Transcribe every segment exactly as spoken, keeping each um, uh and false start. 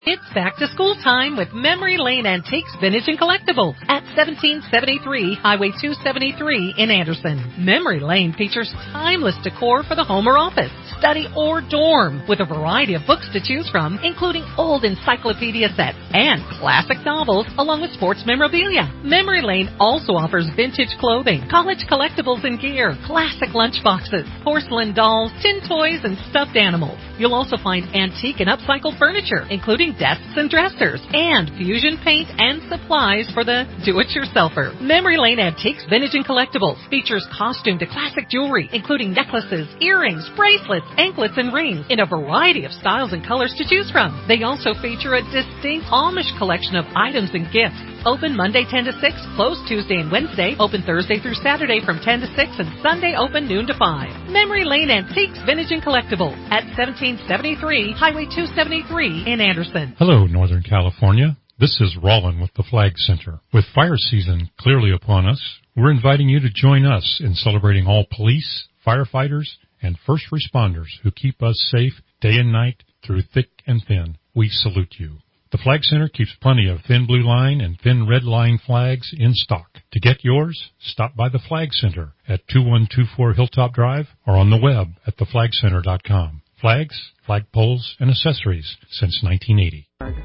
It's back to school time with Memory Lane Antiques, Vintage, and Collectibles at seventeen seventy-three Highway two seventy-three in Anderson. Memory Lane features timeless decor for the home or office, study, or dorm with a variety of books to choose from, including old encyclopedia sets and classic novels along with sports memorabilia. Memory Lane also offers vintage clothing, college collectibles and gear, classic lunch boxes, porcelain dolls, tin toys, and stuffed animals. You'll also find antique and upcycled furniture, including desks and dressers, and fusion paint and supplies for the do-it-yourselfer. Memory Lane Antiques, Vintage, and Collectibles features costume to classic jewelry, including necklaces, earrings, bracelets, anklets, and rings in a variety of styles and colors to choose from. They also feature a distinct Amish collection of items and gifts. Open Monday ten to six, closed Tuesday and Wednesday, open Thursday through Saturday from ten to six, and Sunday open noon to five. Memory Lane Antiques, Vintage, and Collectibles at seventeen seventy-three Highway two seventy-three in Anderson. Hello, Northern California. This is Rollin with the Flag Center. With fire season clearly upon us, we're inviting you to join us in celebrating all police, firefighters, and first responders who keep us safe day and night through thick and thin. We salute you. The Flag Center keeps plenty of thin blue line and thin red line flags in stock. To get yours, stop by the Flag Center at two one two four Hilltop Drive or on the web at the flag center dot com. Flags, flagpoles, and accessories since nineteen eighty.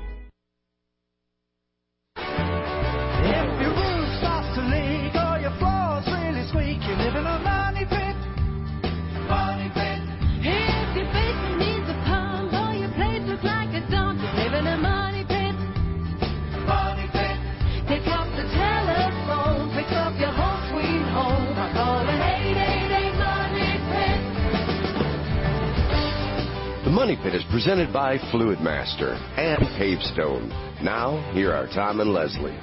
Money Pit is presented by Fluid Master and Pavestone. Now, here are Tom and Leslie.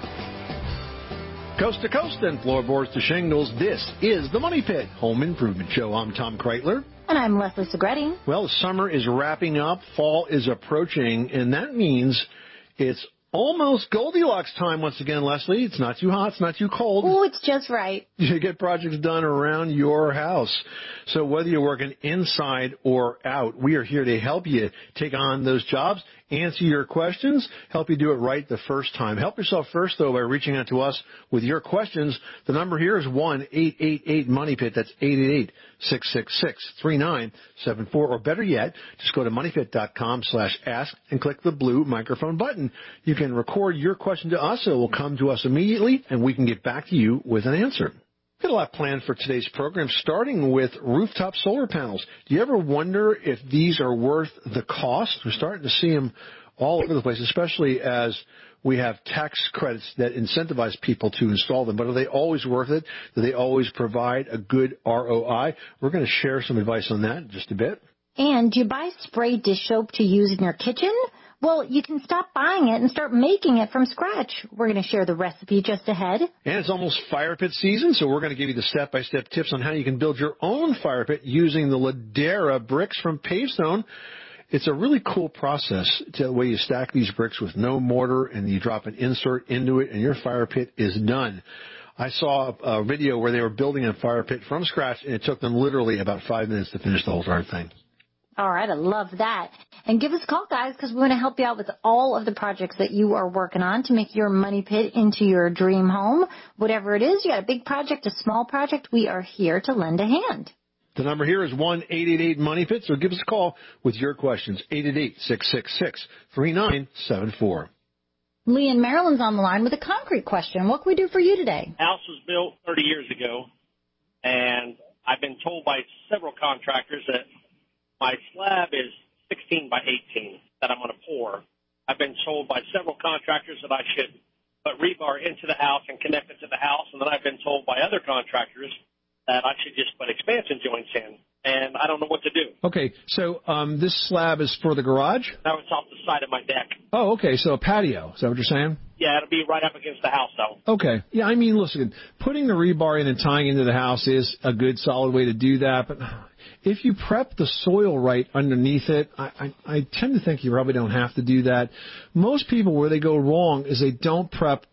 Coast to coast and floorboards to shingles, this is the Money Pit Home Improvement Show. I'm Tom Kreitler. And I'm Leslie Segretti. Well, summer is wrapping up, fall is approaching, and that means it's almost Goldilocks time once again, Leslie. It's not too hot, it's not too cold. Oh, it's just right. You get projects done around your house. So whether you're working inside or out, we are here to help you take on those jobs, answer your questions, help you do it right the first time. Help yourself first, though, by reaching out to us with your questions. The number here is one eight eight eight money pit. That's eight eight eight, six six six, three nine seven four. Or better yet, just go to money pit dot com slash ask and click the blue microphone button. You can record your question to us. It will come to us immediately, and we can get back to you with an answer. Got a lot planned for today's program, starting with rooftop solar panels. Do you ever wonder if these are worth the cost? We're starting to see them all over the place, especially as we have tax credits that incentivize people to install them. But are they always worth it? Do they always provide a good R O I? We're going to share some advice on that in just a bit. And do you buy spray dish soap to use in your kitchen? Well, you can stop buying it and start making it from scratch. We're going to share the recipe just ahead. And it's almost fire pit season, so we're going to give you the step-by-step tips on how you can build your own fire pit using the Ladera bricks from Pavestone. It's a really cool process, the way you stack these bricks with no mortar, and you drop an insert into it, and your fire pit is done. I saw a video where they were building a fire pit from scratch, and it took them literally about five minutes to finish the whole darn thing. All right, I love that. And give us a call, guys, because we want to help you out with all of the projects that you are working on to make your money pit into your dream home. Whatever it is, you got a big project, a small project, we are here to lend a hand. The number here is one eight eight eight money pit, so give us a call with your questions, eight eight eight, six six six, three nine seven four. Lee in Maryland's on the line with a concrete question. What can we do for you today? House was built thirty years ago, and I've been told by several contractors that my slab is sixteen by eighteen that I'm going to pour. I've been told by several contractors that I should put rebar into the house and connect it to the house, and then I've been told by other contractors that I should just put expansion joints in, and I don't know what to do. Okay, so um, this slab is for the garage? Now it's off the side of my deck. Oh, okay, so a patio. Is that what you're saying? Yeah, it'll be right up against the house, though. Okay. Yeah, I mean, listen, putting the rebar in and tying into the house is a good, solid way to do that, but if you prep the soil right underneath it, I, I, I tend to think you probably don't have to do that. Most people, where they go wrong is they don't prep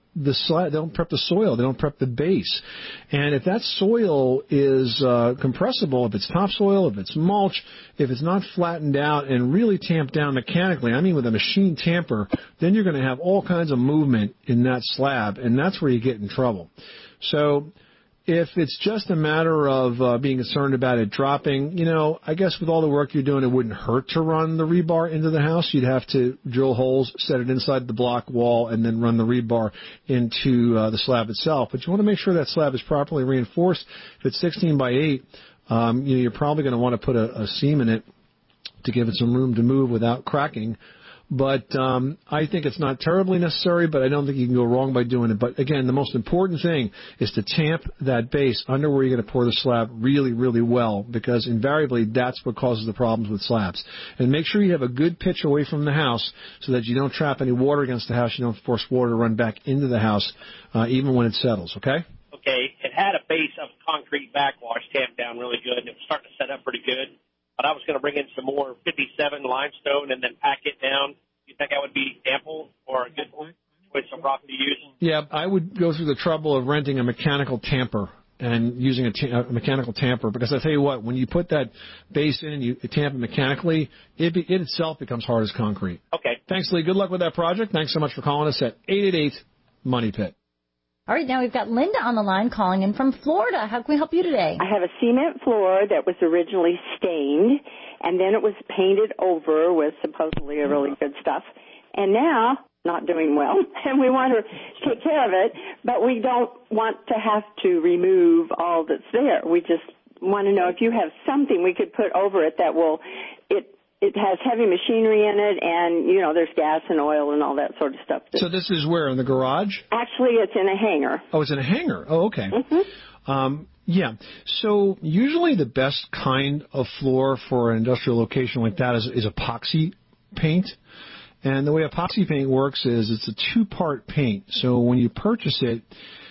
the slab, they don't prep the soil, they don't prep the base. And if that soil is uh, compressible, if it's topsoil, if it's mulch, if it's not flattened out and really tamped down mechanically, I mean with a machine tamper, then you're going to have all kinds of movement in that slab, and that's where you get in trouble. So if it's just a matter of uh, being concerned about it dropping, you know, I guess with all the work you're doing, it wouldn't hurt to run the rebar into the house. You'd have to drill holes, set it inside the block wall, and then run the rebar into uh, the slab itself. But you want to make sure that slab is properly reinforced. If it's sixteen by eight, um, you know, you're probably going to want to put a, a seam in it to give it some room to move without cracking. But um, I think it's not terribly necessary, but I don't think you can go wrong by doing it. But, again, the most important thing is to tamp that base under where you're going to pour the slab really, really well, because invariably that's what causes the problems with slabs. And make sure you have a good pitch away from the house so that you don't trap any water against the house. You don't force water to run back into the house, uh, even when it settles, okay? Okay, it had a base of concrete backwash tamped down really good, and it was starting to set up pretty good. But I was going to bring in some more fifty-seven limestone and then pack it down. Do you think that would be ample or a good choice of rock to use? Yeah, I would go through the trouble of renting a mechanical tamper and using a, ta- a mechanical tamper, because I tell you what, when you put that base in and you tamp it mechanically, it, be, it itself becomes hard as concrete. Okay. Thanks, Lee. Good luck with that project. Thanks so much for calling us at eight eight eight, MONEY PIT. All right, now we've got Linda on the line calling in from Florida. How can we help you today? I have a cement floor that was originally stained, and then it was painted over with supposedly a really good stuff. And now, not doing well, and we want to take care of it, but we don't want to have to remove all that's there. We just want to know if you have something we could put over it that will, it It has heavy machinery in it, and, you know, there's gas and oil and all that sort of stuff. So this is where, in the garage? Actually, it's in a hangar. Oh, it's in a hangar. Oh, okay. Mm-hmm. Um, yeah. So usually the best kind of floor for an industrial location like that is, is epoxy paint. And the way epoxy paint works is it's a two-part paint. So when you purchase it,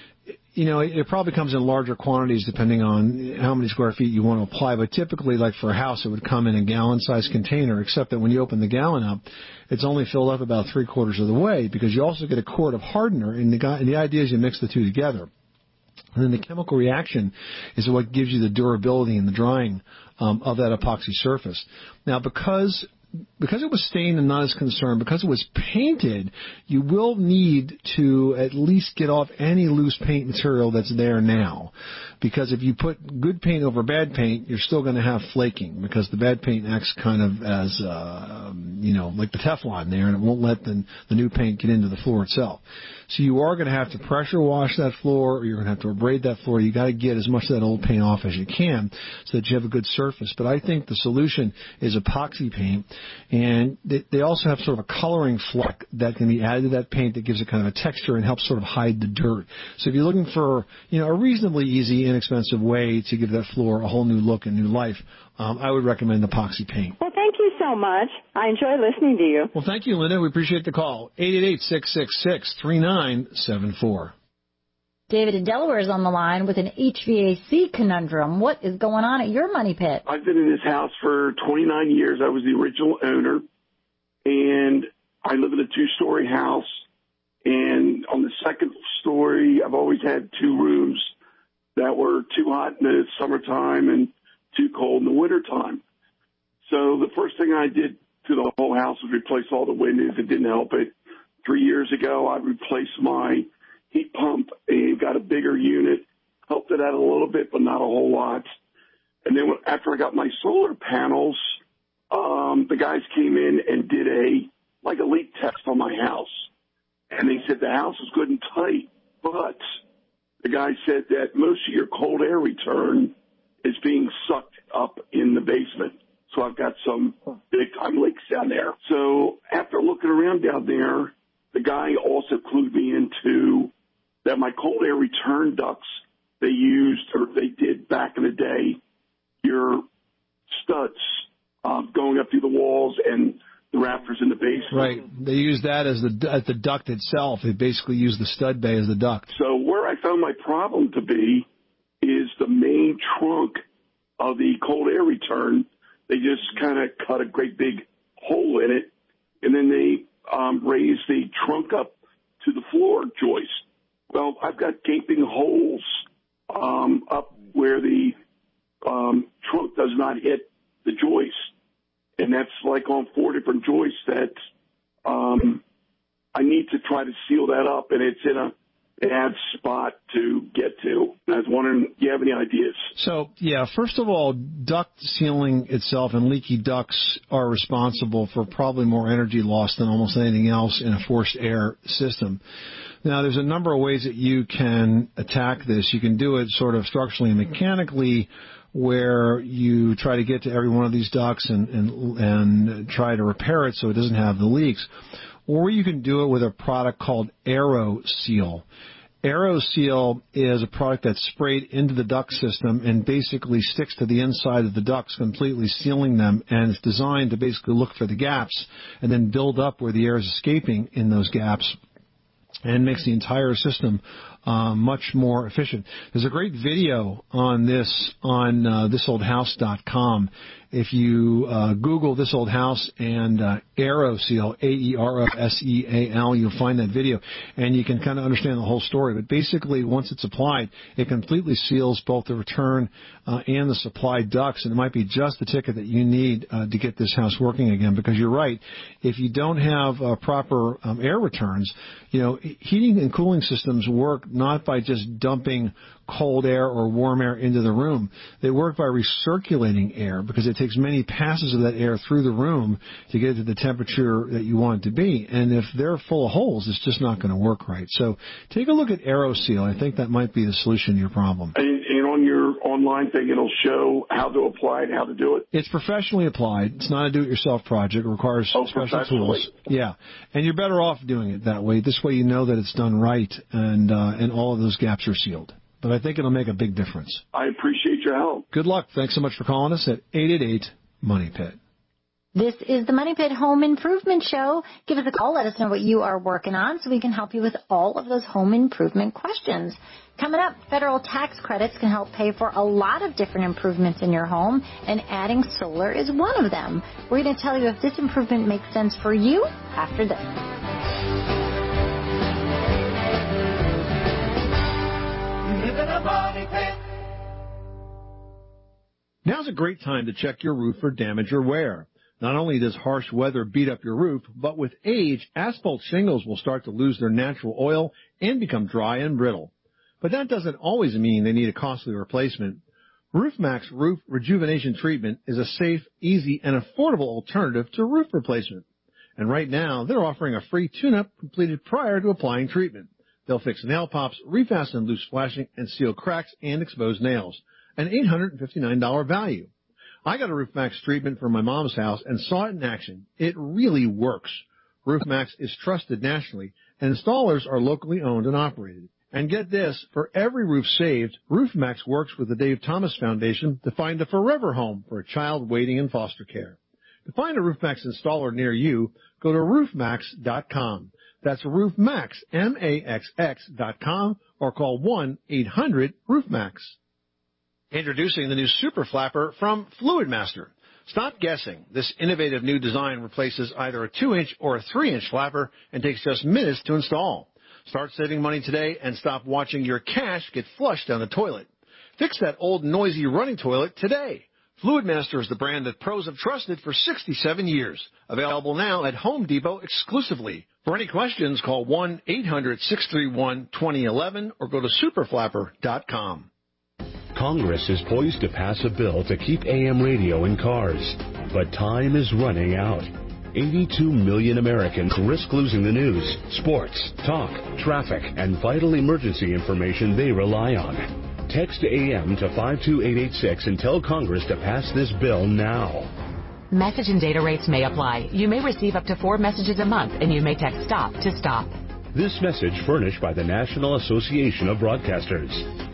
you know, it probably comes in larger quantities depending on how many square feet you want to apply. But typically, like for a house, it would come in a gallon-sized container, except that when you open the gallon up, it's only filled up about three-quarters of the way, because you also get a quart of hardener, and the, and the idea is you mix the two together. And then the chemical reaction is what gives you the durability and the drying um, of that epoxy surface. Now, because... Because it was stained and not as concerned, because it was painted, you will need to at least get off any loose paint material that's there now. Because if you put good paint over bad paint, you're still going to have flaking, because the bad paint acts kind of as, uh, you know, like the Teflon there, and it won't let the, the new paint get into the floor itself. So you are going to have to pressure wash that floor, or you're going to have to abrade that floor. You got to get as much of that old paint off as you can so that you have a good surface. But I think the solution is epoxy paint, and they, they also have sort of a coloring fleck that can be added to that paint that gives it kind of a texture and helps sort of hide the dirt. So if you're looking for, you know, a reasonably easy, inexpensive way to give that floor a whole new look and new life, um, I would recommend epoxy paint. Well, thank you so much. I enjoy listening to you. Well, thank you, Linda. We appreciate the call. eight eight eight, six six six, three nine seven four. David in Delaware is on the line with an H V A C conundrum. What is going on at your money pit? I've been in this house for twenty-nine years. I was the original owner, and I live in a two-story house. And on the second story, I've always had two rooms that were too hot in the summertime and too cold in the wintertime. So the first thing I did to the whole house was replace all the windows. It didn't help it. Three years ago, I replaced my heat pump and got a bigger unit, helped it out a little bit, but not a whole lot. And then after I got my solar panels, um, the guys came in and did a, like a leak test on my house. And they said the house is good and tight, but the guy said that most of your cold air return is being sucked up in the basement. So I've got some big time leaks down there. So after looking around down there, the guy also clued me into that my cold air return ducts they used, or they did back in the day, your studs uh, going up through the walls and the rafters in the basement. Right. They use that as the as the duct itself. They basically use the stud bay as the duct. So where I found my problem to be is the main trunk of the cold air return. They just kind of cut a great big hole in it, and then they um, raised the trunk up to the floor joist. Well, I've got gaping holes um, up where the um, trunk does not hit the joist. And that's like on four different joists that um, I need to try to seal that up, and it's in a bad spot to get to. I was wondering, do you have any ideas? So, yeah, first of all, duct sealing itself and leaky ducts are responsible for probably more energy loss than almost anything else in a forced air system. Now, there's a number of ways that you can attack this. You can do it sort of structurally and mechanically, where you try to get to every one of these ducts and, and, and try to repair it so it doesn't have the leaks. Or you can do it with a product called AeroSeal. AeroSeal is a product that's sprayed into the duct system and basically sticks to the inside of the ducts, completely sealing them, and it's designed to basically look for the gaps and then build up where the air is escaping in those gaps, and makes the entire system uh, much more efficient. There's a great video on this on uh, this old house dot com. If you uh, Google This Old House and uh, AeroSeal, A E R O S E A L, you'll find that video, and you can kind of understand the whole story. But basically, once it's applied, it completely seals both the return uh, and the supply ducts, and it might be just the ticket that you need uh, to get this house working again. Because you're right, if you don't have uh, proper um, air returns, you know, heating and cooling systems work not by just dumping cold air or warm air into the room. They work by recirculating air, because it takes many passes of that air through the room to get to the temperature that you want it to be. And if they're full of holes, it's just not going to work right. So take a look at AeroSeal. I think that might be the solution to your problem. And, and on your online thing, it'll show how to apply it, how to do it? It's professionally applied. It's not a do-it-yourself project. It requires oh, special tools. Yeah. And you're better off doing it that way. This way you know that it's done right, and uh, and all of those gaps are sealed. But I think it'll make a big difference. I appreciate your help. Good luck. Thanks so much for calling us at eight eight eight, MONEY PIT. This is the Money Pit Home Improvement Show. Give us a call. Let us know what you are working on so we can help you with all of those home improvement questions. Coming up, federal tax credits can help pay for a lot of different improvements in your home, and adding solar is one of them. We're going to tell you if this improvement makes sense for you after this. Now's a great time to check your roof for damage or wear. Not only does harsh weather beat up your roof, but with age, asphalt shingles will start to lose their natural oil and become dry and brittle. But that doesn't always mean they need a costly replacement. RoofMax Roof Rejuvenation Treatment is a safe, easy, and affordable alternative to roof replacement. And right now, they're offering a free tune-up completed prior to applying treatment. They'll fix nail pops, refasten loose flashing, and seal cracks and exposed nails. An eight hundred fifty-nine dollars value. I got a RoofMax treatment for my mom's house and saw it in action. It really works. RoofMax is trusted nationally, and installers are locally owned and operated. And get this, for every roof saved, RoofMax works with the Dave Thomas Foundation to find a forever home for a child waiting in foster care. To find a RoofMax installer near you, go to roof max dot com. That's RoofMax, M A X X dot com, or call one eight hundred roof max. Introducing the new Super Flapper from Fluidmaster. Stop guessing. This innovative new design replaces either a two inch or a three inch flapper and takes just minutes to install. Start saving money today and stop watching your cash get flushed down the toilet. Fix that old noisy running toilet today. Fluidmaster is the brand that pros have trusted for sixty-seven years. Available now at Home Depot exclusively. For any questions, call one eight hundred six three one two zero one one or go to super flapper dot com. Congress is poised to pass a bill to keep A M radio in cars, but time is running out. eighty-two million Americans risk losing the news, sports, talk, traffic, and vital emergency information they rely on. Text A M to five two eight eight six and tell Congress to pass this bill now. Message and data rates may apply. You may receive up to four messages a month, and you may text STOP to STOP. This message furnished by the National Association of Broadcasters.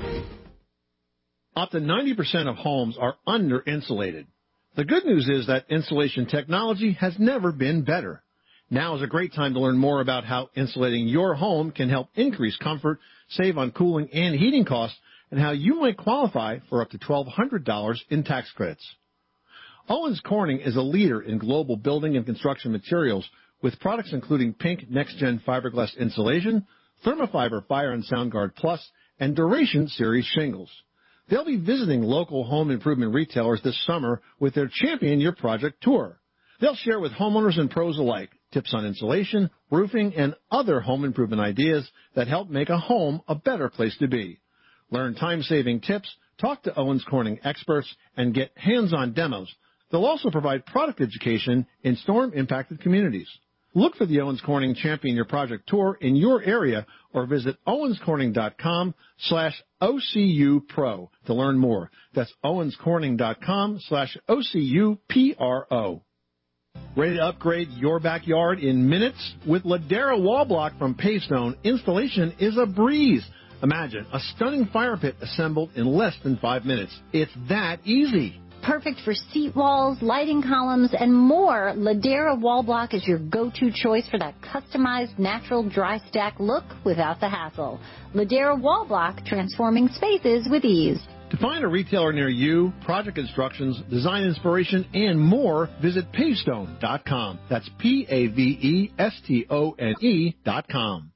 Up to ninety percent of homes are under-insulated. The good news is that insulation technology has never been better. Now is a great time to learn more about how insulating your home can help increase comfort, save on cooling and heating costs, and how you might qualify for up to twelve hundred dollars in tax credits. Owens Corning is a leader in global building and construction materials with products including Pink Next Gen fiberglass insulation, Thermofiber Fire and SoundGuard Plus, and Duration Series shingles. They'll be visiting local home improvement retailers this summer with their Champion Your Project tour. They'll share with homeowners and pros alike tips on insulation, roofing, and other home improvement ideas that help make a home a better place to be. Learn time-saving tips, talk to Owens Corning experts, and get hands-on demos. They'll also provide product education in storm-impacted communities. Look for the Owens Corning Champion Your Project tour in your area or visit owenscorning.com slash OCUPro to learn more. That's owenscorning.com slash OCUPRO. Ready to upgrade your backyard in minutes? With Ladera Wall Block from Pavestone, installation is a breeze. Imagine a stunning fire pit assembled in less than five minutes. It's that easy. Perfect for seat walls, lighting columns, and more, Ladera Wall Block is your go-to choice for that customized natural dry stack look without the hassle. Ladera Wall Block, transforming spaces with ease. To find a retailer near you, project instructions, design inspiration, and more, visit pavestone dot com. That's P A V E S T O N E dot com.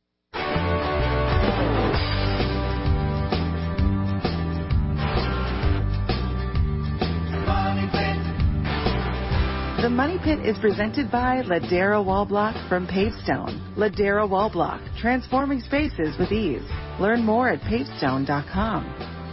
The Money Pit is presented by Ladera Wall Block from Pavestone. Ladera Wall Block, transforming spaces with ease. Learn more at pavestone dot com.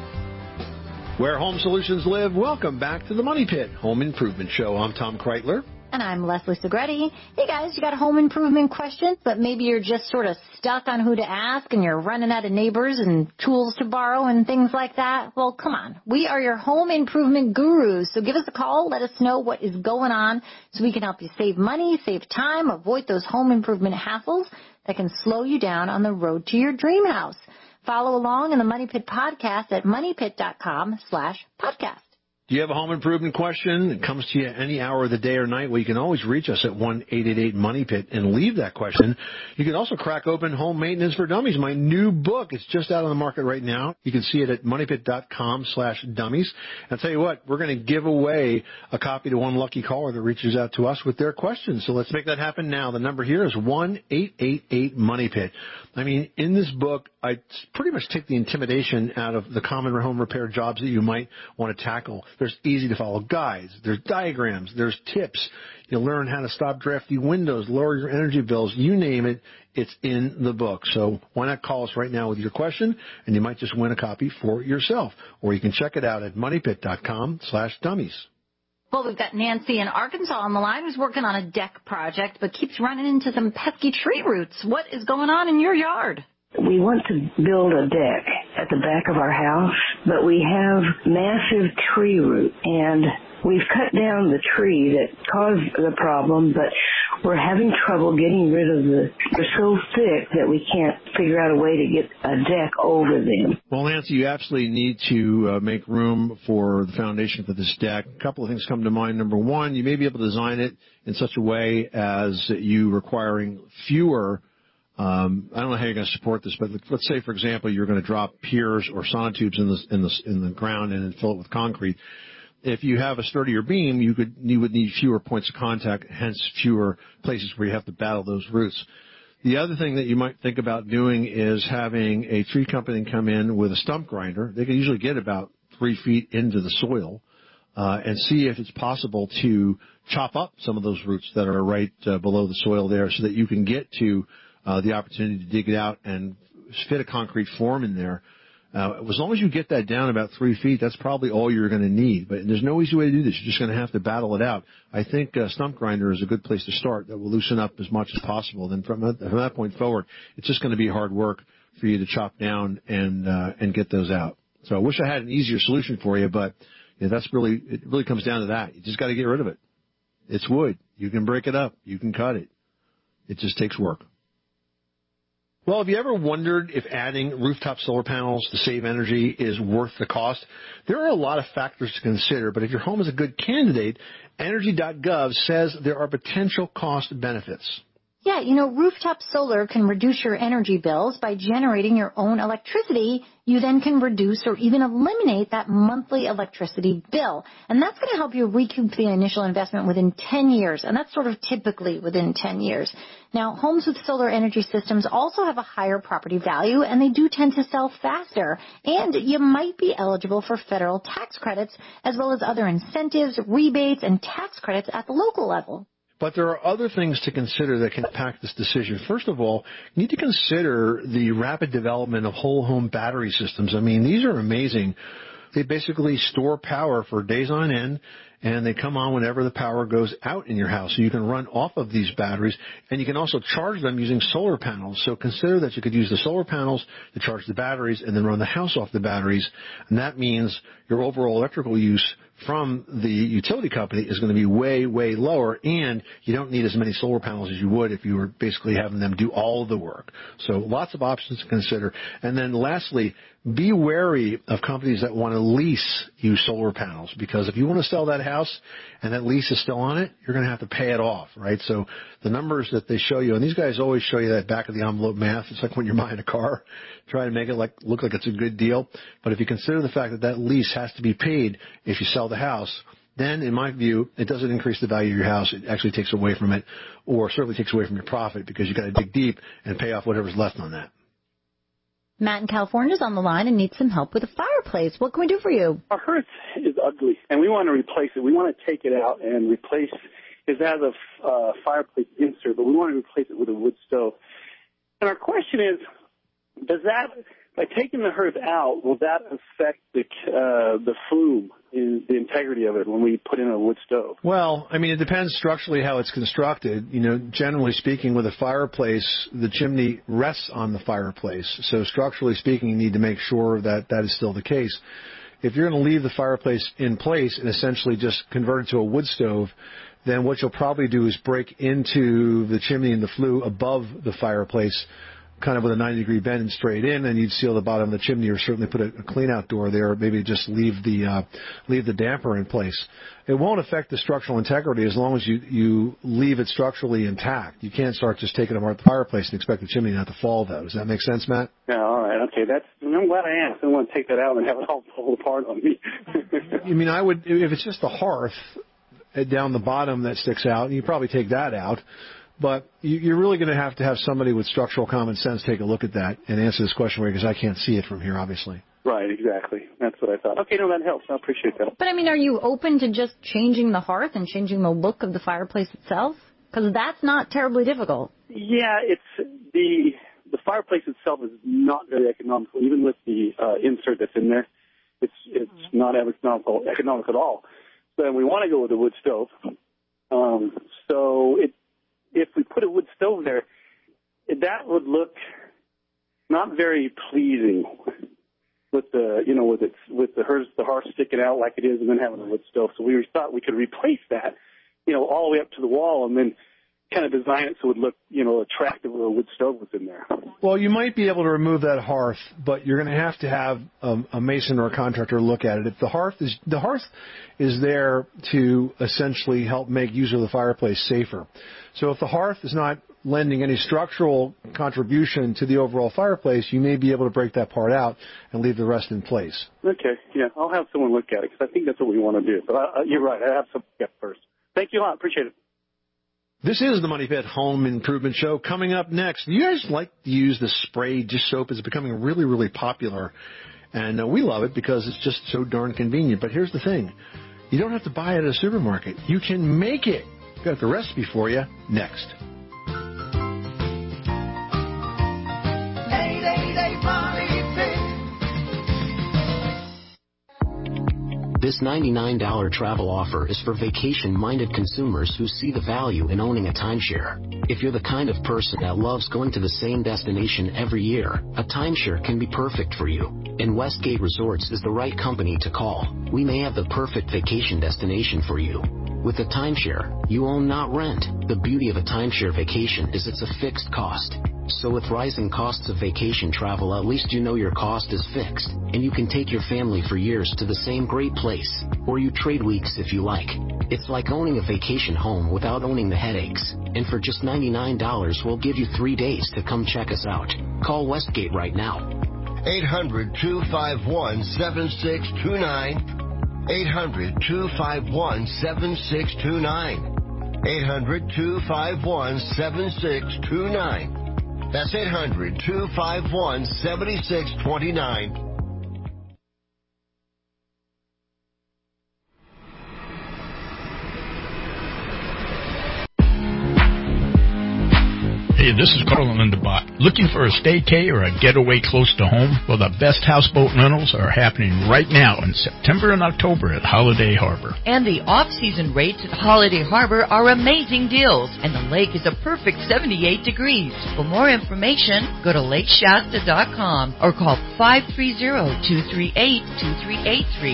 Where home solutions live, welcome back to the Money Pit Home Improvement Show. I'm Tom Kreitler. And I'm Leslie Segretti. Hey guys, you got a home improvement question, but maybe you're just sort of stuck on who to ask and you're running out of neighbors and tools to borrow and things like that? Well, come on. We are your home improvement gurus. So give us a call. Let us know what is going on so we can help you save money, save time, avoid those home improvement hassles that can slow you down on the road to your dream house. Follow along in the Money Pit podcast at moneypit.com slash podcast. Do you have a home improvement question? It comes to you any hour of the day or night. Well, you can always reach us at one eight eight eight money pit and leave that question. You can also crack open Home Maintenance for Dummies, my new book. It's just out on the market right now. You can see it at moneypit.com slash dummies. I'll tell you what, we're going to give away a copy to one lucky caller that reaches out to us with their questions. So let's make that happen now. The number here is one eight eight eight money pit. I mean, in this book, I pretty much take the intimidation out of the common home repair jobs that you might want to tackle. There's easy-to-follow guides. There's diagrams. There's tips. You'll learn how to stop drafty windows, lower your energy bills. You name it, it's in the book. So why not call us right now with your question, and you might just win a copy for yourself. Or you can check it out at moneypit.com slash dummies. Well, we've got Nancy in Arkansas on the line who's working on a deck project but keeps running into some pesky tree roots. What is going on in your yard? We want to build a deck at the back of our house, but we have massive tree root, and we've cut down the tree that caused the problem, but we're having trouble getting rid of the, they're so thick that we can't figure out a way to get a deck over them. Well, Nancy, you absolutely need to uh, make room for the foundation for this deck. A couple of things come to mind. Number one, you may be able to design it in such a way as you requiring fewer Um, I don't know how you're going to support this, but let's say, for example, you're going to drop piers or sonotubes in the in the in the ground and then fill it with concrete. If you have a sturdier beam, you could you would need fewer points of contact, hence fewer places where you have to battle those roots. The other thing that you might think about doing is having a tree company come in with a stump grinder. They can usually get about three feet into the soil uh, and see if it's possible to chop up some of those roots that are right uh, below the soil there, so that you can get to Uh, the opportunity to dig it out and fit a concrete form in there. Uh, as long as you get that down about three feet, that's probably all you're going to need. But there's no easy way to do this. You're just going to have to battle it out. I think uh, stump grinder is a good place to start. That will loosen up as much as possible. Then from that, from that point forward, it's just going to be hard work for you to chop down and uh, and get those out. So I wish I had an easier solution for you, but you know, that's really it. Really comes down to that. You just got to get rid of it. It's wood. You can break it up. You can cut it. It just takes work. Well, have you ever wondered if adding rooftop solar panels to save energy is worth the cost? There are a lot of factors to consider, but if your home is a good candidate, energy dot gov says there are potential cost benefits. Yeah, you know, rooftop solar can reduce your energy bills by generating your own electricity. You then can reduce or even eliminate that monthly electricity bill. And that's going to help you recoup the initial investment within ten years. And that's sort of typically within ten years. Now, homes with solar energy systems also have a higher property value, and they do tend to sell faster. And you might be eligible for federal tax credits, as well as other incentives, rebates, and tax credits at the local level. But there are other things to consider that can impact this decision. First of all, you need to consider the rapid development of whole home battery systems. I mean, these are amazing. They basically store power for days on end, and they come on whenever the power goes out in your house. So you can run off of these batteries, and you can also charge them using solar panels. So consider that you could use the solar panels to charge the batteries and then run the house off the batteries. And that means your overall electrical use from the utility company is going to be way, way lower, and you don't need as many solar panels as you would if you were basically having them do all of the work. So lots of options to consider. And then lastly, be wary of companies that want to lease you solar panels, because if you want to sell that house and that lease is still on it, you're going to have to pay it off, right? So the numbers that they show you, and these guys always show you that back of the envelope math. It's like when you're buying a car, try to make it like look like it's a good deal. But if you consider the fact that that lease has to be paid if you sell the house, then in my view, it doesn't increase the value of your house. It actually takes away from it, or certainly takes away from your profit, because you've got to dig deep and pay off whatever's left on that. Matt in California is on the line and needs some help with a fireplace. What can we do for you? Our hearth is ugly, and we want to replace it. We want to take it out and replace it. It has a uh, fireplace insert, but we want to replace it with a wood stove. And our question is, does that, by taking the hearth out, will that affect the uh, the flume, in the integrity of it when we put in a wood stove? Well, I mean, it depends structurally how it's constructed. You know, generally speaking, with a fireplace, the chimney rests on the fireplace. So structurally speaking, you need to make sure that that is still the case. If you're going to leave the fireplace in place and essentially just convert it to a wood stove, then what you'll probably do is break into the chimney and the flue above the fireplace, kind of with a ninety degree bend and straight in, and you'd seal the bottom of the chimney, or certainly put a, a clean out door there, or maybe just leave the uh, leave the damper in place. It won't affect the structural integrity as long as you, you leave it structurally intact. You can't start just taking apart the fireplace and expect the chimney not to fall, though. Does that make sense, Matt? Yeah, all right, okay. That's, I'm glad I asked. I don't want to take that out and have it all fall apart on me. I mean, I would, if it's just a hearth down the bottom that sticks out, you probably take that out. But you're really going to have to have somebody with structural common sense take a look at that and answer this question for you, because I can't see it from here, obviously. Right, exactly. That's what I thought. Okay, no, that helps. I appreciate that. But, I mean, are you open to just changing the hearth and changing the look of the fireplace itself? Because that's not terribly difficult. Yeah, it's the the fireplace itself is not very economical, even with the uh, insert that's in there. It's it's mm-hmm. not economical, economical at all. So we want to go with a wood stove. Um, so it. If we put a wood stove there, that would look not very pleasing with the, you know, with its, with the hearth, the hearth sticking out like it is, and then having a wood stove. So we thought we could replace that, you know, all the way up to the wall, and then kind of design it so it would look, you know, attractive with a wood stove was in there. Well, you might be able to remove that hearth, but you're going to have to have a, a mason or a contractor look at it. If the hearth is the hearth is there to essentially help make use of the fireplace safer. So if the hearth is not lending any structural contribution to the overall fireplace, you may be able to break that part out and leave the rest in place. Okay, yeah, I'll have someone look at it, because I think that's what we want to do. But I, you're right, I have some look at first. Thank you a lot, appreciate it. This is the Money Pit Home Improvement Show. Coming up next, you guys like to use the spray dish soap. It's becoming really, really popular, and uh, we love it because it's just so darn convenient. But here's the thing. You don't have to buy it at a supermarket. You can make it. Got the recipe for you next. This ninety-nine dollars travel offer is for vacation-minded consumers who see the value in owning a timeshare. If you're the kind of person that loves going to the same destination every year, a timeshare can be perfect for you. And Westgate Resorts is the right company to call. We may have the perfect vacation destination for you. With a timeshare, you own, not rent. The beauty of a timeshare vacation is it's a fixed cost. So with rising costs of vacation travel, at least you know your cost is fixed, and you can take your family for years to the same great place, or you trade weeks if you like. It's like owning a vacation home without owning the headaches. And for just ninety-nine dollars, we'll give you three days to come check us out. Call Westgate right now. eight hundred, two five one, seven six two nine. eight hundred, two five one, seven six two nine. eight hundred, two five one, seven six two nine. That's eight hundred, two five one, seven six two nine. Hey, this is Carl Lindenbach. Looking for a staycay or a getaway close to home? Well, the best houseboat rentals are happening right now in September and October at Holiday Harbor. And the off-season rates at Holiday Harbor are amazing deals, and the lake is a perfect seventy-eight degrees. For more information, go to lake shasta dot com or call five three zero, two three eight, two three eight three.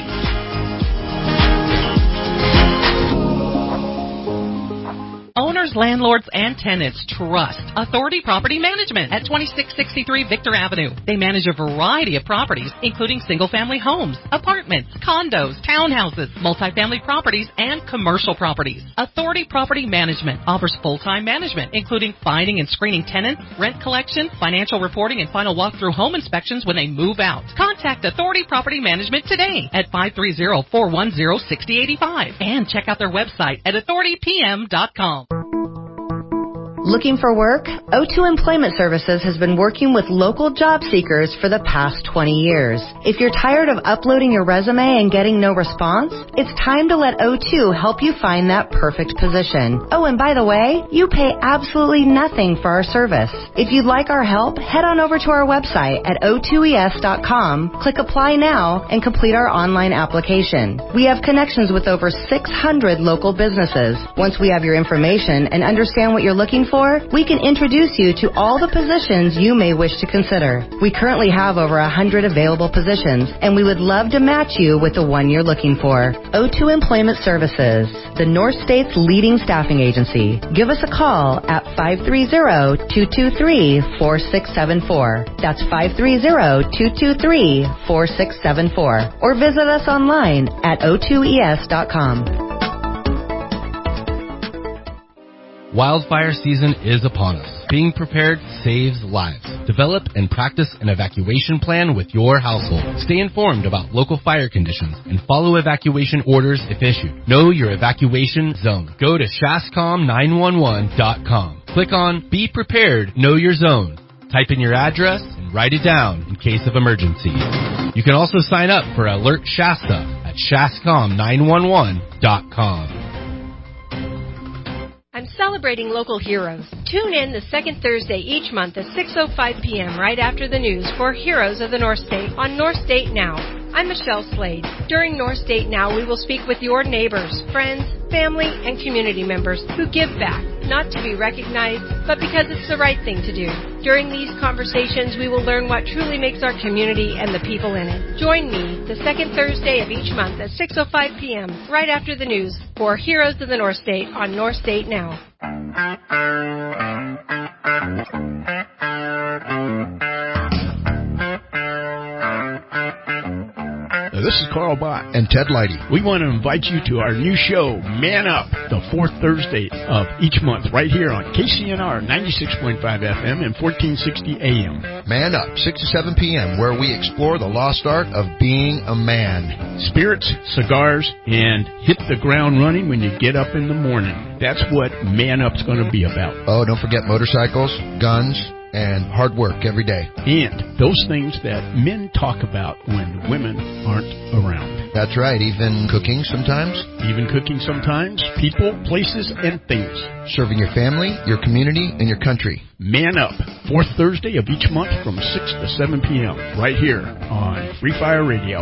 Owners, landlords, and tenants trust Authority Property Management at twenty-six sixty-three Victor Avenue. They manage a variety of properties, including single-family homes, apartments, condos, townhouses, multifamily properties, and commercial properties. Authority Property Management offers full-time management, including finding and screening tenants, rent collection, financial reporting, and final walkthrough home inspections when they move out. Contact Authority Property Management today at five three zero, four one zero, six zero eight five and check out their website at authority p m dot com. Looking for work? O two Employment Services has been working with local job seekers for the past twenty years. If you're tired of uploading your resume and getting no response, it's time to let O two help you find that perfect position. Oh, and by the way, you pay absolutely nothing for our service. If you'd like our help, head on over to our website at o two e s dot com, click Apply Now, and complete our online application. We have connections with over six hundred local businesses. Once we have your information and understand what you're looking for, we can introduce you to all the positions you may wish to consider. We currently have over one hundred available positions, and we would love to match you with the one you're looking for. O two Employment Services, the North State's leading staffing agency. Give us a call at five three zero, two two three, four six seven four. That's five three zero, two two three, four six seven four. Or visit us online at o two e s dot com. Wildfire season is upon us. Being prepared saves lives. Develop and practice an evacuation plan with your household. Stay informed about local fire conditions and follow evacuation orders if issued. Know your evacuation zone. Go to shascom nine one one dot com. Click on Be Prepared, Know Your Zone. Type in your address and write it down in case of emergency. You can also sign up for Alert Shasta at shascom nine one one dot com. I'm celebrating local heroes. Tune in the second Thursday each month at six oh five p.m. right after the news for Heroes of the North State on North State Now. I'm Michelle Slade. During North State Now, we will speak with your neighbors, friends, family, and community members who give back, not to be recognized, but because it's the right thing to do. During these conversations, we will learn what truly makes our community and the people in it. Join me the second Thursday of each month at six oh five p.m. right after the news for Heroes of the North State on North State Now. This is Carl Bott and Ted Leidy. We want to invite you to our new show, Man Up, the fourth Thursday of each month, right here on K C N R ninety-six point five F M and fourteen sixty A M. Man Up, six to seven p.m., where we explore the lost art of being a man. Spirits, cigars, and hit the ground running when you get up in the morning. That's what Man Up's going to be about. Oh, don't forget motorcycles, guns, and hard work every day. And those things that men talk about when women aren't around. That's right, even cooking sometimes. Even cooking sometimes. People, places, and things. Serving your family, your community, and your country. Man Up, fourth Thursday of each month from six to seven p.m. right here on Free Fire Radio.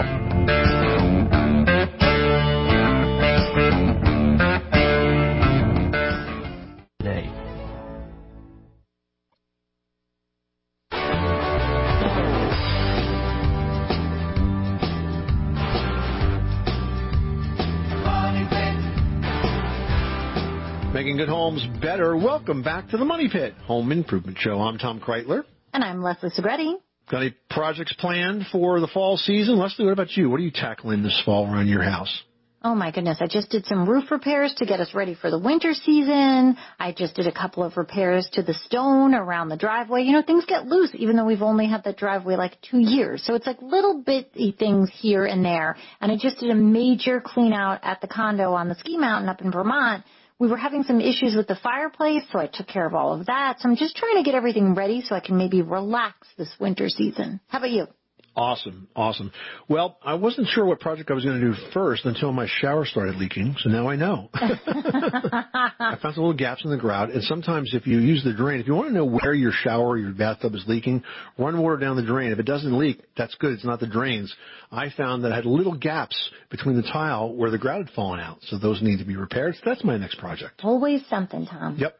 Making good homes better. Welcome back to the Money Pit Home Improvement Show. I'm Tom Kreitler. And I'm Leslie Segretti. Got any projects planned for the fall season? Leslie, what about you? What are you tackling this fall around your house? Oh, my goodness. I just did some roof repairs to get us ready for the winter season. I just did a couple of repairs to the stone around the driveway. You know, things get loose, even though we've only had the driveway like two years. So it's like little bitty things here and there. And I just did a major clean out at the condo on the ski mountain up in Vermont. We were having some issues with the fireplace, so I took care of all of that. So I'm just trying to get everything ready so I can maybe relax this winter season. How about you? Awesome, awesome. Well, I wasn't sure what project I was going to do first until my shower started leaking, so now I know. I found some little gaps in the grout, and sometimes if you use the drain, if you want to know where your shower or your bathtub is leaking, run water down the drain. If it doesn't leak, that's good. It's not the drains. I found that I had little gaps between the tile where the grout had fallen out, so those need to be repaired. So that's my next project. Always something, Tom. Yep.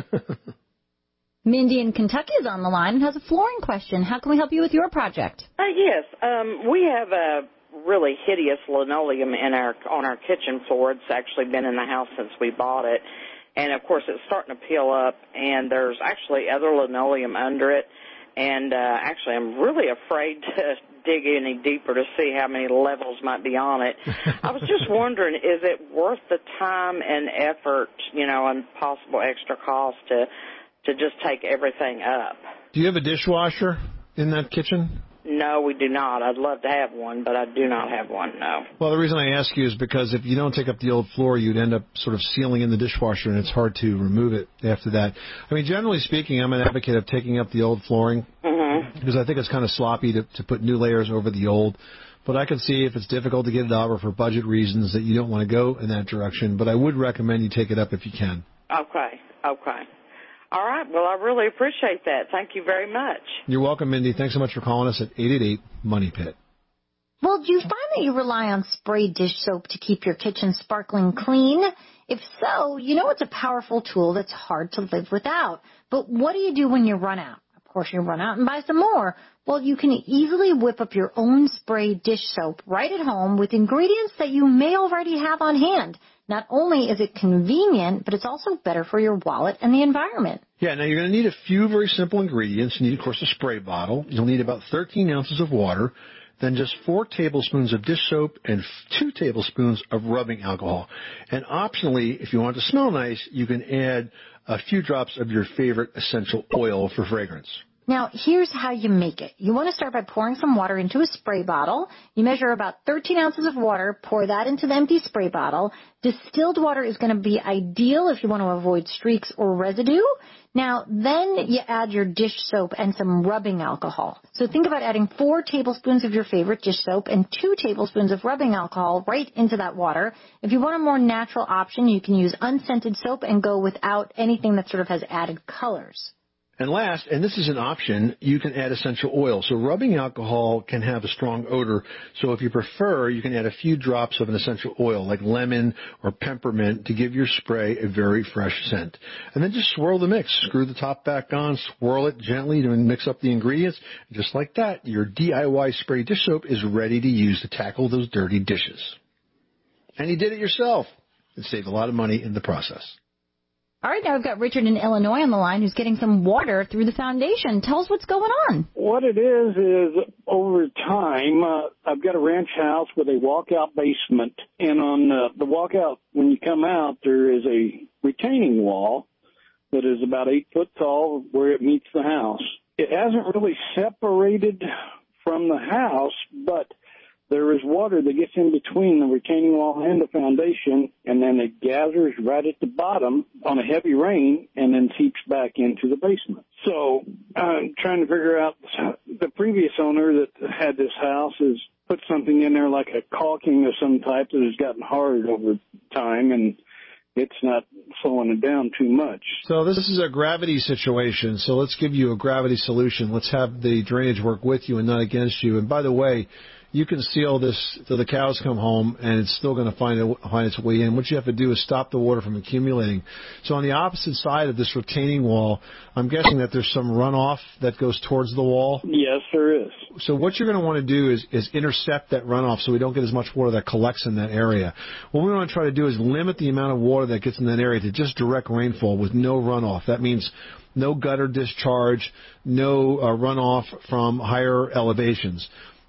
Mindy in Kentucky is on the line and has a flooring question. How can we help you with your project? Uh, yes. Um, we have a really hideous linoleum in our on our kitchen floor. It's actually been in the house since we bought it. And, of course, it's starting to peel up, and there's actually other linoleum under it. And, uh, actually, I'm really afraid to dig any deeper to see how many levels might be on it. I was just wondering, is it worth the time and effort, you know, and possible extra cost to to just take everything up? Do you have a dishwasher in that kitchen? No, we do not. I'd love to have one, but I do not have one, no. Well, the reason I ask you is because if you don't take up the old floor, you'd end up sort of sealing in the dishwasher, and it's hard to remove it after that. I mean, generally speaking, I'm an advocate of taking up the old flooring mm-hmm. because I think it's kind of sloppy to, to put new layers over the old. But I can see if it's difficult to get it up or for budget reasons that you don't want to go in that direction. But I would recommend you take it up if you can. Okay, okay. All right. Well, I really appreciate that. Thank you very much. You're welcome, Mindy. Thanks so much for calling us at eight eight eight, money pit. Well, do you find that you rely on spray dish soap to keep your kitchen sparkling clean? If so, you know it's a powerful tool that's hard to live without. But what do you do when you run out? Of course, you run out and buy some more. Well, you can easily whip up your own spray dish soap right at home with ingredients that you may already have on hand. Not only is it convenient, but it's also better for your wallet and the environment. Yeah, now you're going to need a few very simple ingredients. You need, of course, a spray bottle. You'll need about thirteen ounces of water, then just four tablespoons of dish soap and two tablespoons of rubbing alcohol. And optionally, if you want it to smell nice, you can add a few drops of your favorite essential oil for fragrance. Now, here's how you make it. You want to start by pouring some water into a spray bottle. You measure about thirteen ounces of water, pour that into the empty spray bottle. Distilled water is going to be ideal if you want to avoid streaks or residue. Now, then you add your dish soap and some rubbing alcohol. So think about adding four tablespoons of your favorite dish soap and two tablespoons of rubbing alcohol right into that water. If you want a more natural option, you can use unscented soap and go without anything that sort of has added colors. And last, and this is an option, you can add essential oil. So rubbing alcohol can have a strong odor. So if you prefer, you can add a few drops of an essential oil like lemon or peppermint to give your spray a very fresh scent. And then just swirl the mix. Screw the top back on, swirl it gently to mix up the ingredients. Just like that, your D I Y spray dish soap is ready to use to tackle those dirty dishes. And you did it yourself and saved a lot of money in the process. All right, now we've got Richard in Illinois on the line who's getting some water through the foundation. Tell us what's going on. What it is is over time, uh, I've got a ranch house with a walkout basement, and on uh, the walkout, when you come out, there is a retaining wall that is about eight foot tall where it meets the house. It hasn't really separated from the house, but there is water that gets in between the retaining wall and the foundation, and then it gathers right at the bottom on a heavy rain and then seeps back into the basement. So I'm trying to figure out, the previous owner that had this house has put something in there like a caulking of some type that has gotten hard over time, and it's not slowing it down too much. So this is a gravity situation. So let's give you a gravity solution. Let's have the drainage work with you and not against you. And by the way, you can seal this till the cows come home, and it's still going to find, a, find its way in. What you have to do is stop the water from accumulating. So on the opposite side of this retaining wall, I'm guessing that there's some runoff that goes towards the wall? Yes, there is. So what you're going to want to do is, is intercept that runoff so we don't get as much water that collects in that area. What we want to try to do is limit the amount of water that gets in that area to just direct rainfall with no runoff. That means no gutter discharge, no uh, runoff from higher elevations.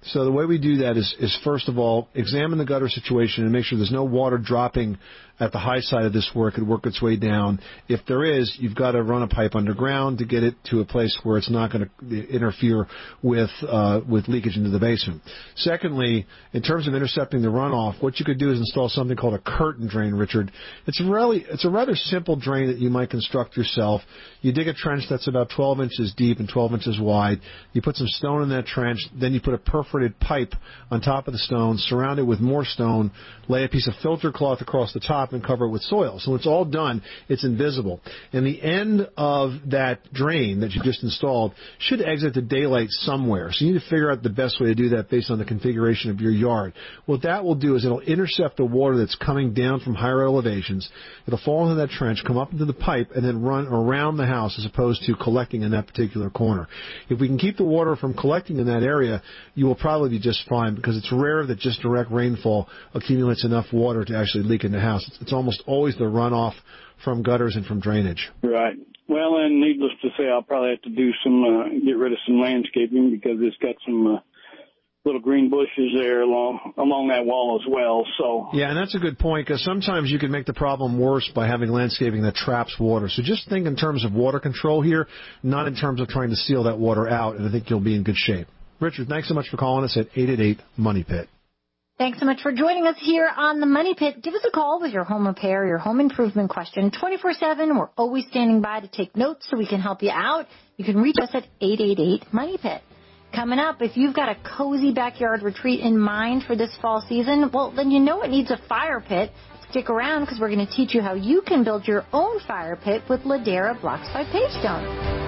So the way we do that is, is first of all, examine the gutter situation and make sure there's no water dropping at the high side of this work and work its way down. If there is, you've got to run a pipe underground to get it to a place where it's not going to interfere with uh, with leakage into the basement. Secondly, in terms of intercepting the runoff, what you could do is install something called a curtain drain, Richard. It's really it's a rather simple drain that you might construct yourself. You dig a trench that's about twelve inches deep and twelve inches wide. You put some stone in that trench. Then you put a perforated pipe on top of the stone, surround it with more stone, lay a piece of filter cloth across the top, and cover it with soil. So when it's all done, it's invisible. And the end of that drain that you just installed should exit to daylight somewhere. So you need to figure out the best way to do that based on the configuration of your yard. What that will do is it'll intercept the water that's coming down from higher elevations. It'll fall into that trench, come up into the pipe, and then run around the house as opposed to collecting in that particular corner. If we can keep the water from collecting in that area, you will probably be just fine, because it's rare that just direct rainfall accumulates enough water to actually leak in the house. It's, it's almost always the runoff from gutters and from drainage. Right. Well, and needless to say, I'll probably have to do some, uh, get rid of some landscaping, because it's got some uh, little green bushes there along along that wall as well. So yeah, and that's a good point, because sometimes you can make the problem worse by having landscaping that traps water. So just think in terms of water control here, not in terms of trying to seal that water out, and I think you'll be in good shape. Richard, thanks so much for calling us at eight eight eight, MONEY PIT. Thanks so much for joining us here on the Money Pit. Give us a call with your home repair, your home improvement question, twenty-four seven. We're always standing by to take notes so we can help you out. You can reach us at eight eight eight, MONEY PIT. Coming up, if you've got a cozy backyard retreat in mind for this fall season, well, then you know it needs a fire pit. Stick around, because we're going to teach you how you can build your own fire pit with Ladera Blocks by Pavestone.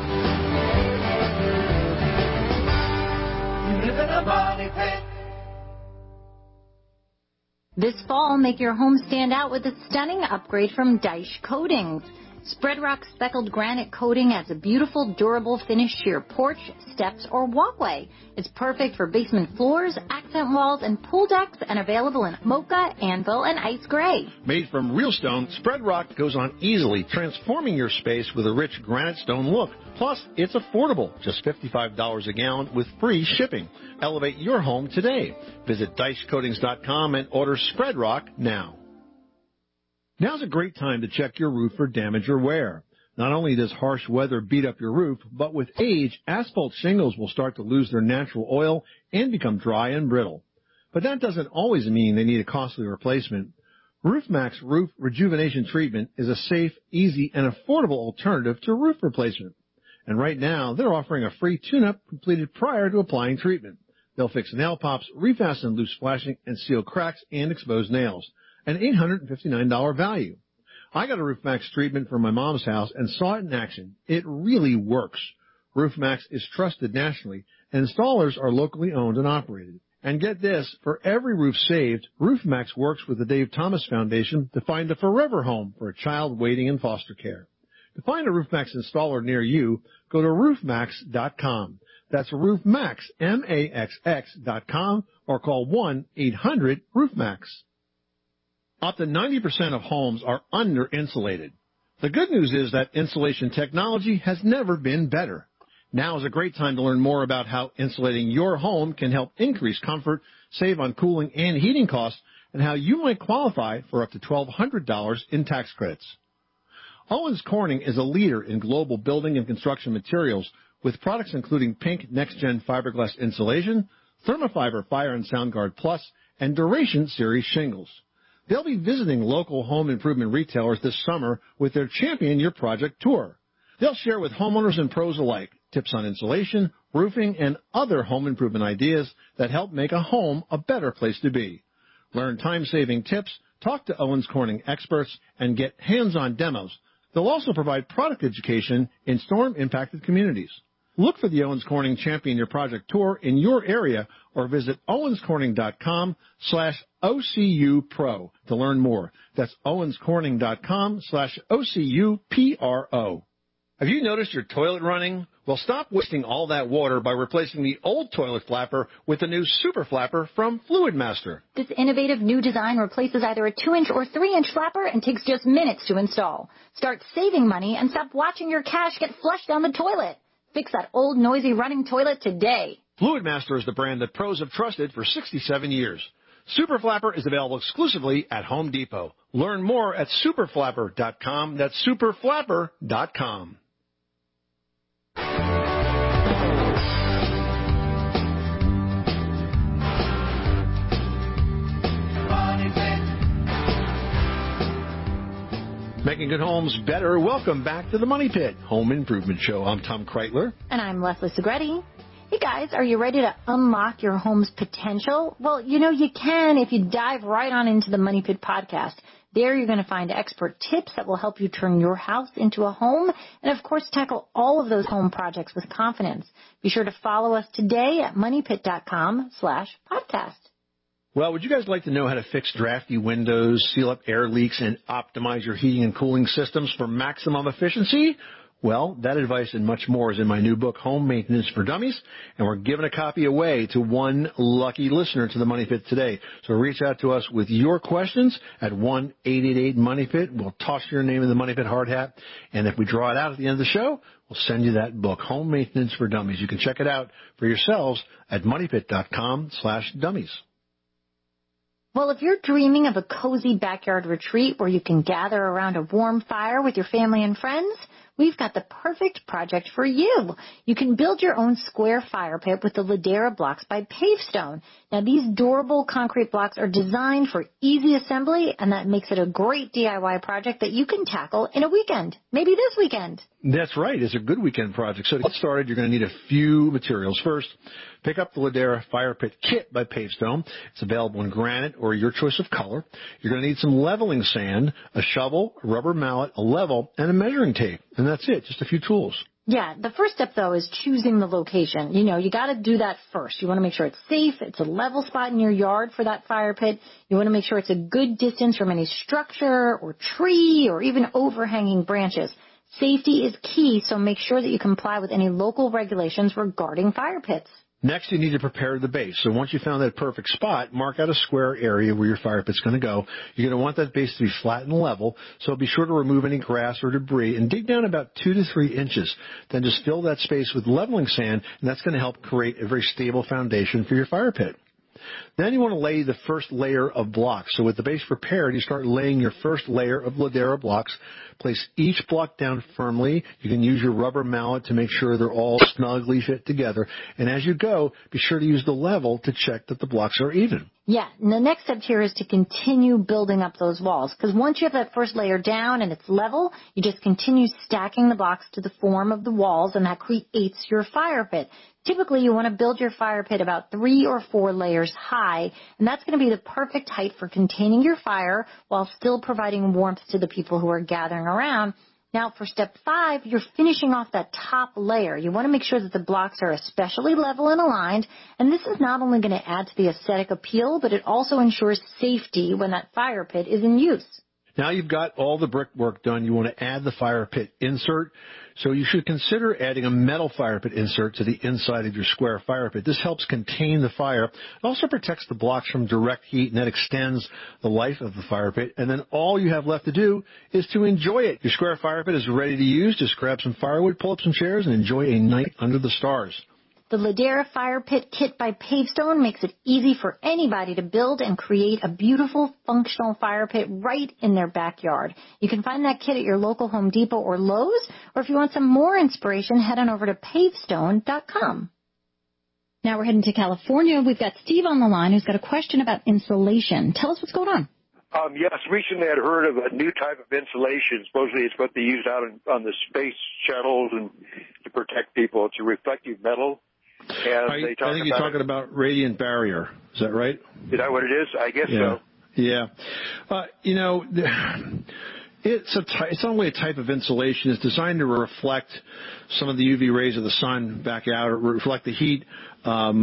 You live in a money pit. This fall, make your home stand out with a stunning upgrade from Dyche Coatings. Spread Rock speckled granite coating adds a beautiful, durable finish to your porch, steps, or walkway. It's perfect for basement floors, accent walls, and pool decks, and available in mocha, anvil, and ice gray. Made from real stone, Spread Rock goes on easily, transforming your space with a rich granite stone look. Plus, it's affordable, just fifty-five dollars a gallon with free shipping. Elevate your home today. Visit Dyche Coatings dot com and order Spread Rock now. Now's a great time to check your roof for damage or wear. Not only does harsh weather beat up your roof, but with age, asphalt shingles will start to lose their natural oil and become dry and brittle. But that doesn't always mean they need a costly replacement. RoofMax Roof Rejuvenation Treatment is a safe, easy, and affordable alternative to roof replacement. And right now, they're offering a free tune-up completed prior to applying treatment. They'll fix nail pops, refasten loose flashing, and seal cracks and exposed nails. An eight hundred fifty-nine dollars value. I got a RoofMax treatment for my mom's house and saw it in action. It really works. RoofMax is trusted nationally, and installers are locally owned and operated. And get this, for every roof saved, RoofMax works with the Dave Thomas Foundation to find a forever home for a child waiting in foster care. To find a RoofMax installer near you, go to roof max dot com. That's RoofMax, M A X X dot com, or call one eight hundred roof max. Up to ninety percent of homes are under-insulated. The good news is that insulation technology has never been better. Now is a great time to learn more about how insulating your home can help increase comfort, save on cooling and heating costs, and how you might qualify for up to twelve hundred dollars in tax credits. Owens Corning is a leader in global building and construction materials with products including Pink Next Gen Fiberglass Insulation, Thermofiber Fire and SoundGuard Plus, and Duration Series shingles. They'll be visiting local home improvement retailers this summer with their Champion Your Project tour. They'll share with homeowners and pros alike tips on insulation, roofing, and other home improvement ideas that help make a home a better place to be. Learn time-saving tips, talk to Owens Corning experts, and get hands-on demos. They'll also provide product education in storm-impacted communities. Look for the Owens Corning Champion Your Project tour in your area or visit owens corning dot com slash O C U Pro to learn more. That's owens corning dot com slash O C U P R O. Have you noticed your toilet running? Well, stop wasting all that water by replacing the old toilet flapper with the new Super Flapper from Fluid Master. This innovative new design replaces either a two inch or three inch flapper and takes just minutes to install. Start saving money and stop watching your cash get flushed down the toilet. Fix that old noisy running toilet today. Fluidmaster is the brand that pros have trusted for sixty-seven years. Super Flapper is available exclusively at Home Depot. Learn more at super flapper dot com. That's super flapper dot com. Making good homes better. Welcome back to the Money Pit Home Improvement Show. I'm Tom Kreitler. And I'm Leslie Segretti. Hey guys, are you ready to unlock your home's potential? Well, you know you can if you dive right on into the Money Pit podcast. There you're going to find expert tips that will help you turn your house into a home and, of course, tackle all of those home projects with confidence. Be sure to follow us today at moneypit.com slash podcast. Well, would you guys like to know how to fix drafty windows, seal up air leaks, and optimize your heating and cooling systems for maximum efficiency? Well, that advice and much more is in my new book, Home Maintenance for Dummies, and we're giving a copy away to one lucky listener to the Money Pit today. So reach out to us with your questions at one eight eight eight money pit. We'll toss your name in the Money Pit hard hat, and if we draw it out at the end of the show, we'll send you that book, Home Maintenance for Dummies. You can check it out for yourselves at moneypit.com slash dummies. Well, if you're dreaming of a cozy backyard retreat where you can gather around a warm fire with your family and friends, we've got the perfect project for you. You can build your own square fire pit with the Ladera blocks by Pavestone. Now, these durable concrete blocks are designed for easy assembly, and that makes it a great D I Y project that you can tackle in a weekend, maybe this weekend. That's right. It's a good weekend project. So to get started, you're going to need a few materials. First, pick up the Ladera Fire Pit Kit by Pavestone. It's available in granite or your choice of color. You're going to need some leveling sand, a shovel, a rubber mallet, a level, and a measuring tape. And that's it, just a few tools. Yeah, the first step, though, is choosing the location. You know, you got to do that first. You want to make sure it's safe. It's a level spot in your yard for that fire pit. You want to make sure it's a good distance from any structure or tree or even overhanging branches. Safety is key, so make sure that you comply with any local regulations regarding fire pits. Next, you need to prepare the base. So once you found that perfect spot, mark out a square area where your fire pit's going to go. You're going to want that base to be flat and level, so be sure to remove any grass or debris and dig down about two to three inches. Then just fill that space with leveling sand, and that's going to help create a very stable foundation for your fire pit. Then you want to lay the first layer of blocks. So with the base prepared, you start laying your first layer of Ladera blocks. Place each block down firmly. You can use your rubber mallet to make sure they're all snugly fit together. And as you go, be sure to use the level to check that the blocks are even. Yeah, and the next step here is to continue building up those walls. Because once you have that first layer down and it's level, you just continue stacking the blocks to the form of the walls, and that creates your fire pit. Typically, you want to build your fire pit about three or four layers high, and that's going to be the perfect height for containing your fire while still providing warmth to the people who are gathering around. Now, for step five, you're finishing off that top layer. You want to make sure that the blocks are especially level and aligned, and this is not only going to add to the aesthetic appeal, but it also ensures safety when that fire pit is in use. Now you've got all the brickwork done. You want to add the fire pit insert. So you should consider adding a metal fire pit insert to the inside of your square fire pit. This helps contain the fire. It also protects the blocks from direct heat, and that extends the life of the fire pit. And then all you have left to do is to enjoy it. Your square fire pit is ready to use. Just grab some firewood, pull up some chairs, and enjoy a night under the stars. The Ladera Fire Pit Kit by Pavestone makes it easy for anybody to build and create a beautiful, functional fire pit right in their backyard. You can find that kit at your local Home Depot or Lowe's, or if you want some more inspiration, head on over to pavestone dot com. Now we're heading to California. We've got Steve on the line who's got a question about insulation. Tell us what's going on. Um, yes, recently I'd heard of a new type of insulation. Supposedly it's what they use out on, on the space shuttles and to protect people. It's a reflective metal. And I, they talk I think about you're talking it. about radiant barrier. Is that right? Is that what it is? I guess yeah. so. Yeah. Uh, you know, it's a ty- it's not only a type of insulation. It's designed to reflect some of the U V rays of the sun back out, or reflect the heat um,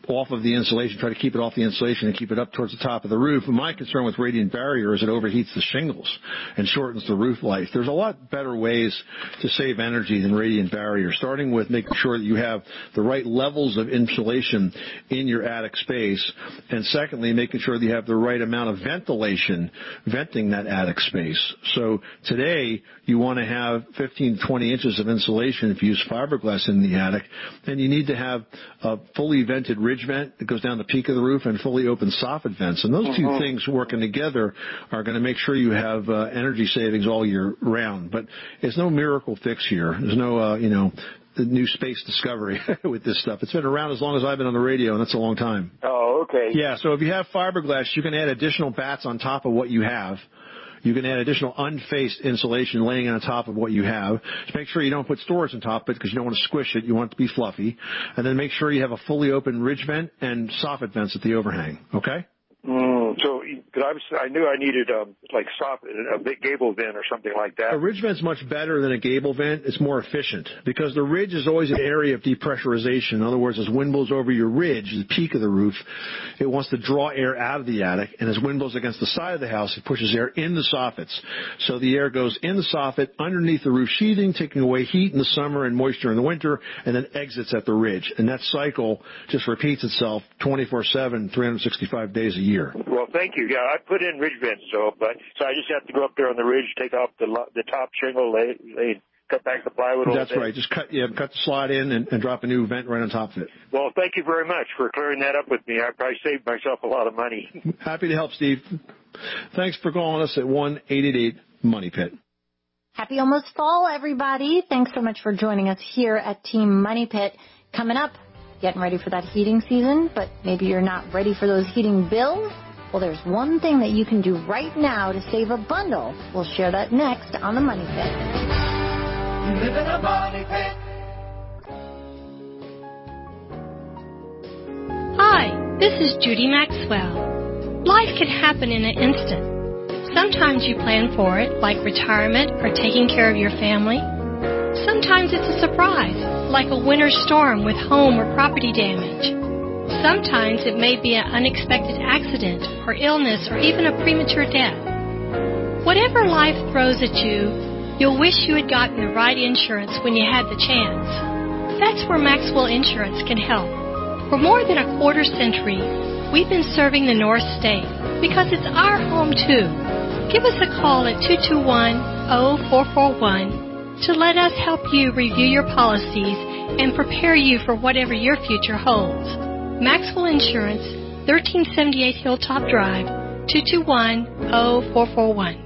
off of the insulation, try to keep it off the insulation and keep it up towards the top of the roof. And my concern with radiant barrier is it overheats the shingles and shortens the roof life. There's a lot better ways to save energy than radiant barrier, starting with making sure that you have the right levels of insulation in your attic space, and secondly, making sure that you have the right amount of ventilation venting that attic space. So today, you want to have fifteen, twenty inches of insulation if you use fiberglass in the attic, and you need to have a fully vented ridge vent that goes down the peak of the roof and fully open soffit vents. And those two uh-huh. things working together are going to make sure you have uh, energy savings all year round. But it's no miracle fix here. There's no, uh, you know, the new space discovery with this stuff. It's been around as long as I've been on the radio, and that's a long time. Oh, okay. Yeah, so if you have fiberglass, you can add additional bats on top of what you have. You can add additional unfaced insulation laying on top of what you have. Just make sure you don't put storage on top of it because you don't want to squish it. You want it to be fluffy. And then make sure you have a fully open ridge vent and soffit vents at the overhang, okay? Mm, so, cause I, was, I knew I needed um, like soft, a big gable vent or something like that. A ridge vent's much better than a gable vent. It's more efficient because the ridge is always an area of depressurization. In other words, as wind blows over your ridge, the peak of the roof, it wants to draw air out of the attic, and as wind blows against the side of the house, it pushes air in the soffits. So the air goes in the soffit, underneath the roof sheathing, taking away heat in the summer and moisture in the winter, and then exits at the ridge. And that cycle just repeats itself twenty-four seven, three hundred sixty-five days a year. Well, thank you. Yeah, I put in ridge vents, so but so I just have to go up there on the ridge, take off the the top shingle, lay, lay cut back the plywood. That's right. Just cut yeah, cut the slot in and, and drop a new vent right on top of it. Well, thank you very much for clearing that up with me. I probably saved myself a lot of money. Happy to help, Steve. Thanks for calling us at one eight eight eight Money Pit. Happy almost fall, everybody. Thanks so much for joining us here at Team Money Pit. Coming up, getting ready for that heating season, but maybe you're not ready for those heating bills? Well, there's one thing that you can do right now to save a bundle. We'll share that next on the Money Pit. You live in a money pit. Hi, this is Judy Maxwell. Life can happen in an instant. Sometimes you plan for it, like retirement or taking care of your family. Sometimes it's a surprise, like a winter storm with home or property damage. Sometimes it may be an unexpected accident or illness or even a premature death. Whatever life throws at you, you'll wish you had gotten the right insurance when you had the chance. That's where Maxwell Insurance can help. For more than a quarter century, we've been serving the North State because it's our home too. Give us a call at two two one, zero four four one to let us help you review your policies and prepare you for whatever your future holds. Maxwell Insurance, thirteen seventy-eight Hilltop Drive, two two one, zero four four one.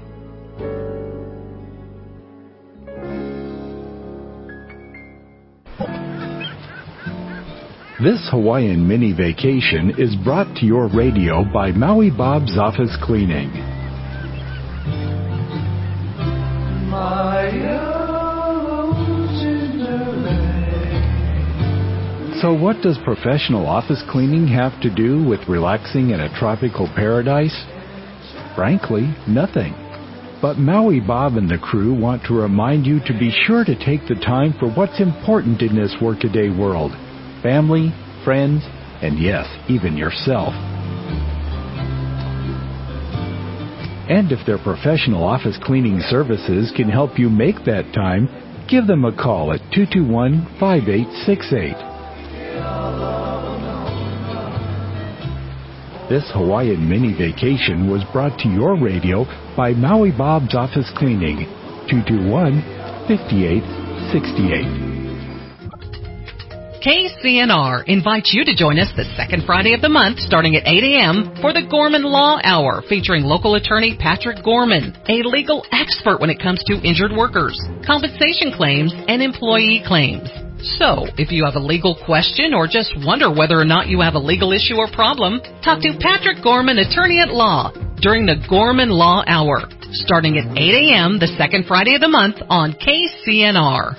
This Hawaiian mini vacation is brought to your radio by Maui Bob's Office Cleaning. So what does professional office cleaning have to do with relaxing in a tropical paradise? Frankly, nothing. But Maui Bob and the crew want to remind you to be sure to take the time for what's important in this workaday world. Family, friends, and yes, even yourself. And if their professional office cleaning services can help you make that time, give them a call at two two one, five eight six eight. This Hawaiian mini vacation was brought to your radio by Maui Bob's Office Cleaning, two two one, five eight six eight. K C N R invites you to join us the second Friday of the month starting at eight a.m. for the Gorman Law Hour featuring local attorney Patrick Gorman, a legal expert when it comes to injured workers, compensation claims, and employee claims. So, if you have a legal question or just wonder whether or not you have a legal issue or problem, talk to Patrick Gorman, attorney at law, during the Gorman Law Hour, starting at eight a.m. the second Friday of the month on K C N R.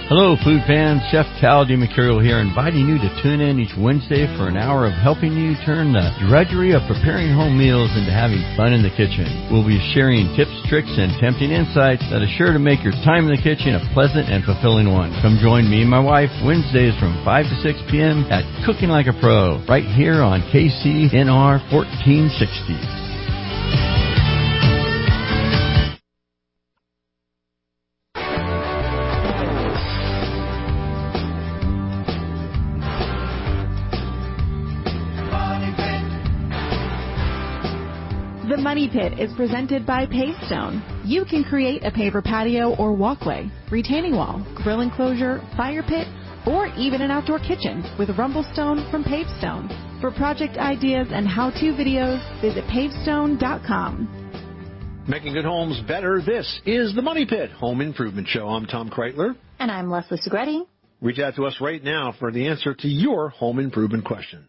Hello, food fans. Chef Cal DiMercurio here, inviting you to tune in each Wednesday for an hour of helping you turn the drudgery of preparing home meals into having fun in the kitchen. We'll be sharing tips, tricks, and tempting insights that are sure to make your time in the kitchen a pleasant and fulfilling one. Come join me and my wife Wednesdays from five to six p.m. at Cooking Like a Pro, right here on K C N R fourteen sixty. The Money Pit is presented by Pavestone. You can create a paver patio or walkway, retaining wall, grill enclosure, fire pit, or even an outdoor kitchen with Rumblestone from Pavestone. For project ideas and how-to videos, visit pavestone dot com. Making good homes better, this is the Money Pit Home Improvement Show. I'm Tom Kreitler. And I'm Leslie Segretti. Reach out to us right now for the answer to your home improvement question.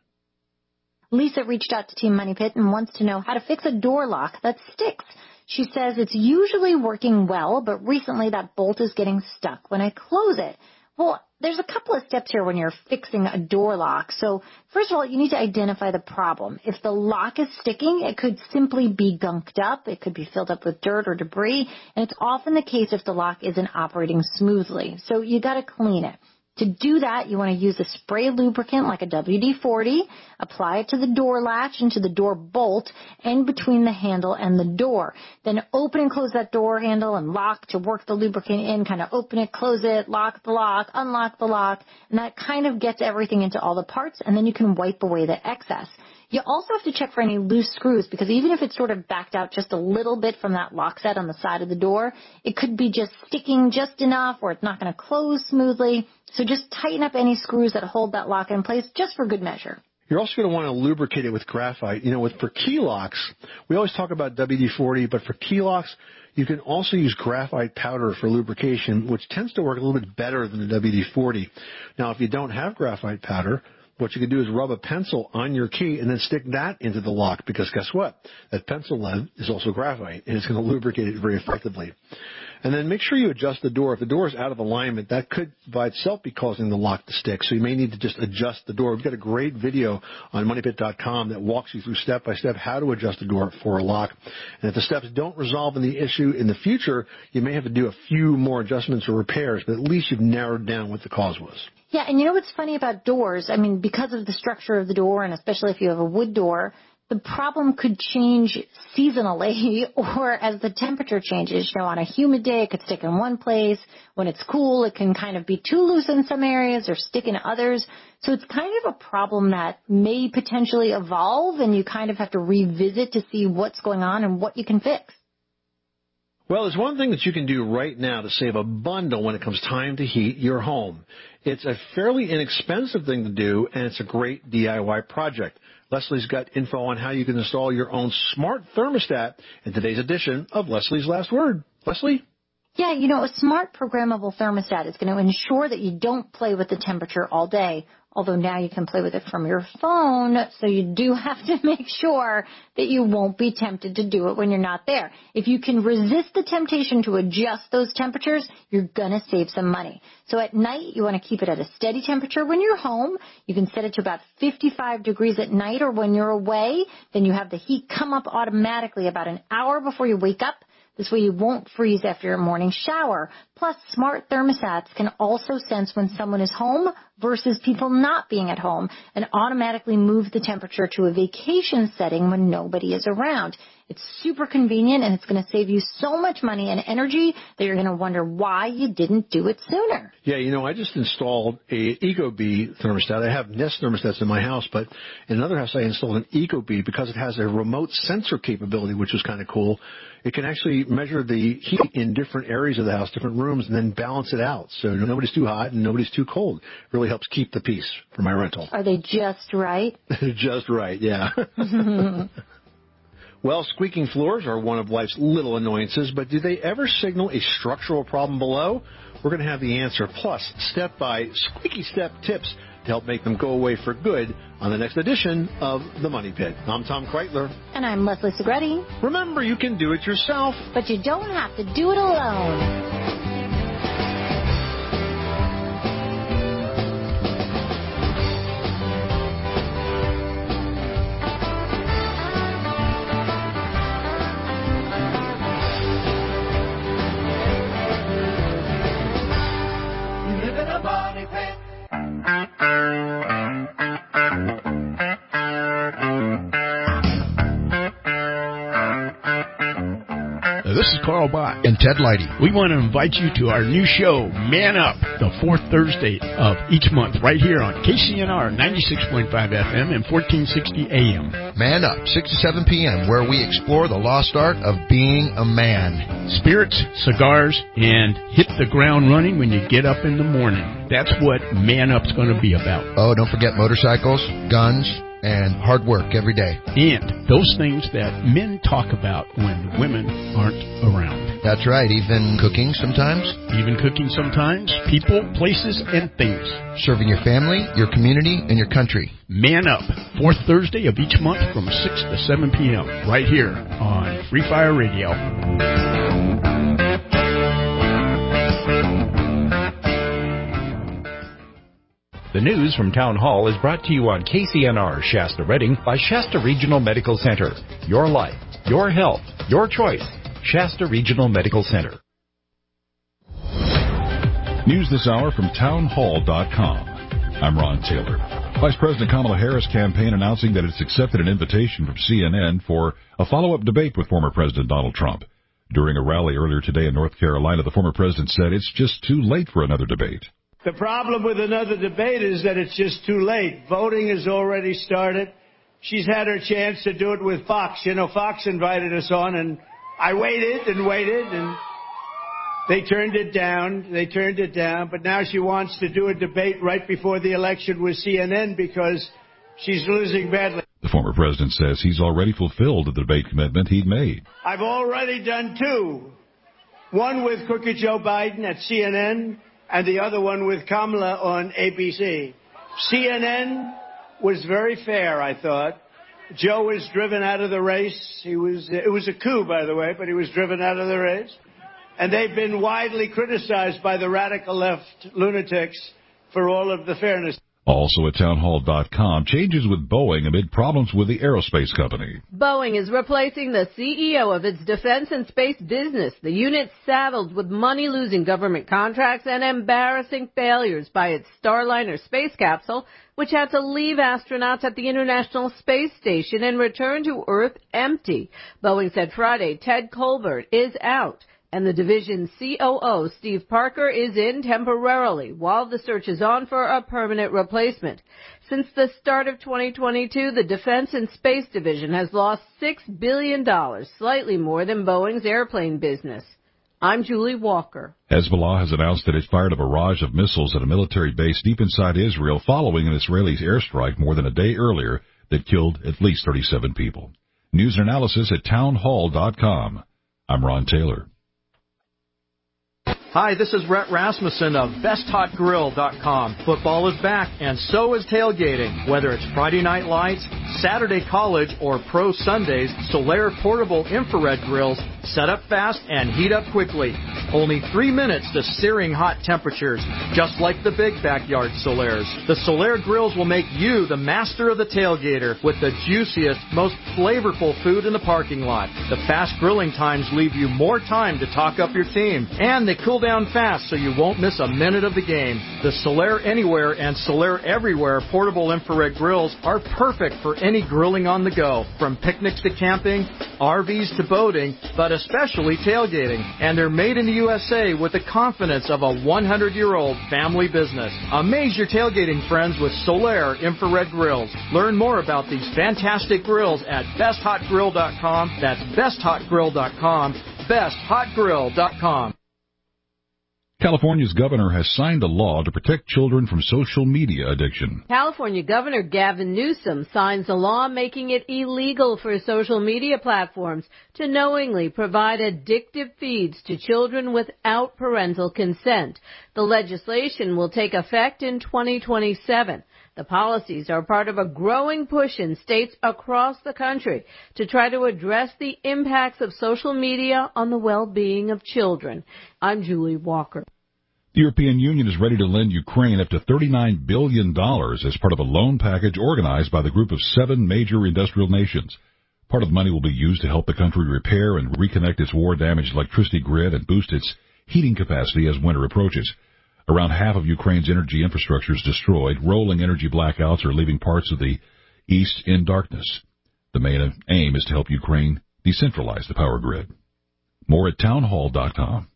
Lisa reached out to Team Money Pit and wants to know how to fix a door lock that sticks. She says it's usually working well, but recently that bolt is getting stuck when I close it. Well, there's a couple of steps here when you're fixing a door lock. So first of all, you need to identify the problem. If the lock is sticking, it could simply be gunked up. It could be filled up with dirt or debris. And it's often the case if the lock isn't operating smoothly. So you got to clean it. To do that, you want to use a spray lubricant like a W D forty, apply it to the door latch and to the door bolt and between the handle and the door. Then open and close that door handle and lock to work the lubricant in, kind of open it, close it, lock the lock, unlock the lock, and that kind of gets everything into all the parts, and then you can wipe away the excess. You also have to check for any loose screws because even if it's sort of backed out just a little bit from that lock set on the side of the door, it could be just sticking just enough or it's not going to close smoothly. So just tighten up any screws that hold that lock in place just for good measure. You're also going to want to lubricate it with graphite. You know, with for key locks, we always talk about W D forty, but for key locks, you can also use graphite powder for lubrication, which tends to work a little bit better than the W D forty. Now, if you don't have graphite powder, what you can do is rub a pencil on your key and then stick that into the lock because guess what? That pencil lead is also graphite and it's going to lubricate it very effectively. And then make sure you adjust the door. If the door is out of alignment, that could by itself be causing the lock to stick. So you may need to just adjust the door. We've got a great video on money pit dot com that walks you through step by step how to adjust the door for a lock. And if the steps don't resolve in the issue in the future, you may have to do a few more adjustments or repairs, but at least you've narrowed down what the cause was. Yeah, and you know what's funny about doors? I mean, because of the structure of the door, and especially if you have a wood door, the problem could change seasonally or as the temperature changes. You know, on a humid day, it could stick in one place. When it's cool, it can kind of be too loose in some areas or stick in others. So it's kind of a problem that may potentially evolve, and you kind of have to revisit to see what's going on and what you can fix. Well, there's one thing that you can do right now to save a bundle when it comes time to heat your home. It's a fairly inexpensive thing to do, and it's a great D I Y project. Leslie's got info on how you can install your own smart thermostat in today's edition of Leslie's Last Word. Leslie? Yeah, you know, a smart programmable thermostat is going to ensure that you don't play with the temperature all day, although now you can play with it from your phone, so you do have to make sure that you won't be tempted to do it when you're not there. If you can resist the temptation to adjust those temperatures, you're going to save some money. So at night, you want to keep it at a steady temperature when you're home. You can set it to about fifty-five degrees at night, or when you're away, then you have the heat come up automatically about an hour before you wake up. This way you won't freeze after your morning shower. Plus, smart thermostats can also sense when someone is home versus people not being at home and automatically move the temperature to a vacation setting when nobody is around. It's super convenient, and it's going to save you so much money and energy that you're going to wonder why you didn't do it sooner. Yeah, you know, I just installed a Ecobee thermostat. I have Nest thermostats in my house, but in another house I installed an Ecobee because it has a remote sensor capability, which was kind of cool. It can actually measure the heat in different areas of the house, different rooms, and then balance it out. So nobody's too hot and nobody's too cold. It really helps keep the peace for my rental. Are they just right? Just right, yeah. Well, squeaking floors are one of life's little annoyances, but do they ever signal a structural problem below? We're going to have the answer, plus step-by squeaky step tips to help make them go away for good on the next edition of The Money Pit. I'm Tom Kreitler. And I'm Leslie Segretti. Remember, you can do it yourself, but you don't have to do it alone. This is Carl Bott and Ted Leidy. We want to invite you to our new show, Man Up, the fourth Thursday of each month, right here on K C N R ninety-six point five F M and fourteen sixty A M. Man Up, six to seven p.m., where we explore the lost art of being a man. Spirits, cigars, and hit the ground running when you get up in the morning. That's what Man Up's going to be about. Oh, don't forget motorcycles, guns, and hard work every day. And those things that men talk about when women aren't around. That's right, even cooking sometimes. Even cooking sometimes. People, places, and things. Serving your family, your community, and your country. Man Up, fourth Thursday of each month from six to seven p.m. right here on Free Fire Radio. The news from Town Hall is brought to you on K C N R Shasta Redding by Shasta Regional Medical Center. Your life, your health, your choice. Shasta Regional Medical Center. News this hour from town hall dot com. I'm Ron Taylor. Vice President Kamala Harris' campaign announcing that it's accepted an invitation from C N N for a follow-up debate with former President Donald Trump. During a rally earlier today in North Carolina, the former president said it's just too late for another debate. The problem with another debate is that it's just too late. Voting has already started. She's had her chance to do it with Fox. You know, Fox invited us on, and I waited and waited, and they turned it down. They turned it down. But now she wants to do a debate right before the election with C N N because she's losing badly. The former president says he's already fulfilled the debate commitment he'd made. I've already done two. One with Crooked Joe Biden at C N N, and the other one with Kamala on A B C. C N N was very fair, I thought. Joe was driven out of the race. He was, it was a coup, by the way, but he was driven out of the race. And they've been widely criticized by the radical left lunatics for all of the fairness. Also at town hall dot com, changes with Boeing amid problems with the aerospace company. Boeing is replacing the C E O of its defense and space business. The unit saddled with money-losing government contracts and embarrassing failures by its Starliner space capsule, which had to leave astronauts at the International Space Station and return to Earth empty. Boeing said Friday Ted Colbert is out, and the division's C O O, Steve Parker, is in temporarily while the search is on for a permanent replacement. Since the start of twenty twenty-two, the Defense and Space Division has lost six billion dollars, slightly more than Boeing's airplane business. I'm Julie Walker. Hezbollah has announced that it fired a barrage of missiles at a military base deep inside Israel following an Israeli airstrike more than a day earlier that killed at least thirty-seven people. News and analysis at town hall dot com. I'm Ron Taylor. Hi, this is Rhett Rasmussen of best hot grill dot com. Football is back, and so is tailgating. Whether it's Friday Night Lights, Saturday College, or Pro Sundays, Solaire portable infrared grills set up fast and heat up quickly. Only three minutes to searing hot temperatures, just like the big backyard Solaires. The Solaire grills will make you the master of the tailgater with the juiciest, most flavorful food in the parking lot. The fast grilling times leave you more time to talk up your team, and they cool down fast so you won't miss a minute of the game. The Solaire Anywhere and Solaire Everywhere portable infrared grills are perfect for any grilling on the go, from picnics to camping, R Vs to boating, but especially tailgating. And they're made in the U S A with the confidence of a hundred-year-old family business. Amaze your tailgating friends with Solaire infrared grills. Learn more about these fantastic grills at best hot grill dot com. That's best hot grill dot com. best hot grill dot com. California's governor has signed a law to protect children from social media addiction. California Governor Gavin Newsom signs a law making it illegal for social media platforms to knowingly provide addictive feeds to children without parental consent. The legislation will take effect in twenty twenty-seven. The policies are part of a growing push in states across the country to try to address the impacts of social media on the well-being of children. I'm Julie Walker. The European Union is ready to lend Ukraine up to thirty-nine billion dollars as part of a loan package organized by the group of seven major industrial nations. Part of the money will be used to help the country repair and reconnect its war-damaged electricity grid and boost its heating capacity as winter approaches. Around half of Ukraine's energy infrastructure is destroyed. Rolling energy blackouts are leaving parts of the east in darkness. The main aim is to help Ukraine decentralize the power grid. More at townhall dot com.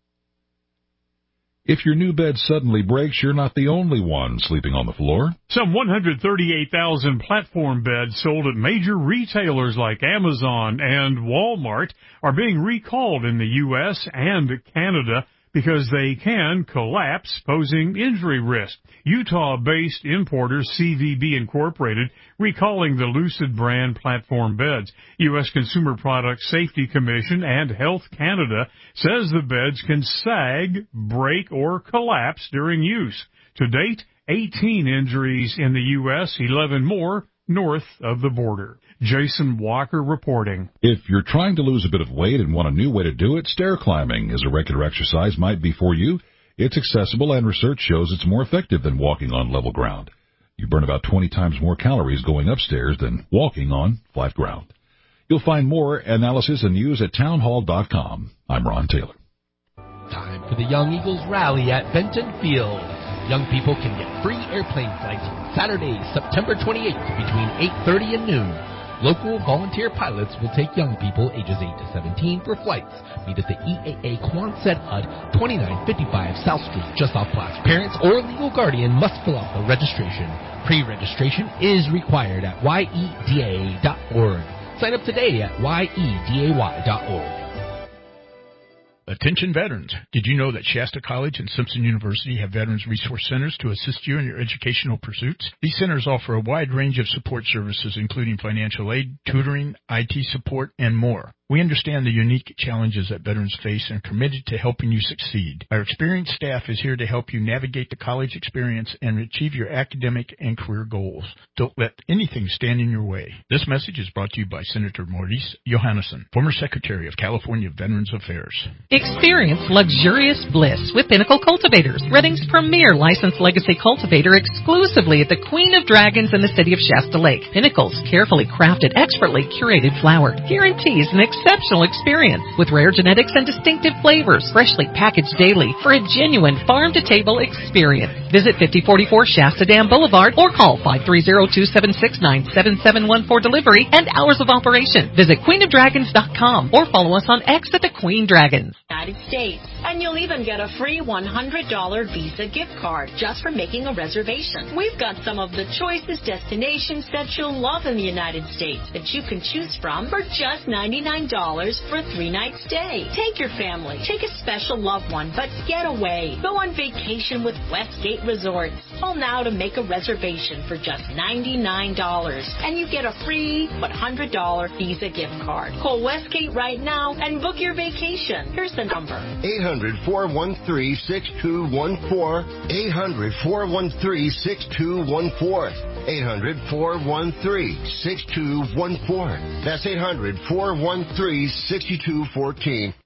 If your new bed suddenly breaks, you're not the only one sleeping on the floor. Some one hundred thirty-eight thousand platform beds sold at major retailers like Amazon and Walmart are being recalled in the U S and Canada because they can collapse, posing injury risk. Utah-based importer C V B Incorporated recalling the Lucid brand platform beds. U S Consumer Product Safety Commission and Health Canada says the beds can sag, break, or collapse during use. To date, eighteen injuries in the U S, eleven more north of the border. Jason Walker reporting. If you're trying to lose a bit of weight and want a new way to do it, stair climbing as a regular exercise might be for you. It's accessible, and research shows it's more effective than walking on level ground. You burn about twenty times more calories going upstairs than walking on flat ground. You'll find more analysis and news at townhall dot com. I'm Ron Taylor. Time for the Young Eagles Rally at Benton Field. Young people can get free airplane flights on Saturday, September twenty-eighth between eight thirty and noon. Local volunteer pilots will take young people ages eight to seventeen for flights. Meet at the E A A Quonset Hut, twenty-nine fifty-five South Street, just off Plaza. Parents or legal guardian must fill out the registration. Pre-registration is required at Y E D A dot org. Sign up today at Y E D A Y dot org. Attention veterans. Did you know that Shasta College and Simpson University have Veterans Resource Centers to assist you in your educational pursuits? These centers offer a wide range of support services, including financial aid, tutoring, I T support, and more. We understand the unique challenges that veterans face and are committed to helping you succeed. Our experienced staff is here to help you navigate the college experience and achieve your academic and career goals. Don't let anything stand in your way. This message is brought to you by Senator Maurice Johannesson, former Secretary of California Veterans Affairs. Experience luxurious bliss with Pinnacle Cultivators, Redding's premier licensed legacy cultivator, exclusively at the Queen of Dragons in the city of Shasta Lake. Pinnacle's carefully crafted, expertly curated flower guarantees an exceptional experience with rare genetics and distinctive flavors, freshly packaged daily for a genuine farm-to-table experience. Visit fifty forty-four Shasta Dam Boulevard or call five three zero, two seven six, nine seven seven one for delivery and hours of operation. Visit queen of dragons dot com or follow us on X at the Queen Dragons. United States. And you'll even get a free one hundred dollars Visa gift card just for making a reservation. We've got some of the choicest destinations that you'll love in the United States that you can choose from for just ninety-nine dollars for a three-night stay. Take your family, take a special loved one, but get away. Go on vacation with Westgate Resorts. Call now to make a reservation for just ninety-nine dollars, and you get a free one hundred dollars Visa gift card. Call Westgate right now and book your vacation. Here's the number. eight hundred, four one three, six two one four. eight hundred, four one three, six two one four. eight hundred, four one three, six two one four. That's eight hundred, four one three, six two one four.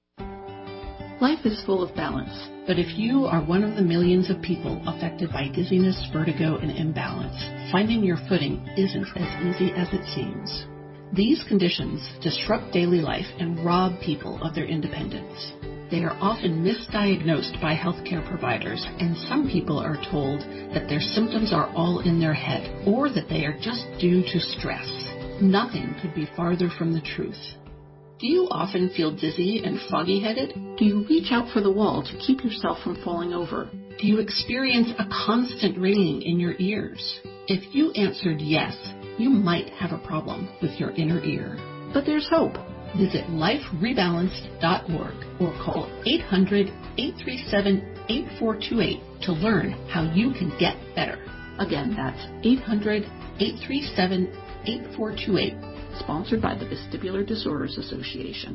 Life is full of balance, but if you are one of the millions of people affected by dizziness, vertigo, and imbalance, finding your footing isn't as easy as it seems. These conditions disrupt daily life and rob people of their independence. They are often misdiagnosed by healthcare providers, and some people are told that their symptoms are all in their head or that they are just due to stress. Nothing could be farther from the truth. Do you often feel dizzy and foggy-headed? Do you reach out for the wall to keep yourself from falling over? Do you experience a constant ringing in your ears? If you answered yes, you might have a problem with your inner ear. But there's hope. Visit life rebalanced dot org or call eight hundred, eight three seven, eight four two eight to learn how you can get better. Again, that's eight hundred, eight three seven, eight four two eight. Sponsored by the Vestibular Disorders Association.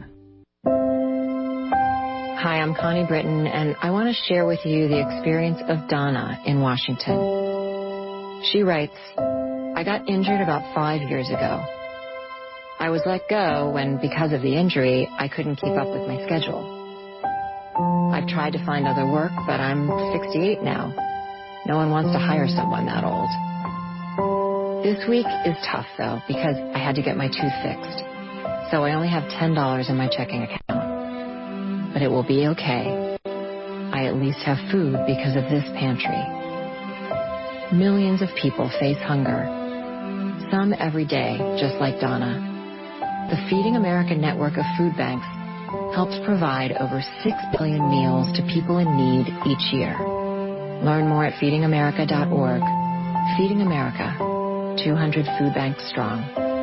Hi, I'm Connie Britton, and I want to share with you the experience of Donna in Washington. She writes, I got injured about five years ago. I was let go when, because of the injury, I couldn't keep up with my schedule. I've tried to find other work, but I'm sixty-eight now. No one wants to hire someone that old. This week is tough, though, because I had to get my tooth fixed. So I only have ten dollars in my checking account. But it will be okay. I at least have food because of this pantry. Millions of people face hunger. Some every day, just like Donna. The Feeding America network of food banks helps provide over six billion meals to people in need each year. Learn more at feeding america dot org. Feeding America, two hundred food banks strong.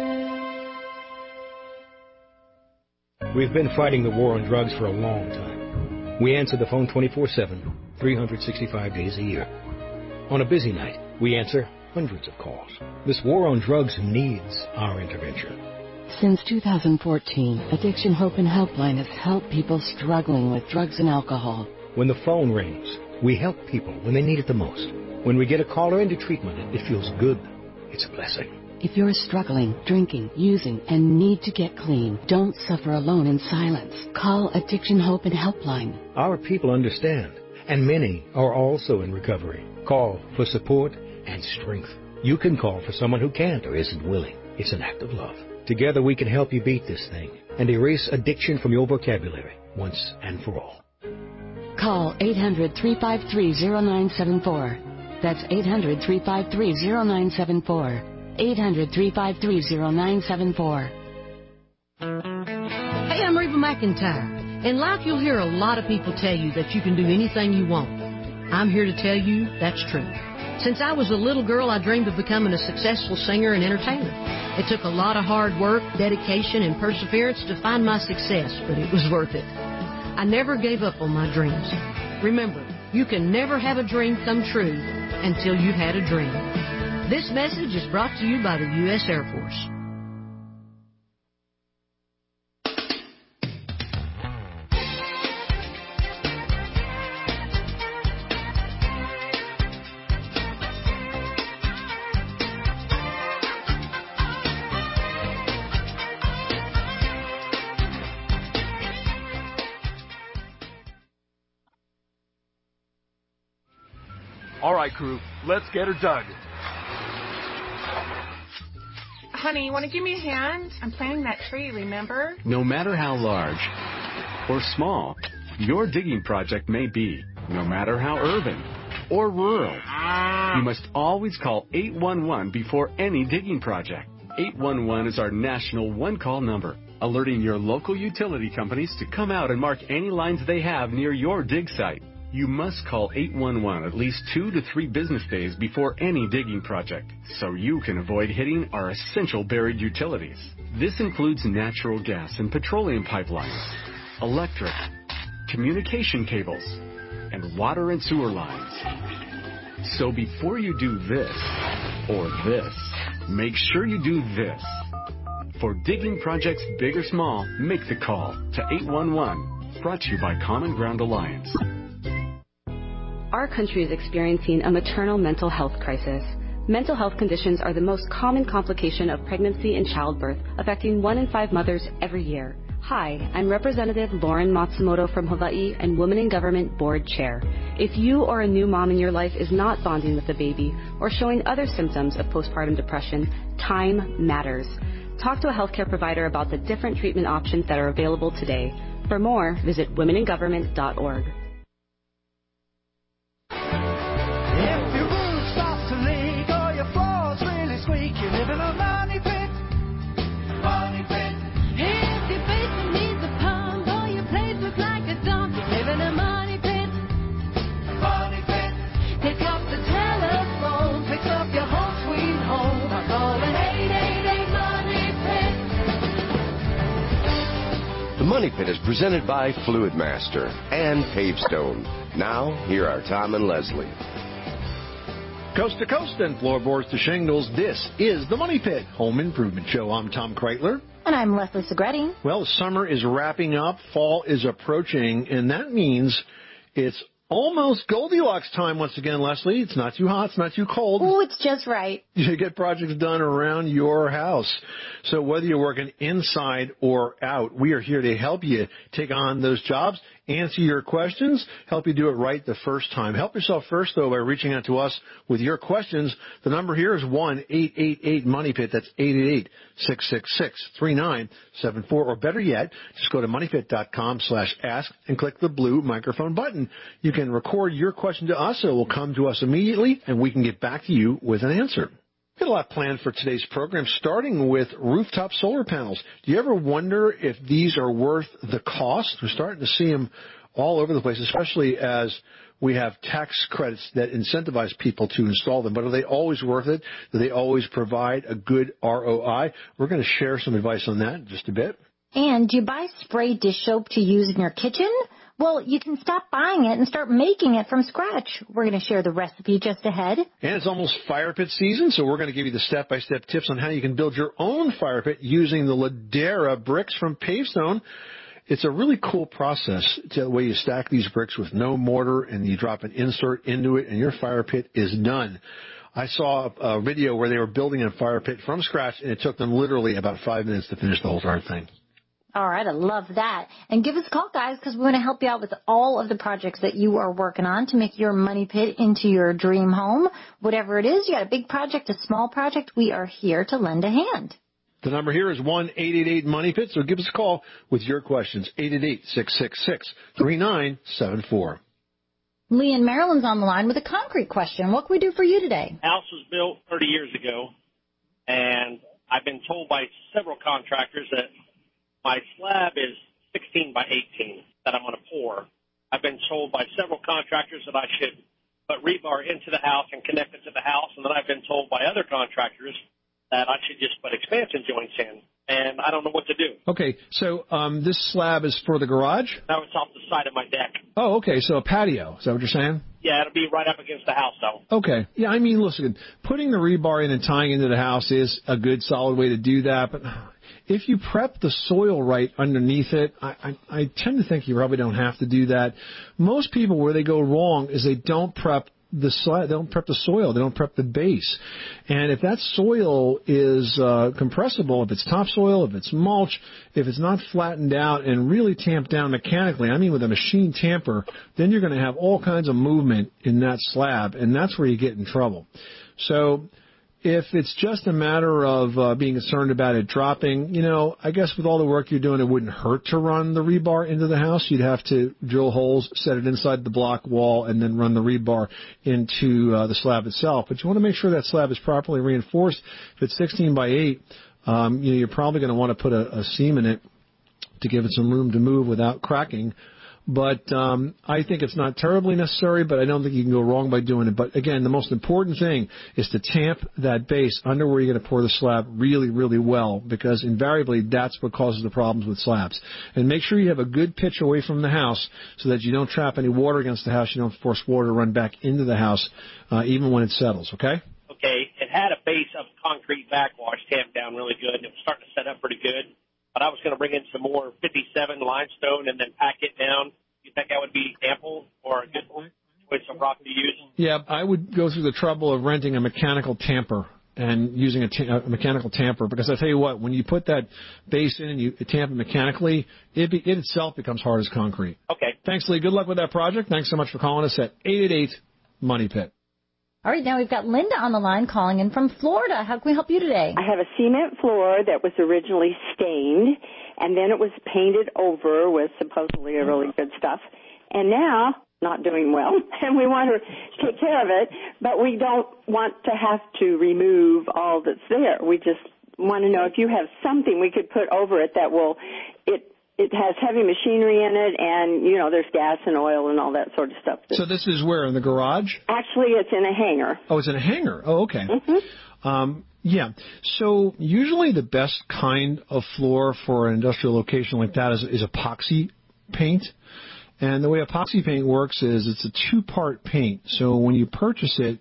We've been fighting the war on drugs for a long time. We answer the phone twenty-four seven, three hundred sixty-five days a year. On a busy night, we answer hundreds of calls. This war on drugs needs our intervention. Since two thousand fourteen, Addiction Hope and Helpline has helped people struggling with drugs and alcohol. When the phone rings, we help people when they need it the most. When we get a caller into treatment, it feels good. It's a blessing. If you're struggling, drinking, using, and need to get clean, don't suffer alone in silence. Call Addiction Hope and Helpline. Our people understand, and many are also in recovery. Call for support and strength. You can call for someone who can't or isn't willing. It's an act of love. Together we can help you beat this thing and erase addiction from your vocabulary once and for all. Call eight hundred, three five three, zero nine seven four. That's eight hundred, three five three, zero nine seven four. eight hundred, three five three, zero nine seven four. Hey, I'm Reba McEntire. In life, you'll hear a lot of people tell you that you can do anything you want. I'm here to tell you that's true. Since I was a little girl, I dreamed of becoming a successful singer and entertainer. It took a lot of hard work, dedication, and perseverance to find my success, but it was worth it. I never gave up on my dreams. Remember, you can never have a dream come true until you've had a dream. This message is brought to you by the U S Air Force. All right, crew, let's get her dug. Honey, you want to give me a hand? I'm planting that tree, remember? No matter how large or small your digging project may be, no matter how urban or rural, you must always call eight one one before any digging project. eight one one is our national one-call number, alerting your local utility companies to come out and mark any lines they have near your dig site. You must call eight one one at least two to three business days before any digging project, so you can avoid hitting our essential buried utilities. This includes natural gas and petroleum pipelines, electric, communication cables, and water and sewer lines. So before you do this or this, make sure you do this. For digging projects big or small, make the call to eight one one. Brought to you by Common Ground Alliance. Our country is experiencing a maternal mental health crisis. Mental health conditions are the most common complication of pregnancy and childbirth, affecting one in five mothers every year. Hi, I'm Representative Lauren Matsumoto from Hawaii and Women in Government Board Chair. If you or a new mom in your life is not bonding with the baby or showing other symptoms of postpartum depression, time matters. Talk to a healthcare provider about the different treatment options that are available today. For more, visit women in government dot org. If your roof starts to leak or your floor's really squeak, you live in a money pit. Money pit. If your basement needs a pump or your place looks like a dump, you live in a money pit. Money pit. Pick up the telephone, fix up your home sweet home by calling eight eight eight Money Pit. The Money Pit is presented by Fluid Master and Pavestone. Now, here are Tom and Leslie. Coast to coast and floorboards to shingles, this is the Money Pit Home Improvement Show. I'm Tom Kreitler. And I'm Leslie Segretti. Well, summer is wrapping up, fall is approaching, and that means it's almost Goldilocks time once again, Leslie. It's not too hot, it's not too cold. Oh, it's just right. You get projects done around your house. So whether you're working inside or out, we are here to help you take on those jobs, answer your questions, help you do it right the first time. Help yourself first, though, by reaching out to us with your questions. The number here is one eight eight eight Money Pit. That's eight eight eight, six six six, three nine seven four. Or better yet, just go to moneypit.com slash ask and click the blue microphone button. You can record your question to us. It will come to us immediately, and we can get back to you with an answer. Got a lot planned for today's program, starting with rooftop solar panels. Do you ever wonder if these are worth the cost? We're starting to see them all over the place, especially as we have tax credits that incentivize people to install them. But are they always worth it? Do they always provide a good R O I? We're going to share some advice on that in just a bit. And do you buy spray dish soap to use in your kitchen? Well, you can stop buying it and start making it from scratch. We're going to share the recipe just ahead. And it's almost fire pit season, so we're going to give you the step-by-step tips on how you can build your own fire pit using the Ladera bricks from Pavestone. It's a really cool process, the way you stack these bricks with no mortar, and you drop an insert into it, and your fire pit is done. I saw a video where they were building a fire pit from scratch, and it took them literally about five minutes to finish the whole darn thing. All right, I love that. And give us a call, guys, because we want to help you out with all of the projects that you are working on to make your money pit into your dream home. Whatever it is, you got a big project, a small project, we are here to lend a hand. The number here is one eight eight eight money pit, so give us a call with your questions, eight eight eight, six six six, three nine seven four. Lee in Maryland's on the line with a concrete question. What can we do for you today? House was built thirty years ago, and I've been told by several contractors that my slab is sixteen by eighteen that I'm going to pour. I've been told by several contractors that I should put rebar into the house and connect it to the house, and then I've been told by other contractors that I should just put expansion joints in, and I don't know what to do. Okay, so um, this slab is for the garage? Now it's off the side of my deck. Oh, okay, so a patio. Is that what you're saying? Yeah, it'll be right up against the house, though. Okay. Yeah, I mean, listen, putting the rebar in and tying into the house is a good, solid way to do that, but if you prep the soil right underneath it, I, I, I tend to think you probably don't have to do that. Most people, where they go wrong is they don't prep the soil, they don't prep the soil, they don't prep the base. And if that soil is uh, compressible, if it's topsoil, if it's mulch, if it's not flattened out and really tamped down mechanically, I mean with a machine tamper, then you're going to have all kinds of movement in that slab, and that's where you get in trouble. So if it's just a matter of uh, being concerned about it dropping, you know, I guess with all the work you're doing, it wouldn't hurt to run the rebar into the house. You'd have to drill holes, set it inside the block wall, and then run the rebar into uh, the slab itself. But you want to make sure that slab is properly reinforced. If it's sixteen by eight, um, you know, you're probably going to want to put a, a seam in it to give it some room to move without cracking. But um, I think it's not terribly necessary, but I don't think you can go wrong by doing it. But, again, the most important thing is to tamp that base under where you're going to pour the slab really, really well, because invariably that's what causes the problems with slabs. And make sure you have a good pitch away from the house so that you don't trap any water against the house. You don't force water to run back into the house, uh, even when it settles, okay? Okay, it had a base of concrete backwash tamped down really good, and it was starting to set up pretty good. But I was going to bring in some more fifty-seven limestone and then pack it down. You think that would be ample or a good choice of rock to use? Yeah, I would go through the trouble of renting a mechanical tamper and using a, t- a mechanical tamper, because I tell you what, when you put that base in and you tamp it mechanically, it, be, it itself becomes hard as concrete. Okay. Thanks, Lee. Good luck with that project. Thanks so much for calling us at eight eight eight money pit. All right, now we've got Linda on the line calling in from Florida. How can we help you today? I have a cement floor that was originally stained, and then it was painted over with supposedly a really good stuff. And now, not doing well, and we want to take care of it, but we don't want to have to remove all that's there. We just want to know if you have something we could put over it that will, it it has heavy machinery in it, and, you know, there's gas and oil and all that sort of stuff. So this is where, in the garage? Actually, it's in a hangar. Oh, it's in a hangar. Oh, okay. Mm-hmm. Um, yeah. So usually the best kind of floor for an industrial location like that is, is epoxy paint. And the way epoxy paint works is it's a two-part paint. So when you purchase it,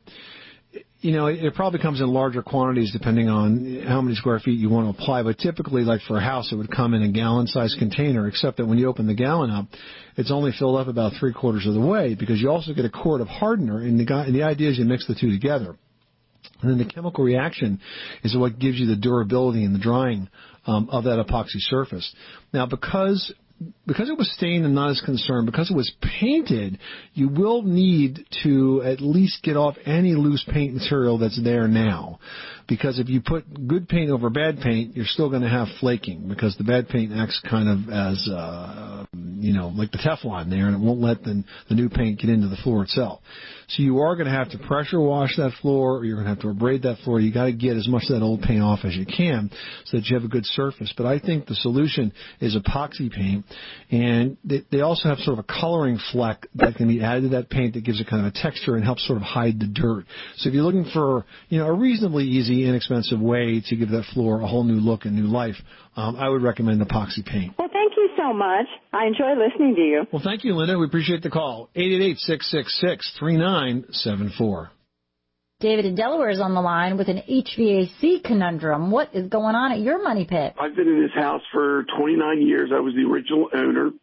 you know, it, it probably comes in larger quantities depending on how many square feet you want to apply. But typically, like for a house, it would come in a gallon-sized container, except that when you open the gallon up, it's only filled up about three-quarters of the way, because you also get a quart of hardener, and the, and the idea is you mix the two together. And then the chemical reaction is what gives you the durability and the drying um, of that epoxy surface. Now, because because it was stained and not as concerned, because it was painted, you will need to at least get off any loose paint material that's there now. Because if you put good paint over bad paint, you're still going to have flaking, because the bad paint acts kind of as uh, you know, like the Teflon there, and it won't let the, the new paint get into the floor itself. So you are going to have to pressure wash that floor, or you're going to have to abrade that floor. You got to get as much of that old paint off as you can so that you have a good surface. But I think the solution is epoxy paint, and they, they also have sort of a coloring fleck that can be added to that paint that gives it kind of a texture and helps sort of hide the dirt. So if you're looking for, you know, a reasonably easy, inexpensive way to give that floor a whole new look and new life, um, I would recommend epoxy paint. Well, thank you so much. I enjoy listening to you. Well, thank you, Linda. We appreciate the call. eight eight eight, six six six, three nine seven four. David in Delaware is on the line with an H V A C conundrum. What is going on at your money pit? I've been in this house for twenty-nine years. I was the original owner,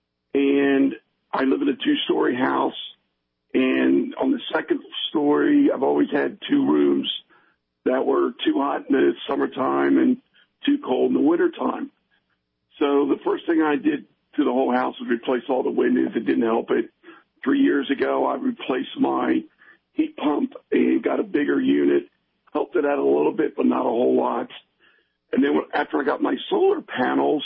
and I live in a two-story house. And on the second story, I've always had two rooms that were too hot in the summertime and too cold in the wintertime. So the first thing I did to the whole house was replace all the windows. It didn't help it. Three years ago, I replaced my heat pump and got a bigger unit. Helped it out a little bit, but not a whole lot. And then after I got my solar panels,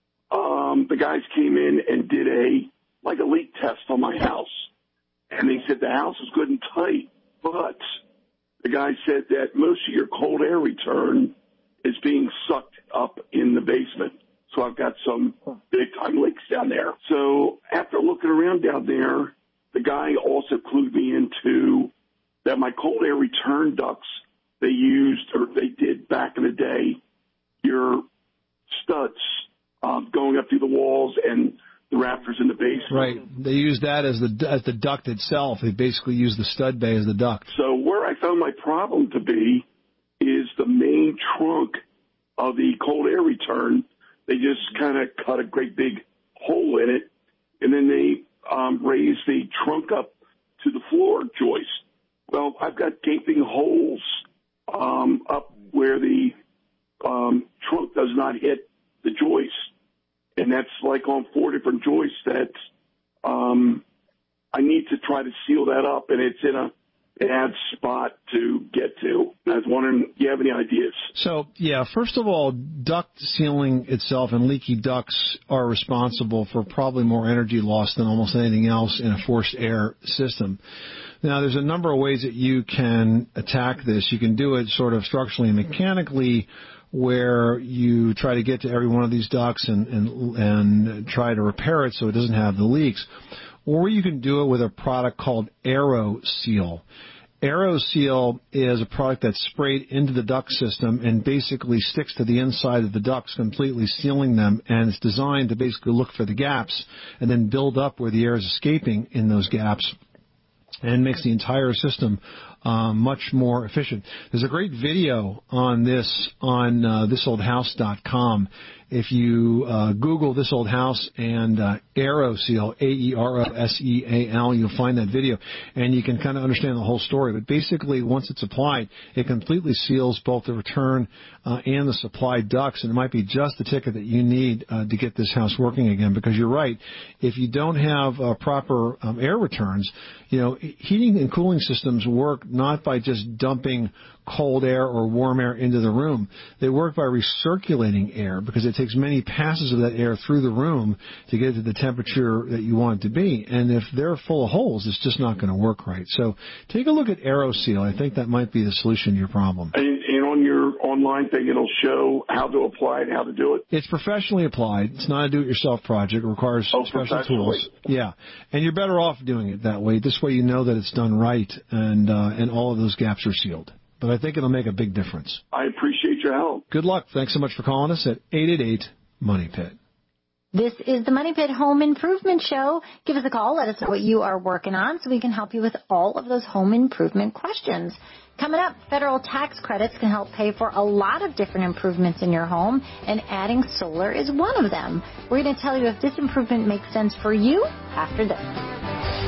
um, the guys came in and did a, like a leak test on my house. And they said the house is good and tight, but the guy said that most of your cold air return is being sucked up in the basement. So I've got some big time leaks down there. So after looking around down there, the guy also clued me into that my cold air return ducts they used, or they did back in the day, your studs um, going up through the walls and the rafters in the basement. Right. They use that as the as the duct itself. They basically use the stud bay as the duct. So where I found my problem to be is the main trunk of the cold air return. They just kind of cut a great big hole in it, and then they um, raise the trunk up to the floor joist. Well, I've got gaping holes um, up where the um, trunk does not hit the joist. And that's like on four different joists that um, I need to try to seal that up, and it's in a bad spot to get to. I was wondering, do you have any ideas? So, yeah, first of all, duct sealing itself and leaky ducts are responsible for probably more energy loss than almost anything else in a forced air system. Now, there's a number of ways that you can attack this. You can do it sort of structurally and mechanically, where you try to get to every one of these ducts and, and, and try to repair it so it doesn't have the leaks. Or you can do it with a product called AeroSeal. AeroSeal is a product that's sprayed into the duct system and basically sticks to the inside of the ducts, completely sealing them, and it's designed to basically look for the gaps and then build up where the air is escaping in those gaps, and makes the entire system um, much more efficient. There's a great video on this on uh, this old house dot com. If you uh, Google This Old House and uh, AeroSeal, A E R O S E A L, you'll find that video, and you can kind of understand the whole story. But basically, once it's applied, it completely seals both the return uh, and the supply ducts, and it might be just the ticket that you need uh, to get this house working again. Because you're right, if you don't have uh, proper um, air returns, you know, heating and cooling systems work not by just dumping cold air or warm air into the room. They work by recirculating air, because it takes many passes of that air through the room to get to the temperature that you want it to be. And if they're full of holes, it's just not going to work right. So take a look at AeroSeal. I think that might be the solution to your problem. And, and on your online thing, it'll show how to apply it, how to do it? It's professionally applied. It's not a do-it-yourself project. It requires oh, special tools. Yeah. And you're better off doing it that way. This way you know that it's done right, and uh, and all of those gaps are sealed. But I think it'll make a big difference. I appreciate your help. Good luck. Thanks so much for calling us at eight eight eight, MONEY PIT. This is the Money Pit Home Improvement Show. Give us a call. Let us know what you are working on so we can help you with all of those home improvement questions. Coming up, federal tax credits can help pay for a lot of different improvements in your home, and adding solar is one of them. We're going to tell you if this improvement makes sense for you after this.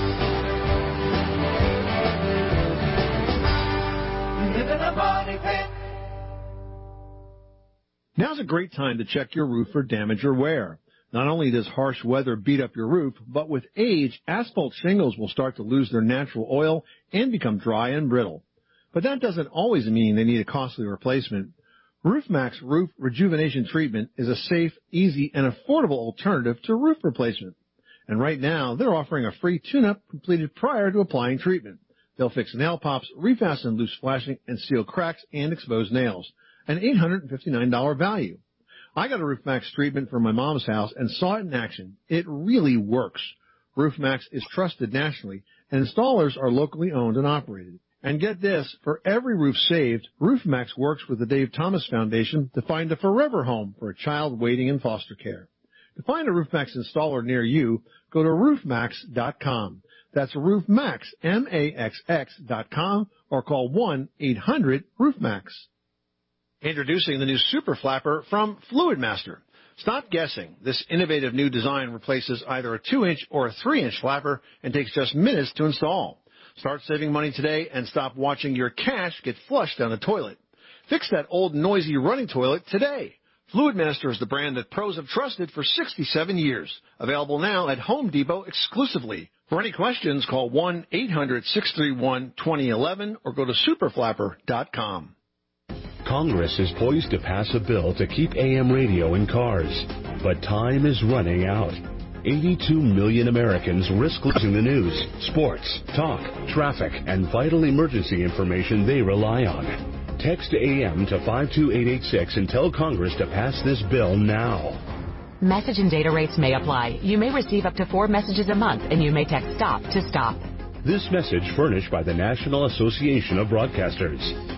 Now's a great time to check your roof for damage or wear. Not only does harsh weather beat up your roof, but with age, asphalt shingles will start to lose their natural oil and become dry and brittle. But that doesn't always mean they need a costly replacement. RoofMax Roof Rejuvenation Treatment is a safe, easy, and affordable alternative to roof replacement. And right now, they're offering a free tune-up completed prior to applying treatment. They'll fix nail pops, refasten loose flashing, and seal cracks and exposed nails. An eight hundred fifty-nine dollars value. I got a RoofMax treatment for my mom's house and saw it in action. It really works. RoofMax is trusted nationally, and installers are locally owned and operated. And get this, for every roof saved, RoofMax works with the Dave Thomas Foundation to find a forever home for a child waiting in foster care. To find a RoofMax installer near you, go to roof max dot com. That's RoofMax, M A X X dot com, or call one eight hundred roof max. Introducing the new Super Flapper from Fluidmaster. Stop guessing. This innovative new design replaces either a two inch or a three inch flapper and takes just minutes to install. Start saving money today and stop watching your cash get flushed down the toilet. Fix that old noisy running toilet today. Fluidmaster is the brand that pros have trusted for sixty-seven years. Available now at Home Depot exclusively. For any questions, call one eight hundred six three one two zero one one or go to super flapper dot com. Congress is poised to pass a bill to keep A M radio in cars, but time is running out. eighty-two million Americans risk losing the news, sports, talk, traffic, and vital emergency information they rely on. Text A M to five two eight eight six and tell Congress to pass this bill now. Message and data rates may apply. You may receive up to four messages a month, and you may text STOP to STOP. This message furnished by the National Association of Broadcasters.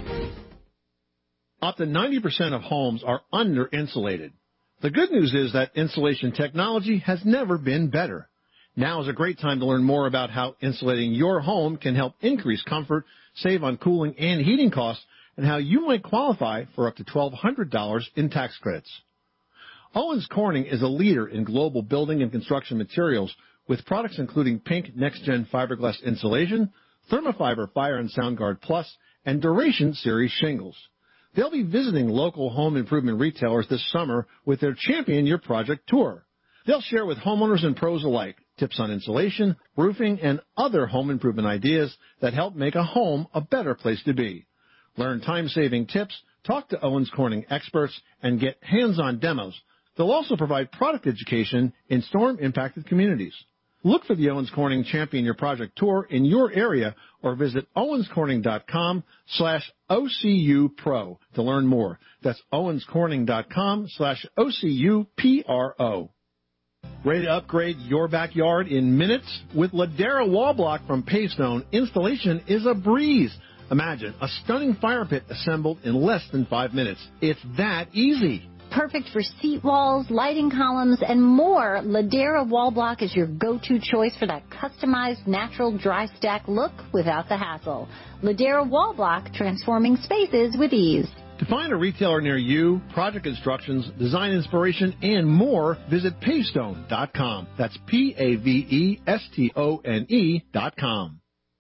Up to ninety percent of homes are under-insulated. The good news is that insulation technology has never been better. Now is a great time to learn more about how insulating your home can help increase comfort, save on cooling and heating costs, and how you might qualify for up to twelve hundred dollars in tax credits. Owens Corning is a leader in global building and construction materials with products including Pink Next Gen Fiberglass Insulation, Thermofiber Fire and SoundGuard Plus, and Duration Series shingles. They'll be visiting local home improvement retailers this summer with their Champion Your Project tour. They'll share with homeowners and pros alike tips on insulation, roofing, and other home improvement ideas that help make a home a better place to be. Learn time-saving tips, talk to Owens Corning experts, and get hands-on demos. They'll also provide product education in storm-impacted communities. Look for the Owens Corning Champion Your Project tour in your area or visit owenscorning.com slash OCUPro to learn more. That's owenscorning.com slash OCUPRO. Ready to upgrade your backyard in minutes? With Ladera Wall Block from Pavestone, installation is a breeze. Imagine a stunning fire pit assembled in less than five minutes. It's that easy. Perfect for seat walls, lighting columns, and more. Ladera Wall Block is your go-to choice for that customized natural dry stack look without the hassle. Ladera Wall Block, transforming spaces with ease. To find a retailer near you, project instructions, design inspiration, and more, visit pavestone dot com. That's P A V E S T O N E dot com.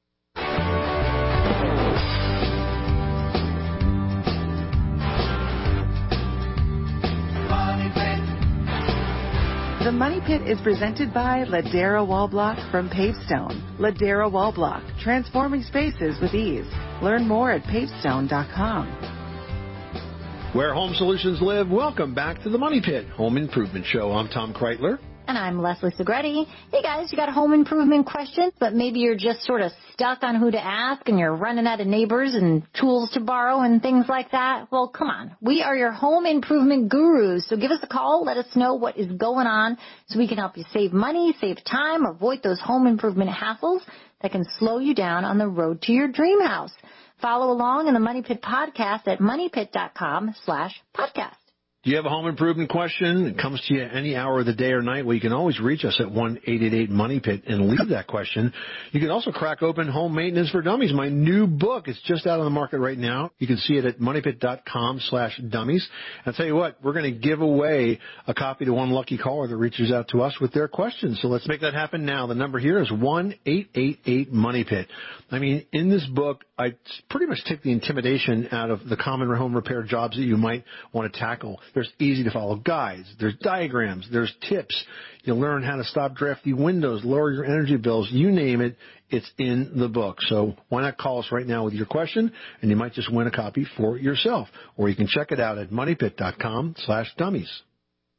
The Money Pit is presented by Ladera Wall Block from Pavestone. Ladera Wall Block, transforming spaces with ease. Learn more at pavestone dot com. Where home solutions live, welcome back to the Money Pit Home Improvement Show. I'm Tom Kreitler. And I'm Leslie Segretti. Hey guys, you got home improvement questions, but maybe you're just sort of stuck on who to ask and you're running out of neighbors and tools to borrow and things like that? Well, come on. We are your home improvement gurus. So give us a call. Let us know what is going on so we can help you save money, save time, avoid those home improvement hassles that can slow you down on the road to your dream house. Follow along in the Money Pit podcast at moneypit.com slash podcast. Do you have a home improvement question? It comes to you any hour of the day or night. Well, you can always reach us at one eight eight eight money pit and leave that question. You can also crack open Home Maintenance for Dummies, my new book. It's just out on the market right now. You can see it at moneypit.com slash dummies. I'll tell you what, we're going to give away a copy to one lucky caller that reaches out to us with their questions. So let's make that happen now. The number here is one eight eight eight money pit. I mean, in this book, I pretty much take the intimidation out of the common home repair jobs that you might want to tackle. There's easy-to-follow guides. There's diagrams. There's tips. You'll learn how to stop drafty windows, lower your energy bills. You name it, it's in the book. So why not call us right now with your question, and you might just win a copy for yourself. Or you can check it out at moneypit.com slash dummies.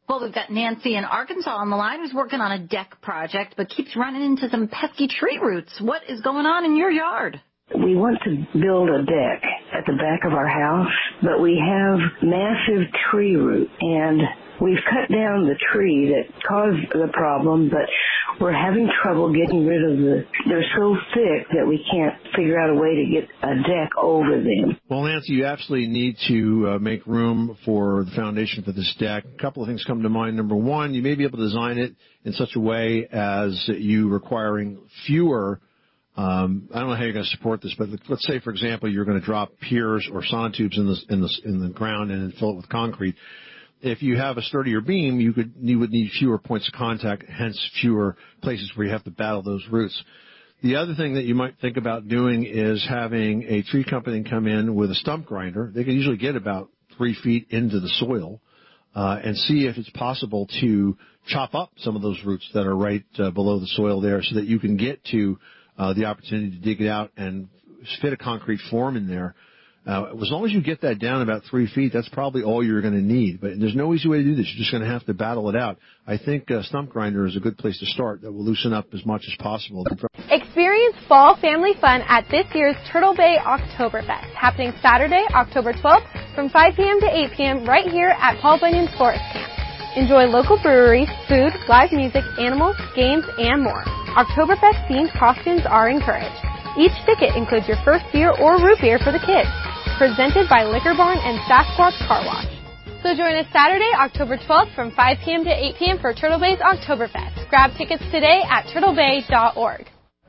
Well, we've got Nancy in Arkansas on the line who's working on a deck project but keeps running into some pesky tree roots. What is going on in your yard? We want to build a deck at the back of our house, but we have massive tree root, and we've cut down the tree that caused the problem, but we're having trouble getting rid of the, they're so thick that we can't figure out a way to get a deck over them. Well, Nancy, you absolutely need to uh, make room for the foundation for this deck. A couple of things come to mind. Number one, you may be able to design it in such a way as you requiring fewer Um, I don't know how you're going to support this, but let's say, for example, you're going to drop piers or sonotubes in the in the in the ground and then fill it with concrete. If you have a sturdier beam, you could you would need fewer points of contact, hence fewer places where you have to battle those roots. The other thing that you might think about doing is having a tree company come in with a stump grinder. They can usually get about three feet into the soil uh, and see if it's possible to chop up some of those roots that are right uh, below the soil there, so that you can get to Uh, the opportunity to dig it out and fit a concrete form in there. Uh, as long as you get that down about three feet, that's probably all you're going to need. But there's no easy way to do this. You're just going to have to battle it out. I think uh, stump grinder is a good place to start. That will loosen up as much as possible. Experience fall family fun at this year's Turtle Bay Oktoberfest, happening Saturday, October twelfth from five p.m. to eight p.m. right here at Paul Bunyan's Forest Camp. Enjoy local breweries, food, live music, animals, games, and more. Oktoberfest-themed costumes are encouraged. Each ticket includes your first beer or root beer for the kids. Presented by Liquor Barn and Sasquatch Car Wash. So join us Saturday, October twelfth from five p.m. to eight p.m. for Turtle Bay's Oktoberfest. Grab tickets today at turtle bay dot org.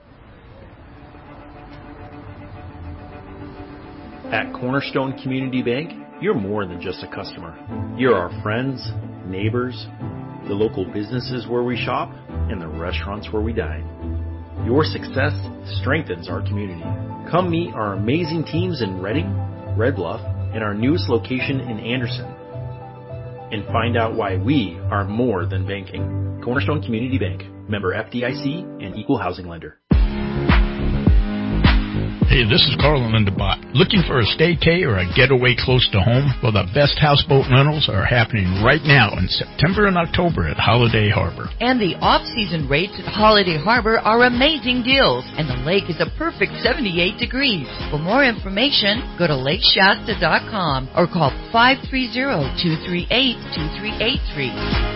At Cornerstone Community Bank, you're more than just a customer. You're our friends, neighbors, the local businesses where we shop, and the restaurants where we dine. Your success strengthens our community. Come meet our amazing teams in Redding, Red Bluff, and our newest location in Anderson. And find out why we are more than banking. Cornerstone Community Bank, member F D I C and equal housing lender. Hey, this is Carl in the Bot. Looking for a staycay or a getaway close to home? Well, the best houseboat rentals are happening right now in September and October at Holiday Harbor. And the off-season rates at Holiday Harbor are amazing deals, and the lake is a perfect seventy-eight degrees. For more information, go to lake shasta dot com or call five three zero, two three eight, two three eight three.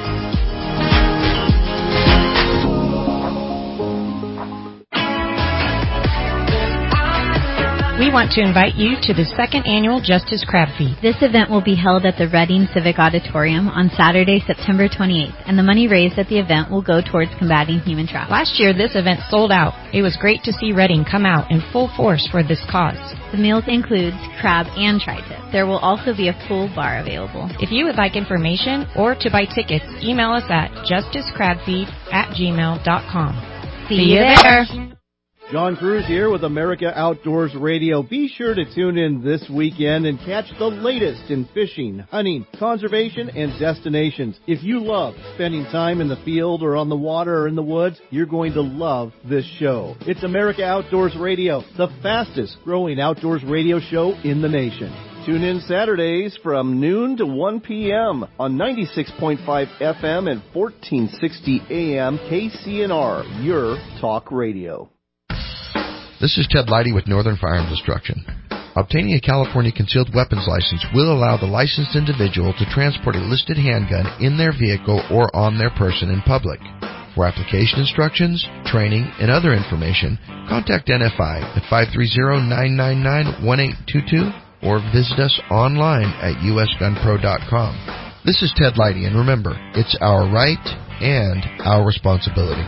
We want to invite you to the second annual Justice Crab Feed. This event will be held at the Reading Civic Auditorium on Saturday, September twenty-eighth, and the money raised at the event will go towards combating human trafficking. Last year, this event sold out. It was great to see Reading come out in full force for this cause. The meals includes crab and tri-tip. There will also be a full bar available. If you would like information or to buy tickets, email us at justice crab feed at gmail dot com. See, See you there. there. John Cruz here with America Outdoors Radio. Be sure to tune in this weekend and catch the latest in fishing, hunting, conservation, and destinations. If you love spending time in the field or on the water or in the woods, you're going to love this show. It's America Outdoors Radio, the fastest growing outdoors radio show in the nation. Tune in Saturdays from noon to one p.m. on ninety-six point five F M and fourteen sixty A M K C N R, your talk radio. This is Ted Leidy with Northern Firearms Destruction. Obtaining a California concealed weapons license will allow the licensed individual to transport a listed handgun in their vehicle or on their person in public. For application instructions, training, and other information, contact N F I at five three zero, nine nine nine, one eight two two or visit us online at u s gun pro dot com. This is Ted Leidy, and remember, it's our right and our responsibility.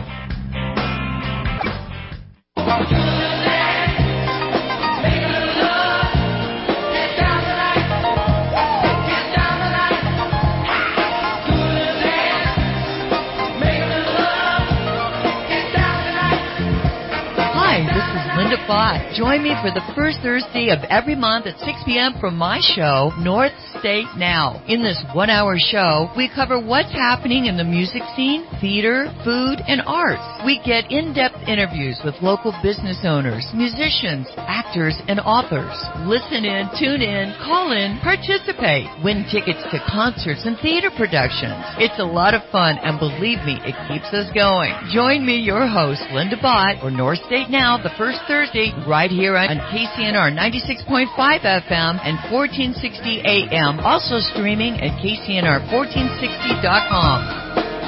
Bott. Join me for the first Thursday of every month at six p.m. from my show, North State Now. In this one-hour show, we cover what's happening in the music scene, theater, food, and arts. We get in-depth interviews with local business owners, musicians, actors, and authors. Listen in, tune in, call in, participate. Win tickets to concerts and theater productions. It's a lot of fun, and believe me, it keeps us going. Join me, your host, Linda Bott, for North State Now, the first Thursday, right here on K C N R ninety-six point five F M and fourteen sixty A M. Also streaming at K C N R fourteen sixty dot com.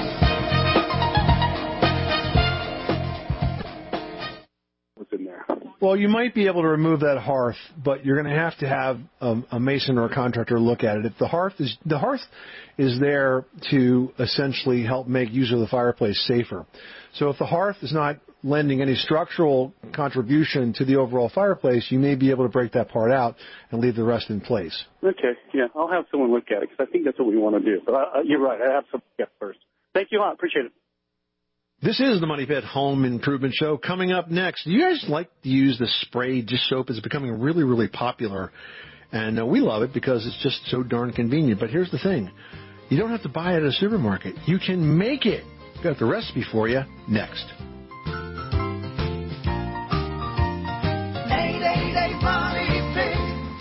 Well, you might be able to remove that hearth, but you're going to have to have a, a mason or a contractor look at it. If the hearth is the hearth is there to essentially help make use of the fireplace safer. So if the hearth is not lending any structural contribution to the overall fireplace, you may be able to break that part out and leave the rest in place. Okay, yeah, I'll have someone look at it because I think that's what we want to do. But uh, you're right, I have to get first. Thank you a lot, appreciate it. This is the Money Pit Home Improvement Show. Coming up next, do you guys like to use the spray dish soap? It's becoming really, really popular, and uh, we love it because it's just so darn convenient. But here's the thing. You don't have to buy it at a supermarket. You can make it. Got the recipe for you next. eight eight eight Money Pit.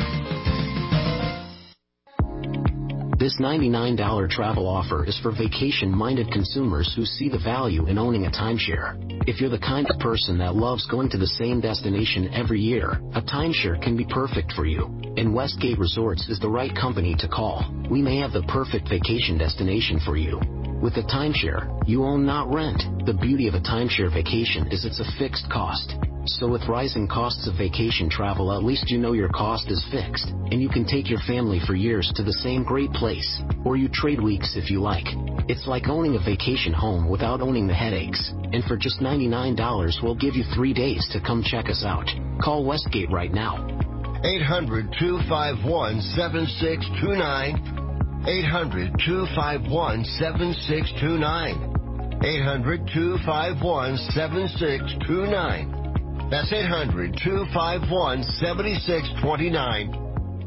This ninety-nine dollars travel offer is for vacation-minded consumers who see the value in owning a timeshare. If you're the kind of person that loves going to the same destination every year, a timeshare can be perfect for you. And Westgate Resorts is the right company to call. We may have the perfect vacation destination for you. With a timeshare, you own, not rent. The beauty of a timeshare vacation is it's a fixed cost. So with rising costs of vacation travel, at least you know your cost is fixed, and you can take your family for years to the same great place, or you trade weeks if you like. It's like owning a vacation home without owning the headaches. And for just ninety-nine dollars, we'll give you three days to come check us out. Call Westgate right now. eight hundred, two five one, seven six two nine. eight hundred, two five one, seven six two nine. eight hundred, two five one, seven six two nine. That's eight hundred, two five one, seven six two nine.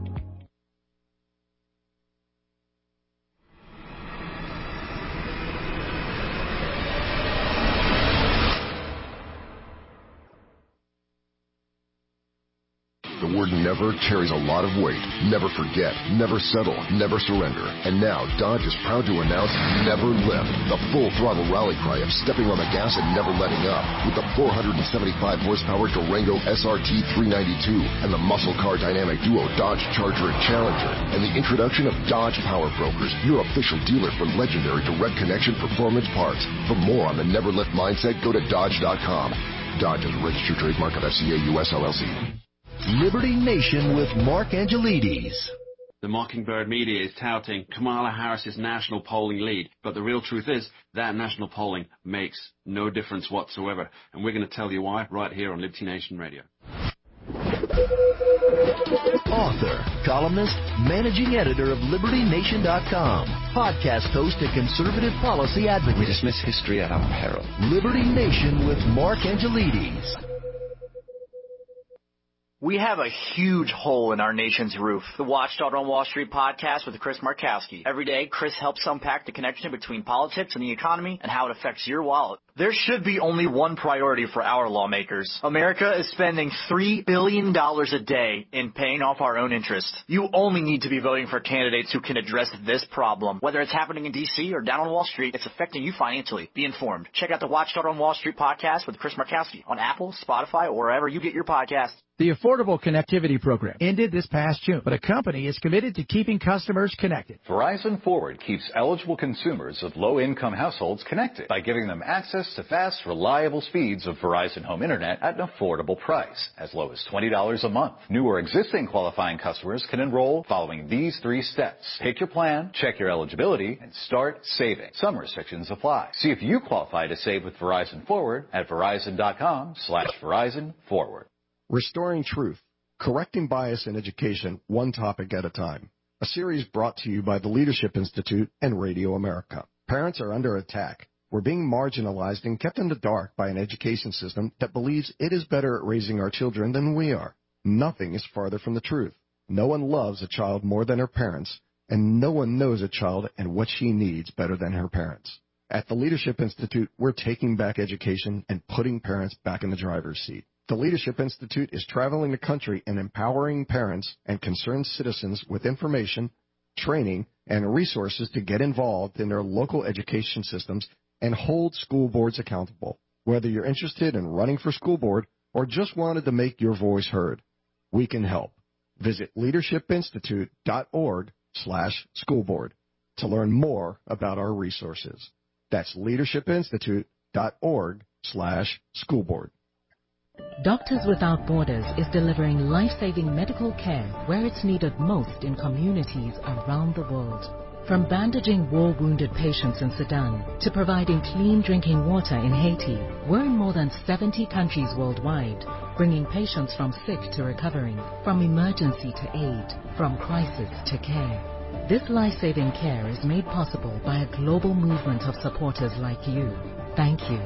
The word never carries a lot of weight. Never forget, never settle, never surrender. And now Dodge is proud to announce Never Lift, the full throttle rally cry of stepping on the gas and never letting up. With the four hundred seventy-five horsepower Durango S R T three ninety-two and the muscle car dynamic duo Dodge Charger and Challenger, and the introduction of Dodge Power Brokers, your official dealer for legendary direct connection performance parts. For more on the Never Lift mindset, go to Dodge dot com. Dodge is a registered trademark of F C A U S L L C. Liberty Nation with Mark Angelides. The Mockingbird media is touting Kamala Harris's national polling lead, but the real truth is that national polling makes no difference whatsoever. And we're going to tell you why right here on Liberty Nation Radio. Author, columnist, managing editor of Liberty Nation dot com, podcast host and conservative policy advocate. We dismiss history at our peril. Liberty Nation with Mark Angelides. We have a huge hole in our nation's roof. The Watchdog on Wall Street podcast with Chris Markowski. Every day, Chris helps unpack the connection between politics and the economy and how it affects your wallet. There should be only one priority for our lawmakers. America is spending three billion dollars a day in paying off our own interest. You only need to be voting for candidates who can address this problem. Whether it's happening in D C or down on Wall Street, it's affecting you financially. Be informed. Check out the Watchdog on Wall Street podcast with Chris Markowski on Apple, Spotify, or wherever you get your podcasts. The Affordable Connectivity Program ended this past June, but a company is committed to keeping customers connected. Verizon Forward keeps eligible consumers of low-income households connected by giving them access to fast, reliable speeds of Verizon Home Internet at an affordable price, as low as twenty dollars a month. New or existing qualifying customers can enroll following these three steps. Pick your plan, check your eligibility, and start saving. Some restrictions apply. See if you qualify to save with Verizon Forward at Verizon.com slash Verizon Forward. Restoring Truth, Correcting Bias in Education, One Topic at a Time. A series brought to you by the Leadership Institute and Radio America. Parents are under attack. We're being marginalized and kept in the dark by an education system that believes it is better at raising our children than we are. Nothing is farther from the truth. No one loves a child more than her parents, and no one knows a child and what she needs better than her parents. At the Leadership Institute, we're taking back education and putting parents back in the driver's seat. The Leadership Institute is traveling the country and empowering parents and concerned citizens with information, training, and resources to get involved in their local education systems and hold school boards accountable. Whether you're interested in running for school board or just wanted to make your voice heard, we can help. Visit leadershipinstitute.org slash school board to learn more about our resources. That's leadershipinstitute.org slash school board. Doctors Without Borders is delivering life-saving medical care where it's needed most in communities around the world. From bandaging war-wounded patients in Sudan to providing clean drinking water in Haiti, we're in more than seventy countries worldwide, bringing patients from sick to recovering, from emergency to aid, from crisis to care. This life-saving care is made possible by a global movement of supporters like you. Thank you.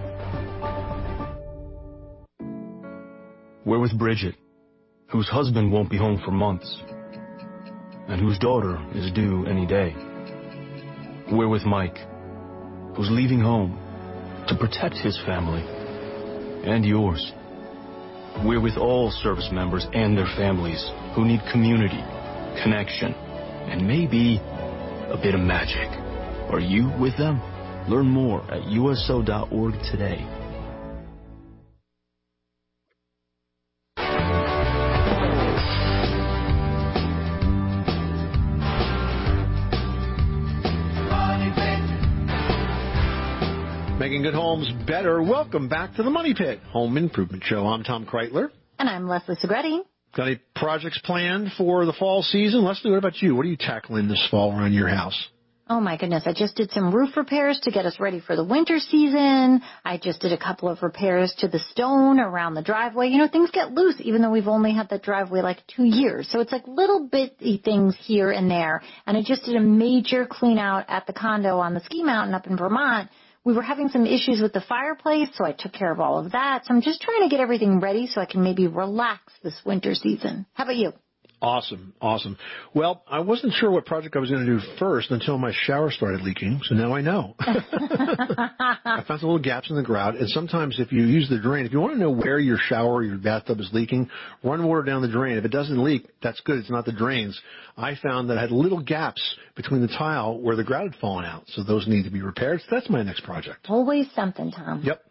We're with Bridget, whose husband won't be home for months, and whose daughter is due any day. We're with Mike, who's leaving home to protect his family and yours. We're with all service members and their families who need community, connection, and maybe a bit of magic. Are you with them? Learn more at U S O dot org today. Making good homes better. Welcome back to the Money Pit Home Improvement Show. I'm Tom Kreitler. And I'm Leslie Segretti. Got any projects planned for the fall season? Leslie, what about you? What are you tackling this fall around your house? Oh, my goodness. I just did some roof repairs to get us ready for the winter season. I just did a couple of repairs to the stone around the driveway. You know, things get loose even though we've only had that driveway like two years. So it's like little bitty things here and there. And I just did a major clean out at the condo on the ski mountain up in Vermont. We were having some issues with the fireplace, so I took care of all of that. So I'm just trying to get everything ready so I can maybe relax this winter season. How about you? Awesome, awesome. Well, I wasn't sure what project I was going to do first until my shower started leaking, so now I know. I found some little gaps in the grout, and sometimes if you use the drain, if you want to know where your shower or your bathtub is leaking, run water down the drain. If it doesn't leak, that's good. It's not the drains. I found that I had little gaps between the tile where the grout had fallen out, so those need to be repaired. So that's my next project. Always something, Tom. Yep.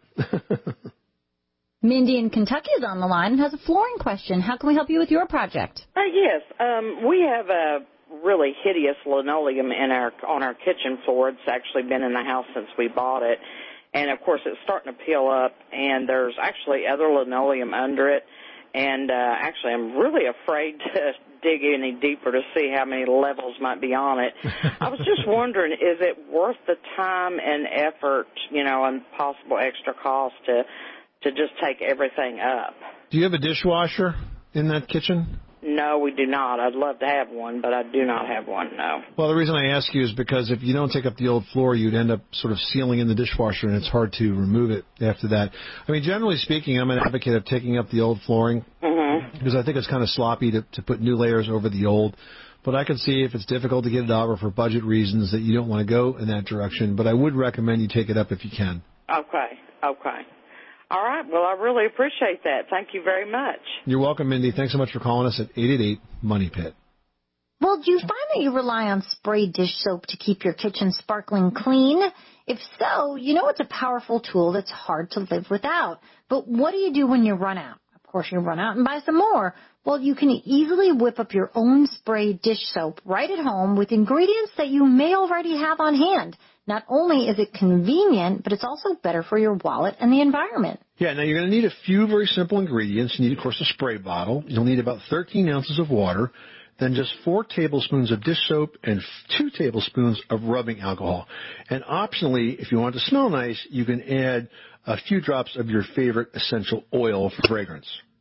Mindy in Kentucky is on the line and has a flooring question. How can we help you with your project? Uh, yes. Um, we have a really hideous linoleum in our on our kitchen floor. It's actually been in the house since we bought it. And, of course, it's starting to peel up, and there's actually other linoleum under it. And, uh, actually, I'm really afraid to dig any deeper to see how many levels might be on it. I was just wondering, is it worth the time and effort, you know, and possible extra cost to to just take everything up? Do you have a dishwasher in that kitchen? No, we do not. I'd love to have one, but I do not have one, no. Well, the reason I ask you is because if you don't take up the old floor, you'd end up sort of sealing in the dishwasher, and it's hard to remove it after that. I mean, generally speaking, I'm an advocate of taking up the old flooring mm-hmm. because I think it's kind of sloppy to, to put new layers over the old. But I can see if it's difficult to get it out or for budget reasons that you don't want to go in that direction. But I would recommend you take it up if you can. Okay, okay. All right. Well, I really appreciate that. Thank you very much. You're welcome, Mindy. Thanks so much for calling us at eight eight eight, money pit. Well, do you find that you rely on spray dish soap to keep your kitchen sparkling clean? If so, you know it's a powerful tool that's hard to live without. But what do you do when you run out? Of course, you run out and buy some more. Well, you can easily whip up your own spray dish soap right at home with ingredients that you may already have on hand. Not only is it convenient, but it's also better for your wallet and the environment. Yeah, now you're going to need a few very simple ingredients. You need, of course, a spray bottle. You'll need about thirteen ounces of water, then just four tablespoons of dish soap and two tablespoons of rubbing alcohol. And optionally, if you want it to smell nice, you can add a few drops of your favorite essential oil for fragrance.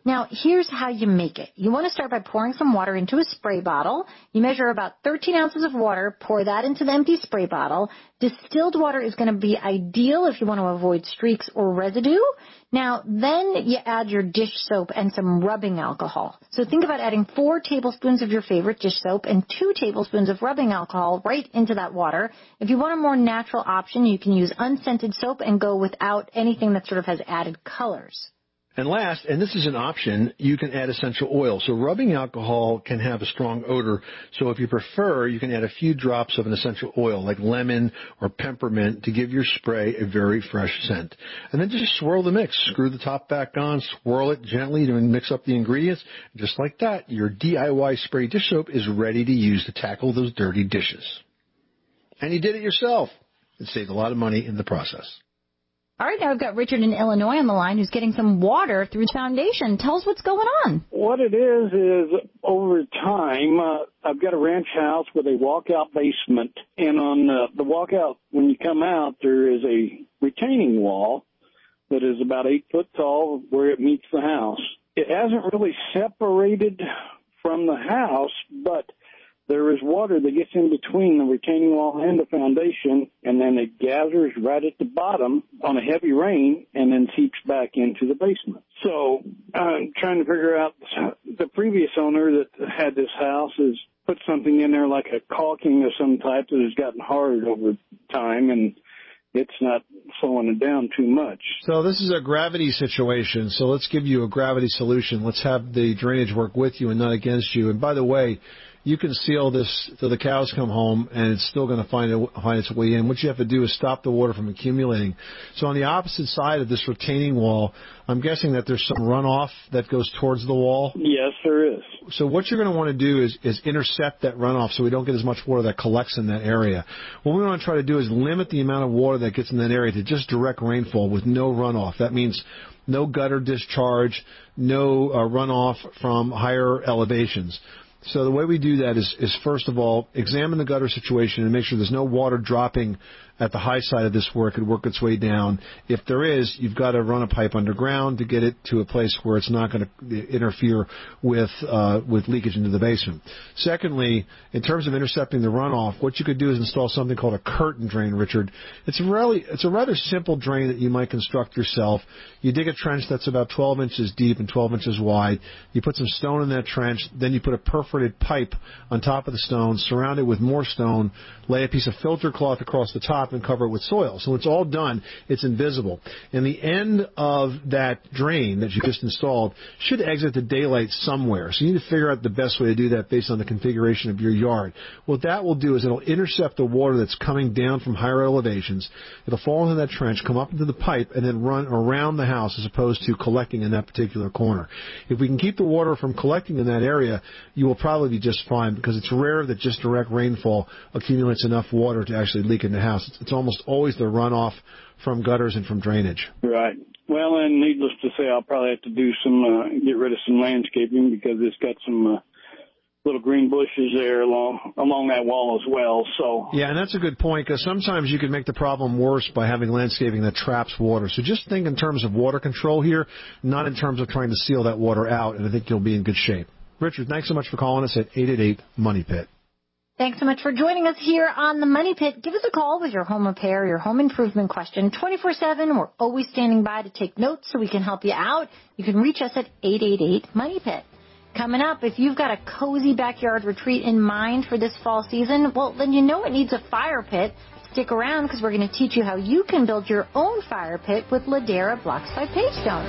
Now, here's how you make it. You want to start by pouring some water into a spray bottle. You measure about thirteen ounces of water, pour that into the empty spray bottle. Distilled water is going to be ideal if you want to avoid streaks or residue. Now, then you add your dish soap and some rubbing alcohol. So think about adding four tablespoons of your favorite dish soap and two tablespoons of rubbing alcohol right into that water. If you want a more natural option, you can use unscented soap and go without anything that sort of has added colors. And last, and this is an option, you can add essential oil. So rubbing alcohol can have a strong odor. So if you prefer, you can add a few drops of an essential oil like lemon or peppermint to give your spray a very fresh scent. And then just swirl the mix. Screw the top back on, swirl it gently to mix up the ingredients. Just like that, your D I Y spray dish soap is ready to use to tackle those dirty dishes. And you did it yourself. It saved a lot of money in the process. All right, now I've got Richard in Illinois on the line who's getting some water through the foundation. Tell us what's going on. What it is is over time, uh, I've got a ranch house with a walkout basement, and on uh, the walkout, when you come out, there is a retaining wall that is about eight foot tall where it meets the house. It hasn't really separated from the house, but there is water that gets in between the retaining wall and the foundation, and then it gathers right at the bottom on a heavy rain and then seeps back into the basement. So I'm trying to figure out, the previous owner that had this house has put something in there like a caulking of some type that has gotten hard over time, and it's not slowing it down too much. So this is a gravity situation. So let's give you a gravity solution. Let's have the drainage work with you and not against you. And by the way, you can seal this till the cows come home, and it's still going to find, it, find its way in. What you have to do is stop the water from accumulating. So on the opposite side of this retaining wall, I'm guessing that there's some runoff that goes towards the wall? Yes, there is. So what you're going to want to do is, is intercept that runoff so we don't get as much water that collects in that area. What we want to try to do is limit the amount of water that gets in that area to just direct rainfall with no runoff. That means no gutter discharge, no uh, runoff from higher elevations. So the way we do that is, is, first of all, examine the gutter situation and make sure there's no water dropping at the high side of this where it could work its way down. If there is, you've got to run a pipe underground to get it to a place where it's not going to interfere with uh, with leakage into the basement. Secondly, in terms of intercepting the runoff, what you could do is install something called a curtain drain, Richard. It's a really, it's a rather simple drain that you might construct yourself. You dig a trench that's about twelve inches deep and twelve inches wide. You put some stone in that trench. Then you put a perforated pipe on top of the stone, surround it with more stone, lay a piece of filter cloth across the top, and cover it with soil. So it's all done. It's invisible. And the end of that drain that you just installed should exit the daylight somewhere. So you need to figure out the best way to do that based on the configuration of your yard. What that will do is it'll intercept the water that's coming down from higher elevations. It'll fall into that trench, come up into the pipe, and then run around the house as opposed to collecting in that particular corner. If we can keep the water from collecting in that area, you will probably be just fine, because it's rare that just direct rainfall accumulates enough water to actually leak in the house. It's, it's almost always the runoff from gutters and from drainage. Right. Well, and needless to say, I'll probably have to do some, uh, get rid of some landscaping, because it's got some uh, little green bushes there along along that wall as well. So yeah, and that's a good point, because sometimes you can make the problem worse by having landscaping that traps water. So just think in terms of water control here, not in terms of trying to seal that water out, and I think you'll be in good shape. Richard, thanks so much for calling us at eight eight eight, MONEY PIT. Thanks so much for joining us here on the Money Pit. Give us a call with your home repair, your home improvement question, twenty-four seven. We're always standing by to take notes so we can help you out. You can reach us at eight eight eight, MONEY PIT. Coming up, if you've got a cozy backyard retreat in mind for this fall season, well, then you know it needs a fire pit. Stick around, because we're going to teach you how you can build your own fire pit with Ladera Blocks by Pagestone.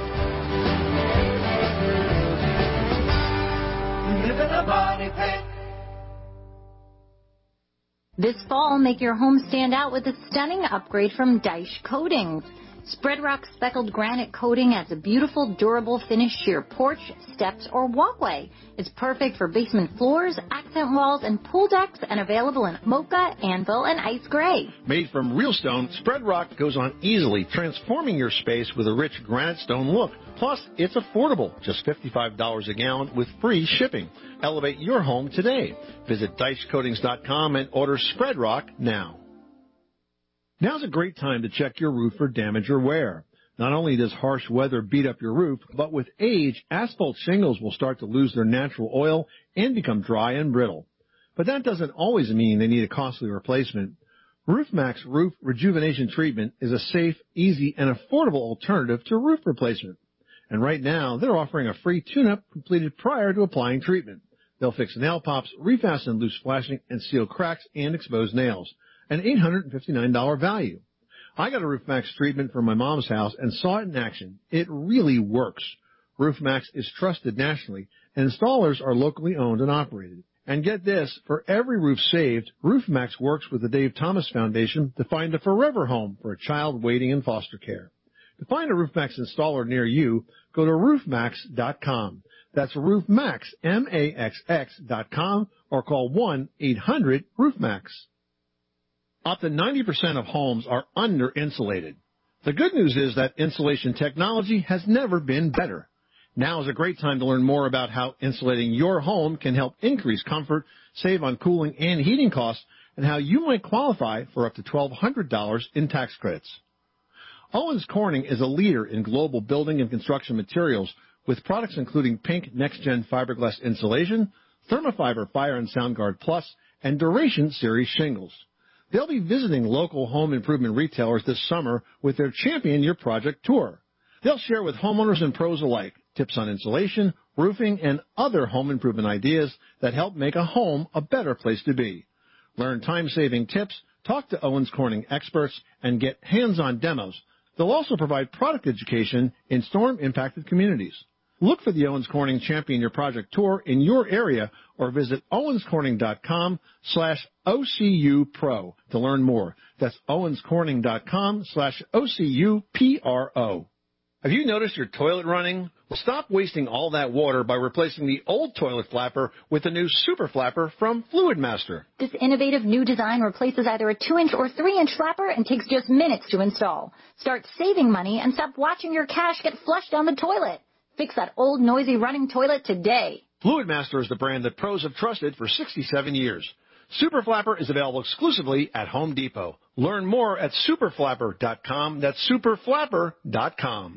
Live in a money pit. This fall, make your home stand out with a stunning upgrade from Deich Coatings. Spread Rock speckled granite coating adds a beautiful, durable finish to your porch, steps, or walkway. It's perfect for basement floors, accent walls, and pool decks, and available in mocha, anvil, and ice gray. Made from real stone, Spread Rock goes on easily, transforming your space with a rich granite stone look. Plus, it's affordable, just fifty-five dollars a gallon with free shipping. Elevate your home today. Visit Deich Coatings dot com and order Spread Rock now. Now's a great time to check your roof for damage or wear. Not only does harsh weather beat up your roof, but with age, asphalt shingles will start to lose their natural oil and become dry and brittle. But that doesn't always mean they need a costly replacement. RoofMax Roof Rejuvenation Treatment is a safe, easy, and affordable alternative to roof replacement. And right now, they're offering a free tune-up completed prior to applying treatment. They'll fix nail pops, refasten loose flashing, and seal cracks and exposed nails. An eight hundred fifty-nine dollars value. I got a RoofMax treatment for my mom's house and saw it in action. It really works. RoofMax is trusted nationally, and installers are locally owned and operated. And get this, for every roof saved, RoofMax works with the Dave Thomas Foundation to find a forever home for a child waiting in foster care. To find a RoofMax installer near you, go to roof max dot com. That's RoofMax, M A X X dot com, or call one eight hundred roof max. Up to ninety percent of homes are under-insulated. The good news is that insulation technology has never been better. Now is a great time to learn more about how insulating your home can help increase comfort, save on cooling and heating costs, and how you might qualify for up to twelve hundred dollars in tax credits. Owens Corning is a leader in global building and construction materials with products including Pink Next Gen Fiberglass Insulation, Thermafiber Fire and SoundGuard Plus, and Duration Series shingles. They'll be visiting local home improvement retailers this summer with their Champion Your Project tour. They'll share with homeowners and pros alike tips on insulation, roofing, and other home improvement ideas that help make a home a better place to be. Learn time-saving tips, talk to Owens Corning experts, and get hands-on demos. They'll also provide product education in storm-impacted communities. Look for the Owens Corning Champion Your Project tour in your area or visit owens corning dot com slash O C U Pro to learn more. That's owens corning dot com slash O C U P R O. Have you noticed your toilet running? Well, stop wasting all that water by replacing the old toilet flapper with the new Super Flapper from Fluid Master. This innovative new design replaces either a two inch or three inch flapper and takes just minutes to install. Start saving money and stop watching your cash get flushed down the toilet. Fix that old noisy running toilet today. Fluid Master is the brand that pros have trusted for sixty-seven years. Super Flapper is available exclusively at Home Depot. Learn more at super flapper dot com. That's super flapper dot com.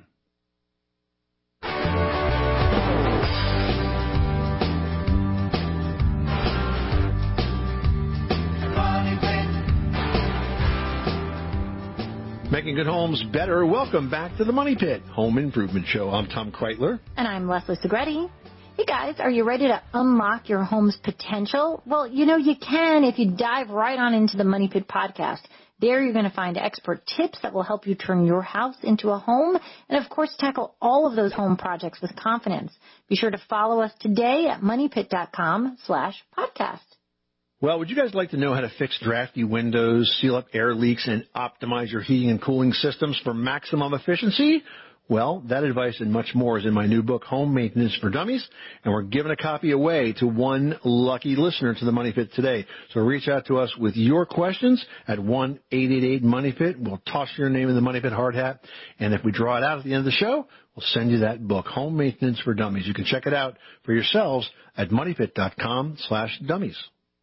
Making good homes better. Welcome back to the Money Pit Home Improvement Show. I'm Tom Kreitler. And I'm Leslie Segretti. Hey guys, are you ready to unlock your home's potential? Well, you know you can if you dive right on into the Money Pit podcast. There you're going to find expert tips that will help you turn your house into a home and, of course, tackle all of those home projects with confidence. Be sure to follow us today at money pit dot com slash podcast. Well, would you guys like to know how to fix drafty windows, seal up air leaks, and optimize your heating and cooling systems for maximum efficiency? Well, that advice and much more is in my new book, Home Maintenance for Dummies, and we're giving a copy away to one lucky listener to the Money Pit today. So reach out to us with your questions at one eight eight eight money pit. We'll toss your name in the Money Pit hard hat, and if we draw it out at the end of the show, we'll send you that book, Home Maintenance for Dummies. You can check it out for yourselves at money pit dot com slash dummies.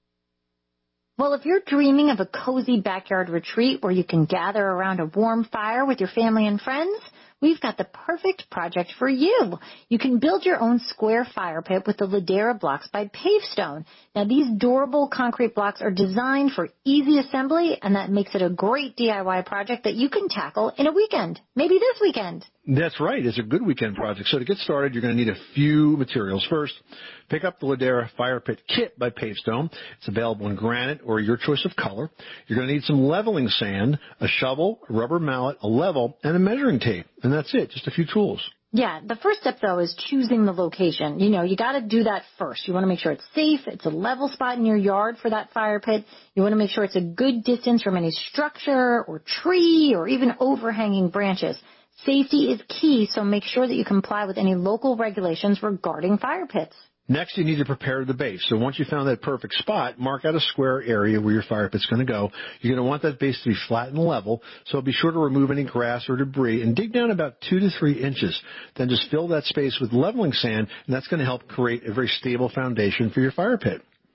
Well, if you're dreaming of a cozy backyard retreat where you can gather around a warm fire with your family and friends, we've got the perfect project for you. You can build your own square fire pit with the Ladera blocks by Pavestone. Now, these durable concrete blocks are designed for easy assembly, and that makes it a great D I Y project that you can tackle in a weekend, maybe this weekend. That's right. It's a good weekend project. So to get started, you're going to need a few materials. First, pick up the Ladera Fire Pit Kit by Pavestone. It's available in granite or your choice of color. You're going to need some leveling sand, a shovel, a rubber mallet, a level, and a measuring tape. And that's it, just a few tools. Yeah, the first step, though, is choosing the location. You know, you got to do that first. You want to make sure it's safe, it's a level spot in your yard for that fire pit. You want to make sure it's a good distance from any structure or tree or even overhanging branches. Safety is key, so make sure that you comply with any local regulations regarding fire pits. Next, you need to prepare the base. So once you found that perfect spot, mark out a square area where your fire pit's going to go. You're going to want that base to be flat and level, so be sure to remove any grass or debris and dig down about two to three inches. Then just fill that space with leveling sand, and that's going to help create a very stable foundation for your fire pit.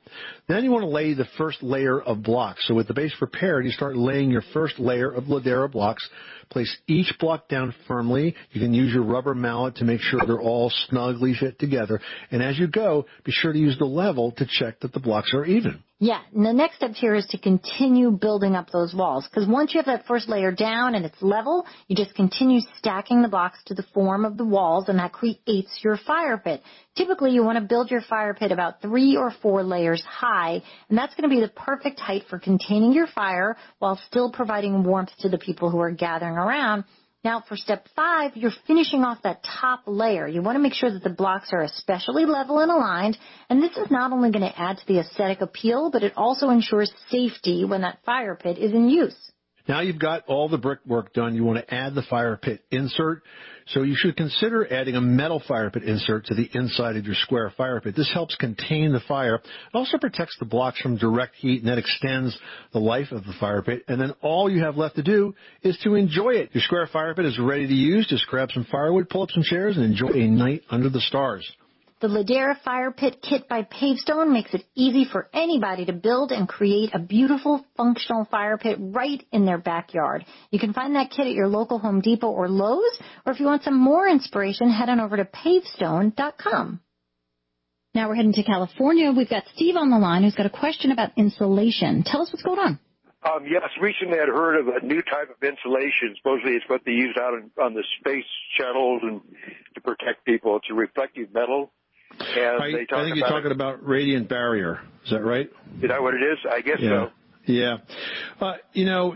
Then you want to lay the first layer of blocks. So with the base prepared, you start laying your first layer of Ladera blocks. Place each block down firmly. You can use your rubber mallet to make sure they're all snugly fit together. And as you go, be sure to use the level to check that the blocks are even. Yeah, and the next step here is to continue building up those walls. Because once you have that first layer down and it's level, you just continue stacking the blocks to the form of the walls, and that creates your fire pit. Typically, you want to build your fire pit about three or four layers high, and that's going to be the perfect height for containing your fire while still providing warmth to the people who are gathering around. Now, for step five, you're finishing off that top layer. You want to make sure that the blocks are especially level and aligned, and this is not only going to add to the aesthetic appeal, but it also ensures safety when that fire pit is in use. Now you've got all the brickwork done. You want to add the fire pit insert. So you should consider adding a metal fire pit insert to the inside of your square fire pit. This helps contain the fire. It also protects the blocks from direct heat, and that extends the life of the fire pit. And then all you have left to do is to enjoy it. Your square fire pit is ready to use. Just grab some firewood, pull up some chairs, and enjoy a night under the stars. The Ladera Fire Pit Kit by Pavestone makes it easy for anybody to build and create a beautiful, functional fire pit right in their backyard. You can find that kit at your local Home Depot or Lowe's, or if you want some more inspiration, head on over to pavestone dot com. Now we're heading to California. We've got Steve on the line who's got a question about insulation. Tell us what's going on. Um, yes, recently I'd heard of a new type of insulation. Supposedly it's what they use out on, on the space shuttles and to protect people. It's a reflective metal. And I, they talk I think you're about talking it. about radiant barrier. Is that right? Is that what it is? I guess yeah. so. Yeah. Uh, you know,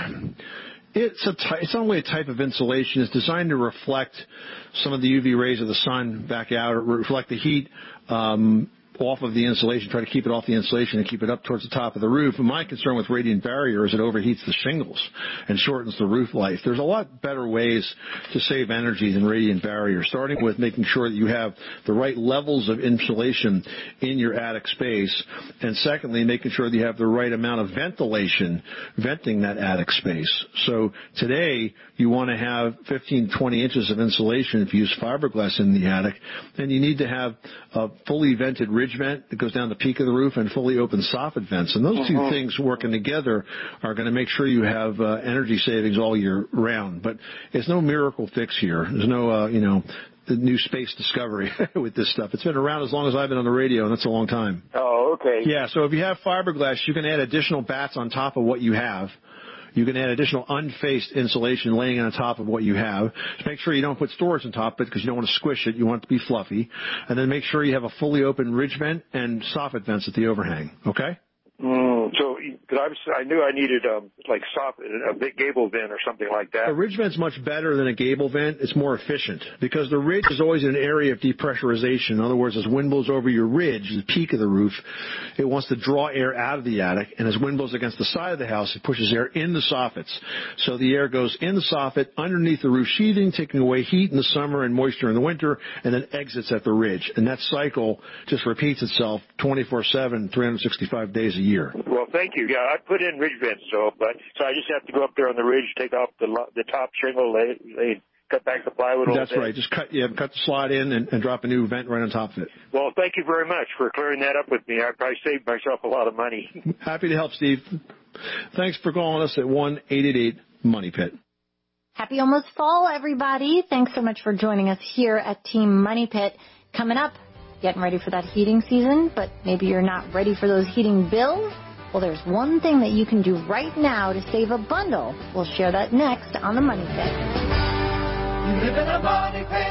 it's a ty- it's only a type of insulation. It's designed to reflect some of the U V rays of the sun back out, or reflect the heat um, off of the insulation, try to keep it off the insulation and keep it up towards the top of the roof. And my concern with radiant barrier is it overheats the shingles and shortens the roof life. There's a lot better ways to save energy than radiant barrier, starting with making sure that you have the right levels of insulation in your attic space, and secondly, making sure that you have the right amount of ventilation venting that attic space. So today, you want to have fifteen, twenty inches of insulation if you use fiberglass in the attic, and you need to have a fully vented ridge vent that goes down the peak of the roof and fully open soffit vents. And those two things working together are going to make sure you have uh, energy savings all year round. But it's no miracle fix here. There's no, uh, you know, the new space discovery with this stuff. It's been around as long as I've been on the radio, and that's a long time. Oh, okay. Yeah, so if you have fiberglass, you can add additional bats on top of what you have. You can add additional unfaced insulation laying on top of what you have. Just make sure you don't put storage on top of it because you don't want to squish it. You want it to be fluffy. And then make sure you have a fully open ridge vent and soffit vents at the overhang. Okay? Mm, so, cause I, was, I knew I needed um, like soft, a big gable vent or something like that. A ridge vent's much better than a gable vent. It's more efficient because the ridge is always an area of depressurization. In other words, as wind blows over your ridge, the peak of the roof, it wants to draw air out of the attic, and as wind blows against the side of the house, it pushes air in the soffits. So the air goes in the soffit, underneath the roof sheathing, taking away heat in the summer and moisture in the winter, and then exits at the ridge. And that cycle just repeats itself twenty-four seven, three hundred sixty-five days a year. Well, thank you. Yeah, I put in ridge vents, so but so I just have to go up there on the ridge, take off the the top shingle, lay, lay cut back the plywood. That's right. Just cut yeah, cut the slot in and, and drop a new vent right on top of it. Well, thank you very much for clearing that up with me. I probably saved myself a lot of money. Happy to help, Steve. Thanks for calling us at one eight eight eight Money Pit. Happy almost fall, everybody. Thanks so much for joining us here at Team Money Pit. Coming up, getting ready for that heating season, but maybe you're not ready for those heating bills? Well, there's one thing that you can do right now to save a bundle. We'll share that next on the Money Pit. You live in a money pit.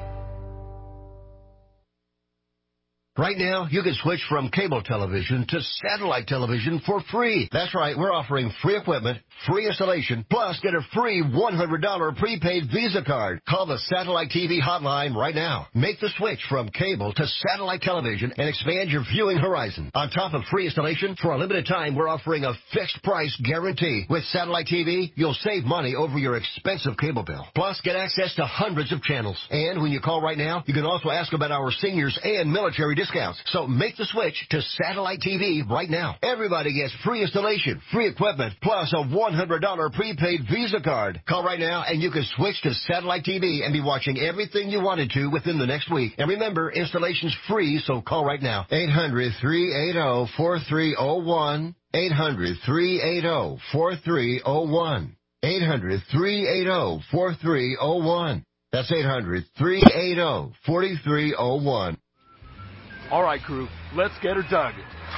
Right now, you can switch from cable television to satellite television for free. That's right, we're offering free equipment, free installation, plus get a free one hundred dollars prepaid Visa card. Call the Satellite T V hotline right now. Make the switch from cable to satellite television and expand your viewing horizon. On top of free installation, for a limited time, we're offering a fixed price guarantee. With Satellite T V, you'll save money over your expensive cable bill. Plus, get access to hundreds of channels. And when you call right now, you can also ask about our seniors and military discounts. discounts. So make the switch to satellite T V right now. Everybody gets free installation, free equipment, plus a one hundred dollars prepaid Visa card. Call right now and you can switch to satellite T V and be watching everything you wanted to within the next week. And remember, installation's free, so call right now. eight hundred, three eight zero, four three zero one. eight hundred, three eight zero, four three zero one. eight hundred, three eight zero, four three zero one. That's eight hundred, three eight zero, four three zero one. All right, crew, let's get her dug.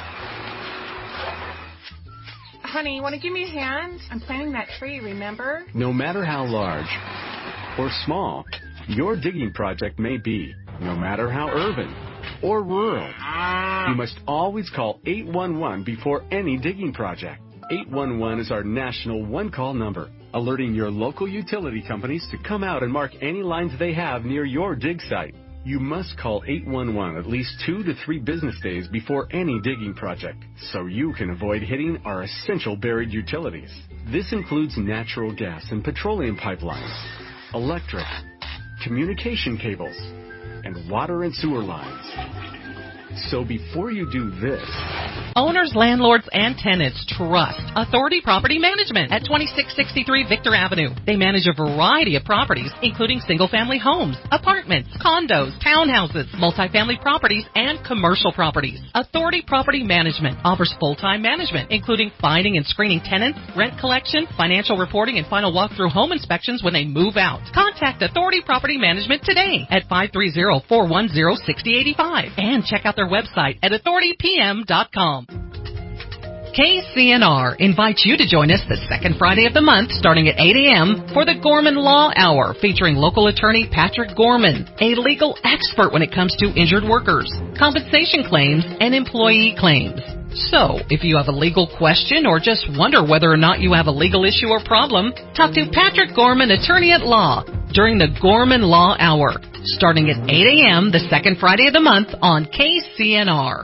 Honey, you want to give me a hand? I'm planting that tree, remember? No matter how large or small your digging project may be, no matter how urban or rural, you must always call eight one one before any digging project. eight one one is our national one-call number, alerting your local utility companies to come out and mark any lines they have near your dig site. You must call eight one one at least two to three business days before any digging project, so you can avoid hitting our essential buried utilities. This includes natural gas and petroleum pipelines, electric, communication cables, and water and sewer lines. So before you do this... Owners, landlords, and tenants trust Authority Property Management at twenty-six sixty-three Victor Avenue. They manage a variety of properties, including single-family homes, apartments, condos, townhouses, multifamily properties, and commercial properties. Authority Property Management offers full-time management, including finding and screening tenants, rent collection, financial reporting, and final walkthrough home inspections when they move out. Contact Authority Property Management today at five three zero, four one zero, six zero eight five and check out their website at authority p m dot com. K C N R invites you to join us the second Friday of the month starting at eight a.m. for the Gorman Law Hour featuring local attorney Patrick Gorman, a legal expert when it comes to injured workers, compensation claims, and employee claims. So, if you have a legal question or just wonder whether or not you have a legal issue or problem, talk to Patrick Gorman, attorney at law, during the Gorman Law Hour, starting at eight a.m. the second Friday of the month on K C N R.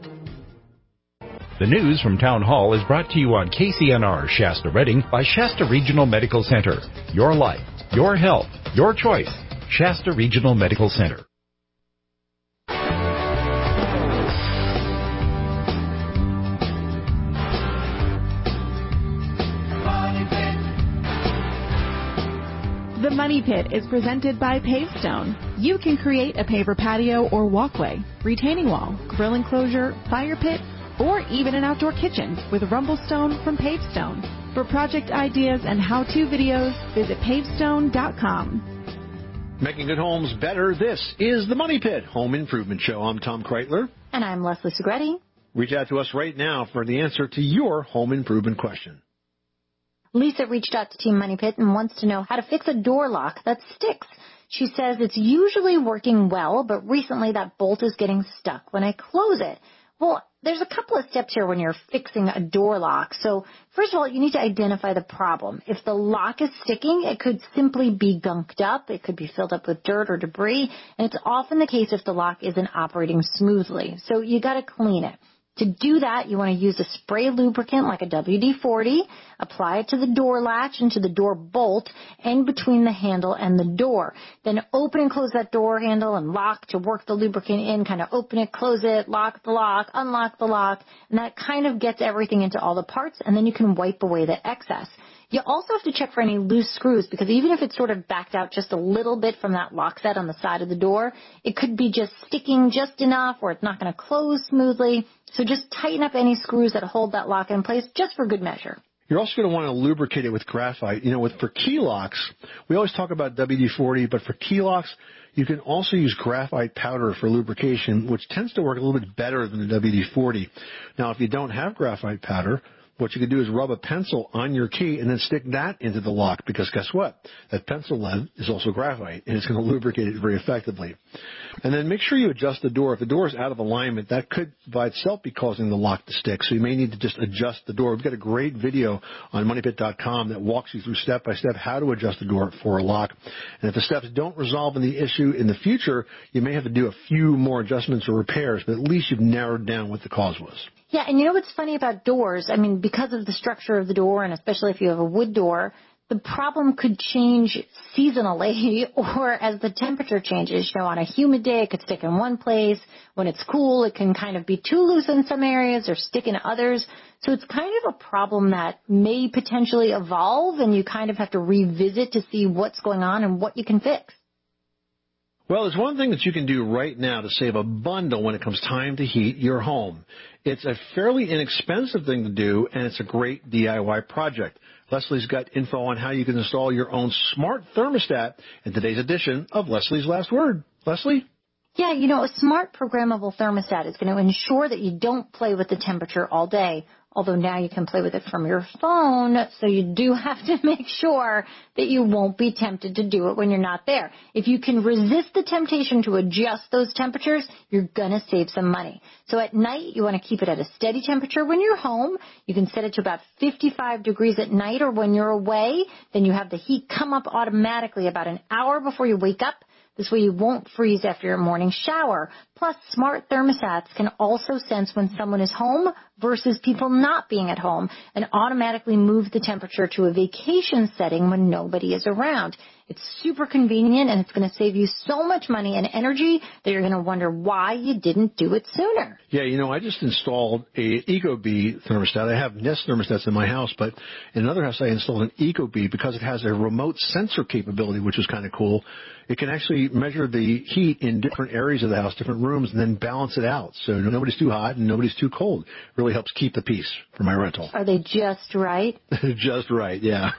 The news from Town Hall is brought to you on K C N R Shasta Redding by Shasta Regional Medical Center. Your life, your health, your choice. Shasta Regional Medical Center. The Money Pit is presented by Pavestone. You can create a paver patio or walkway, retaining wall, grill enclosure, fire pit, or even an outdoor kitchen with Rumblestone from Pavestone. For project ideas and how-to videos, visit pavestone dot com. Making good homes better, this is the Money Pit Home Improvement Show. I'm Tom Kreitler. And I'm Leslie Segretti. Reach out to us right now for the answer to your home improvement question. Lisa reached out to Team Money Pit and wants to know how to fix a door lock that sticks. She says it's usually working well, but recently that bolt is getting stuck when I close it. Well, there's a couple of steps here when you're fixing a door lock. So first of all, you need to identify the problem. If the lock is sticking, it could simply be gunked up. It could be filled up with dirt or debris. And it's often the case if the lock isn't operating smoothly. So you got to clean it. To do that, you want to use a spray lubricant like a W D forty, apply it to the door latch and to the door bolt and between the handle and the door. Then open and close that door handle and lock to work the lubricant in, kind of open it, close it, lock the lock, unlock the lock, and that kind of gets everything into all the parts, and then you can wipe away the excess. You also have to check for any loose screws because even if it's sort of backed out just a little bit from that lock set on the side of the door, it could be just sticking just enough or it's not going to close smoothly. So just tighten up any screws that hold that lock in place just for good measure. You're also going to want to lubricate it with graphite. You know, with for key locks, we always talk about W D forty, but for key locks, you can also use graphite powder for lubrication, which tends to work a little bit better than the W D forty. Now, if you don't have graphite powder, what you can do is rub a pencil on your key and then stick that into the lock because guess what? That pencil lead is also graphite and it's going to lubricate it very effectively. And then make sure you adjust the door. If the door is out of alignment, that could by itself be causing the lock to stick. So you may need to just adjust the door. We've got a great video on money pit dot com that walks you through step by step how to adjust the door for a lock. And if the steps don't resolve in the issue in the future, you may have to do a few more adjustments or repairs, but at least you've narrowed down what the cause was. Yeah, and you know what's funny about doors? I mean, because of the structure of the door, and especially if you have a wood door, the problem could change seasonally or as the temperature changes. You know, on a humid day, it could stick in one place. When it's cool, it can kind of be too loose in some areas or stick in others. So it's kind of a problem that may potentially evolve, and you kind of have to revisit to see what's going on and what you can fix. Well, there's one thing that you can do right now to save a bundle when it comes time to heat your home. It's a fairly inexpensive thing to do, and it's a great D I Y project. Leslie's got info on how you can install your own smart thermostat in today's edition of Leslie's Last Word. Leslie? Yeah, you know, a smart programmable thermostat is going to ensure that you don't play with the temperature all day, although now you can play with it from your phone, so you do have to make sure that you won't be tempted to do it when you're not there. If you can resist the temptation to adjust those temperatures, you're going to save some money. So at night, you want to keep it at a steady temperature when you're home. You can set it to about fifty-five degrees at night, or when you're away, then you have the heat come up automatically about an hour before you wake up. This way you won't freeze after your morning shower. Plus, smart thermostats can also sense when someone is home versus people not being at home and automatically move the temperature to a vacation setting when nobody is around. It's super convenient, and it's going to save you so much money and energy that you're going to wonder why you didn't do it sooner. Yeah, you know, I just installed a Ecobee thermostat. I have Nest thermostats in my house, but in another house I installed an Ecobee because it has a remote sensor capability, which is kind of cool. It can actually measure the heat in different areas of the house, different rooms, and then balance it out. So nobody's too hot and nobody's too cold. It really helps keep the peace for my rental. Are they just right? Just right, yeah.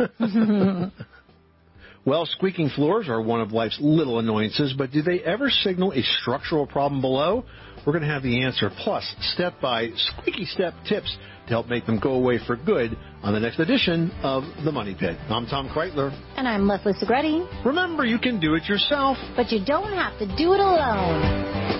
Well, squeaking floors are one of life's little annoyances, but do they ever signal a structural problem below? We're going to have the answer, plus step-by squeaky step tips to help make them go away for good on the next edition of The Money Pit. I'm Tom Kreitler. And I'm Leslie Segretti. Remember, you can do it yourself, but you don't have to do it alone.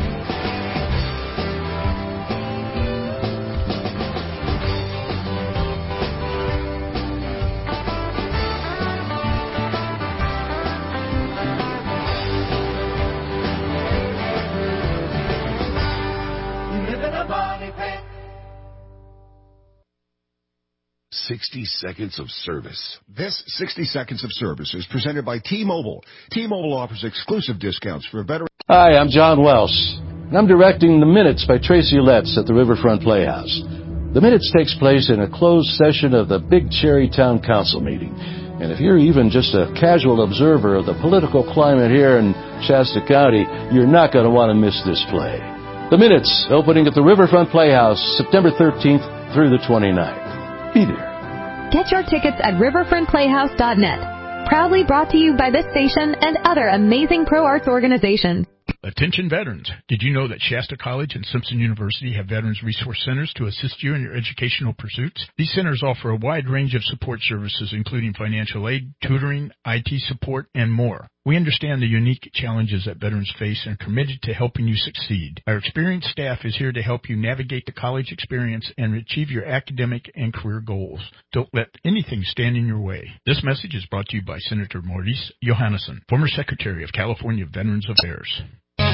sixty seconds of service. This sixty seconds of service is presented by T-Mobile. T-Mobile offers exclusive discounts for veterans. Hi, I'm John Welsh, and I'm directing The Minutes by Tracy Letts at the Riverfront Playhouse. The Minutes takes place in a closed session of the Big Cherry Town Council meeting. And if you're even just a casual observer of the political climate here in Shasta County, you're not going to want to miss this play. The Minutes, opening at the Riverfront Playhouse September thirteenth through the twenty-ninth. Be there. Get your tickets at riverfront playhouse dot net. Proudly brought to you by this station and other amazing pro arts organizations. Attention veterans. Did you know that Shasta College and Simpson University have Veterans Resource Centers to assist you in your educational pursuits? These centers offer a wide range of support services, including financial aid, tutoring, I T support, and more. We understand the unique challenges that veterans face and are committed to helping you succeed. Our experienced staff is here to help you navigate the college experience and achieve your academic and career goals. Don't let anything stand in your way. This message is brought to you by Senator Maurice Johannesson, former Secretary of California Veterans Affairs.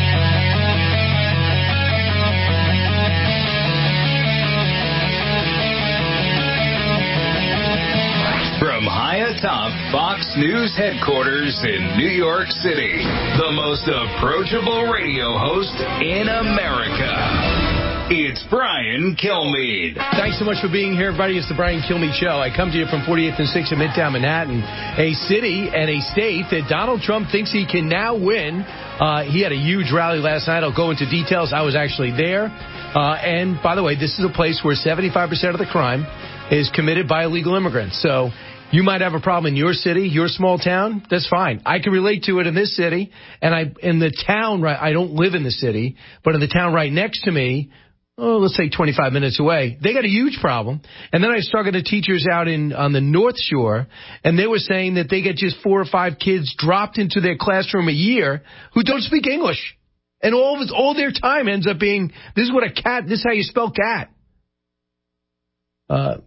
From high atop Fox News headquarters in New York City, the most approachable radio host in America. It's Brian Kilmeade. Thanks so much for being here, everybody. It's the Brian Kilmeade Show. I come to you from forty-eighth and sixth in Midtown Manhattan, a city and a state that Donald Trump thinks he can now win. Uh, he had a huge rally last night. I'll go into details. I was actually there. Uh, and, by the way, this is a place where seventy-five percent of the crime is committed by illegal immigrants. So you might have a problem in your city, your small town. That's fine. I can relate to it in this city. And I in the town, right, I don't live in the city, but in the town right next to me, oh, let's say twenty-five minutes away, they got a huge problem. And then I was talking to teachers out in on the North Shore, and they were saying that they get just four or five kids dropped into their classroom a year who don't speak English. And all of it, all their time ends up being, this is what a cat, this is how you spell cat. Uh,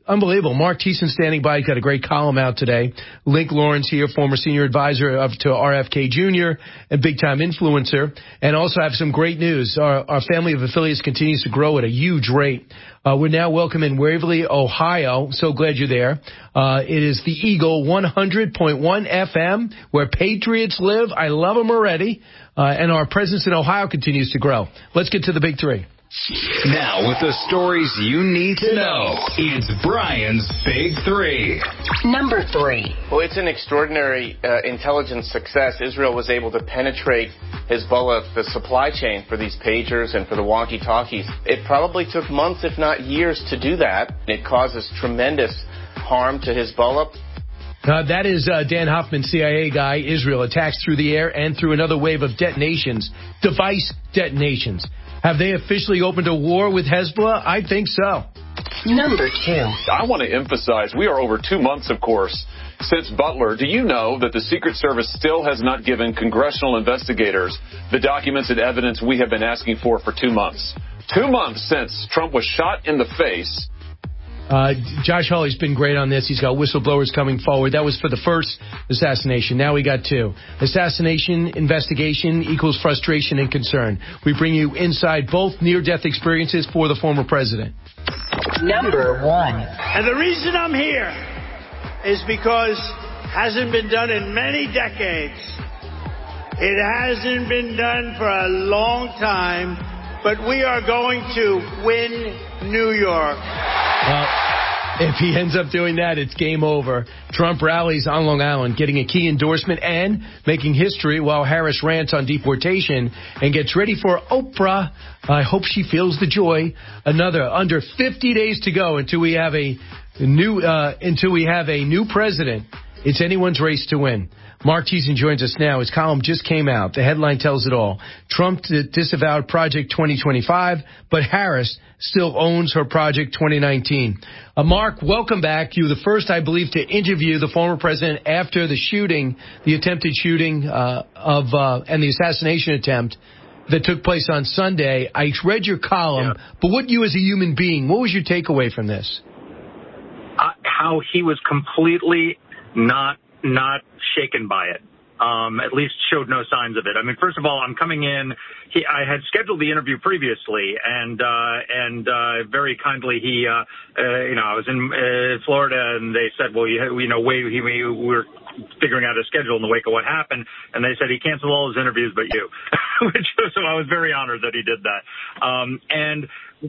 unbelievable. Mark Thiessen standing by. He's got a great column out today. Link Lawrence here, former senior advisor of, to R F K Junior and big-time influencer. And also have some great news. Our, our family of affiliates continues to grow at a huge rate. Uh, we're now welcome in Waverly, Ohio. So glad you're there. Uh, it is the Eagle one hundred point one F M, where Patriots live. I love them already. Uh, and our presence in Ohio continues to grow. Let's get to the big three. Now, with the stories you need to know, it's Brian's Big Three. Number three. Well, it's an extraordinary uh, intelligence success. Israel was able to penetrate Hezbollah, the supply chain for these pagers and for the walkie-talkies. It probably took months, if not years, to do that. It causes tremendous harm to Hezbollah. Uh, that is uh, Dan Hoffman, C I A guy. Israel attacks through the air and through another wave of detonations, device detonations. Have they officially opened a war with Hezbollah? I think so. Number two. I want to emphasize we are over two months, of course, since Butler. Do you know that the Secret Service still has not given congressional investigators the documents and evidence we have been asking for for two months? Two months since Trump was shot in the face. Uh, Josh Hawley's been great on this. He's got whistleblowers coming forward. That was for the first assassination. Now we got two. Assassination investigation equals frustration and concern. We bring you inside both near-death experiences for the former president. Number one. And the reason I'm here is because it hasn't been done in many decades. It hasn't been done for a long time, but we are going to win New York. Well, if he ends up doing that, it's game over. Trump rallies on Long Island, getting a key endorsement and making history while Harris rants on deportation and gets ready for Oprah. I hope she feels the joy. Another under fifty days to go until we have a new uh, until we have a new president. It's anyone's race to win. Mark Thiessen joins us now. His column just came out. The headline tells it all. Trump disavowed Project twenty twenty-five, but Harris still owns her Project twenty nineteen. Uh, Mark, welcome back. You were the first, I believe, to interview the former president after the shooting, the attempted shooting uh, of uh, and the assassination attempt that took place on Sunday. I read your column, yeah. But what you as a human being, what was your takeaway from this? Uh, how he was completely not not shaken by it. Um, at least showed no signs of it. I mean, first of all, I'm coming in. He, I had scheduled the interview previously, and uh, and uh, very kindly, he, uh, uh, you know, I was in uh, Florida, and they said, well, you, you know, wait, he, we were figuring out a schedule in the wake of what happened, and they said he canceled all his interviews but you, which so I was very honored that he did that. Um, and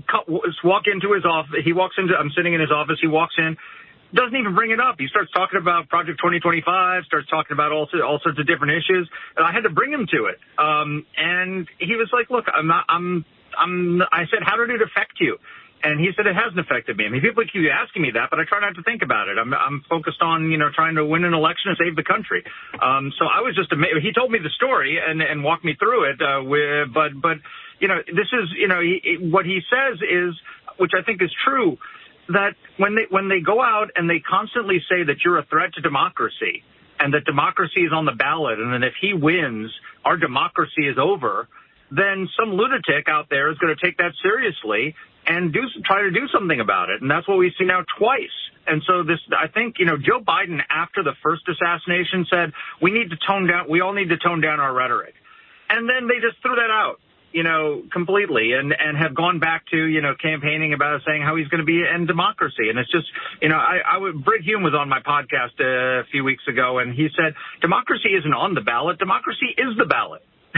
walk into his office. He walks into. I'm sitting in his office. He walks in. Doesn't even bring it up. He starts talking about Project twenty twenty-five, starts talking about all, all sorts of different issues. And I had to bring him to it. Um, and he was like, look, I'm not, I'm, I'm, I said, how did it affect you? And he said, it hasn't affected me. I mean, people keep asking me that, but I try not to think about it. I'm, I'm focused on, you know, trying to win an election and save the country. Um, so I was just amazed. He told me the story and, and walked me through it. Uh, with, but, but, you know, this is, you know, he, what he says is, which I think is true, that when they when they go out and they constantly say that you're a threat to democracy and that democracy is on the ballot and that if he wins, our democracy is over, then some lunatic out there is going to take that seriously and do try to do something about it. And that's what we see now twice. And so this, I think, you know, Joe Biden, after the first assassination, said we need to tone down, we all need to tone down our rhetoric. And then they just threw that out, you know, completely, and, and have gone back to, you know, campaigning about saying how he's going to be in democracy. And it's just, you know, I, I would, Brit Hume was on my podcast a few weeks ago, and he said, democracy isn't on the ballot. Democracy is the ballot.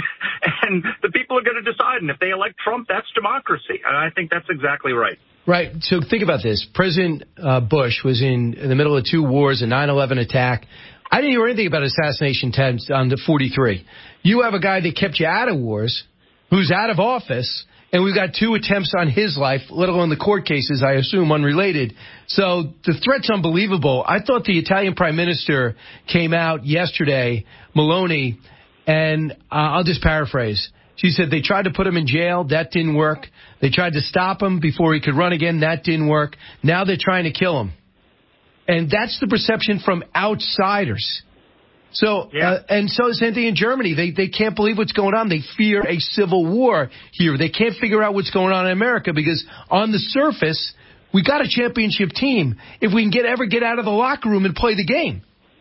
And the people are going to decide. And if they elect Trump, that's democracy. And I think that's exactly right. Right. So think about this. President uh, Bush was in, in the middle of two wars, a nine eleven attack. I didn't hear anything about assassination attempts on the forty-three. You have a guy that kept you out of wars, who's out of office, and we've got two attempts on his life, let alone the court cases, I assume, unrelated. So the threat's unbelievable. I thought the Italian prime minister came out yesterday, Meloni, and uh, I'll just paraphrase. She said they tried to put him in jail. That didn't work. They tried to stop him before he could run again. That didn't work. Now they're trying to kill him. And that's the perception from outsiders. So, yeah. uh, and so same thing in Germany. They they can't believe what's going on. They fear a civil war here. They can't figure out what's going on in America because on the surface, we got a championship team if we can get ever get out of the locker room and play the game.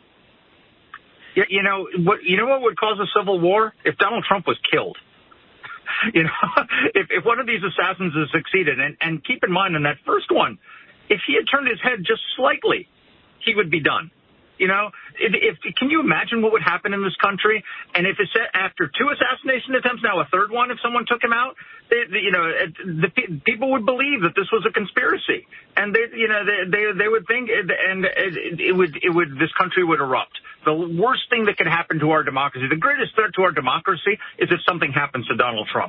Yeah, you know what? You know what would cause a civil war? If Donald Trump was killed. You know, if, if one of these assassins has succeeded, and, and keep in mind in that first one, if he had turned his head just slightly, he would be done. You know, if, if can you imagine what would happen in this country? And if it's after two assassination attempts, now a third one, if someone took him out, they, they, you know, the, the people would believe that this was a conspiracy, and they, you know, they they, they would think, it, and it, it would it would this country would erupt. The worst thing that could happen to our democracy, the greatest threat to our democracy, is if something happens to Donald Trump.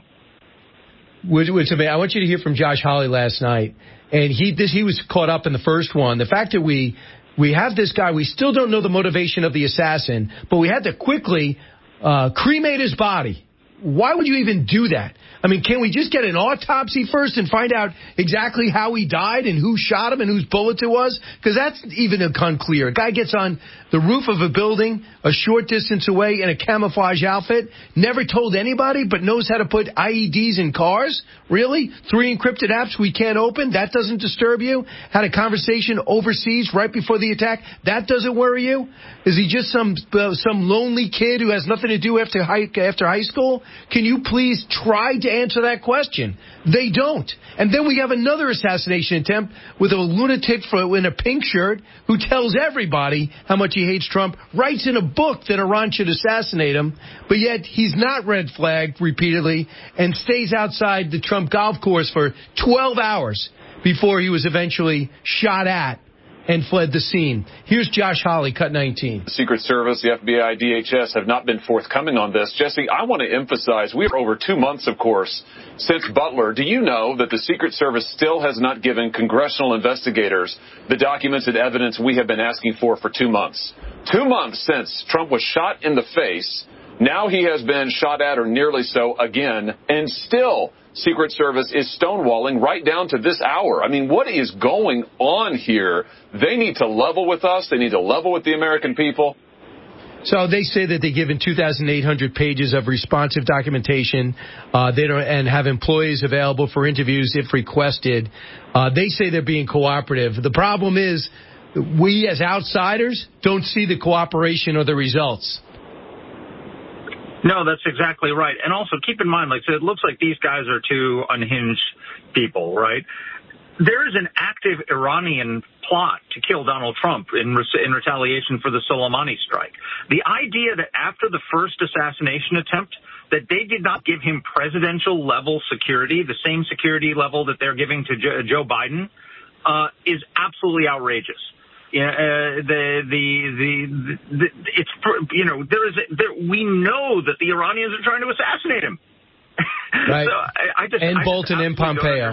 Which, which, I want you to hear from Josh Hawley last night, and he this he was caught up in the first one. The fact that we. We have this guy. We still don't know the motivation of the assassin, but we had to quickly uh, cremate his body. Why would you even do that? I mean, can we just get an autopsy first and find out exactly how he died and who shot him and whose bullet it was? Because that's even unclear. A guy gets on the roof of a building a short distance away in a camouflage outfit, never told anybody, but knows how to put I E Ds in cars? Really? Three encrypted apps we can't open? That doesn't disturb you? Had a conversation overseas right before the attack? That doesn't worry you? Is he just some uh, some lonely kid who has nothing to do after high, after high school? Can you please try to answer that question? They don't. And then we have another assassination attempt with a lunatic in a pink shirt who tells everybody how much he hates Trump, writes in a book that Iran should assassinate him, but yet he's not red flagged repeatedly and stays outside the Trump golf course for twelve hours before he was eventually shot at and fled the scene. Here's Josh Hawley, cut nineteen. The Secret Service, the F B I, D H S have not been forthcoming on this. Jesse, I want to emphasize, we are over two months, of course, since Butler. Do you know that the Secret Service still has not given congressional investigators the documents and evidence we have been asking for for two months? Two months since Trump was shot in the face. Now he has been shot at, or nearly so, again, and still Secret Service is stonewalling right down to this hour. I mean, what is going on here? They need to level with us. They need to level with the American people. So they say that they've given two thousand eight hundred pages of responsive documentation uh, they don't, and have employees available for interviews if requested. Uh, they say they're being cooperative. The problem is we as outsiders don't see the cooperation or the results. No, that's exactly right. And also keep in mind, like I said, it looks like these guys are two unhinged people, right? There is an active Iranian plot to kill Donald Trump in, re- in retaliation for the Soleimani strike. The idea that after the first assassination attempt, that they did not give him presidential level security, the same security level that they're giving to jo- Joe Biden, uh, is absolutely outrageous. Yeah, uh, the, the, the, the, it's, you know, there is, there, we know that the Iranians are trying to assassinate him. Right. So I, I just, and I Bolton just and Pompeo.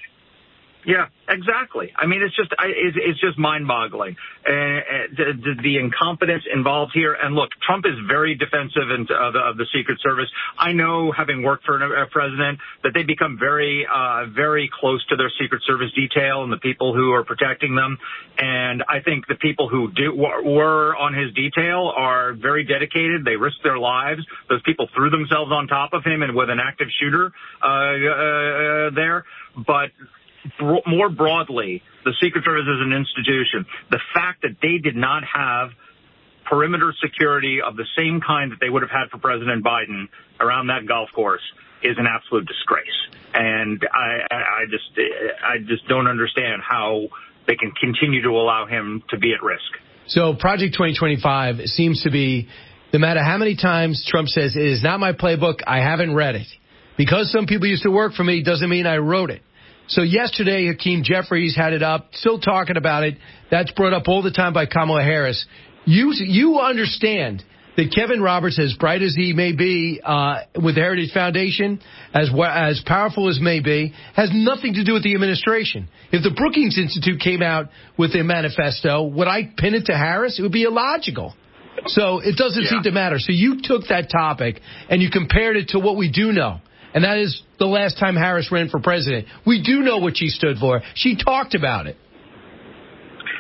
Yeah, exactly. I mean, it's just, it's, it's just mind-boggling. Uh, the, the, the incompetence involved here. And look, Trump is very defensive of the, of the Secret Service. I know, having worked for a president, that they become very, uh, very close to their Secret Service detail and the people who are protecting them. And I think the people who do, were on his detail are very dedicated. They risked their lives. Those people threw themselves on top of him and with an active shooter, uh, uh, there. But more broadly, the Secret Service is an institution. The fact that they did not have perimeter security of the same kind that they would have had for President Biden around that golf course is an absolute disgrace. And I, I just, I just don't understand how they can continue to allow him to be at risk. So Project twenty twenty-five seems to be, no matter how many times Trump says, it is not my playbook, I haven't read it. Because some people used to work for me doesn't mean I wrote it. So yesterday, Hakeem Jeffries had it up, still talking about it. That's brought up all the time by Kamala Harris. You you understand that Kevin Roberts, as bright as he may be uh, with the Heritage Foundation, as well, as powerful as may be, has nothing to do with the administration. If the Brookings Institute came out with a manifesto, would I pin it to Harris? It would be illogical. So it doesn't yeah. seem to matter. So you took that topic and you compared it to what we do know. And that is the last time Harris ran for president. We do know what she stood for. She talked about it.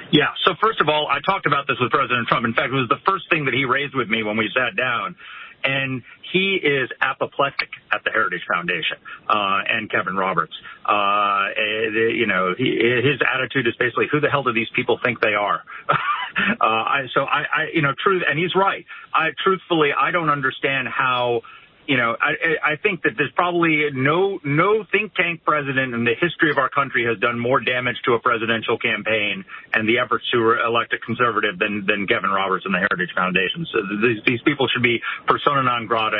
Yeah. So first of all, I talked about this with President Trump. In fact, it was the first thing that he raised with me when we sat down. And he is apoplectic at the Heritage Foundation, uh, and Kevin Roberts. Uh, you know, he, his attitude is basically, who the hell do these people think they are? uh, I, so I, I, you know, truth, and he's right. I, truthfully, I don't understand how, you know, I, I think that there's probably no no think tank president in the history of our country has done more damage to a presidential campaign and the efforts to elect a conservative than, than Kevin Roberts and the Heritage Foundation. So these, these people should be persona non grata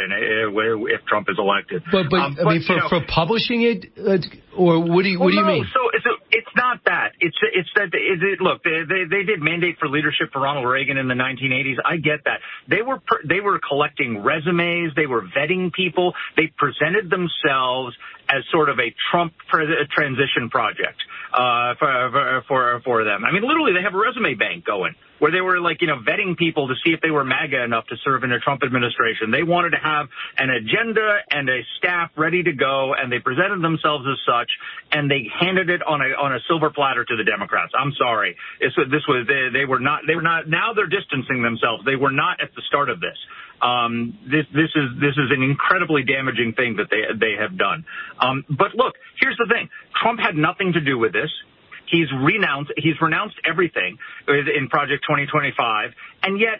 if Trump is elected. But, but, um, but I mean, for, you know, for publishing it, uh, or what do you, what well, do you no, mean? So it's, a, it's not that. It's it's that. Is it, look, they, they they did mandate for leadership for Ronald Reagan in the nineteen eighties. I get that. They were they were collecting resumes. They were vetting people. They presented themselves as sort of a Trump transition project uh, for, for for them. I mean, literally, they have a resume bank going where they were like, you know, vetting people to see if they were MAGA enough to serve in a Trump administration. They wanted to have an agenda and a staff ready to go, and they presented themselves as such, and they handed it on a on a silver platter to the Democrats. I'm sorry, it's, this was they, they were not they were not. Now they're distancing themselves. They were not at the start of this. Um, this, this is, this is an incredibly damaging thing that they, they have done. Um, but look, here's the thing. Trump had nothing to do with this. He's renounced, he's renounced everything in Project twenty twenty-five. And yet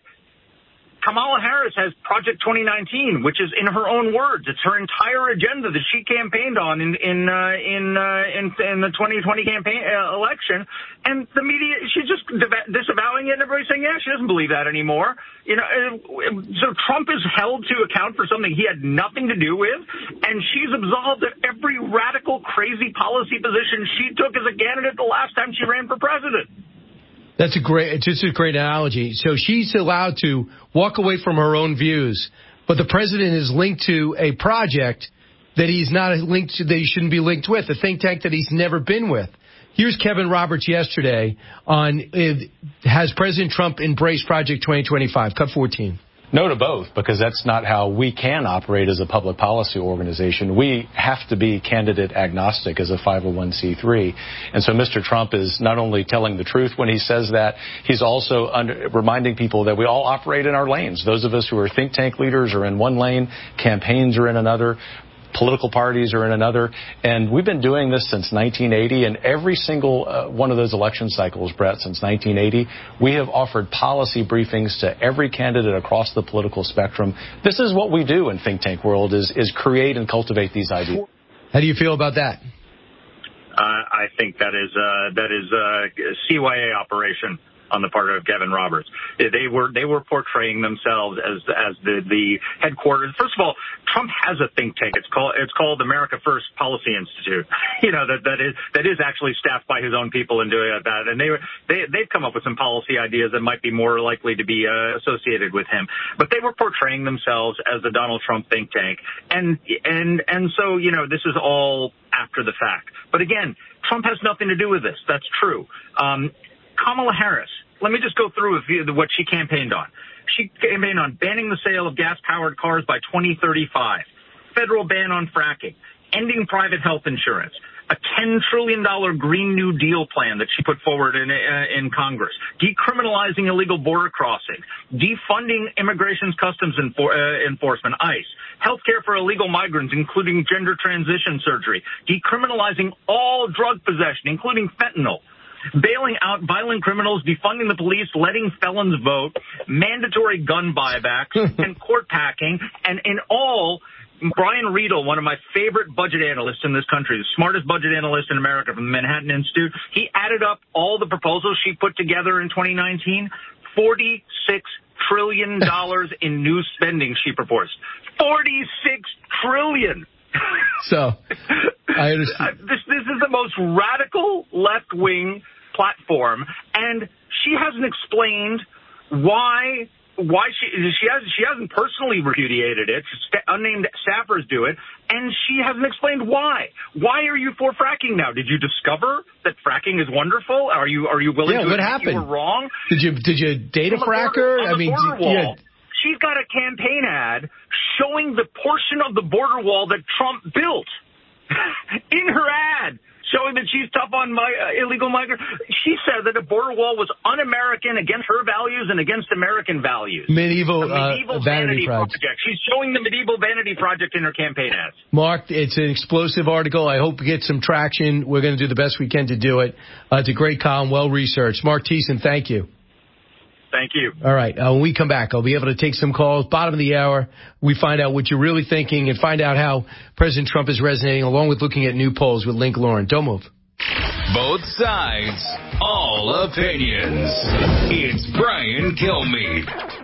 Kamala Harris has Project twenty nineteen, which is, in her own words, it's her entire agenda that she campaigned on in in uh, in, uh, in in the twenty twenty campaign uh, election. And the media, she's just disavowing it, and everybody's saying, yeah, she doesn't believe that anymore. You know, so Trump is held to account for something he had nothing to do with, and she's absolved of every radical, crazy policy position she took as a candidate the last time she ran for president. That's a great, it's just a great analogy. So she's allowed to walk away from her own views, but the president is linked to a project that he's not linked to, that he shouldn't be linked with, a think tank that he's never been with. Here's Kevin Roberts yesterday on, uh, has President Trump embraced Project twenty twenty-five? Cut fourteen. No to both, because that's not how we can operate as a public policy organization. We have to be candidate agnostic as a five oh one c three. And so Mister Trump is not only telling the truth when he says that, he's also under, reminding people that we all operate in our lanes. Those of us who are think tank leaders are in one lane, campaigns are in another, political parties are in another, and we've been doing this since nineteen eighty, and every single uh, one of those election cycles, Brett, since nineteen eighty, we have offered policy briefings to every candidate across the political spectrum. This is what we do in think tank world, is, is create and cultivate these ideas. How do you feel about that? Uh, I think that is uh, that is a C Y A operation on the part of Kevin Roberts. They were they were portraying themselves as as the the headquarters. First of all, Trump has a think tank. It's called it's called America First Policy Institute. You know, that that is that is actually staffed by his own people and doing that. And they were they they've come up with some policy ideas that might be more likely to be uh, associated with him. But they were portraying themselves as the Donald Trump think tank. And and and so, you know, this is all after the fact. But again, Trump has nothing to do with this. That's true. Um, Kamala Harris, let me just go through with you what she campaigned on. She campaigned on banning the sale of gas-powered cars by twenty thirty-five, federal ban on fracking, ending private health insurance, a ten trillion dollars Green New Deal plan that she put forward in, uh, in Congress, decriminalizing illegal border crossing, defunding Immigrations Customs Enfor- uh, Enforcement, ICE, healthcare for illegal migrants, including gender transition surgery, decriminalizing all drug possession, including fentanyl, bailing out violent criminals, defunding the police, letting felons vote, mandatory gun buybacks, and court packing. And in all, Brian Riedel, one of my favorite budget analysts in this country, the smartest budget analyst in America from the Manhattan Institute, he added up all the proposals she put together in twenty nineteen, forty-six trillion dollars in new spending she proposed. forty-six trillion dollars. So, I understand. This, this is the most radical left-wing platform, and she hasn't explained why why she she has she hasn't personally repudiated it. Unnamed staffers do it, and she hasn't explained why. Why are you for fracking now? Did you discover that fracking is wonderful? Are you are you willing yeah, to what admit happened? you were wrong? Did you did you date a fracker? Border, on I the mean, border did, wall. yeah. She's got a campaign ad showing the portion of the border wall that Trump built. In her ad, showing that she's tough on my uh, illegal migrants. She said that a border wall was un-American, against her values and against American values. Medieval, a medieval uh, vanity, vanity project. project. She's showing the medieval vanity project in her campaign ads. Mark, it's an explosive article. I hope we get some traction. We're going to do the best we can to do it. Uh, it's a great column, well researched. Mark Thiessen, thank you. Thank you. All right. Uh, when we come back, I'll be able to take some calls. Bottom of the hour, we find out what you're really thinking and find out how President Trump is resonating, along with looking at new polls with Link Lauren. Don't move. Both sides, all opinions. It's Brian Kilmeade.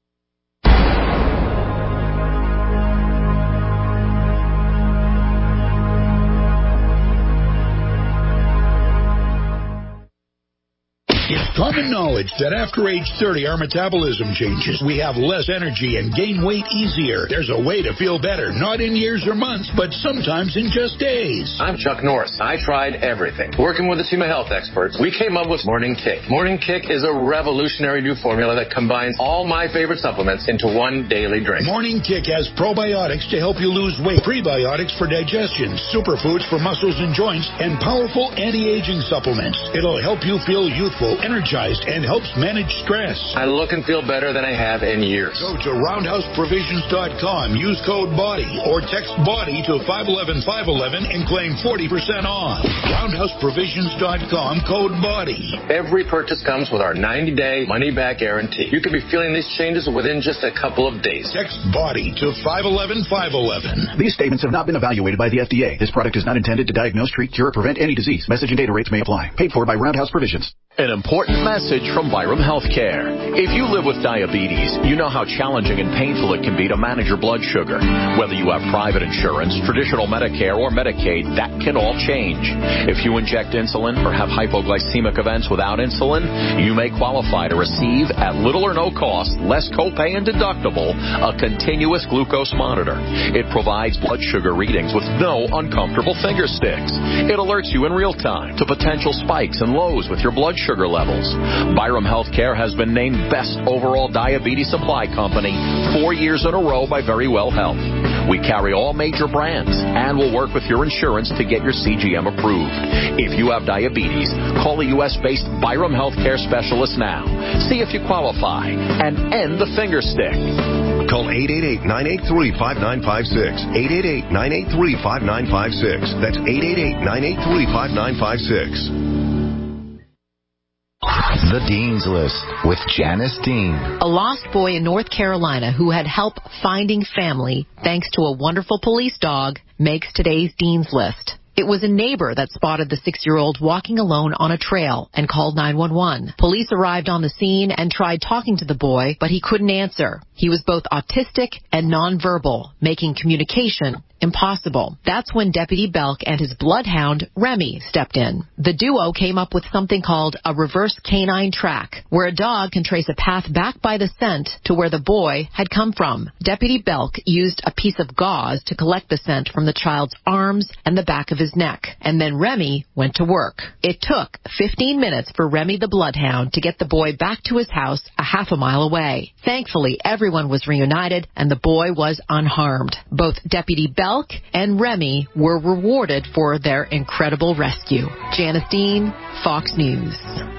It's common knowledge that after age thirty, our metabolism changes. We have less energy and gain weight easier. There's a way to feel better, not in years or months, but sometimes in just days. I'm Chuck Norris. I tried everything. Working with a team of health experts, we came up with Morning Kick. Morning Kick is a revolutionary new formula that combines all my favorite supplements into one daily drink. Morning Kick has probiotics to help you lose weight, prebiotics for digestion, superfoods for muscles and joints, and powerful anti-aging supplements. It'll help you feel youthful, energized, and helps manage stress. I look and feel better than I have in years. Go to roundhouse provisions dot com, use code BODY, or text BODY to five one one five one one and claim forty percent off. roundhouse provisions dot com, code BODY. Every purchase comes with our ninety-day money-back guarantee. You could be feeling these changes within just a couple of days. Text BODY to five one one five one one. These statements have not been evaluated by the F D A. This product is not intended to diagnose, treat, cure, or prevent any disease. Message and data rates may apply. Paid for by Roundhouse Provisions. An important message from Byram Healthcare. If you live with diabetes, you know how challenging and painful it can be to manage your blood sugar. Whether you have private insurance, traditional Medicare, or Medicaid, that can all change. If you inject insulin or have hypoglycemic events without insulin, you may qualify to receive, at little or no cost, less copay and deductible, a continuous glucose monitor. It provides blood sugar readings with no uncomfortable finger sticks. It alerts you in real time to potential spikes and lows with your blood sugar sugar levels. Byram Healthcare has been named Best Overall Diabetes Supply Company four years in a row by Verywell Health. We carry all major brands and will work with your insurance to get your C G M approved. If you have diabetes, call a U S-based Byram Healthcare specialist now. See if you qualify and end the finger stick. Call eight eight eight, nine eight three, five nine five six. eight eight eight, nine eight three, five nine five six. That's eight eight eight, nine eight three, five nine five six. The Dean's List with Janice Dean. A lost boy in North Carolina who had help finding family thanks to a wonderful police dog makes today's Dean's List. It was a neighbor that spotted the six-year-old walking alone on a trail and called nine one one. Police arrived on the scene and tried talking to the boy, but he couldn't answer. He was both autistic and nonverbal, making communication impossible. That's when Deputy Belk and his bloodhound, Remy, stepped in. The duo came up with something called a reverse canine track, where a dog can trace a path back by the scent to where the boy had come from. Deputy Belk used a piece of gauze to collect the scent from the child's arms and the back of his neck, and then Remy went to work. It took fifteen minutes for Remy the bloodhound to get the boy back to his house a half a mile away. Thankfully, everyone was reunited and the boy was unharmed. Both Deputy Belk and Remy were rewarded for their incredible rescue. Janice Dean, Fox News.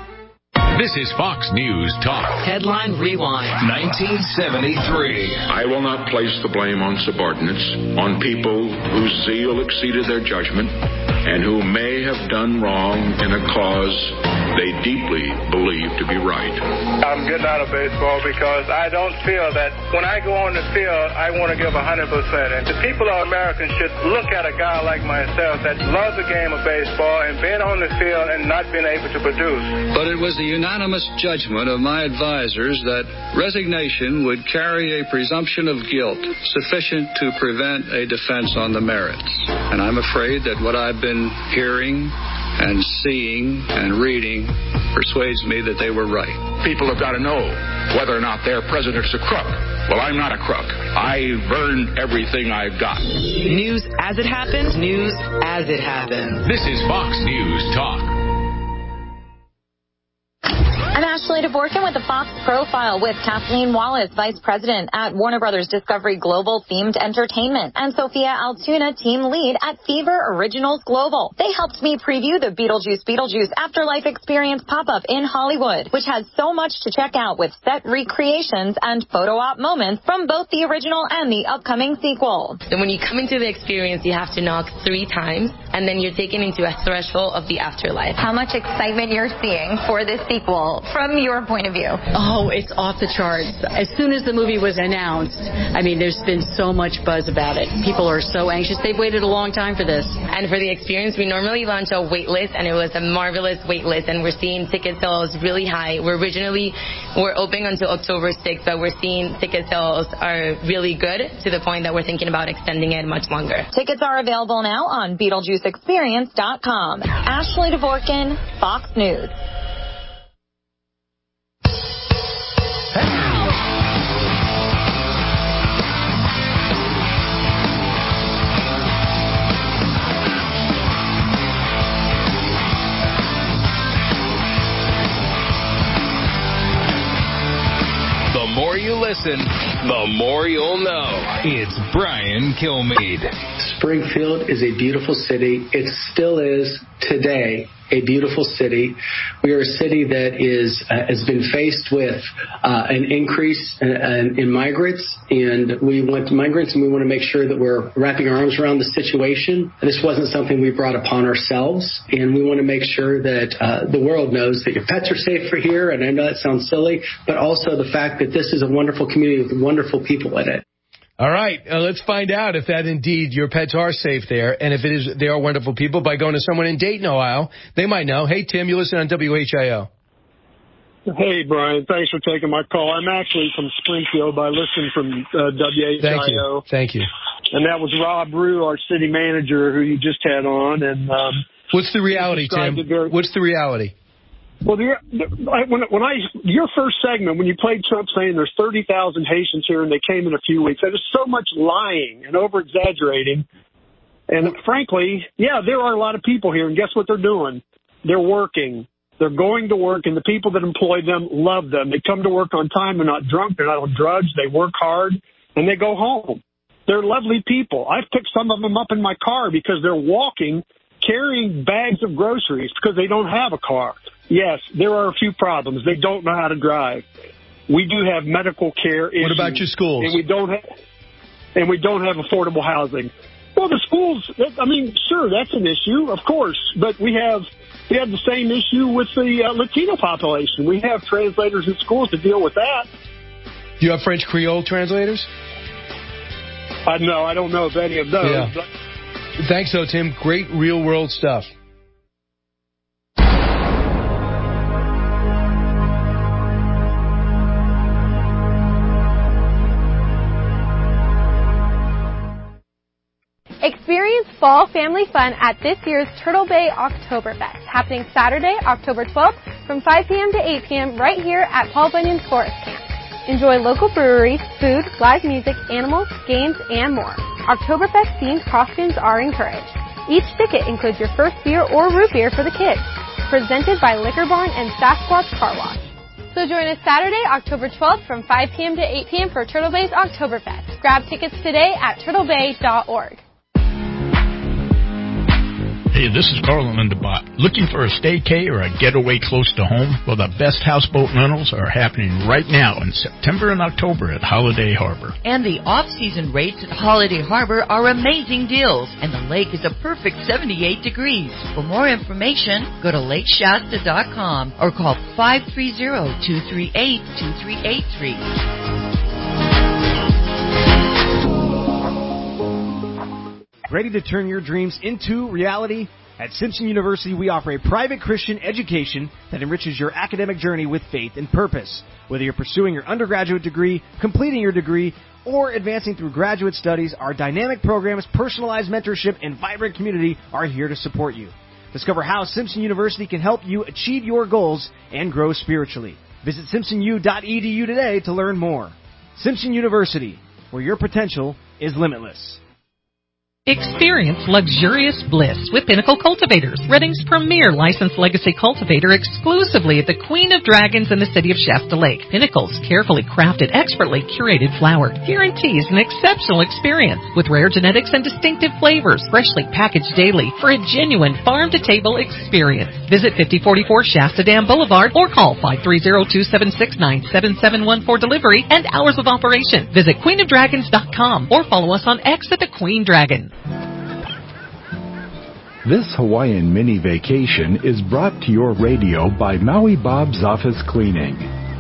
This is Fox News Talk. Headline Rewind. nineteen seventy-three. I will not place the blame on subordinates, on people whose zeal exceeded their judgment, and who may have done wrong in a cause they deeply believe to be right. I'm getting out of baseball because I don't feel that when I go on the field, I want to give one hundred percent. And the people of America should look at a guy like myself that loves the game of baseball and being on the field and not being able to produce. But it was the unanimous judgment of my advisors that resignation would carry a presumption of guilt sufficient to prevent a defense on the merits. And I'm afraid that what I've been hearing and seeing and reading persuades me that they were right. People have got to know whether or not their president's a crook. Well, I'm not a crook. I've earned everything I've got. News as it happens, news as it happens. This is Fox News Talk. I'm Ashley Ashley Dvorkin with the Fox Profile with Kathleen Wallace, Vice President at Warner Brothers Discovery Global Themed Entertainment, and Sophia Altoona, Team Lead at Fever Originals Global. They helped me preview the Beetlejuice Beetlejuice Afterlife Experience pop-up in Hollywood, which has so much to check out with set recreations and photo op moments from both the original and the upcoming sequel. And when you come into the experience, you have to knock three times, and then you're taken into a threshold of the afterlife. How much excitement you're seeing for this sequel from your point of view? Oh, it's off the charts. As soon as the movie was announced, I mean, there's been so much buzz about it. People are so anxious. They've waited a long time for this. And for the experience, we normally launch a wait list, and it was a marvelous wait list, and we're seeing ticket sales really high. We're originally, we're open until October sixth, but we're seeing ticket sales are really good to the point that we're thinking about extending it much longer. Tickets are available now on Beetlejuice Experience dot com. Ashley Dvorkin, Fox News. The more you listen, the more you'll know. It's Brian Kilmeade. Springfield is a beautiful city. It still is today a beautiful city. We are a city that is uh, has been faced with uh, an increase in, in migrants, and we want migrants, and we want to make sure that we're wrapping our arms around the situation. This wasn't something we brought upon ourselves, and we want to make sure that uh, the world knows that your pets are safe for here. And I know that sounds silly, but also the fact that this is a wonderful community with wonderful people in it. All right, uh, let's find out if that indeed your pets are safe there, and if it is they are wonderful people by going to someone in Dayton, Ohio. They might know. Hey, Tim, you listen on W H I O. Hey, Brian, thanks for taking my call. I'm actually from Springfield, but I listen from uh, W H I O. Thank you. Thank you. And that was Rob Rue, our city manager, who you just had on. And um, what's the reality, Tim? Very- what's the reality? Well, the, when, when I your first segment, when you played Trump saying there's thirty thousand Haitians here and they came in a few weeks, there's so much lying and over-exaggerating. And frankly, yeah, there are a lot of people here, and guess what they're doing? They're working. They're going to work, and the people that employ them love them. They come to work on time. They're not drunk. They're not on drugs. They work hard, and they go home. They're lovely people. I've picked some of them up in my car because they're walking, carrying bags of groceries because they don't have a car. Yes, there are a few problems. They don't know how to drive. We do have medical care issues. What about your schools? And we don't have, and we don't have affordable housing. Well, the schools, I mean, sure, that's an issue, of course, but we have we have the same issue with the uh, Latino population. We have translators in schools to deal with that. Do you have French Creole translators? I know. I don't know of any of those. Yeah. But... Thanks, though, Tim. Great real-world stuff. Experience fall family fun at this year's Turtle Bay Oktoberfest, happening Saturday, October twelfth from five p.m. to eight p.m. right here at Paul Bunyan's Forest Camp. Enjoy local breweries, food, live music, animals, games, and more. Oktoberfest-themed costumes are encouraged. Each ticket includes your first beer or root beer for the kids. Presented by Liquor Barn and Sasquatch Car Wash. So join us Saturday, October twelfth from five p.m. to eight p.m. for Turtle Bay's Oktoberfest. Grab tickets today at turtle bay dot org. Hey, this is Carl and Linda Bott. Looking for a staycay or a getaway close to home? Well, the best houseboat rentals are happening right now in September and October at Holiday Harbor. And the off-season rates at Holiday Harbor are amazing deals, and the lake is a perfect seventy-eight degrees. For more information, go to lake shasta dot com or call five three zero, two three eight, two three eight three. Ready to turn your dreams into reality? At Simpson University, we offer a private Christian education that enriches your academic journey with faith and purpose. Whether you're pursuing your undergraduate degree, completing your degree, or advancing through graduate studies, our dynamic programs, personalized mentorship, and vibrant community are here to support you. Discover how Simpson University can help you achieve your goals and grow spiritually. Visit simpson u dot e d u today to learn more. Simpson University, where your potential is limitless. Experience luxurious bliss with Pinnacle Cultivators, Redding's premier licensed legacy cultivator, exclusively at the Queen of Dragons in the city of Shasta Lake. Pinnacle's carefully crafted, expertly curated flower guarantees an exceptional experience with rare genetics and distinctive flavors, freshly packaged daily for a genuine farm-to-table experience. Visit fifty forty-four Shasta Dam Boulevard or call five three zero, two seven six, nine seven seven one for delivery and hours of operation. Visit queen of dragons dot com or follow us on X at the Queen Dragon. This Hawaiian mini vacation is brought to your radio by Maui Bob's Office Cleaning.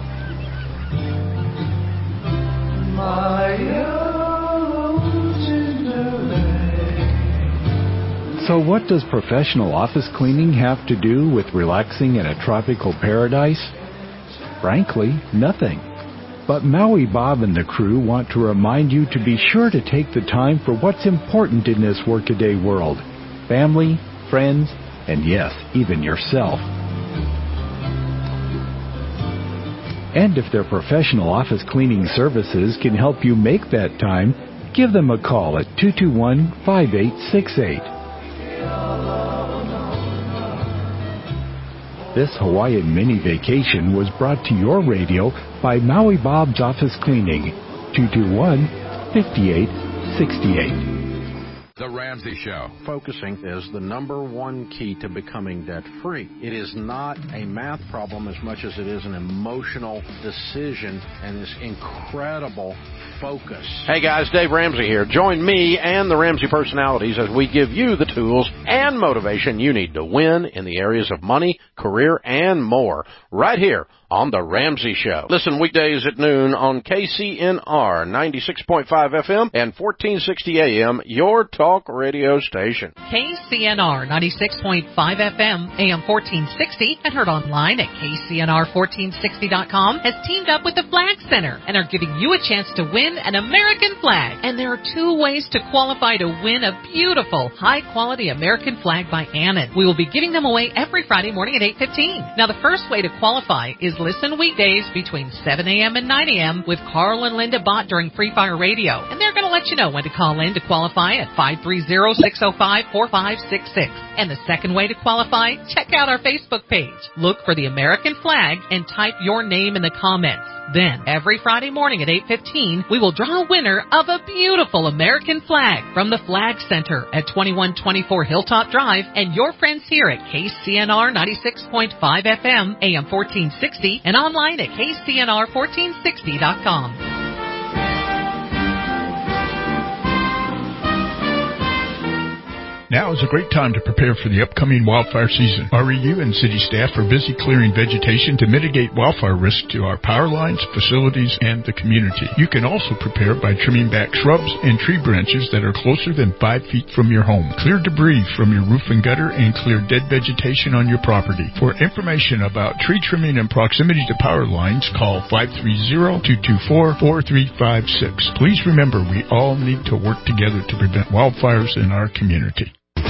So what does professional office cleaning have to do with relaxing in a tropical paradise? Frankly, nothing. But Maui Bob and the crew want to remind you to be sure to take the time for what's important in this workaday world. Family, friends, and yes, even yourself. And if their professional office cleaning services can help you make that time, give them a call at two two one, five eight six eight. This Hawaiian mini vacation was brought to your radio by Maui Bob's Office Cleaning, two two one, five eight six eight. The Ramsey Show. Focusing is the number one key to becoming debt-free. It is not a math problem as much as it is an emotional decision and this incredible focus. Hey guys, Dave Ramsey here. Join me and the Ramsey personalities as we give you the tools and motivation you need to win in the areas of money, career, and more. Right here on The Ramsey Show. Listen weekdays at noon on K C N R ninety-six point five F M and fourteen sixty A M, your talk radio station. K C N R ninety-six point five F M, A M fourteen sixty, and heard online at K C N R fourteen sixty dot com, has teamed up with the Flag Center and are giving you a chance to win an American flag. And there are two ways to qualify to win a beautiful, high-quality American flag by Annan. We will be giving them away every Friday morning at eight fifteen. Now, the first way to qualify is listen weekdays between seven A M and nine A M with Carl and Linda Bott during Free Fire Radio. And they're going to let you know when to call in to qualify at five three zero, six zero five, four five six six. And the second way to qualify, check out our Facebook page. Look for the American flag and type your name in the comments. Then, every Friday morning at eight fifteen, we will draw a winner of a beautiful American flag from the Flag Center at twenty-one twenty-four Hilltop Drive and your friends here at K C N R ninety-six point five F M, A M fourteen sixty, and online at K C N R fourteen sixty dot com. Now is a great time to prepare for the upcoming wildfire season. R E U and city staff are busy clearing vegetation to mitigate wildfire risk to our power lines, facilities, and the community. You can also prepare by trimming back shrubs and tree branches that are closer than five feet from your home. Clear debris from your roof and gutter and clear dead vegetation on your property. For information about tree trimming and proximity to power lines, call five three zero, two two four, four three five six. Please remember, we all need to work together to prevent wildfires in our community.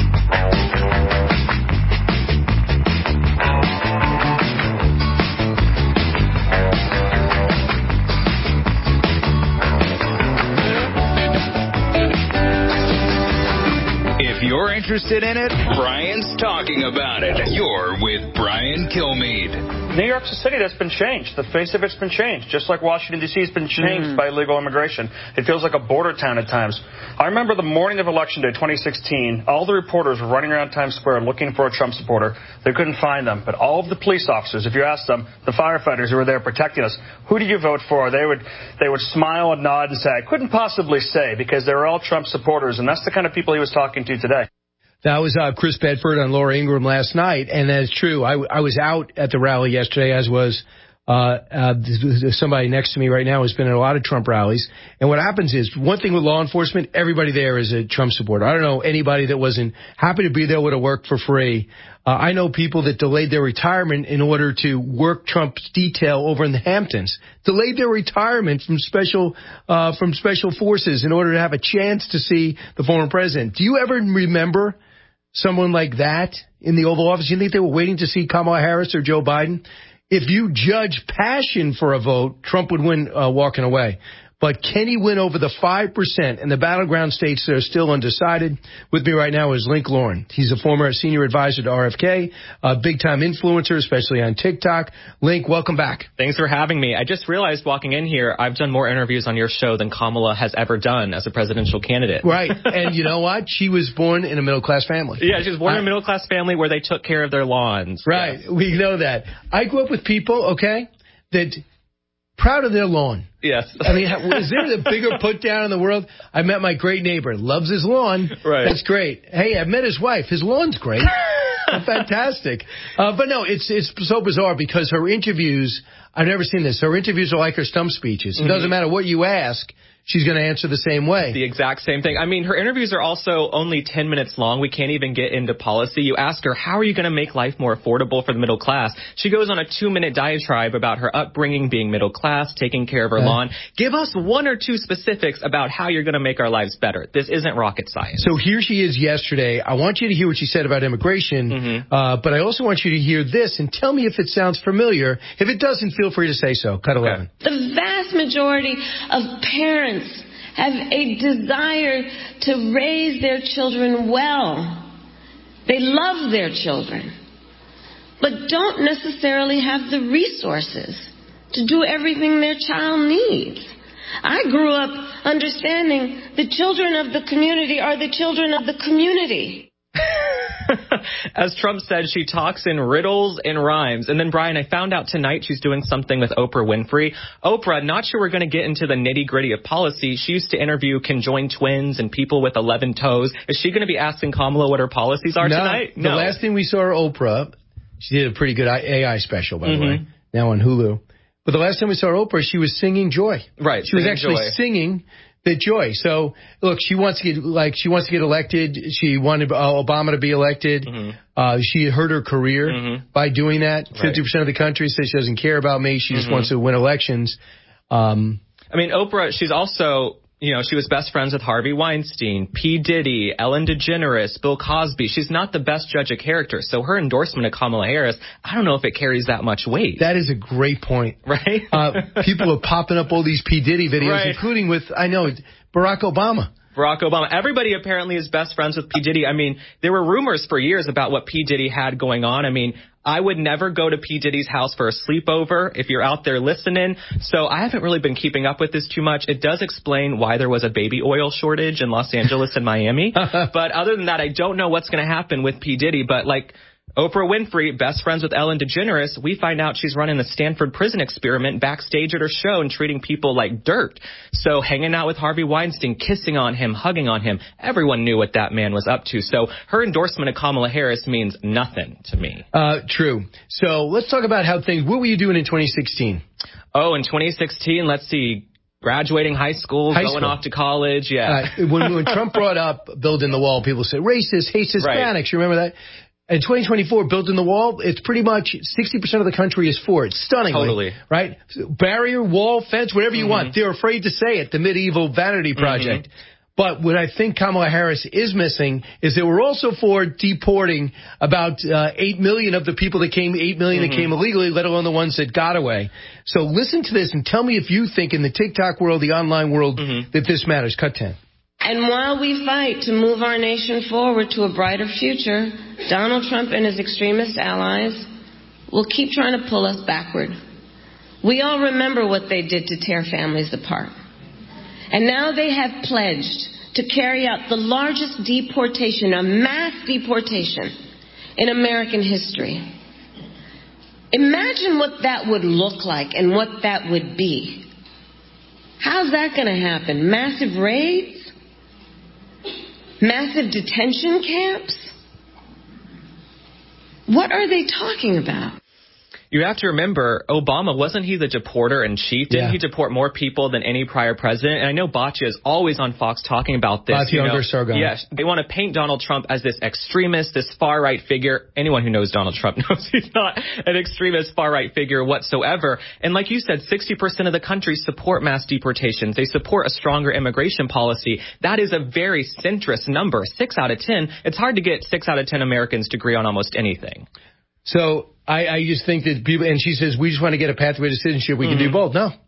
If you're interested in it, Brian's talking about it. You're with Brian Kilmeade. New York's a city that's been changed. The face of it's been changed. Just like Washington, D C has been changed mm. by illegal immigration. It feels like a border town at times. I remember the morning of Election Day twenty sixteen, all the reporters were running around Times Square looking for a Trump supporter. They couldn't find them. But all of the police officers, if you asked them, the firefighters who were there protecting us, who did you vote for? They would, they would smile and nod and say, I couldn't possibly say, because they were all Trump supporters. And that's the kind of people he was talking to today. That was uh, Chris Bedford on Laura Ingraham last night, and that's true. I, I was out at the rally yesterday, as was uh, uh, somebody next to me right now who's been at a lot of Trump rallies. And what happens is, one thing with law enforcement, everybody there is a Trump supporter. I don't know anybody that wasn't happy to be there, would have worked for free. Uh, I know people that delayed their retirement in order to work Trump's detail over in the Hamptons. Delayed their retirement from special uh, from special forces in order to have a chance to see the former president. Do you ever remember someone like that in the Oval Office? You think they were waiting to see Kamala Harris or Joe Biden? If you judge passion for a vote, Trump would win uh, walking away. But can he win over the five percent in the battleground states that are still undecided? With me right now is Link Lauren. He's a former senior advisor to R F K, a big-time influencer, especially on TikTok. Link, welcome back. Thanks for having me. I just realized walking in here, I've done more interviews on your show than Kamala has ever done as a presidential candidate. Right. And you know what? She was born in a middle-class family. Yeah, she was born I, in a middle-class family where they took care of their lawns. Right. Yes. We know that. I grew up with people, okay, that proud of their lawn. Yes. I mean, is there a bigger put down in the world? I met my great neighbor. Loves his lawn. Right. That's great. Hey, I met his wife. His lawn's great. Fantastic. Uh, but no, it's it's so bizarre because her interviews, I've never seen this. Her interviews are like her stump speeches. It mm-hmm. doesn't matter what you ask. She's going to answer the same way. The exact same thing. I mean, her interviews are also only ten minutes long. We can't even get into policy. You ask her, how are you going to make life more affordable for the middle class? She goes on a two-minute diatribe about her upbringing, being middle class, taking care of her uh, lawn. Give us one or two specifics about how you're going to make our lives better. This isn't rocket science. So here she is yesterday. I want you to hear what she said about immigration, mm-hmm. uh, but I also want you to hear this and tell me if it sounds familiar. If it doesn't, feel free to say so. Cut eleven. The vast majority of parents have a desire to raise their children well. They love their children, but don't necessarily have the resources to do everything their child needs. I grew up understanding the children of the community are the children of the community. As Trump said, she talks in riddles and rhymes. And then, Brian, I found out tonight she's doing something with Oprah Winfrey. Oprah, not sure we're going to get into the nitty-gritty of policy. She used to interview conjoined twins and people with eleven toes. Is she going to be asking Kamala what her policies are no, tonight? No. The last thing we saw her, Oprah, she did a pretty good A I special, by mm-hmm. the way, now on Hulu. But the last time we saw her, Oprah, she was singing Joy. Right. She was actually Joy. singing the Joy. So, look, she wants to get like she wants to get elected. She wanted uh, Obama to be elected. Mm-hmm. Uh, she hurt her career mm-hmm. by doing that. Fifty right. percent of the country says she doesn't care about me. She just mm-hmm. wants to win elections. Um, I mean, Oprah. She's also, you know, she was best friends with Harvey Weinstein, P. Diddy, Ellen DeGeneres, Bill Cosby. She's not the best judge of character. So her endorsement of Kamala Harris, I don't know if it carries that much weight. That is a great point. Right? uh, people are popping up all these P. Diddy videos, right. including with, I know, Barack Obama. Barack Obama. Everybody apparently is best friends with P. Diddy. I mean, there were rumors for years about what P. Diddy had going on. I mean, I would never go to P. Diddy's house for a sleepover if you're out there listening. So I haven't really been keeping up with this too much. It does explain why there was a baby oil shortage in Los Angeles and Miami. But other than that, I don't know what's going to happen with P. Diddy. But like Oprah Winfrey, best friends with Ellen DeGeneres, we find out she's running the Stanford prison experiment backstage at her show and treating people like dirt. So hanging out with Harvey Weinstein, kissing on him, hugging on him, everyone knew what that man was up to. So her endorsement of Kamala Harris means nothing to me. Uh, true. So let's talk about how things, what were you doing in twenty sixteen? Oh, in twenty sixteen, let's see. Graduating high school, high going school. off to college, yeah. Uh, when, when Trump brought up building the wall, people said, racist, hates Hispanics. Right. You remember that? In twenty twenty-four, building the wall, it's pretty much sixty percent of the country is for it. Stunningly. Totally. Right? Barrier, wall, fence, whatever you mm-hmm. want. They're afraid to say it, the medieval vanity project. Mm-hmm. But what I think Kamala Harris is missing is that we're also for deporting about uh, eight million of the people that came, eight million mm-hmm. that came illegally, let alone the ones that got away. So listen to this and tell me if you think in the TikTok world, the online world, mm-hmm. that this matters. Cut ten. And while we fight to move our nation forward to a brighter future, Donald Trump and his extremist allies will keep trying to pull us backward. We all remember what they did to tear families apart. And now they have pledged to carry out the largest deportation, a mass deportation in American history. Imagine what that would look like and what that would be. How's that going to happen? Massive raids? Massive detention camps? What are they talking about? You have to remember, Obama, wasn't he the deporter in chief? Didn't yeah. he deport more people than any prior president? And I know Batya is always on Fox talking about this. Batya you know, Sargon. Yes, they want to paint Donald Trump as this extremist, this far-right figure. Anyone who knows Donald Trump knows he's not an extremist, far-right figure whatsoever. And like you said, sixty percent of the country support mass deportations. They support a stronger immigration policy. That is a very centrist number, six out of ten. It's hard to get six out of ten Americans to agree on almost anything. So I, I just think that people, and she says, we just want to get a pathway to citizenship. We mm-hmm. can do both. No,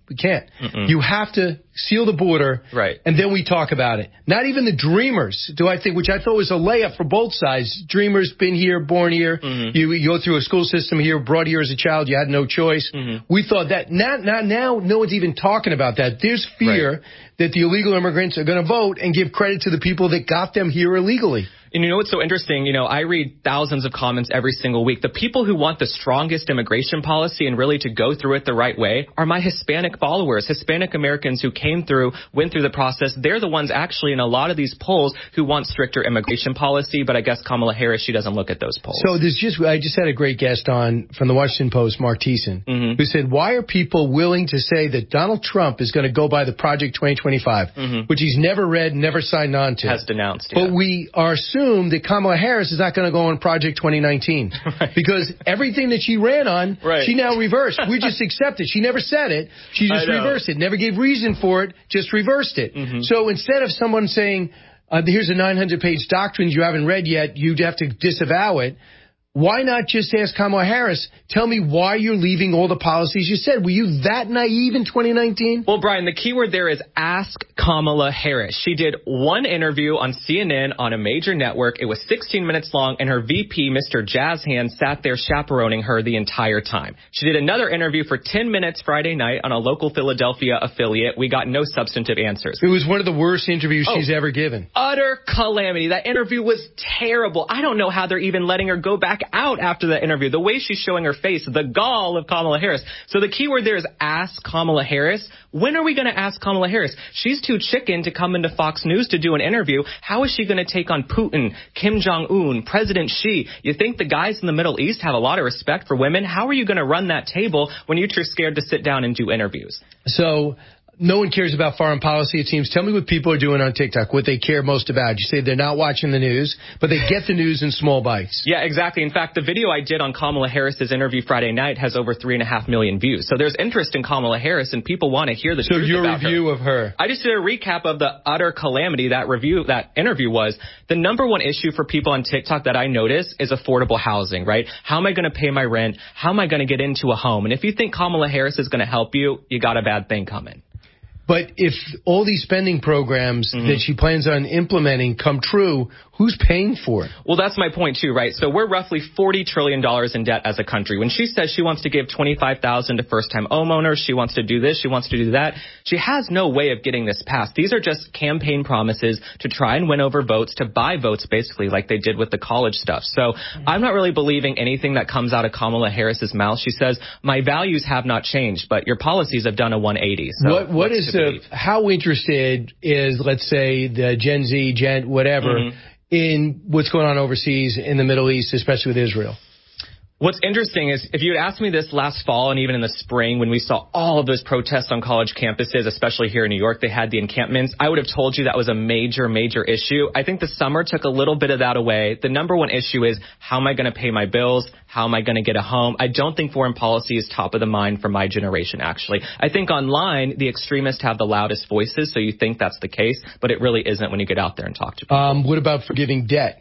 We can't. Mm-mm. You have to seal the border, right, and then we talk about it. Not even the dreamers, do I think, which I thought was a layup for both sides. Dreamers, been here, born here. Mm-hmm. You, you go through a school system here, brought here as a child. You had no choice. Mm-hmm. We thought that. Not, not now, no one's even talking about that. There's fear right. that the illegal immigrants are going to vote and give credit to the people that got them here illegally. And you know what's so interesting? You know, I read thousands of comments every single week. The people who want the strongest immigration policy and really to go through it the right way are my Hispanic followers, Hispanic Americans who came through, went through the process. They're the ones actually in a lot of these polls who want stricter immigration policy. But I guess Kamala Harris, she doesn't look at those polls. So there's just, I just had a great guest on from the Washington Post, Mark Thiessen, mm-hmm. who said, why are people willing to say that Donald Trump is going to go by the Project twenty twenty-five, mm-hmm. which he's never read, never signed on to? Has denounced, yeah. But we are assumed that Kamala Harris is not going to go on Project twenty nineteen right. because everything that she ran on, right. she now reversed. We just accept it. She never said it. She just reversed it. Never gave reason for it, just reversed it. Mm-hmm. So instead of someone saying, uh, here's a nine hundred page doctrine you haven't read yet, you'd have to disavow it. Why not just ask Kamala Harris, tell me why you're leaving all the policies you said? Were you that naive in twenty nineteen? Well, Brian, the key word there is ask Kamala Harris. She did one interview on C N N on a major network. It was sixteen minutes long, and her V P, Mister Jazz Hand, sat there chaperoning her the entire time. She did another interview for ten minutes Friday night on a local Philadelphia affiliate. We got no substantive answers. It was one of the worst interviews oh, she's ever given. Utter calamity. That interview was terrible. I don't know how they're even letting her go back out after the interview. The way she's showing her face, the gall of Kamala Harris. So the key word there is ask Kamala Harris. When are we going to ask Kamala Harris? She's too chicken to come into Fox News to do an interview. How is she going to take on Putin, Kim Jong-un, President Xi? You think the guys in the Middle East have a lot of respect for women? How are you going to run that table when you're too scared to sit down and do interviews? So no one cares about foreign policy, it seems. Tell me what people are doing on TikTok, what they care most about. You say they're not watching the news, but they get the news in small bites. Yeah, exactly. In fact, the video I did on Kamala Harris's interview Friday night has over three and a half million views. So there's interest in Kamala Harris, and people want to hear the so truth your about review her. of her. I just did a recap of the utter calamity that review, that interview was. The number one issue for people on TikTok that I notice is affordable housing, right? How am I going to pay my rent? How am I going to get into a home? And if you think Kamala Harris is going to help you, you got a bad thing coming. But if all these spending programs mm-hmm. that she plans on implementing come true, who's paying for it? Well, that's my point, too, right? So we're roughly forty trillion dollars in debt as a country. When she says she wants to give twenty-five thousand dollars to first-time homeowners, she wants to do this, she wants to do that, she has no way of getting this passed. These are just campaign promises to try and win over votes, to buy votes, basically, like they did with the college stuff. So mm-hmm. I'm not really believing anything that comes out of Kamala Harris's mouth. She says, my values have not changed, but your policies have done a one eighty. So what, what is the, how interested is, let's say, the Gen Z, Gen whatever, mm-hmm. in what's going on overseas in the Middle East, especially with Israel? What's interesting is if you had asked me this last fall and even in the spring when we saw all of those protests on college campuses, especially here in New York, they had the encampments, I would have told you that was a major, major issue. I think the summer took a little bit of that away. The number one issue is how am I going to pay my bills? How am I going to get a home? I don't think foreign policy is top of the mind for my generation, actually. I think online, the extremists have the loudest voices, so you think that's the case, but it really isn't when you get out there and talk to people. Um, what about forgiving debt?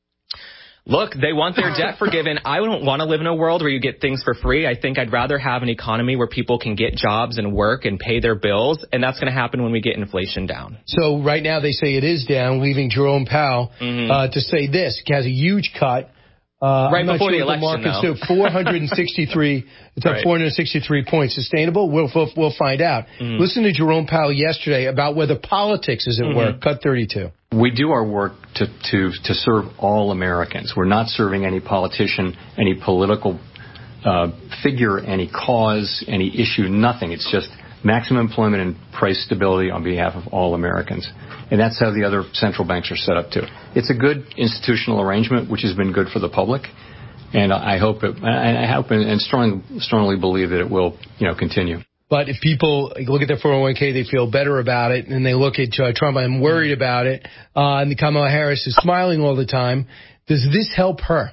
Look, they want their debt forgiven. I don't want to live in a world where you get things for free. I think I'd rather have an economy where people can get jobs and work and pay their bills, and that's going to happen when we get inflation down. So right now they say it is down, leaving Jerome Powell mm-hmm. uh, to say this. He has a huge cut. Uh, right I'm not before sure the election, the market's though. four hundred sixty-three, it's up right. four hundred sixty-three points. Sustainable? We'll, we'll, we'll find out. Mm-hmm. Listen to Jerome Powell yesterday about whether politics is at mm-hmm. work. Cut thirty-two. We do our work to, to, to serve all Americans. We're not serving any politician, any political uh, figure, any cause, any issue, nothing. It's just maximum employment and price stability on behalf of all Americans. And that's how the other central banks are set up too. It's a good institutional arrangement, which has been good for the public. And I hope it, I hope and strongly, strongly believe that it will, you know, continue. But if people look at their four oh one k, they feel better about it, and they look at uh, Trump, I'm worried about it, uh, and Kamala Harris is smiling all the time. Does this help her?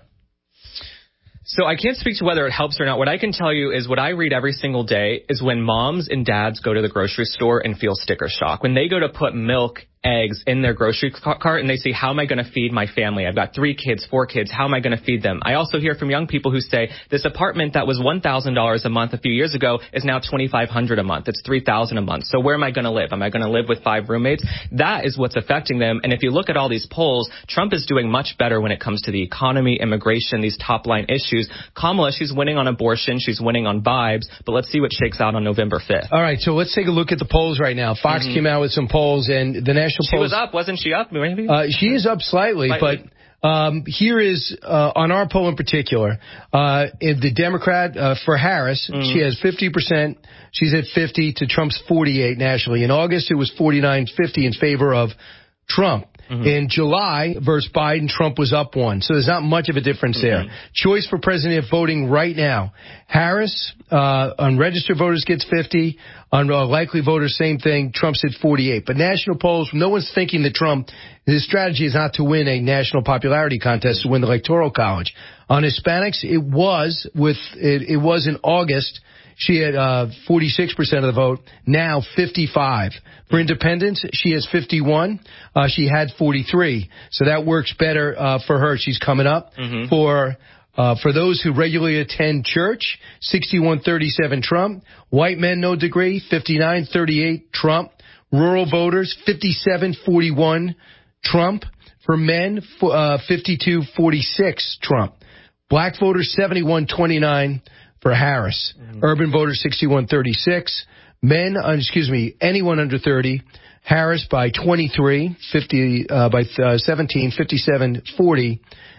So I can't speak to whether it helps or not. What I can tell you is what I read every single day is when moms and dads go to the grocery store and feel sticker shock. When they go to put milk eggs in their grocery cart and they say, how am I going to feed my family? I've got three kids, four kids. How am I going to feed them? I also hear from young people who say this apartment that was one thousand dollars a month a few years ago is now twenty-five hundred dollars a month. It's three thousand dollars a month. So where am I going to live? Am I going to live with five roommates? That is what's affecting them. And if you look at all these polls, Trump is doing much better when it comes to the economy, immigration, these top line issues. Kamala, she's winning on abortion. She's winning on vibes. But let's see what shakes out on November fifth. All right. So let's take a look at the polls right now. Fox mm-hmm. came out with some polls and the national she polls. She was up. Wasn't she up? Maybe? Uh, she is up slightly, slightly. but um, here is, uh, on our poll in particular, uh, if the Democrat, uh, for Harris, mm-hmm. she has fifty percent. She's at fifty to Trump's forty-eight nationally. In August, it was forty-nine fifty in favor of Trump. Mm-hmm. In July, versus Biden, Trump was up one. So there's not much of a difference mm-hmm. there. Choice for president voting right now. Harris, uh, on registered voters gets fifty. On uh, likely voters, same thing. Trump's at forty-eight. But national polls, no one's thinking that Trump, his strategy is not to win a national popularity contest, to win the Electoral College. On Hispanics, it was with, it, it was in August. She had uh, forty-six percent of the vote, now fifty-five. For independents, she has fifty-one. Uh, she had forty-three. So that works better uh, for her. She's coming up. Mm-hmm. For uh, for those who regularly attend church, sixty-one thirty-seven Trump. White men, no degree, fifty-nine thirty-eight Trump. Rural voters, fifty-seven forty-one Trump. For men, uh, fifty-two forty-six Trump. Black voters, seventy-one twenty-nine for Harris. Mm-hmm. Urban voters, sixty-one thirty-six. Men, uh, excuse me, anyone under thirty, Harris by twenty-three, fifty, uh, by uh, seventeen, fifty-seven forty.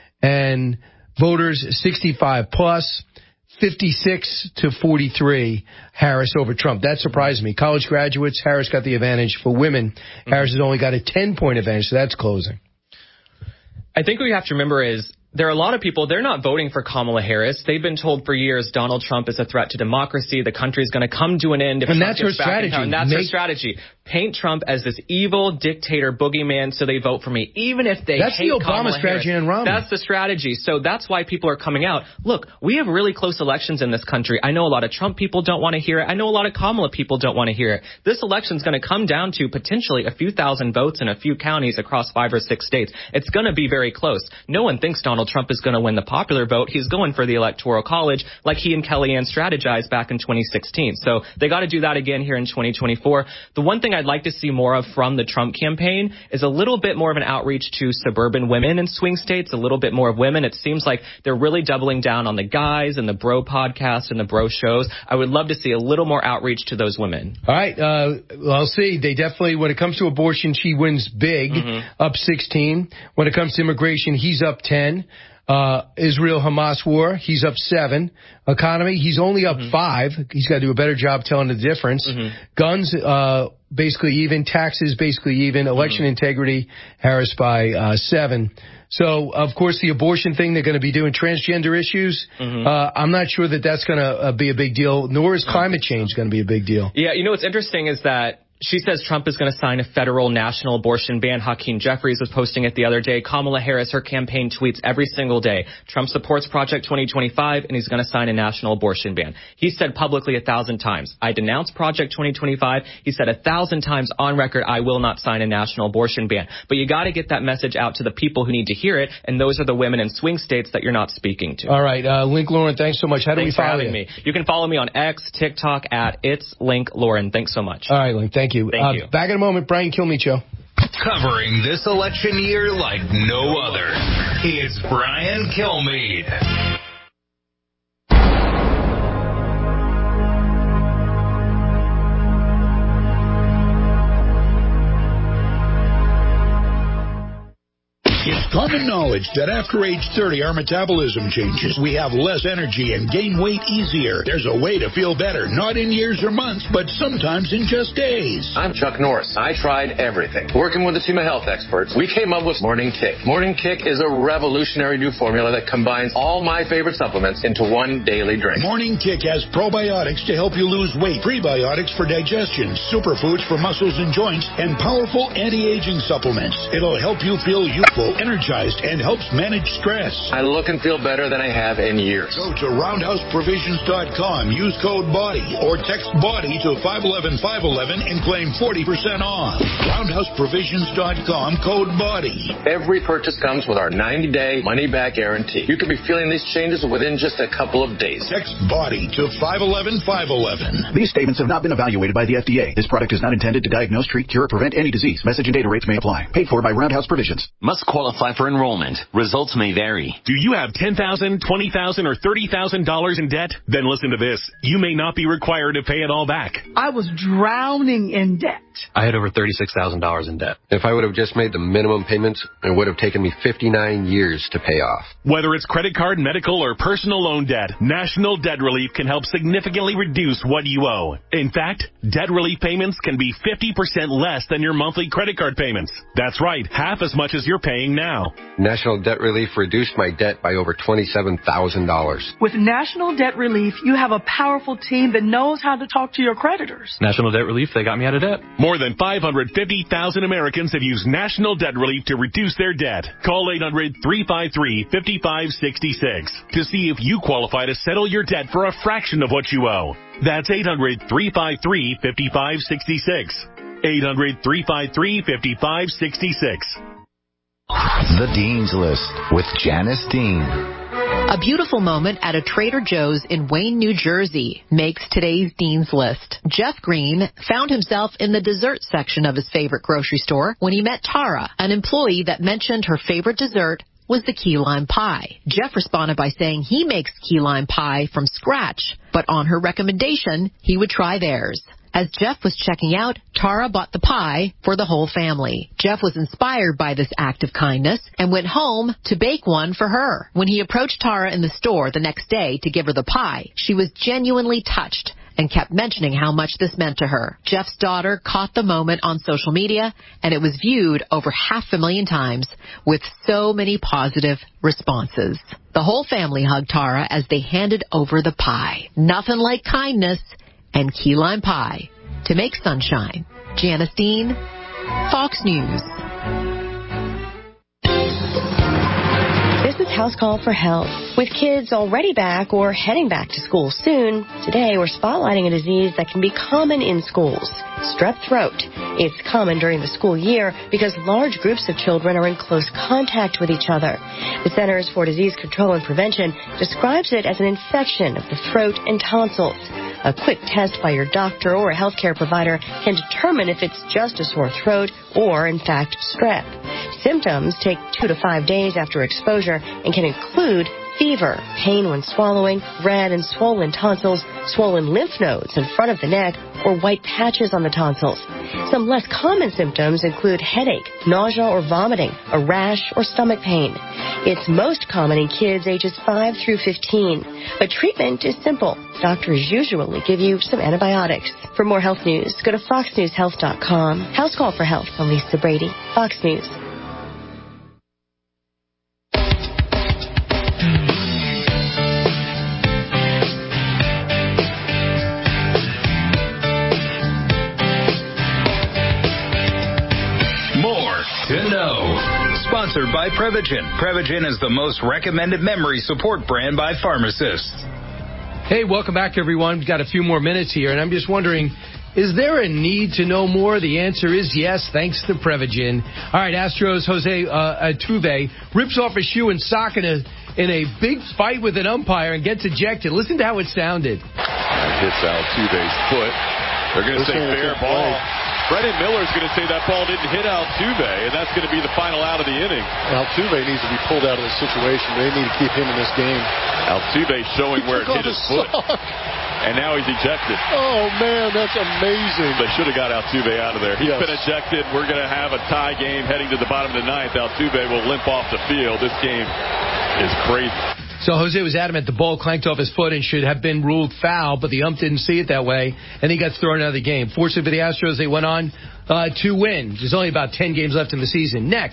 And voters sixty-five plus, fifty-six to forty-three, Harris over Trump. That surprised me. College graduates, Harris got the advantage. For women, mm-hmm. Harris has only got a ten-point advantage, so that's closing. I think what you have to remember is there are a lot of people, they're not voting for Kamala Harris. They've been told for years Donald Trump is a threat to democracy. The country is going to come to an end if and Trump that's gets her back strategy. in power. And that's Make- her strategy. Paint Trump as this evil dictator boogeyman so they vote for me, even if they that's hate the Obama Kamala strategy Harris. in Romney. That's the strategy. So that's why people are coming out. Look, we have really close elections in this country. I know a lot of Trump people don't want to hear it. I know a lot of Kamala people don't want to hear it. This election is going to come down to potentially a few thousand votes in a few counties across five or six states. It's going to be very close. No one thinks Donald Trump is going to win the popular vote. He's going for the Electoral College like he and Kellyanne strategized back in twenty sixteen. So they got to do that again here in twenty twenty-four. The one thing I'd like to see more of from the Trump campaign is a little bit more of an outreach to suburban women in swing states, a little bit more of women. It seems like they're really doubling down on the guys and the bro podcast and the bro shows. I would love to see a little more outreach to those women. All right. Uh, I'll see. They definitely, when it comes to abortion, she wins big, mm-hmm. up sixteen. When it comes to immigration, he's up ten. Uh, Israel-Hamas war, he's up seven. Economy, he's only up mm-hmm. five. He's got to do a better job telling the difference. Mm-hmm. Guns, uh, basically even. Taxes, basically even. Election mm-hmm. integrity, Harris by uh, seven. So, of course, the abortion thing, they're going to be doing transgender issues. Mm-hmm. Uh, I'm not sure that that's going to uh, be a big deal, nor is climate change going to be a big deal. Yeah, you know what's interesting is that she says Trump is going to sign a federal national abortion ban. Hakeem Jeffries was posting it the other day. Kamala Harris, her campaign tweets every single day. Trump supports Project twenty twenty-five, and he's going to sign a national abortion ban. He said publicly a thousand times, I denounce Project twenty twenty-five. He said a thousand times on record, I will not sign a national abortion ban. But you got to get that message out to the people who need to hear it, and those are the women in swing states that you're not speaking to. All right. Uh, Link Lauren, thanks so much. How do thanks we follow for having you? me. You can follow me on X, TikTok at It's Link Lauren. Thanks so much. All right, Link. Thank you. Thank uh, you. Back in a moment, Brian Kilmeade Show. Covering this election year like no other. It's Brian Kilmeade. It's common knowledge that after age thirty, our metabolism changes. We have less energy and gain weight easier. There's a way to feel better, not in years or months, but sometimes in just days. I'm Chuck Norris. I tried everything. Working with a team of health experts, we came up with Morning Kick. Morning Kick is a revolutionary new formula that combines all my favorite supplements into one daily drink. Morning Kick has probiotics to help you lose weight, prebiotics for digestion, superfoods for muscles and joints, and powerful anti-aging supplements. It'll help you feel youthful, energetic, energized and helps manage stress. I look and feel better than I have in years. Go to roundhouse provisions dot com, use code BODY, or text BODY to five one one five one one and claim forty percent off. roundhouse provisions dot com, code BODY. Every purchase comes with our ninety-day money-back guarantee. You could be feeling these changes within just a couple of days. Text BODY to five one one five one one. These statements have not been evaluated by the F D A. This product is not intended to diagnose, treat, cure, or prevent any disease. Message and data rates may apply. Paid for by Roundhouse Provisions. Must qualify for enrollment. Results may vary. Do you have ten thousand dollars, twenty thousand dollars, or thirty thousand dollars in debt? Then listen to this. You may not be required to pay it all back. I was drowning in debt. I had over thirty-six thousand dollars in debt. If I would have just made the minimum payments, it would have taken me fifty-nine years to pay off. Whether it's credit card, medical, or personal loan debt, National Debt Relief can help significantly reduce what you owe. In fact, debt relief payments can be fifty percent less than your monthly credit card payments. That's right, half as much as you're paying now. National Debt Relief reduced my debt by over twenty-seven thousand dollars. With National Debt Relief, you have a powerful team that knows how to talk to your creditors. National Debt Relief, they got me out of debt. More than five hundred fifty thousand Americans have used National Debt Relief to reduce their debt. Call eight hundred, three five three, five five six six to see if you qualify to settle your debt for a fraction of what you owe. That's eight hundred, three five three, five five six six. eight hundred, three five three, five five six six. The Dean's List with Janice Dean. A beautiful moment at a Trader Joe's in Wayne, New Jersey makes today's Dean's List. Jeff Green found himself in the dessert section of his favorite grocery store when he met Tara, an employee that mentioned her favorite dessert was the key lime pie. Jeff responded by saying he makes key lime pie from scratch, but on her recommendation, he would try theirs. As Jeff was checking out, Tara bought the pie for the whole family. Jeff was inspired by this act of kindness and went home to bake one for her. When he approached Tara in the store the next day to give her the pie, she was genuinely touched and kept mentioning how much this meant to her. Jeff's daughter caught the moment on social media, and it was viewed over half a million times with so many positive responses. The whole family hugged Tara as they handed over the pie. Nothing like kindness and key lime pie to make sunshine. Janice Dean, Fox News. This is House Call for Health. With kids already back or heading back to school soon, today we're spotlighting a disease that can be common in schools, strep throat. It's common during the school year because large groups of children are in close contact with each other. The Centers for Disease Control and Prevention describes it as an infection of the throat and tonsils. A quick test by your doctor or a healthcare provider can determine if it's just a sore throat or, in fact, strep. Symptoms take two to five days after exposure and can include fever, pain when swallowing, red and swollen tonsils, swollen lymph nodes in front of the neck, or white patches on the tonsils. Some less common symptoms include headache, nausea or vomiting, a rash, or stomach pain. It's most common in kids ages five through fifteen, but treatment is simple. Doctors usually give you some antibiotics. For more health news, go to fox news health dot com. House Call for Health. I'm Lisa Brady, Fox News. To know. Sponsored by Prevagen. Prevagen is the most recommended memory support brand by pharmacists. Hey, welcome back, everyone. We've got a few more minutes here, and I'm just wondering, is there a need to know more? The answer is yes, thanks to Prevagen. All right, Astros Jose uh, Altuve rips off a shoe and sock in a, in a big fight with an umpire and gets ejected. Listen to how it sounded. That hits Altuve's foot. They're going to say fair ball. Brendan Miller's going to say that ball didn't hit Altuve, and that's going to be the final out of the inning. Altuve needs to be pulled out of this situation. They need to keep him in this game. Altuve showing where it hit his foot. And now he's ejected. Oh, man, that's amazing. They should have got Altuve out of there. He's yes. been ejected. We're going to have a tie game heading to the bottom of the ninth. Altuve will limp off the field. This game is crazy. So Jose was adamant the ball clanked off his foot and should have been ruled foul, but the ump didn't see it that way, and he got thrown out of the game. Fortunately for the Astros, they went on uh, to win. There's only about ten games left in the season. Next,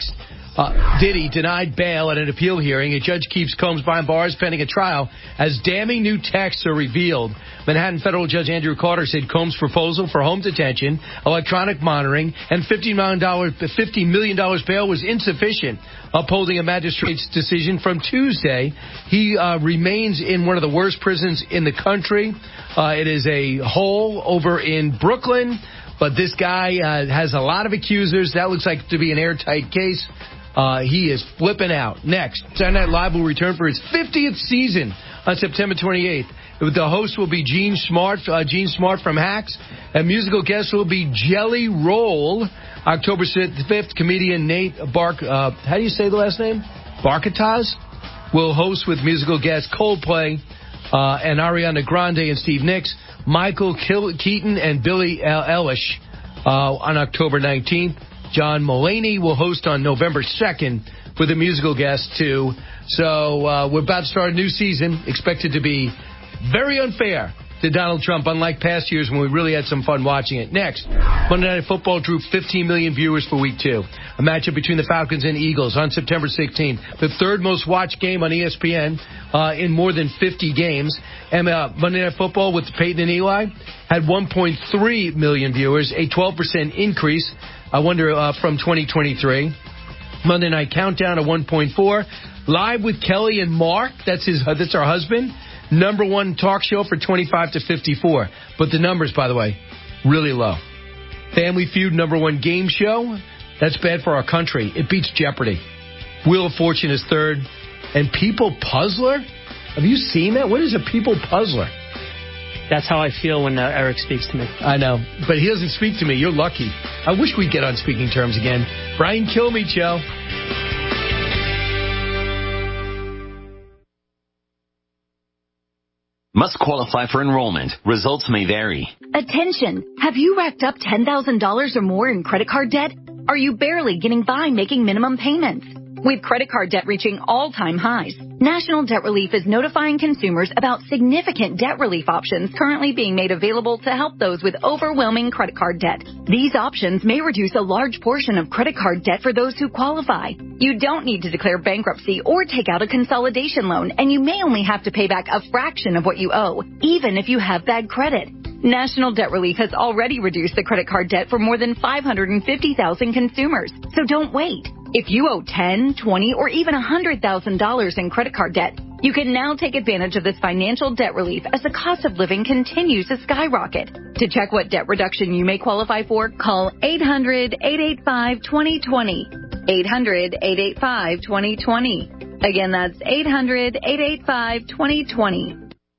Uh, Diddy denied bail at an appeal hearing. A judge keeps Combs behind bars pending a trial as damning new texts are revealed. Manhattan federal judge Andrew Carter said Combs' proposal for home detention, electronic monitoring, and fifty million dollars, fifty million dollars bail was insufficient, upholding a magistrate's decision from Tuesday. He uh, remains in one of the worst prisons in the country. Uh, it is a hole over in Brooklyn, but this guy uh, has a lot of accusers. That looks like to be an airtight case. Uh, he is flipping out. Next, Saturday Night Live will return for its fiftieth season on September twenty-eighth. The host will be Gene Smart, uh, Gene Smart from Hacks, and musical guest will be Jelly Roll. October fifth, comedian Nate Bark, uh, how do you say the last name? Barkataz will host with musical guests Coldplay uh, and Ariana Grande and Steve Nicks, Michael Kil- Keaton and Billie Eilish uh, on October nineteenth. John Mulaney will host on November second with a musical guest, too. So uh, we're about to start a new season, expected to be very unfair to Donald Trump, unlike past years when we really had some fun watching it. Next, Monday Night Football drew fifteen million viewers for Week two. A matchup between the Falcons and Eagles on September sixteenth. The third most watched game on E S P N uh, in more than fifty games. And uh, Monday Night Football with Peyton and Eli had one point three million viewers, a twelve percent increase. I wonder, uh, from twenty twenty-three. Monday Night Countdown at one point four. Live with Kelly and Mark, that's his, uh, that's our husband. Number one talk show for twenty-five to fifty-four. But the numbers, by the way, really low. Family Feud, number one game show. That's bad for our country. It beats Jeopardy. Wheel of Fortune is third. And People Puzzler? Have you seen that? What is a People Puzzler? That's how I feel when uh, Eric speaks to me. I know, but he doesn't speak to me. You're lucky. I wish we'd get on speaking terms again. Brian Kilmeade Show. Must qualify for enrollment. Results may vary. Attention! Have you racked up ten thousand dollars or more in credit card debt? Are you barely getting by making minimum payments? With credit card debt reaching all-time highs, National Debt Relief is notifying consumers about significant debt relief options currently being made available to help those with overwhelming credit card debt. These options may reduce a large portion of credit card debt for those who qualify. You don't need to declare bankruptcy or take out a consolidation loan, and you may only have to pay back a fraction of what you owe, even if you have bad credit. National Debt Relief has already reduced the credit card debt for more than five hundred fifty thousand consumers. So don't wait. If you owe ten, twenty, or even one hundred thousand dollars in credit card debt, you can now take advantage of this financial debt relief as the cost of living continues to skyrocket. To check what debt reduction you may qualify for, call eight hundred, eight eight five, two zero two zero. eight hundred, eight eight five, two zero two zero. Again, that's eight hundred, eight eight five, two zero two zero.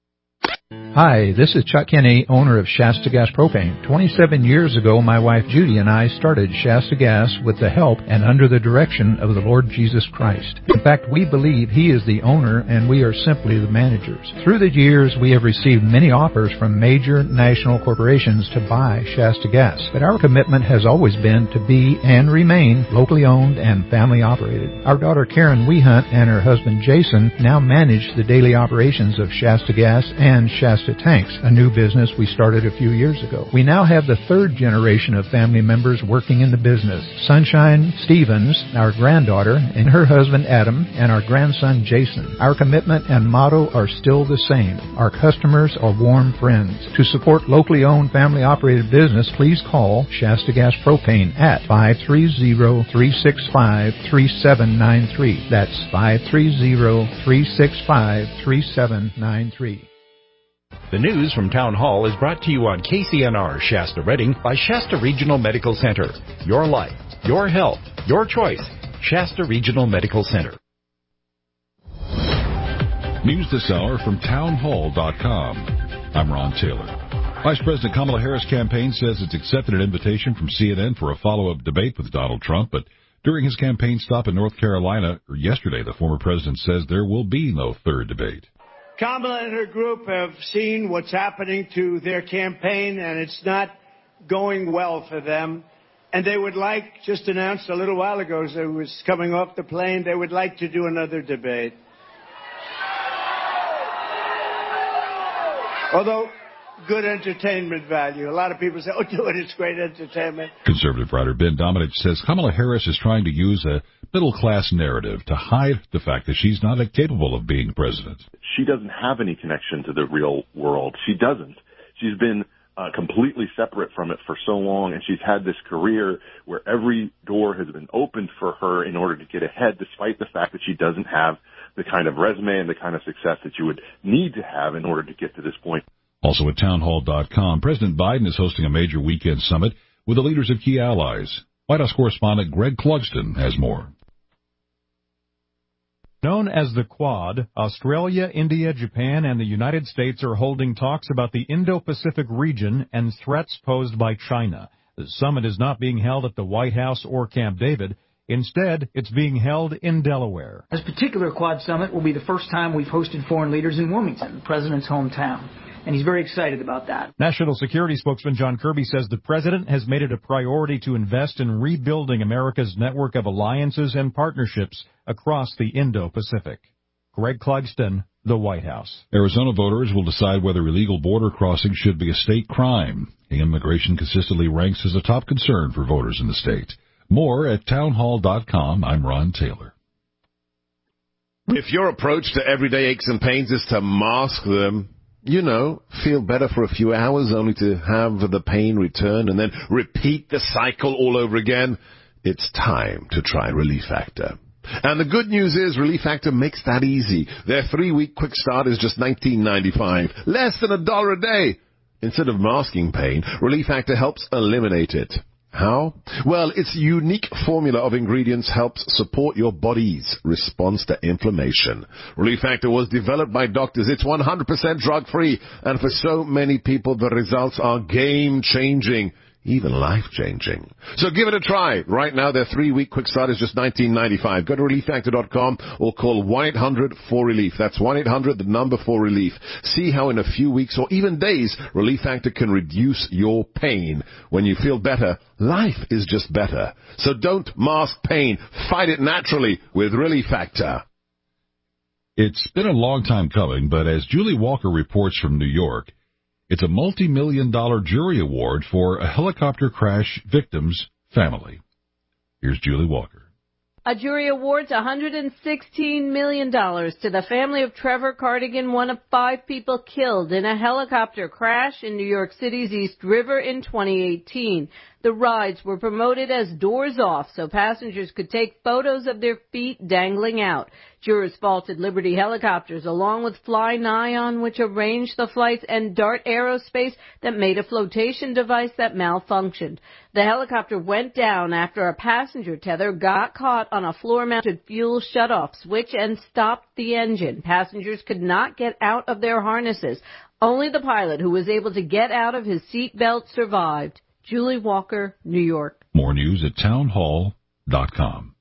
Hi, this is Chuck Kinney, owner of Shasta Gas Propane. twenty-seven years ago, my wife Judy and I started Shasta Gas with the help and under the direction of the Lord Jesus Christ. In fact, we believe He is the owner and we are simply the managers. Through the years, we have received many offers from major national corporations to buy Shasta Gas, but our commitment has always been to be and remain locally owned and family operated. Our daughter Karen Wehunt and her husband Jason now manage the daily operations of Shasta Gas and Shasta Tanks, a new business we started a few years ago. We now have the third generation of family members working in the business. Sunshine Stevens, our granddaughter, and her husband Adam, and our grandson Jason. Our commitment and motto are still the same. Our customers are warm friends. To support locally owned, family operated business, please call Shasta Gas Propane at five three zero, three six five, three seven nine three. That's five three zero, three six five, three seven nine three. The news from Town Hall is brought to you on K C N R Shasta Redding by Shasta Regional Medical Center. Your life, your health, your choice. Shasta Regional Medical Center. News this hour from town hall dot com. I'm Ron Taylor. Vice President Kamala Harris' campaign says it's accepted an invitation from C N N for a follow-up debate with Donald Trump, but during his campaign stop in North Carolina yesterday, the former president says there will be no third debate. Kamala and her group have seen what's happening to their campaign, and it's not going well for them. And they would like, just announced a little while ago as I was coming off the plane, they would like to do another debate. Although, good entertainment value. A lot of people say, oh, do it, it's great entertainment. Conservative writer Ben Domenech says Kamala Harris is trying to use a middle-class narrative to hide the fact that she's not capable of being president. She doesn't have any connection to the real world. She doesn't. She's been uh, completely separate from it for so long, and she's had this career where every door has been opened for her in order to get ahead, despite the fact that she doesn't have the kind of resume and the kind of success that you would need to have in order to get to this point. Also at townhall dot com, President Biden is hosting a major weekend summit with the leaders of key allies. White House correspondent Greg Clugston has more. Known as the Quad, Australia, India, Japan, and the United States are holding talks about the Indo-Pacific region and threats posed by China. The summit is not being held at the White House or Camp David. Instead, it's being held in Delaware. This particular Quad Summit will be the first time we've hosted foreign leaders in Wilmington, the president's hometown. And he's very excited about that. National Security spokesman John Kirby says the president has made it a priority to invest in rebuilding America's network of alliances and partnerships across the Indo-Pacific. Greg Clugston, the White House. Arizona voters will decide whether illegal border crossing should be a state crime. Immigration consistently ranks as a top concern for voters in the state. More at townhall dot com. I'm Ron Taylor. If your approach to everyday aches and pains is to mask them, you know, feel better for a few hours only to have the pain return and then repeat the cycle all over again, it's time to try Relief Factor. And the good news is Relief Factor makes that easy. Their three-week quick start is just nineteen ninety-five, less than a dollar a day. Instead of masking pain, Relief Factor helps eliminate it. How? Well, its unique formula of ingredients helps support your body's response to inflammation. Relief Factor was developed by doctors. It's one hundred percent drug-free, and for so many people, the results are game-changing, even life-changing. So give it a try. Right now, their three-week quick start is just nineteen ninety-five. Go to relief factor dot com or call one eight hundred four relief. That's one eight hundred, the number for relief. See how in a few weeks or even days, Relief Factor can reduce your pain. When you feel better, life is just better. So don't mask pain. Fight it naturally with Relief Factor. It's been a long time coming, but as Julie Walker reports from New York, it's a multi-million dollar jury award for a helicopter crash victim's family. Here's Julie Walker. A jury awards one hundred sixteen million dollars to the family of Trevor Cardigan, one of five people killed in a helicopter crash in New York City's East River in twenty eighteen. The rides were promoted as doors off so passengers could take photos of their feet dangling out. Jurors faulted Liberty Helicopters along with Fly Nyon, which arranged the flights, and Dart Aerospace that made a flotation device that malfunctioned. The helicopter went down after a passenger tether got caught on a floor-mounted fuel shutoff switch and stopped the engine. Passengers could not get out of their harnesses. Only the pilot, who was able to get out of his seat belt, survived. Julie Walker, New York. More news at townhall dot com.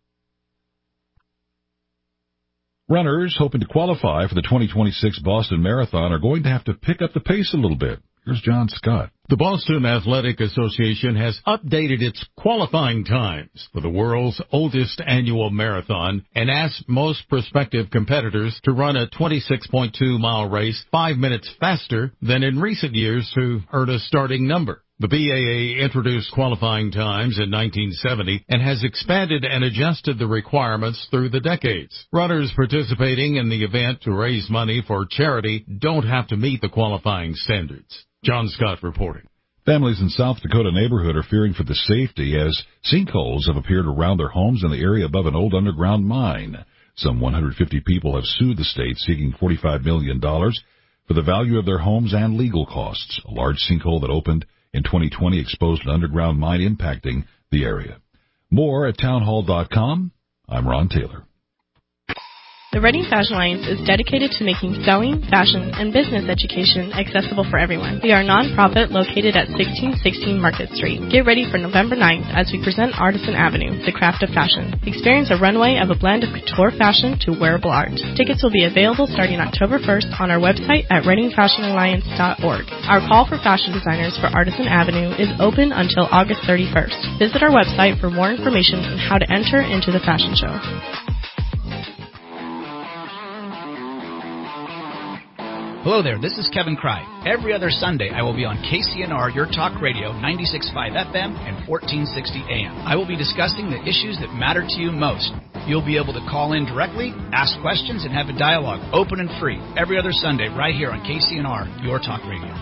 Runners hoping to qualify for the twenty twenty-six Boston Marathon are going to have to pick up the pace a little bit. Here's John Scott. The Boston Athletic Association has updated its qualifying times for the world's oldest annual marathon and asked most prospective competitors to run a twenty-six point two mile race five minutes faster than in recent years to earn a starting number. The B A A introduced qualifying times in nineteen seventy and has expanded and adjusted the requirements through the decades. Runners participating in the event to raise money for charity don't have to meet the qualifying standards. John Scott reporting. Families in South Dakota neighborhood are fearing for the safety as sinkholes have appeared around their homes in the area above an old underground mine. Some one hundred fifty people have sued the state seeking forty-five million dollars for the value of their homes and legal costs. A large sinkhole that opened in twenty twenty exposed an underground mine impacting the area. More at townhall dot com. I'm Ron Taylor. The Reading Fashion Alliance is dedicated to making sewing, fashion, and business education accessible for everyone. We are a nonprofit located at sixteen sixteen Market Street. Get ready for November ninth as we present Artisan Avenue, the craft of fashion. Experience a runway of a blend of couture fashion to wearable art. Tickets will be available starting October first on our website at reading fashion alliance dot org. Our call for fashion designers for Artisan Avenue is open until August thirty-first. Visit our website for more information on how to enter into the fashion show. Hello there, this is Kevin Cry. Every other Sunday, I will be on K C N R, your talk radio, ninety-six point five F M and fourteen sixty A M. I will be discussing the issues that matter to you most. You'll be able to call in directly, ask questions, and have a dialogue, open and free, every other Sunday right here on K C N R, your talk radio.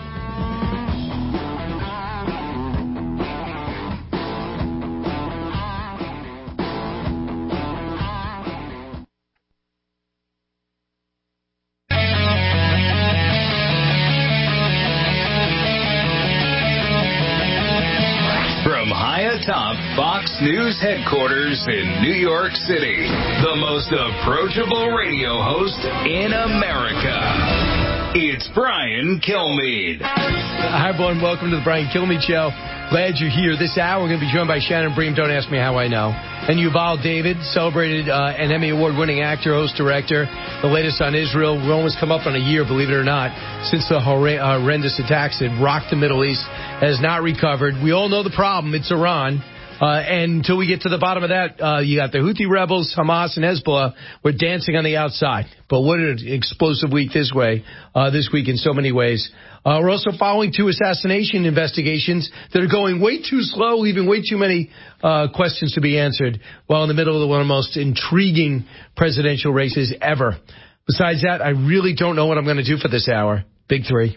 Top Fox News headquarters in New York City, the most approachable radio host in America. It's Brian Kilmeade. Hi, everyone. Welcome to the Brian Kilmeade Show. Glad you're here. This hour, we're going to be joined by Shannon Bream. Don't ask me how I know. And Yuval David, celebrated uh, an Emmy Award-winning actor, host, director. The latest on Israel. We're almost come up on a year, believe it or not, since the horrendous attacks that rocked the Middle East. Has not recovered. We all know the problem. It's Iran. Uh, and until we get to the bottom of that, uh, you got the Houthi rebels, Hamas, and Hezbollah. We're dancing on the outside. But what an explosive week this way, uh, this week in so many ways. Uh, we're also following two assassination investigations that are going way too slow, leaving way too many uh, questions to be answered, while in the middle of one of the most intriguing presidential races ever. Besides that, I really don't know what I'm going to do for this hour. Big three.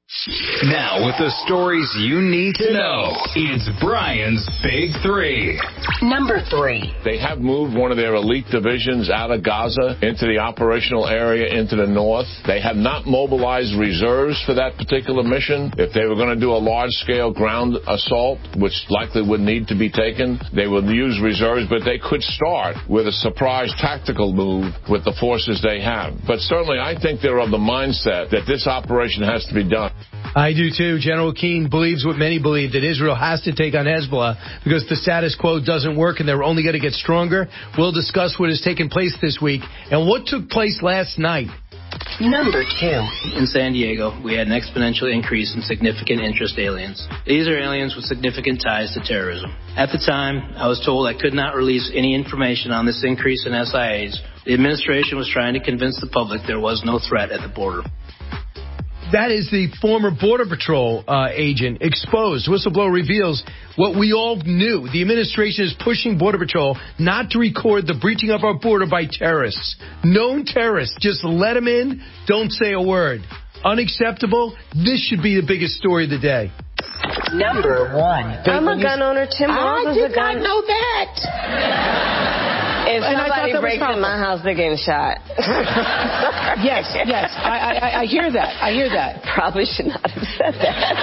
Now, with the stories you need to know, it's Brian's Big Three. Number three. They have moved one of their elite divisions out of Gaza into the operational area into the north. They have not mobilized reserves for that particular mission. If they were going to do a large-scale ground assault, which likely would need to be taken, they would use reserves, but they could start with a surprise tactical move with the forces they have. But certainly, I think they're of the mindset that this operation has to be done. I do too. General Keane believes what many believe, that Israel has to take on Hezbollah because the status quo doesn't work and they're only going to get stronger. We'll discuss what has taken place this week and what took place last night. Number two. In San Diego, we had an exponential increase in significant interest aliens. These are aliens with significant ties to terrorism. At the time, I was told I could not release any information on this increase in S I As. The administration was trying to convince the public there was no threat at the border. That is the former Border Patrol uh, agent exposed. Whistleblower reveals what we all knew. The administration is pushing Border Patrol not to record the breaching of our border by terrorists. Known terrorists. Just let them in. Don't say a word. Unacceptable. This should be the biggest story of the day. Number one. I'm a gun owner. Tim Walz is a gun. I did not know that. If somebody breaks in my house, they're getting shot. yes, yes. I, I, I hear that. I hear that. Probably should not have said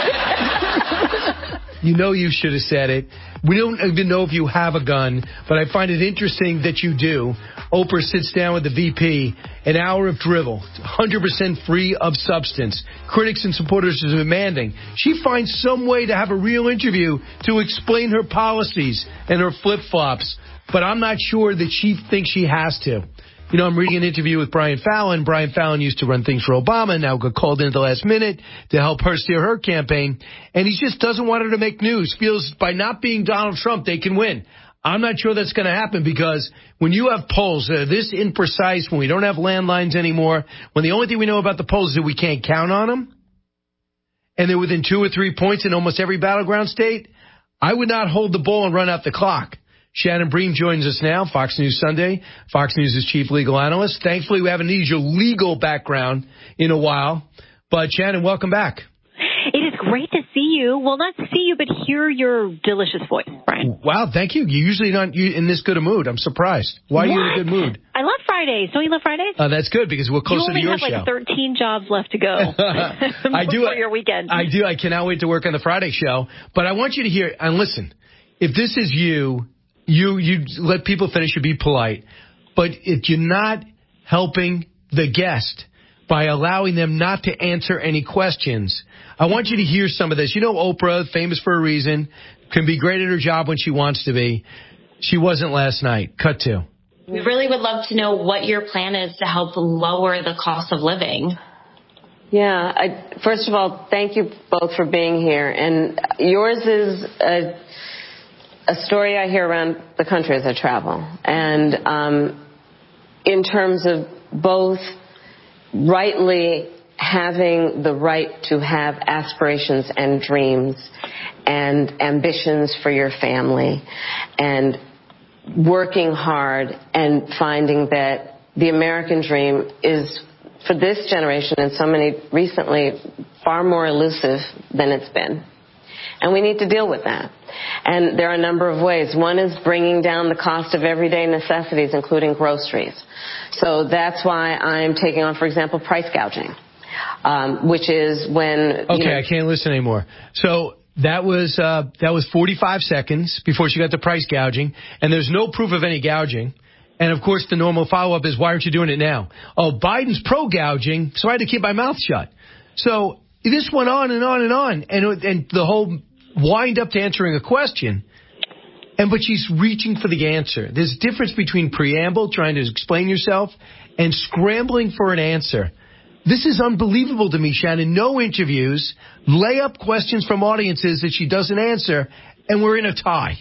that. You know you should have said it. We don't even know if you have a gun, but I find it interesting that you do. Oprah sits down with the V P, an hour of drivel, one hundred percent free of substance. Critics and supporters are demanding she finds some way to have a real interview to explain her policies and her flip-flops. But I'm not sure that she thinks she has to. You know, I'm reading an interview with Brian Fallon. Brian Fallon used to run things for Obama, now got called in at the last minute to help her steer her campaign. And he just doesn't want her to make news. Feels by not being Donald Trump, they can win. I'm not sure that's going to happen because when you have polls that are this imprecise, when we don't have landlines anymore, when the only thing we know about the polls is that we can't count on them, and they're within two or three points in almost every battleground state, I would not hold the ball and run out the clock. Shannon Bream joins us now, Fox News Sunday, Fox News' chief legal analyst. Thankfully, we haven't needed your legal background in a while. But, Shannon, welcome back. It is great to see you. Well, not see you, but hear your delicious voice, Brian. Wow, thank you. You're usually not in this good a mood. I'm surprised. Why what? are you in a good mood? I love Fridays. Don't you love Fridays? Uh, that's good because we're closer to your show. You only have like thirteen jobs left to go I do. before your weekend. I do. I cannot wait to work on the Friday show. But I want you to hear, and listen, if this is you, you you let people finish and be polite. But if you're not helping the guest by allowing them not to answer any questions, I want you to hear some of this. You know Oprah, famous for a reason, can be great at her job when she wants to be. She wasn't last night. Cut to. We really would love to know what your plan is to help lower the cost of living. Yeah, I, first of all, thank you both for being here. And yours is a, a story I hear around the country as I travel. And um, in terms of both rightly having the right to have aspirations and dreams and ambitions for your family and working hard and finding that the American dream is, for this generation and so many recently, far more elusive than it's been. And we need to deal with that. And there are a number of ways. One is bringing down the cost of everyday necessities, including groceries. So that's why I'm taking on, for example, price gouging, um, which is when... Okay, you know, I can't listen anymore. So that was uh, that was forty-five seconds before she got the price gouging, and there's no proof of any gouging. And, of course, the normal follow-up is, why aren't you doing it now? Oh, Biden's pro-gouging, so I had to keep my mouth shut. So this went on and on and on, and, and the whole wind up to answering a question, and but she's reaching for the answer. There's a difference between preamble, trying to explain yourself, and scrambling for an answer. This is unbelievable to me, Shannon. No interviews, lay up questions from audiences that she doesn't answer, and we're in a tie.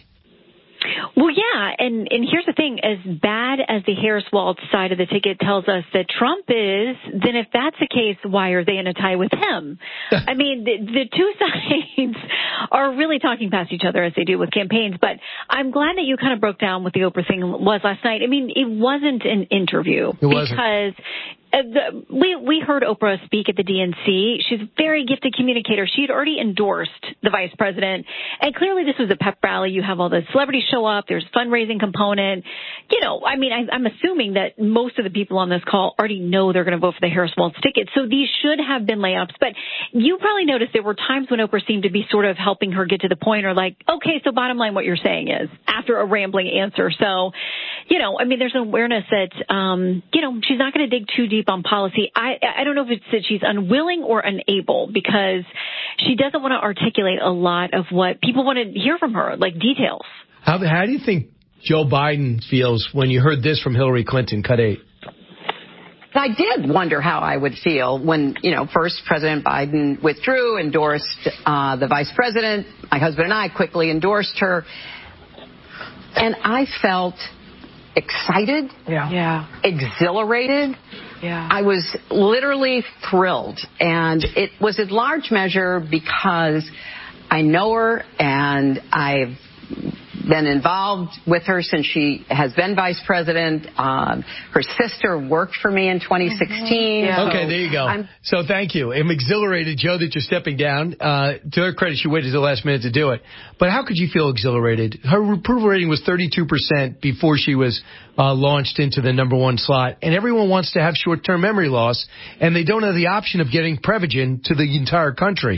Well, yeah, and, and here's the thing. As bad as the Harris-Walz side of the ticket tells us that Trump is, then if that's the case, why are they in a tie with him? I mean, the, the two sides are really talking past each other as they do with campaigns, but I'm glad that you kind of broke down what the Oprah thing was last night. I mean, it wasn't an interview. It wasn't. Because... Uh, the, we we heard Oprah speak at the D N C. She's a very gifted communicator. She had already endorsed the vice president, and clearly this was a pep rally. You have all the celebrities show up. There's a fundraising component. You know, I mean, I, I'm assuming that most of the people on this call already know they're going to vote for the Harris-Walz ticket, so these should have been layups. But you probably noticed there were times when Oprah seemed to be sort of helping her get to the point, or like, okay, so bottom line, what you're saying is, after a rambling answer. So, you know, I mean, there's an awareness that, um, you know, she's not going to dig too deep on policy. I, I don't know if it's that she's unwilling or unable, because she doesn't want to articulate a lot of what people want to hear from her, like details. How, how do you think Joe Biden feels when you heard this from Hillary Clinton? Cut eight. I did wonder how I would feel when, you know, first President Biden withdrew, endorsed uh, the vice president. My husband and I quickly endorsed her. And I felt excited, yeah. Yeah. exhilarated. Yeah. I was literally thrilled. And it was in large measure because I know her and I've been involved with her since she has been vice president. Um, her sister worked for me in twenty sixteen. Mm-hmm. Yeah. So okay, there you go. I'm, so thank you. I'm exhilarated, Joe, that you're stepping down. Uh, to her credit, she waited to the last minute to do it. But how could you feel exhilarated? Her approval rating was thirty-two percent before she was uh, launched into the number one slot. And everyone wants to have short-term memory loss, and they don't have the option of getting Prevagen to the entire country.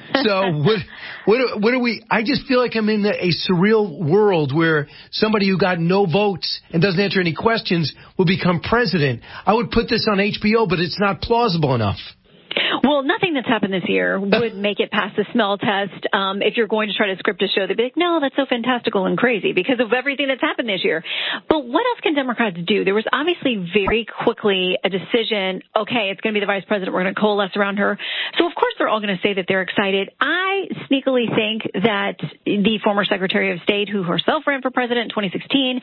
So what, what, what are we? I just feel like I'm in a surreal world where somebody who got no votes and doesn't answer any questions will become president. I would put this on H B O, but it's not plausible enough. Well, nothing that's happened this year would make it past the smell test. Um, if you're going to try to script a show, they'd be like, no, that's so fantastical and crazy because of everything that's happened this year. But what else can Democrats do? There was obviously very quickly a decision, okay, it's going to be the vice president. We're going to coalesce around her. So, of course, they're all going to say that they're excited. I sneakily think that the former Secretary of State, who herself ran for president in twenty sixteen,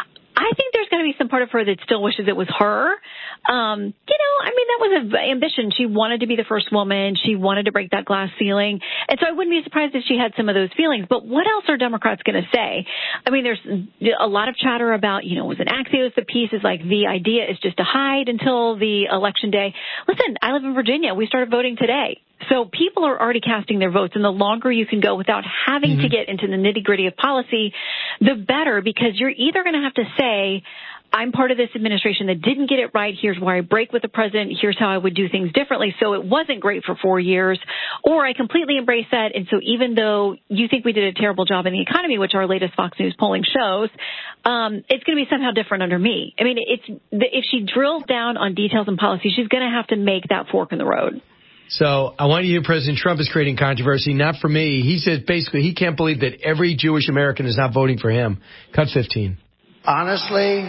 I think there's going to be some part of her that still wishes it was her. Um, you know, I mean, that was an ambition. She wanted to be the first woman. She wanted to break that glass ceiling. And so I wouldn't be surprised if she had some of those feelings. But what else are Democrats going to say? I mean, there's a lot of chatter about, you know, it was an Axios, the piece is like the idea is just to hide until the election day. Listen, I live in Virginia. We started voting today. So people are already casting their votes, and the longer you can go without having mm-hmm. to get into the nitty-gritty of policy, the better, because you're either going to have to say, I'm part of this administration that didn't get it right. Here's where I break with the president. Here's how I would do things differently. So it wasn't great for four years, or I completely embrace that. And so even though you think we did a terrible job in the economy, which our latest Fox News polling shows, um, it's going to be somehow different under me. I mean, it's if she drills down on details and policy, she's going to have to make that fork in the road. So I want you to hear President Trump is creating controversy, not for me. He says basically he can't believe that every Jewish American is not voting for him. Cut fifteen. Honestly,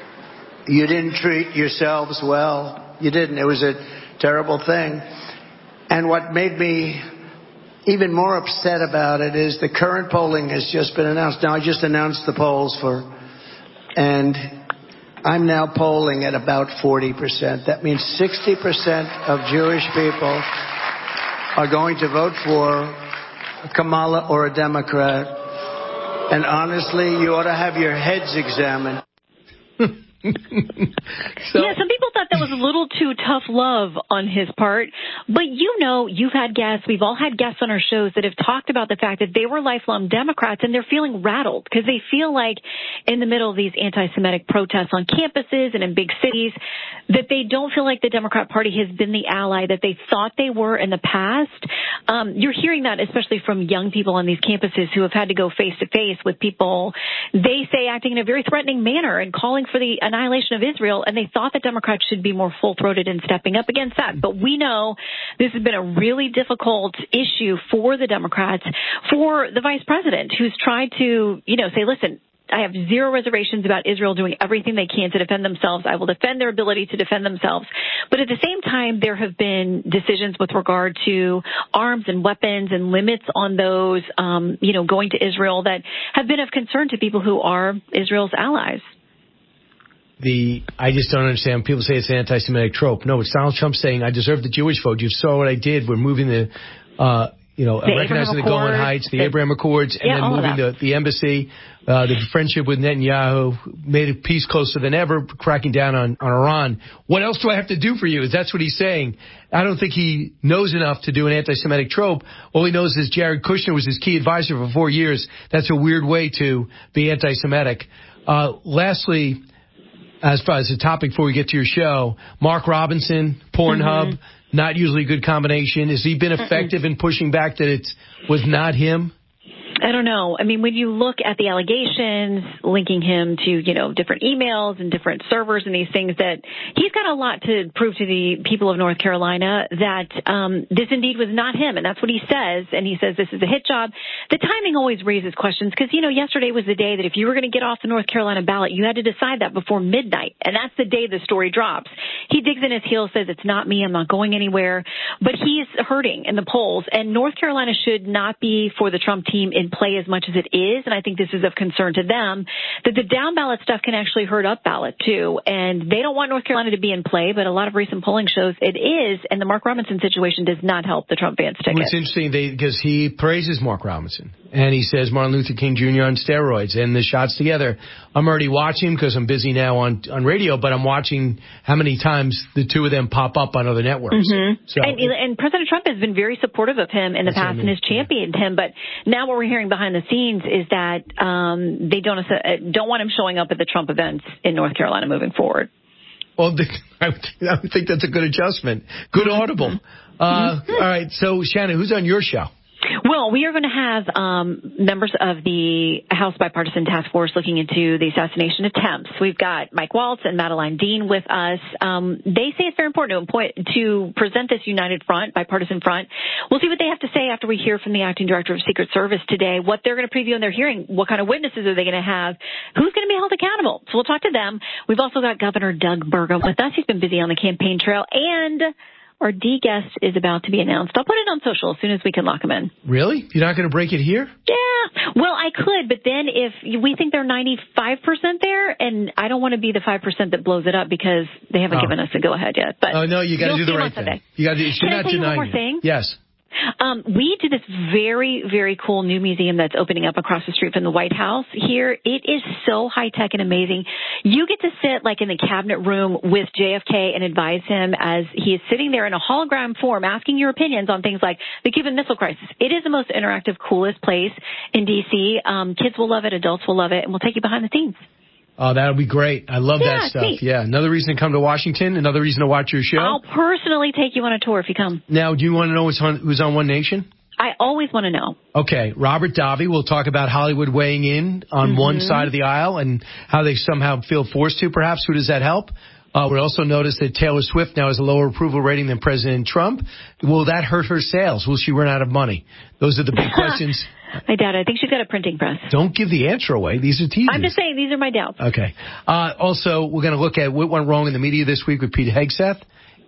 you didn't treat yourselves well. You didn't. It was a terrible thing. And what made me even more upset about it is the current polling has just been announced. Now, I just announced the polls for, and I'm now polling at about forty percent. That means sixty percent of Jewish people are going to vote for Kamala or a Democrat. And honestly, you ought to have your heads examined. So, yeah, some people thought that was a little too tough love on his part. But you know, you've had guests, we've all had guests on our shows that have talked about the fact that they were lifelong Democrats and they're feeling rattled because they feel like in the middle of these anti-Semitic protests on campuses and in big cities that they don't feel like the Democrat Party has been the ally that they thought they were in the past. Um, you're hearing that especially from young people on these campuses who have had to go face-to-face with people, they say, acting in a very threatening manner and calling for the annihilation of Israel, and they thought that Democrats should be more full-throated in stepping up against that. But we know this has been a really difficult issue for the Democrats, for the vice president, who's tried to, you know, say, listen, I have zero reservations about Israel doing everything they can to defend themselves. I will defend their ability to defend themselves. But at the same time, there have been decisions with regard to arms and weapons and limits on those, um, you know, going to Israel that have been of concern to people who are Israel's allies. The I just don't understand. People say it's an anti-Semitic trope. No, it's Donald Trump saying, I deserve the Jewish vote. You saw what I did. We're moving the, uh, you know, the recognizing the Golan Heights, the, the Abraham Accords, and yeah, then moving the, the embassy, uh, the friendship with Netanyahu, made a peace closer than ever, cracking down on, on Iran. What else do I have to do for you? That's what he's saying. I don't think he knows enough to do an anti-Semitic trope. All he knows is Jared Kushner was his key advisor for four years. That's a weird way to be anti-Semitic. Uh, lastly, as far as the topic before we get to your show, Mark Robinson, Pornhub, mm-hmm. not usually a good combination. Has he been effective Mm-mm. in pushing back that it was not him? I don't know. I mean, when you look at the allegations linking him to, you know, different emails and different servers and these things, that he's got a lot to prove to the people of North Carolina that um, this indeed was not him. And that's what he says. And he says this is a hit job. The timing always raises questions because, you know, yesterday was the day that if you were going to get off the North Carolina ballot, you had to decide that before midnight. And that's the day the story drops. He digs in his heels, says it's not me, I'm not going anywhere. But he's hurting in the polls. And North Carolina should not be for the Trump team in play as much as it is, and I think this is of concern to them, that the down ballot stuff can actually hurt up ballot too, and they don't want North Carolina to be in play, but a lot of recent polling shows it is, and the Mark Robinson situation does not help the Trump Vance ticket. Well, it's interesting because he praises Mark Robinson, and he says Martin Luther King Junior on steroids, and the shots together. I'm already watching because I'm busy now on, on radio, but I'm watching how many times the two of them pop up on other networks. Mm-hmm. So, and, and President Trump has been very supportive of him in the past I mean. and has championed him, but now what we're hearing behind the scenes is that um, they don't don't want him showing up at the Trump events in North Carolina moving forward. Well, I would think that's a good adjustment. Good audible. Uh, all right, so Shannon, who's on your show? Well, we are going to have um, members of the House Bipartisan Task Force looking into the assassination attempts. We've got Mike Waltz and Madeline Dean with us. Um, they say it's very important to, to present this united front, bipartisan front. We'll see what they have to say after we hear from the acting director of Secret Service today, what they're going to preview in their hearing, what kind of witnesses are they going to have, who's going to be held accountable. So we'll talk to them. We've also got Governor Doug Burgum with us. He's been busy on the campaign trail, and our D guest is about to be announced. I'll put it on social as soon as we can lock him in. Really? You're not going to break it here? Yeah. Well, I could, but then if we think they're ninety-five percent there, and I don't want to be the five percent that blows it up because they haven't oh. given us a go-ahead yet. But oh, no, you got to do the right thing. You got to. Can I tell you one more it. thing? Yes. Um, we did this very, very cool new museum that's opening up across the street from the White House here. It is so high-tech and amazing. You get to sit like in the cabinet room with J F K and advise him as he is sitting there in a hologram form asking your opinions on things like the Cuban Missile Crisis. It is the most interactive, coolest place in D C. Um, kids will love it. Adults will love it. And we'll take you behind the scenes. Oh, that'll be great. I love yeah, that stuff. Neat. Yeah, another reason to come to Washington, another reason to watch your show. I'll personally take you on a tour if you come. Now, do you want to know who's on, who's on One Nation? I always want to know. Okay, Robert Davi will talk about Hollywood weighing in on mm-hmm. one side of the aisle and how they somehow feel forced to, perhaps. Who does that help? Uh, we also noticed that Taylor Swift now has a lower approval rating than President Trump. Will that hurt her sales? Will she run out of money? Those are the big questions. I doubt it. I think she's got a printing press. Don't give the answer away. These are teasers. I'm just saying, these are my doubts. Okay. Uh, also, we're going to look at what went wrong in the media this week with Pete Hegseth.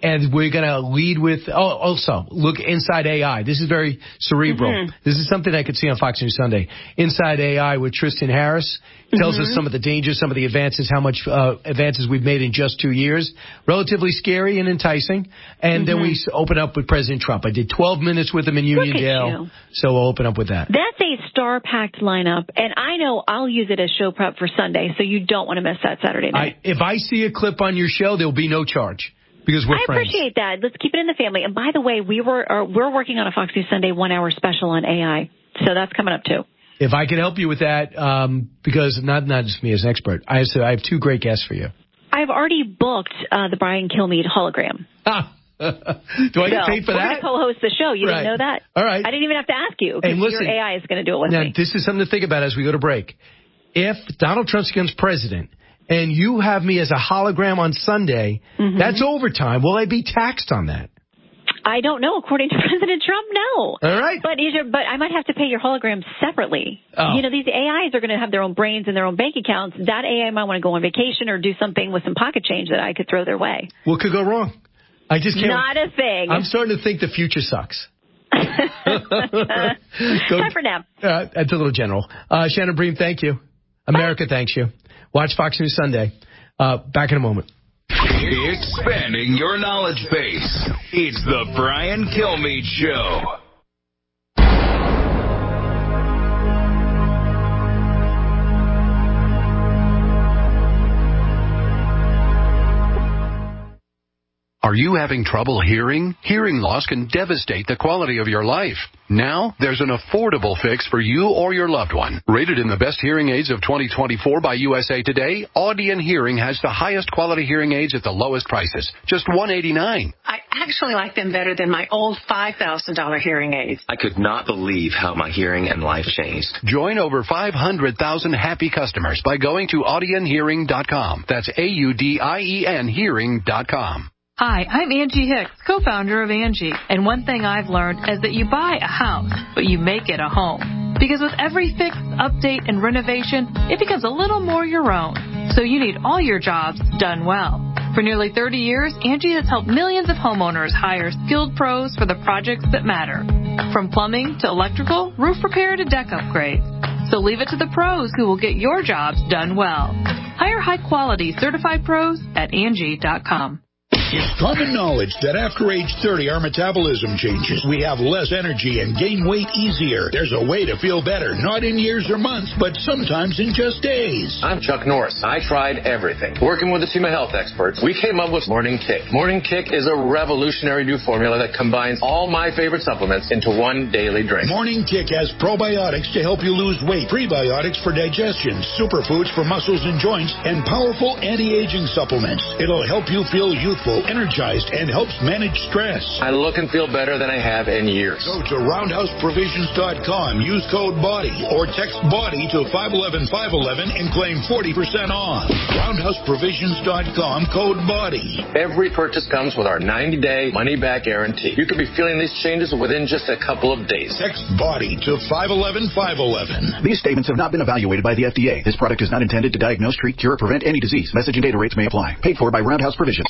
and we're going to lead with, oh, also, look, Inside A I. This is very cerebral. Mm-hmm. This is something I could see on Fox News Sunday. Inside A I with Tristan Harris. Tells mm-hmm. us some of the dangers, some of the advances, how much uh, advances we've made in just two years. Relatively scary and enticing. And mm-hmm. then we open up with President Trump. I did twelve minutes with him in Uniondale. So we'll open up with that. That's a star-packed lineup. And I know I'll use it as show prep for Sunday, so you don't want to miss that Saturday night. I, if I see a clip on your show, there will be no charge. Because we're I friends. appreciate that. Let's keep it in the family. And by the way, we were uh, we're working on a Fox News Sunday one-hour special on A I. So that's coming up, too. If I could help you with that, um, because not not just me as an expert, I have, I have two great guests for you. I've already booked uh, the Brian Kilmeade hologram. Ah. Do I get so, paid for we're that? We're going to co-host the show. You right. didn't know that? All right. I didn't even have to ask you, because your A I is going to do it with now, me. This is something to think about as we go to break. If Donald Trump becomes president and you have me as a hologram on Sunday, mm-hmm. that's overtime. Will I be taxed on that? I don't know. According to President Trump, no. All right. But is your, but I might have to pay your hologram separately. Oh. You know, these A Is are going to have their own brains and their own bank accounts. That A I might want to go on vacation or do something with some pocket change that I could throw their way. What could go wrong? I just can't. Not a thing. I'm starting to think the future sucks. Go, Time for nap. Uh, that's a little general. Uh, Shannon Bream, thank you. America, Bye. Thanks you. Watch Fox News Sunday. Uh, back in a moment. Expanding your knowledge base. It's the Brian Kilmeade Show. Are you having trouble hearing? Hearing loss can devastate the quality of your life. Now, there's an affordable fix for you or your loved one. Rated in the best hearing aids of twenty twenty-four by U S A Today, Audion Hearing has the highest quality hearing aids at the lowest prices, just one hundred eighty-nine dollars. I actually like them better than my old five thousand dollars hearing aids. I could not believe how my hearing and life changed. Join over five hundred thousand happy customers by going to Audion Hearing dot com. That's A U D I E N Hearing dot com. Hi, I'm Angie Hicks, co-founder of Angie. And one thing I've learned is that you buy a house, but you make it a home. Because with every fix, update, and renovation, it becomes a little more your own. So you need all your jobs done well. For nearly thirty years, Angie has helped millions of homeowners hire skilled pros for the projects that matter. From plumbing to electrical, roof repair to deck upgrades. So leave it to the pros who will get your jobs done well. Hire high-quality certified pros at Angie dot com. It's common knowledge that after age thirty, our metabolism changes. We have less energy and gain weight easier. There's a way to feel better, not in years or months, but sometimes in just days. I'm Chuck Norris. I tried everything. Working with a team of health experts, we came up with Morning Kick. Morning Kick is a revolutionary new formula that combines all my favorite supplements into one daily drink. Morning Kick has probiotics to help you lose weight, prebiotics for digestion, superfoods for muscles and joints, and powerful anti-aging supplements. It'll help you feel youthful, energized, and helps manage stress. I look and feel better than I have in years. Go to roundhouse provisions dot com, use code BODY, or text BODY to five one one five one one and claim forty percent off. roundhouse provisions dot com, code BODY. Every purchase comes with our ninety-day money-back guarantee. You could be feeling these changes within just a couple of days. Text BODY to five one one five one one. These statements have not been evaluated by the F D A. This product is not intended to diagnose, treat, cure, or prevent any disease. Message and data rates may apply. Paid for by Roundhouse Provisions.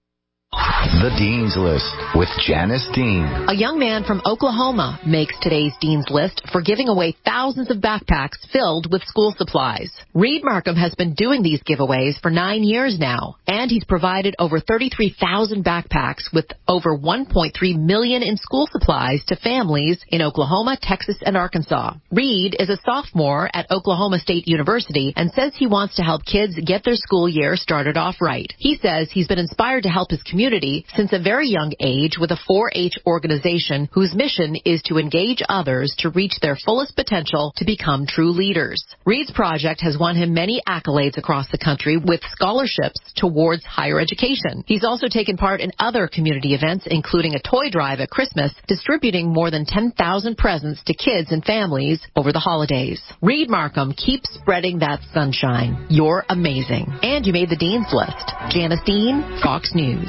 The Dean's List with Janice Dean. A young man from Oklahoma makes today's Dean's List for giving away thousands of backpacks filled with school supplies. Reed Markham has been doing these giveaways for nine years now, and he's provided over thirty-three thousand backpacks with over one point three million dollars in school supplies to families in Oklahoma, Texas, and Arkansas. Reed is a sophomore at Oklahoma State University and says he wants to help kids get their school year started off right. He says he's been inspired to help his community since a very young age with a four H organization whose mission is to engage others to reach their fullest potential to become true leaders. Reed's project has won him many accolades across the country with scholarships towards higher education. He's also taken part in other community events, including a toy drive at Christmas, distributing more than ten thousand presents to kids and families over the holidays. Reed Markham, keep spreading that sunshine. You're amazing. And you made the Dean's List. Janice Dean, Fox News.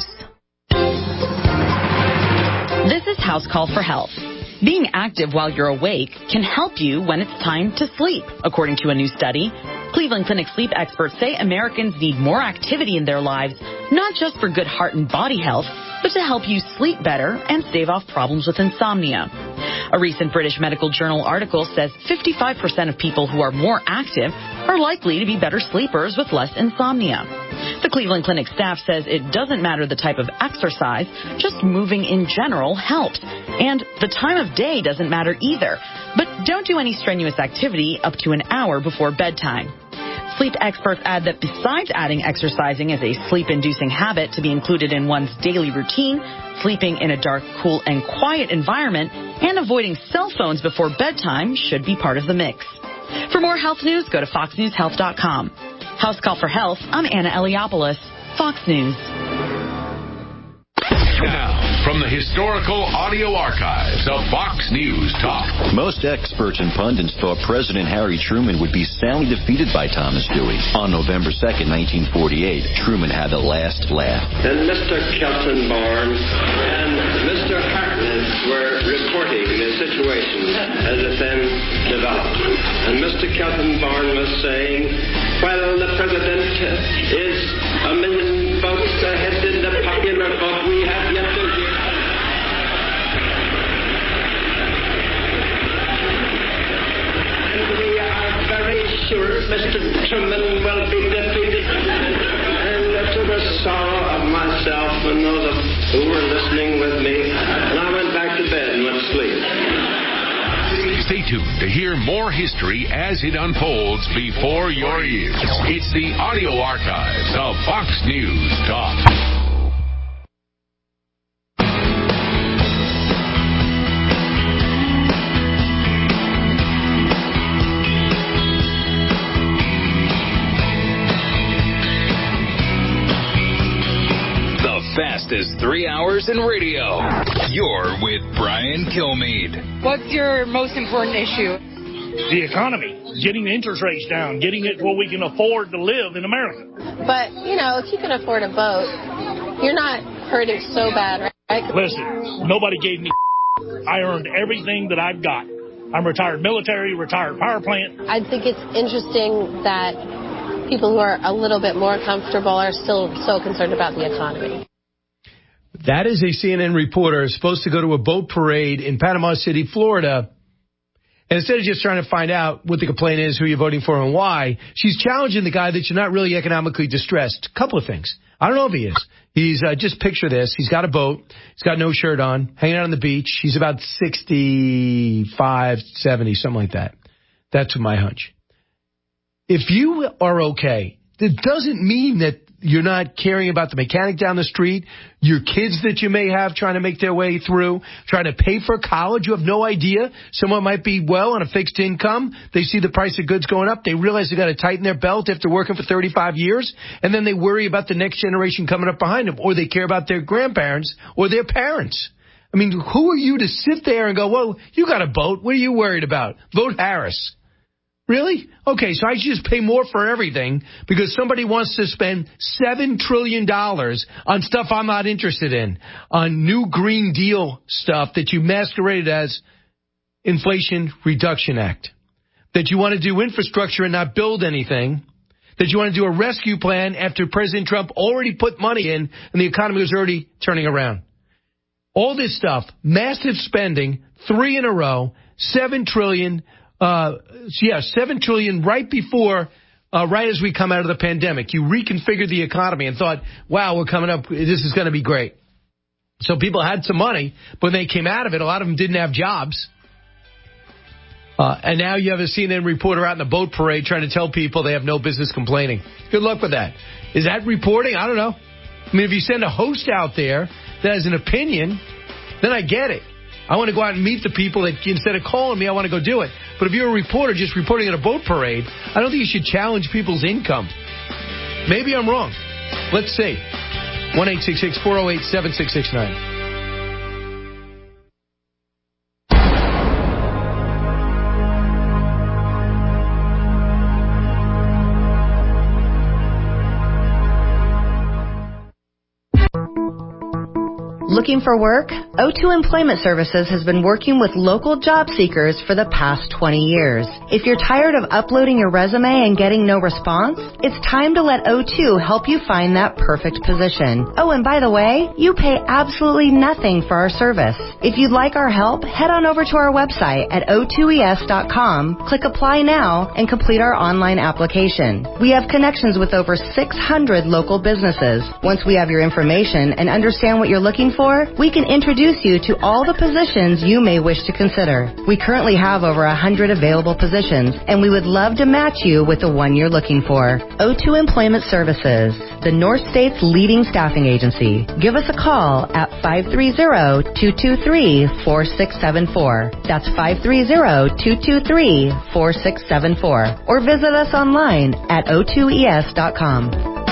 This is House Call for Health. Being active while you're awake can help you when it's time to sleep. According to a new study, Cleveland Clinic sleep experts say Americans need more activity in their lives, not just for good heart and body health, but to help you sleep better and stave off problems with insomnia. A recent British Medical Journal article says fifty-five percent of people who are more active are likely to be better sleepers with less insomnia. The Cleveland Clinic staff says it doesn't matter the type of exercise, just moving in general helps. And the time of day doesn't matter either. But don't do any strenuous activity up to an hour before bedtime. Sleep experts add that besides adding exercising as a sleep-inducing habit to be included in one's daily routine, sleeping in a dark, cool, and quiet environment, and avoiding cell phones before bedtime should be part of the mix. For more health news, go to fox news health dot com. House Call for Health, I'm Anna Eliopoulos, Fox News. Now, from the historical audio archives of Fox News Talk. Most experts and pundits thought President Harry Truman would be soundly defeated by Thomas Dewey. On November second, nineteen forty-eight, Truman had the last laugh. And Mister Kelton-Barn and Mister Hartnett were reporting the situation as it then developed. And Mister Kelton-Barn was saying, well, the President is a million votes ahead in the popular vote. We have yet to hear. And we are very sure Mister Truman will be defeated. And to the sorrow of myself and those who were listening with me, and I went back to bed and went to sleep. Stay tuned to hear more history as it unfolds before your ears. It's the audio archives of Fox News Talk. Fastest three hours in radio. You're with Brian Kilmeade. What's your most important issue? The economy. Getting the interest rates down. Getting it to where we can afford to live in America. But, you know, if you can afford a boat, you're not hurting so bad, right? Listen, nobody gave me I earned everything that I've got. I'm retired military, retired power plant. I think it's interesting that people who are a little bit more comfortable are still so concerned about the economy. That is a C N N reporter supposed to go to a boat parade in Panama City, Florida. And instead of just trying to find out what the complaint is, who you're voting for and why, she's challenging the guy that you're not really economically distressed. A couple of things. I don't know if he is. He's, uh, just picture this. He's got a boat. He's got no shirt on, hanging out on the beach. He's about sixty-five, seventy, something like that. That's my hunch. If you are okay, that doesn't mean that you're not caring about the mechanic down the street, your kids that you may have trying to make their way through, trying to pay for college. You have no idea. Someone might be well on a fixed income. They see the price of goods going up. They realize they got to tighten their belt after working for thirty-five years. And then they worry about the next generation coming up behind them, or they care about their grandparents or their parents. I mean, who are you to sit there and go, well, you got a boat. What are you worried about? Vote Harris. Really? Okay, so I should just pay more for everything because somebody wants to spend seven trillion dollars on stuff I'm not interested in, on new Green Deal stuff that you masqueraded as Inflation Reduction Act, that you want to do infrastructure and not build anything, that you want to do a rescue plan after President Trump already put money in and the economy was already turning around. All this stuff, massive spending, three in a row, seven trillion dollars. Uh, yeah, seven trillion dollars right before, uh, right as we come out of the pandemic. You reconfigured the economy and thought, wow, we're coming up, this is going to be great. So people had some money, but when they came out of it, a lot of them didn't have jobs. Uh, and now you have a C N N reporter out in the boat parade trying to tell people they have no business complaining. Good luck with that. Is that reporting? I don't know. I mean, if you send a host out there that has an opinion, then I get it. I want to go out and meet the people that instead of calling me, I want to go do it. But if you're a reporter just reporting at a boat parade, I don't think you should challenge people's income. Maybe I'm wrong. Let's see. one eight six six, four oh eight, seven six six nine. Looking for work? O two Employment Services has been working with local job seekers for the past twenty years. If you're tired of uploading your resume and getting no response, it's time to let O two help you find that perfect position. Oh, and by the way, you pay absolutely nothing for our service. If you'd like our help, head on over to our website at O two E S dot com, click Apply Now, and complete our online application. We have connections with over six hundred local businesses. Once we have your information and understand what you're looking for, we can introduce you to all the positions you may wish to consider. We currently have over one hundred available positions, and we would love to match you with the one you're looking for. O two Employment Services, the North State's leading staffing agency. Give us a call at five three zero, two two three, four six seven four. That's five three zero, two two three, four six seven four. Or visit us online at O two E S dot com.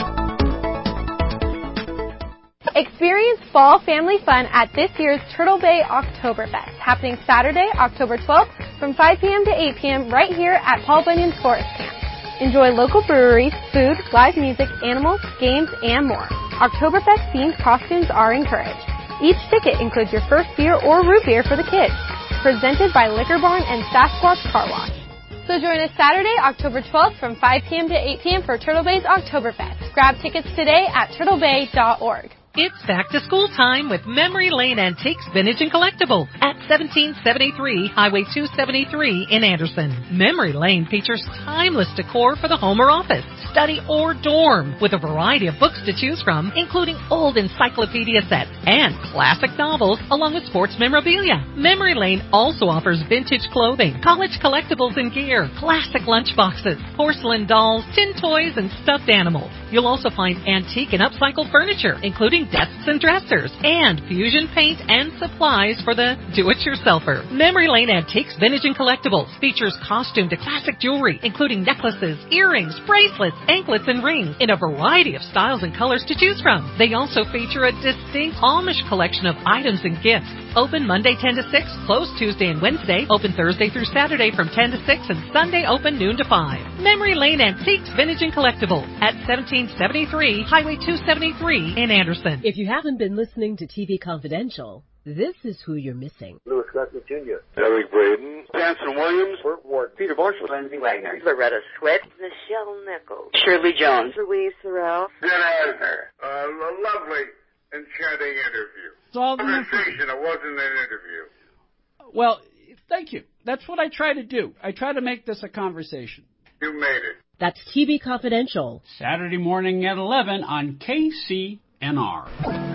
Experience fall family fun at this year's Turtle Bay Oktoberfest, happening Saturday, October twelfth from five p.m. to eight p.m. right here at Paul Bunyan's Forest Camp. Enjoy local breweries, food, live music, animals, games, and more. Oktoberfest-themed costumes are encouraged. Each ticket includes your first beer or root beer for the kids. Presented by Liquor Barn and Sasquatch Car Wash. So join us Saturday, October twelfth from five p.m. to eight p.m. for Turtle Bay's Oktoberfest. Grab tickets today at turtle bay dot org. It's back to school time with Memory Lane Antiques, Vintage, and Collectibles at seventeen seventy-three Highway two seventy-three in Anderson. Memory Lane features timeless decor for the home or office, study, or dorm, with a variety of books to choose from, including old encyclopedia sets and classic novels, along with sports memorabilia. Memory Lane also offers vintage clothing, college collectibles and gear, classic lunchboxes, porcelain dolls, tin toys, and stuffed animals. You'll also find antique and upcycled furniture, including desks and dressers, and fusion paint and supplies for the do-it-yourselfer. Memory Lane Antiques, Vintage, and Collectibles features costume to classic jewelry, including necklaces, earrings, bracelets, anklets, and rings in a variety of styles and colors to choose from. They also feature a distinct Amish collection of items and gifts. Open Monday ten to six, closed Tuesday and Wednesday, open Thursday through Saturday from ten to six, and Sunday open noon to five. Memory Lane Antiques, Vintage, and Collectibles at seventeen seventy-three Highway two seventy-three in Anderson. If you haven't been listening to T V Confidential, this is who you're missing. Louis Gottlieb Junior Eric Braden. Samson Williams. Burt Ward. Peter Marshall. Lindsay Wagner. Loretta Swett. Michelle Nichols. Shirley Jones. Louise Sorrell. Jen Eisner. Uh, a lovely, enchanting interview. All the conversation. It wasn't an interview. Well, thank you. That's what I try to do. I try to make this a conversation. You made it. That's T V Confidential. Saturday morning at eleven on K C N R.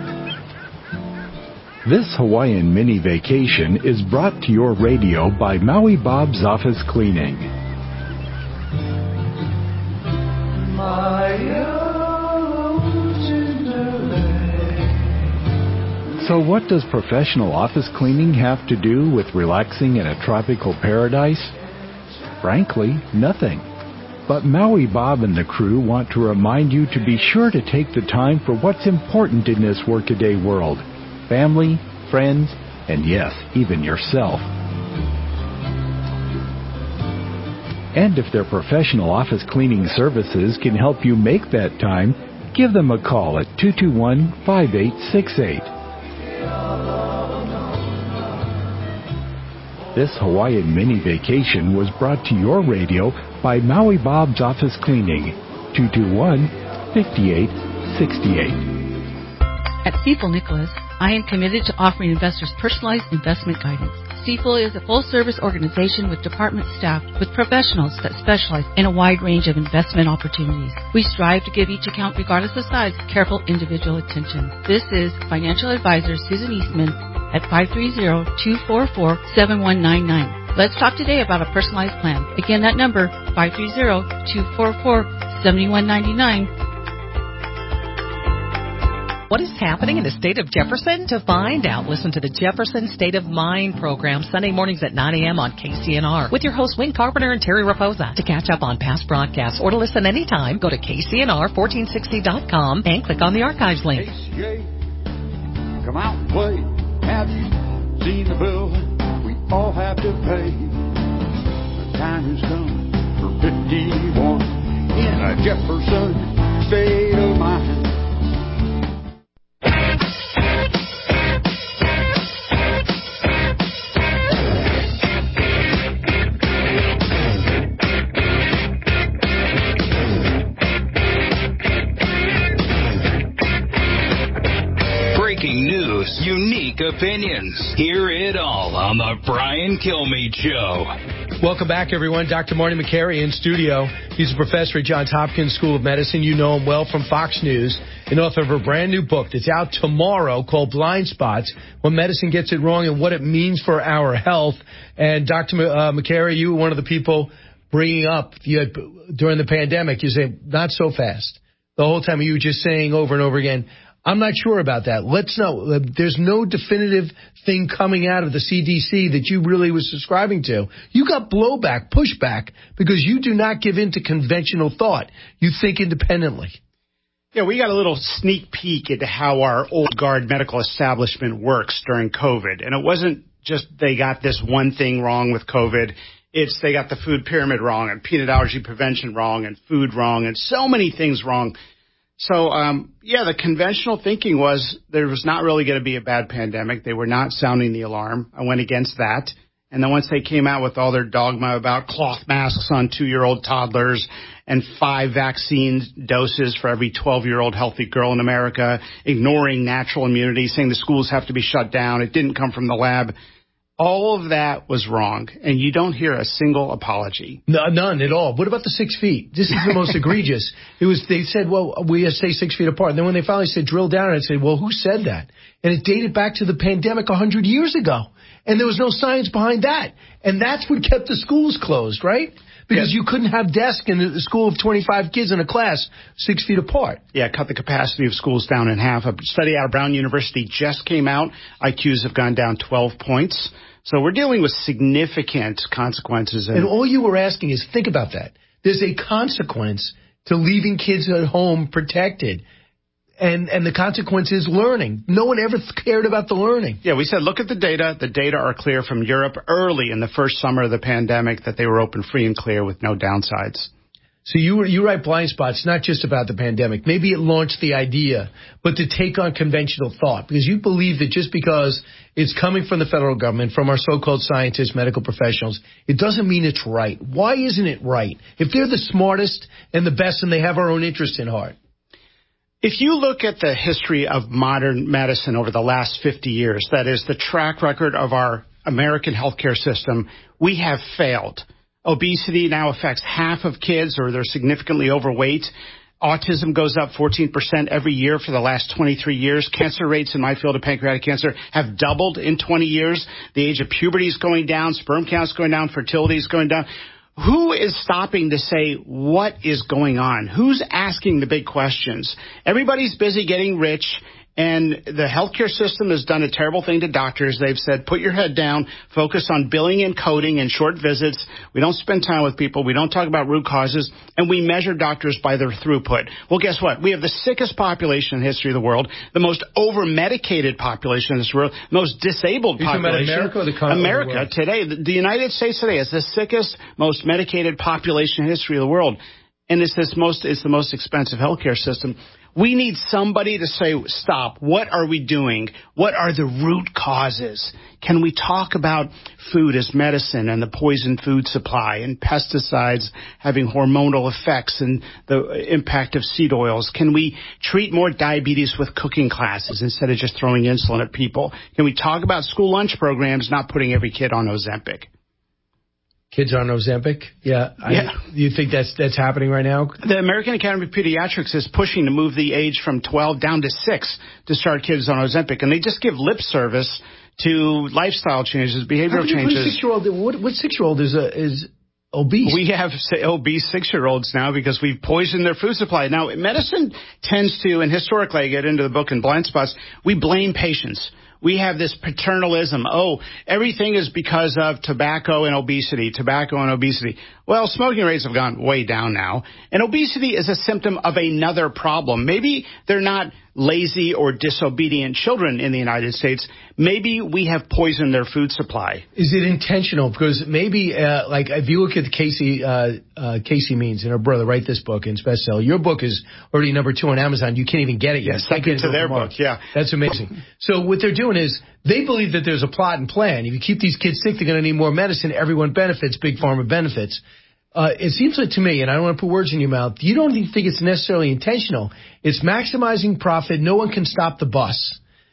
This Hawaiian mini vacation is brought to your radio by Maui Bob's Office Cleaning. So what does professional office cleaning have to do with relaxing in a tropical paradise? Frankly, nothing. But Maui Bob and the crew want to remind you to be sure to take the time for what's important in this workaday world. Family, friends, and yes, even yourself. And if their professional office cleaning services can help you make that time, give them a call at two two one, five eight six eight. This Hawaiian mini vacation was brought to your radio by Maui Bob's Office Cleaning, two two one, five eight six eight. At Stifel Nicholas, I am committed to offering investors personalized investment guidance. Stifel is a full-service organization with department staff with professionals that specialize in a wide range of investment opportunities. We strive to give each account, regardless of size, careful individual attention. This is financial advisor Susan Eastman at five three zero, two four four, seven one nine nine. Let's talk today about a personalized plan. Again, that number, five three zero, two four four, seven one nine nine. What is happening in the state of Jefferson? To find out, listen to the Jefferson State of Mind program Sunday mornings at nine a.m. on K C N R with your hosts Wayne Carpenter and Terry Raposa. To catch up on past broadcasts or to listen anytime, go to K C N R fourteen sixty dot com and click on the archives link. K C A, come out and play. Have you seen the bill we all have to pay? The time has come for fifty-one in a Jefferson State of Mind. opinions. Hear it all on the Brian Kilmeade Show. Welcome back, everyone. Doctor Marty Makary in studio. He's a professor at Johns Hopkins School of Medicine. You know him well from Fox News, and author of a brand new book that's out tomorrow called Blind Spots, When Medicine Gets It Wrong and What It Means for Our Health. And Doctor Uh, Makary, you were one of the people bringing up you had, during the pandemic. You say, not so fast. The whole time you were just saying over and over again, I'm not sure about that. Let's know. There's no definitive thing coming out of the C D C that you really was subscribing to. You got blowback, pushback, because you do not give in to conventional thought. You think independently. Yeah, we got a little sneak peek into how our old guard medical establishment works during COVID. And it wasn't just they got this one thing wrong with COVID. It's they got the food pyramid wrong and peanut allergy prevention wrong and food wrong and so many things wrong. So, um, yeah, the conventional thinking was there was not really going to be a bad pandemic. They were not sounding the alarm. I went against that. And then once they came out with all their dogma about cloth masks on two-year-old toddlers and five vaccine doses for every twelve-year-old healthy girl in America, ignoring natural immunity, saying the schools have to be shut down, it didn't come from the lab. All of that was wrong, and you don't hear a single apology. No, none at all. What about the six feet? This is the most egregious. It was. They said, well, we have to stay six feet apart. And then when they finally said drill down, I said, well, who said that? And it dated back to the pandemic one hundred years ago. And there was no science behind that. And that's what kept the schools closed, right? Because yeah. you couldn't have desks in a school of twenty-five kids in a class six feet apart. Yeah, cut the capacity of schools down in half. A study out of Brown University just came out. I Qs have gone down twelve points. So we're dealing with significant consequences. And, and all you were asking is, think about that. There's a consequence to leaving kids at home protected. And and the consequence is learning. No one ever cared about the learning. Yeah, we said, look at the data. The data are clear from Europe early in the first summer of the pandemic that they were open free and clear with no downsides. So you you write Blind Spots, not just about the pandemic. Maybe it launched the idea, but to take on conventional thought, because you believe that just because it's coming from the federal government, from our so-called scientists, medical professionals, it doesn't mean it's right. Why isn't it right? If they're the smartest and the best and they have our own interest in heart. If you look at the history of modern medicine over the last fifty years, that is the track record of our American healthcare system, we have failed. Obesity now affects half of kids, or they're significantly overweight. Autism goes up fourteen percent every year for the last twenty-three years. Cancer rates in my field of pancreatic cancer have doubled in twenty years. The age of puberty is going down. Sperm count's going down. Fertility is going down. Who is stopping to say what is going on? Who's asking the big questions? Everybody's busy getting rich. And the healthcare system has done a terrible thing to doctors. They've said, put your head down, focus on billing and coding and short visits. We don't spend time with people. We don't talk about root causes. And we measure doctors by their throughput. Well, guess what? We have the sickest population in the history of the world, the most over-medicated population in this world, most disabled You're population. Talking about America or the country? America today. The, the United States today is the sickest, most medicated population in the history of the world. And it's this most, it's the most expensive healthcare system. We need somebody to say, stop. What are we doing? What are the root causes? Can we talk about food as medicine and the poison food supply and pesticides having hormonal effects and the impact of seed oils? Can we treat more diabetes with cooking classes instead of just throwing insulin at people? Can we talk about school lunch programs, not putting every kid on Ozempic? Kids on Ozempic? Yeah. yeah. I, you think that's that's happening right now? The American Academy of Pediatrics is pushing to move the age from twelve down to six to start kids on Ozempic. And they just give lip service to lifestyle changes, behavioral changes. Six-year-old, what, what six-year-old is a, is obese? We have obese six-year-olds now because we've poisoned their food supply. Now, medicine tends to, and historically I get into the book in Blind Spots, we blame patients. We have this paternalism. Oh, everything is because of tobacco and obesity, tobacco and obesity. Well, smoking rates have gone way down now. And obesity is a symptom of another problem. Maybe they're not lazy or disobedient children in the United States. Maybe we have poisoned their food supply. Is it intentional? Because maybe, uh, like, if you look at Casey, uh, uh, Casey Means and her brother write this book and it's bestseller. Your book is already number two on Amazon. You can't even get it yet. Yeah, second to their book, yeah. That's amazing. So what they're doing is they believe that there's a plot and plan. If you keep these kids sick, they're going to need more medicine. Everyone benefits. Big pharma benefits. Uh, it seems like to me, and I don't want to put words in your mouth, you don't think it's necessarily intentional. It's maximizing profit. No one can stop the bus.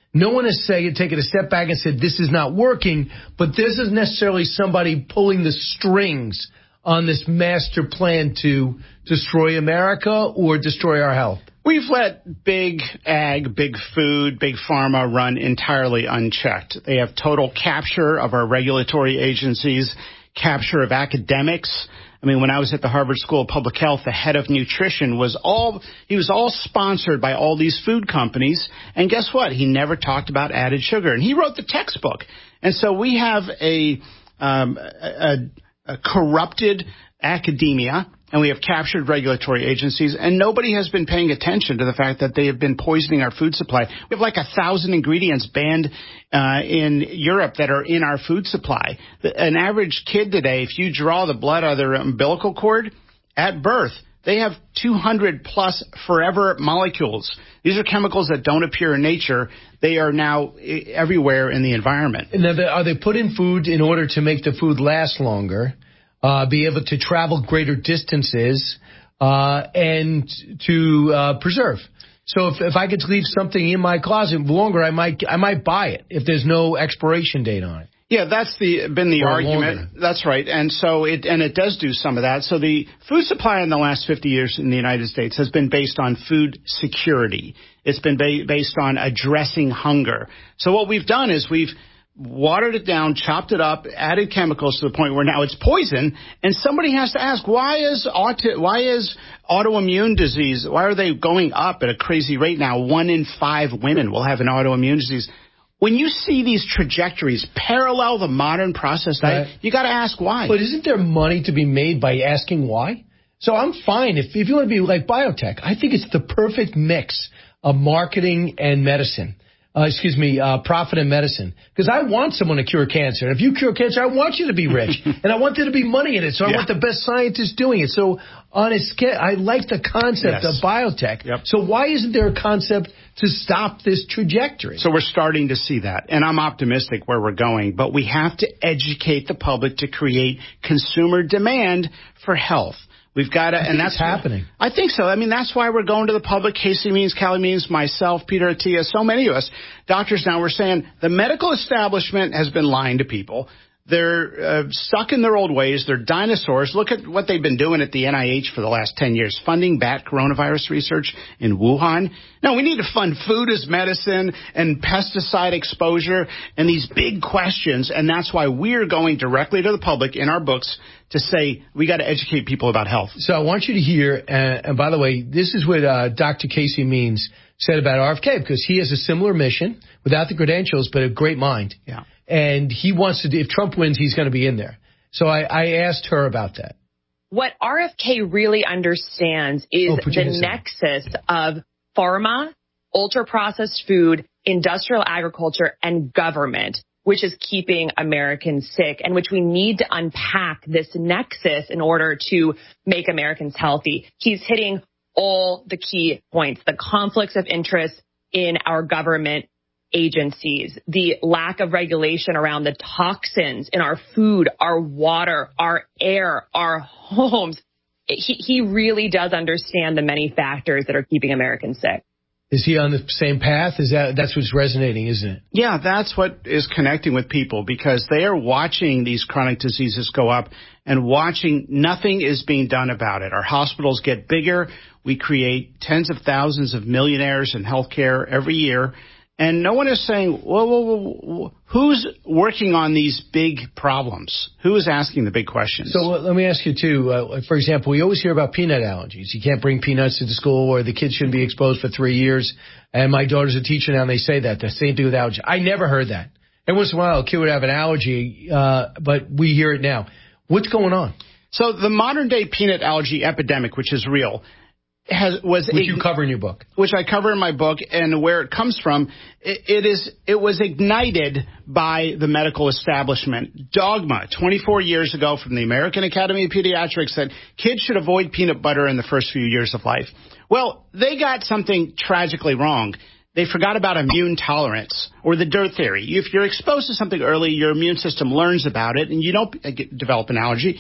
No one has say, taken a step back and said, this is not working, but this is necessarily somebody pulling the strings on this master plan to destroy America or destroy our health. We've let big ag, big food, big pharma run entirely unchecked. They have total capture of our regulatory agencies, capture of academics. I mean, when I was at the Harvard School of Public Health, the head of nutrition was all, he was all sponsored by all these food companies. And guess what? He never talked about added sugar. And he wrote the textbook. And so we have a, um, a, a corrupted academia, and we have captured regulatory agencies, and nobody has been paying attention to the fact that they have been poisoning our food supply. We have like a thousand ingredients banned uh, in Europe that are in our food supply. An average kid today, if you draw the blood out of their umbilical cord at birth, they have two hundred plus forever molecules. These are chemicals that don't appear in nature. They are now everywhere in the environment. Now, are they put in food in order to make the food last longer? Uh, be able to travel greater distances, uh, and to uh, preserve. So if, if I could leave something in my closet longer, I might I might buy it if there's no expiration date on it. Yeah, that's the been the or argument. Longer. That's right, and so it and it does do some of that. So the food supply in the last fifty years in the United States has been based on food security. It's been ba- based on addressing hunger. So what we've done is we've watered it down, chopped it up, added chemicals to the point where now it's poison, and somebody has to ask, why is auto, why is autoimmune disease, why are they going up at a crazy rate now? One in five women will have an autoimmune disease. When you see these trajectories parallel the modern processed diet, right, you got to ask why. But isn't there money to be made by asking why? So I'm fine. If, if you want to be like biotech, I think it's the perfect mix of marketing and medicine. Uh, excuse me, uh, profit and medicine. Because I want someone to cure cancer. And if you cure cancer, I want you to be rich. And I want there to be money in it. So I yeah. want the best scientists doing it. So on a scale, I like the concept yes. of biotech. Yep. So why isn't there a concept to stop this trajectory? So we're starting to see that. And I'm optimistic where we're going. But we have to educate the public to create consumer demand for health. We've got to, and that's happening. I think so. I mean, that's why we're going to the public. Casey Means, Callie Means, myself, Peter Attia, so many of us doctors now. We're saying the medical establishment has been lying to people. They're uh, stuck in their old ways. They're dinosaurs. Look at what they've been doing at the N I H for the last ten years, funding bat coronavirus research in Wuhan. No, we need to fund food as medicine and pesticide exposure and these big questions. And that's why we're going directly to the public in our books to say we got to educate people about health. So I want you to hear, uh, and by the way, this is what uh, Doctor Casey Means said about R F K, because he has a similar mission without the credentials, but a great mind. Yeah. And he wants to, if Trump wins, he's going to be in there. So I, I asked her about that. What R F K really understands is oh, the nexus of pharma, ultra-processed food, industrial agriculture, and government, which is keeping Americans sick, and which we need to unpack this nexus in order to make Americans healthy. He's hitting all the key points, the conflicts of interest in our government agencies, the lack of regulation around the toxins in our food, our water, our air, our homes. He, he really does understand the many factors that are keeping Americans sick. Is he on the same path? Is that that's what's resonating, isn't it? Yeah, that's what is connecting with people, because they are watching these chronic diseases go up and watching nothing is being done about it. Our hospitals get bigger. We create tens of thousands of millionaires in healthcare every year. And no one is saying, whoa, whoa, whoa, who's working on these big problems? Who is asking the big questions? So uh, let me ask you, too. Uh, for example, we always hear about peanut allergies. You can't bring peanuts to the school, or the kids shouldn't be exposed for three years. And my daughter's a teacher now, and they say that. The same thing with allergy. I never heard that. Every once in a while, a kid would have an allergy, uh, but we hear it now. What's going on? So the modern-day peanut allergy epidemic, which is real, Has, was which you cover in your book, which I cover in my book, and where it comes from, it, it is it was ignited by the medical establishment. Dogma, twenty-four years ago, from the American Academy of Pediatrics, said kids should avoid peanut butter in the first few years of life. Well, they got something tragically wrong. They forgot about immune tolerance, or the dirt theory. If you're exposed to something early, your immune system learns about it, and you don't get, develop an allergy.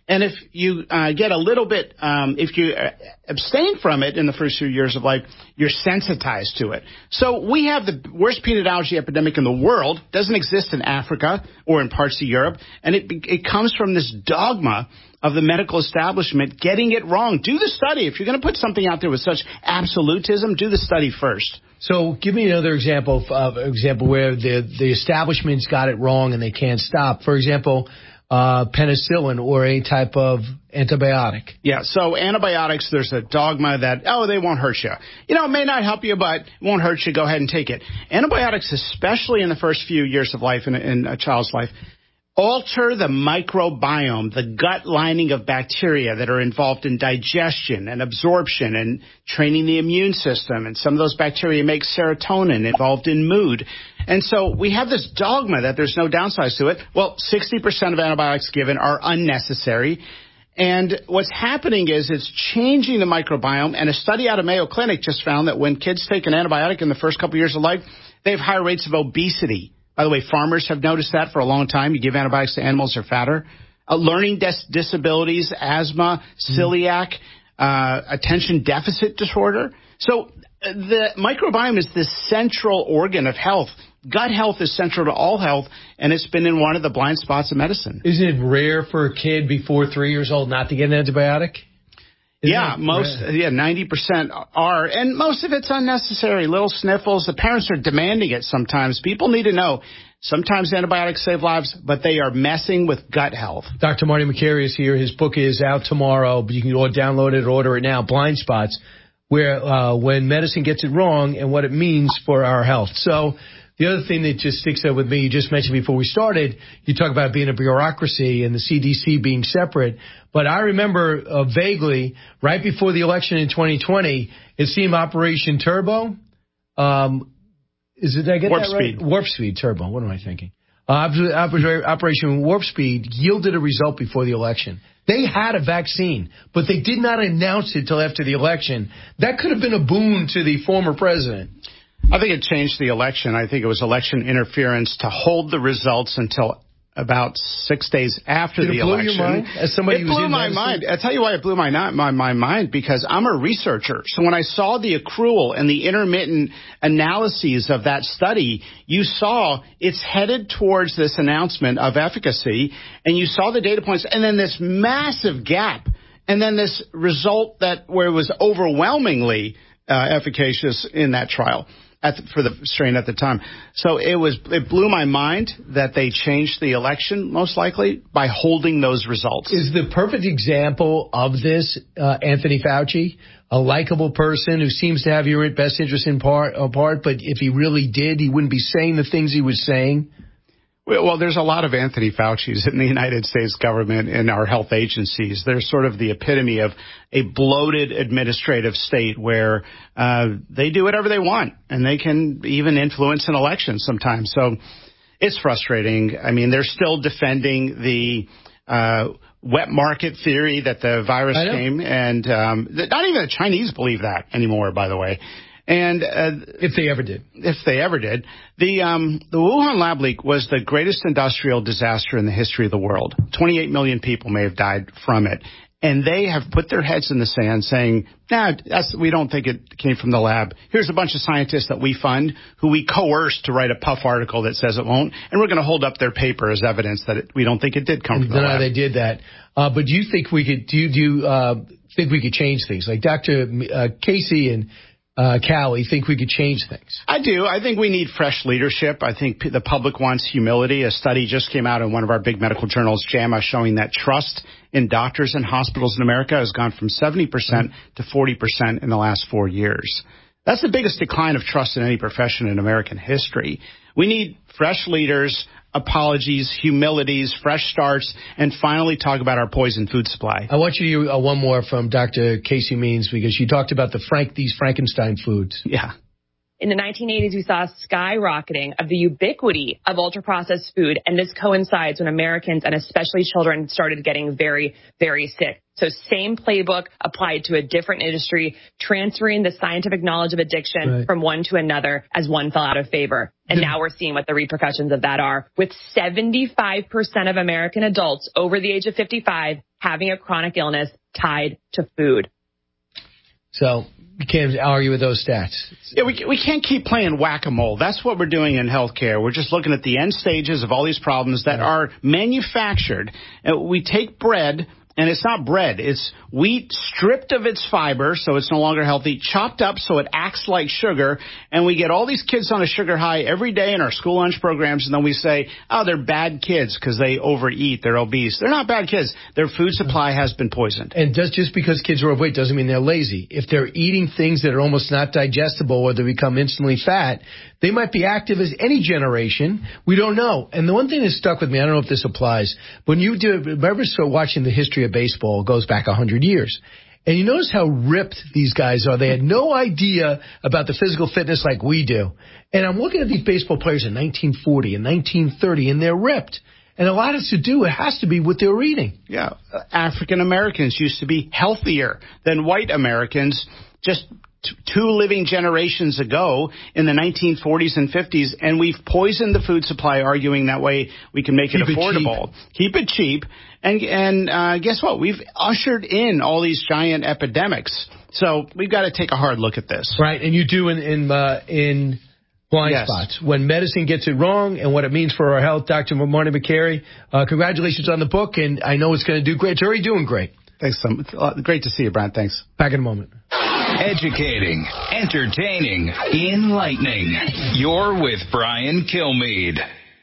And if you uh, get a little bit, um, if you uh, abstain from it in the first few years of life, you're sensitized to it. So we have the worst peanut allergy epidemic in the world. Doesn't exist in Africa or in parts of Europe. And it it comes from this dogma of the medical establishment getting it wrong. Do the study. If you're going to put something out there with such absolutism, do the study first. So give me another example of uh, example where the, the establishment's got it wrong and they can't stop. For example, uh, penicillin or a type of antibiotic. Yeah, so antibiotics, there's a dogma that, oh, they won't hurt you. You know, it may not help you, but it won't hurt you. Go ahead and take it. Antibiotics, especially in the first few years of life, in, in a child's life, alter the microbiome, the gut lining of bacteria that are involved in digestion and absorption and training the immune system. And some of those bacteria make serotonin involved in mood. And so we have this dogma that there's no downsides to it. Well, sixty percent of antibiotics given are unnecessary. And what's happening is it's changing the microbiome. And a study out of Mayo Clinic just found that when kids take an antibiotic in the first couple of years of life, they have higher rates of obesity. By the way, farmers have noticed that for a long time. You give antibiotics to animals, they're fatter. Uh, learning dis- disabilities, asthma, celiac, uh, attention deficit disorder. So uh, the microbiome is the central organ of health. Gut health is central to all health, and it's been in one of the blind spots of medicine. Isn't it rare for a kid before three years old not to get an antibiotic? Isn't yeah, most, rare? yeah, ninety percent are, and most of it's unnecessary. Little sniffles. The parents are demanding it sometimes. People need to know. Sometimes antibiotics save lives, but they are messing with gut health. Doctor Marty Makary is here. His book is out tomorrow, but you can download it or order it now, Blind Spots, where uh, when medicine gets it wrong and what it means for our health. So the other thing that just sticks out with me, you just mentioned before we started, you talk about being a bureaucracy and the C D C being separate. But I remember uh, vaguely, right before the election in twenty twenty, it seemed Operation Turbo. Um, is it, did I get Warp that right? Speed. Warp Speed Turbo. What am I thinking? Uh, Operation Warp Speed yielded a result before the election. They had a vaccine, but they did not announce it till after the election. That could have been a boon to the former president. I think it changed the election. I think it was election interference to hold the results until about six days after Did the it blow election. Your mind? As somebody it who was blew in my medicine? mind. I'll tell you why it blew my, my, my mind, because I'm a researcher. So when I saw the accrual and the intermittent analyses of that study, you saw it's headed towards this announcement of efficacy, and you saw the data points, and then this massive gap, and then this result that where it was overwhelmingly uh, efficacious in that trial. At the, for the strain at the time. So it was it blew my mind that they changed the election, most likely, by holding those results. Is the perfect example of this uh, Anthony Fauci, a likable person who seems to have your best interest in part, uh, part, but if he really did, he wouldn't be saying the things he was saying? Well, there's a lot of Anthony Fauci's in the United States government and our health agencies. They're sort of the epitome of a bloated administrative state where uh, they do whatever they want, and they can even influence an election sometimes. So it's frustrating. I mean, they're still defending the uh, wet market theory that the virus came, and um, not even the Chinese believe that anymore, by the way. And uh, if they ever did, if they ever did, the um, the Wuhan lab leak was the greatest industrial disaster in the history of the world. twenty-eight million people may have died from it, and they have put their heads in the sand, saying, "Nah, that's, we don't think it came from the lab. Here's a bunch of scientists that we fund, who we coerced to write a puff article that says it won't, and we're going to hold up their paper as evidence that it, we don't think it did come from the no, lab." No, they did that. Uh, but do you think we could? Do you, do you uh, think we could change things? Like Doctor Uh, Casey and Uh, Callie, think we could change things? I do. I think we need fresh leadership. I think p- the public wants humility. A study just came out in one of our big medical journals, JAMA, showing that trust in doctors and hospitals in America has gone from seventy percent to forty percent in the last four years. That's the biggest decline of trust in any profession in American history. We need fresh leaders, apologies, humilities, fresh starts, and finally talk about our poison food supply. I want you to hear uh, one more from Doctor Casey Means, because she talked about the Frank these Frankenstein foods. Yeah. In the nineteen eighties, we saw a skyrocketing of the ubiquity of ultra-processed food, and this coincides when Americans, and especially children, started getting very, very sick. So same playbook applied to a different industry, transferring the scientific knowledge of addiction right. from one to another as one fell out of favor. And now we're seeing what the repercussions of that are, with seventy-five percent of American adults over the age of fifty-five having a chronic illness tied to food. So you can't argue with those stats. Yeah, we we can't keep playing whack-a-mole. That's what we're doing in healthcare. We're just looking at the end stages of all these problems that are manufactured. We take bread, and it's not bread. It's wheat stripped of its fiber, so it's no longer healthy, chopped up so it acts like sugar, and we get all these kids on a sugar high every day in our school lunch programs, and then we say, oh, they're bad kids because they overeat, they're obese. They're not bad kids. Their food supply has been poisoned. And just, just because kids are overweight doesn't mean they're lazy. If they're eating things that are almost not digestible or they become instantly fat, they might be active as any generation. We don't know. And the one thing that stuck with me, I don't know if this applies, when you do, remember so watching the history of baseball goes back one hundred years. And you notice how ripped these guys are. They had no idea about the physical fitness like we do. And I'm looking at these baseball players in nineteen forty and nineteen thirty, and they're ripped. And a lot has to do, it has to be what they're eating. Yeah, African Americans used to be healthier than white Americans just two living generations ago in the nineteen forties and fifties, and we've poisoned the food supply, arguing that way we can make Keep it affordable. It Keep it cheap. And, and uh, guess what? We've ushered in all these giant epidemics. So we've got to take a hard look at this. Right, and you do in in, uh, in blind yes. spots. When medicine gets it wrong and what it means for our health, Doctor Marty Makary, uh, congratulations on the book, and I know it's going to do great. It's already doing great. Thanks. So much. Great to see you, Brian. Thanks. Back in a moment. Educating, entertaining, enlightening. You're with Brian Kilmeade.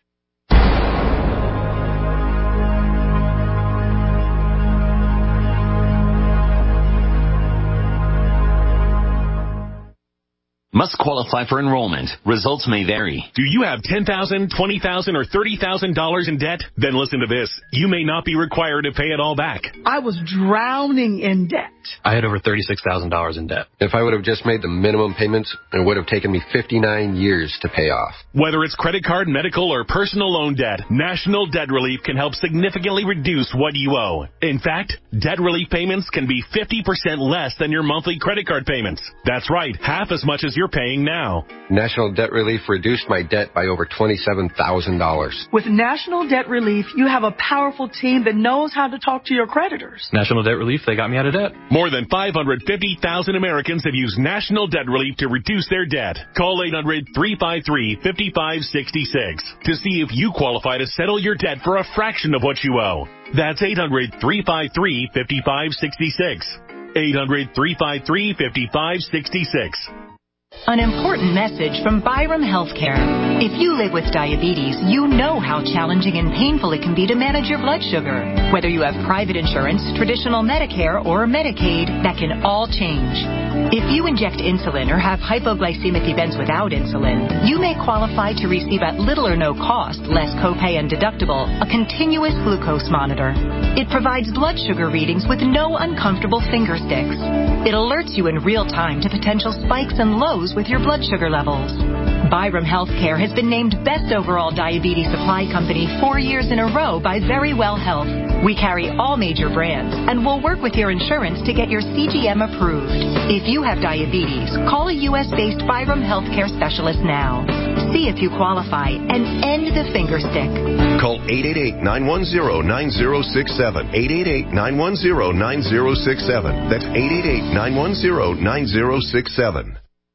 Must qualify for enrollment. Results may vary. Do you have ten thousand dollars, twenty thousand dollars, or thirty thousand dollars in debt? Then listen to this. You may not be required to pay it all back. I was drowning in debt. I had over thirty-six thousand dollars in debt. If I would have just made the minimum payments, it would have taken me fifty-nine years to pay off. Whether it's credit card, medical, or personal loan debt, National Debt Relief can help significantly reduce what you owe. In fact, debt relief payments can be fifty percent less than your monthly credit card payments. That's right, half as much as you're paying now. National Debt Relief reduced my debt by over twenty-seven thousand dollars. With National Debt Relief, you have a powerful team that knows how to talk to your creditors. National Debt Relief, they got me out of debt. More than five hundred fifty thousand Americans have used National Debt Relief to reduce their debt. Call eight hundred, three five three, five five six six to see if you qualify to settle your debt for a fraction of what you owe. That's eight hundred, three five three, five five six six. eight hundred, three five three, five five six six. An important message from Byram Healthcare. If you live with diabetes, you know how challenging and painful it can be to manage your blood sugar. Whether you have private insurance, traditional Medicare, or Medicaid, that can all change. If you inject insulin or have hypoglycemic events without insulin, you may qualify to receive at little or no cost, less copay and deductible, a continuous glucose monitor. It provides blood sugar readings with no uncomfortable finger sticks. It alerts you in real time to potential spikes and lows with your blood sugar levels. Byram Healthcare has been named Best Overall Diabetes Supply Company four years in a row by Verywell Health. We carry all major brands and will work with your insurance to get your C G M approved. If you have diabetes, call a U S-based Byram Healthcare specialist now. See if you qualify and end the finger stick. Call eight eight eight, nine one zero, nine zero six seven. eight eight eight, nine one zero, nine zero six seven. That's eight eight eight, nine one zero, nine zero six seven.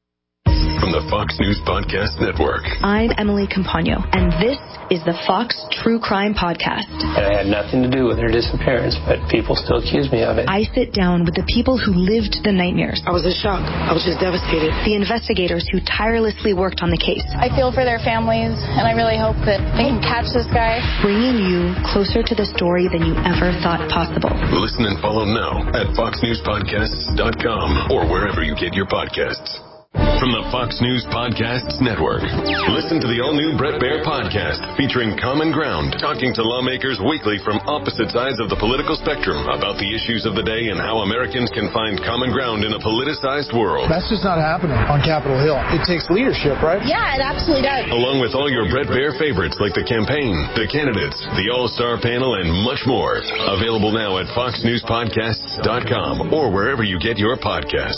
From the Fox News Podcast Network. I'm Emily Campagno, and this is the Fox True Crime Podcast. And I had nothing to do with her disappearance, but people still accuse me of it. I sit down with the people who lived the nightmares. I was in shock. I was just devastated. The investigators who tirelessly worked on the case. I feel for their families, and I really hope that they can catch this guy. Bringing you closer to the story than you ever thought possible. Listen and follow now at fox news podcasts dot com or wherever you get your podcasts. From the Fox News Podcasts Network. Listen to the all-new Bret Baier podcast featuring Common Ground, talking to lawmakers weekly from opposite sides of the political spectrum about the issues of the day and how Americans can find common ground in a politicized world. That's just not happening on Capitol Hill. It takes leadership, right? Yeah, it absolutely does. Along with all your Bret Baier favorites like the campaign, the candidates, the all-star panel, and much more. Available now at fox news podcasts dot com or wherever you get your podcasts.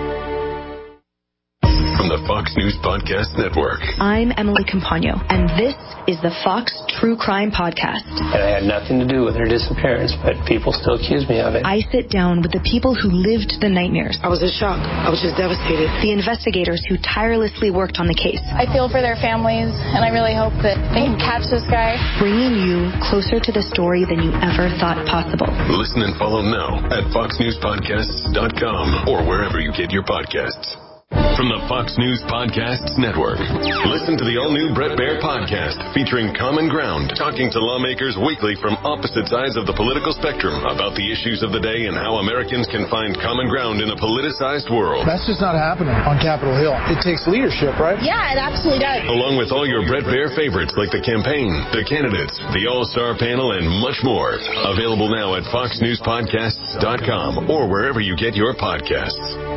From the Fox News Podcast Network. I'm Emily Campagno, and this is the Fox True Crime Podcast. And I had nothing to do with her disappearance, but people still accuse me of it. I sit down with the people who lived the nightmares. I was in shock. I was just devastated. The investigators who tirelessly worked on the case. I feel for their families, and I really hope that they can catch this guy. Bringing you closer to the story than you ever thought possible. Listen and follow now at fox news podcasts dot com or wherever you get your podcasts. From the Fox News Podcasts Network. Listen to the all-new Bret Baier podcast featuring Common Ground, talking to lawmakers weekly from opposite sides of the political spectrum about the issues of the day and how Americans can find common ground in a politicized world. That's just not happening on Capitol Hill. It takes leadership, right? Yeah, it absolutely does. Along with all your Bret Baier favorites like the campaign, the candidates, the all-star panel, and much more. Available now at fox news podcasts dot com or wherever you get your podcasts.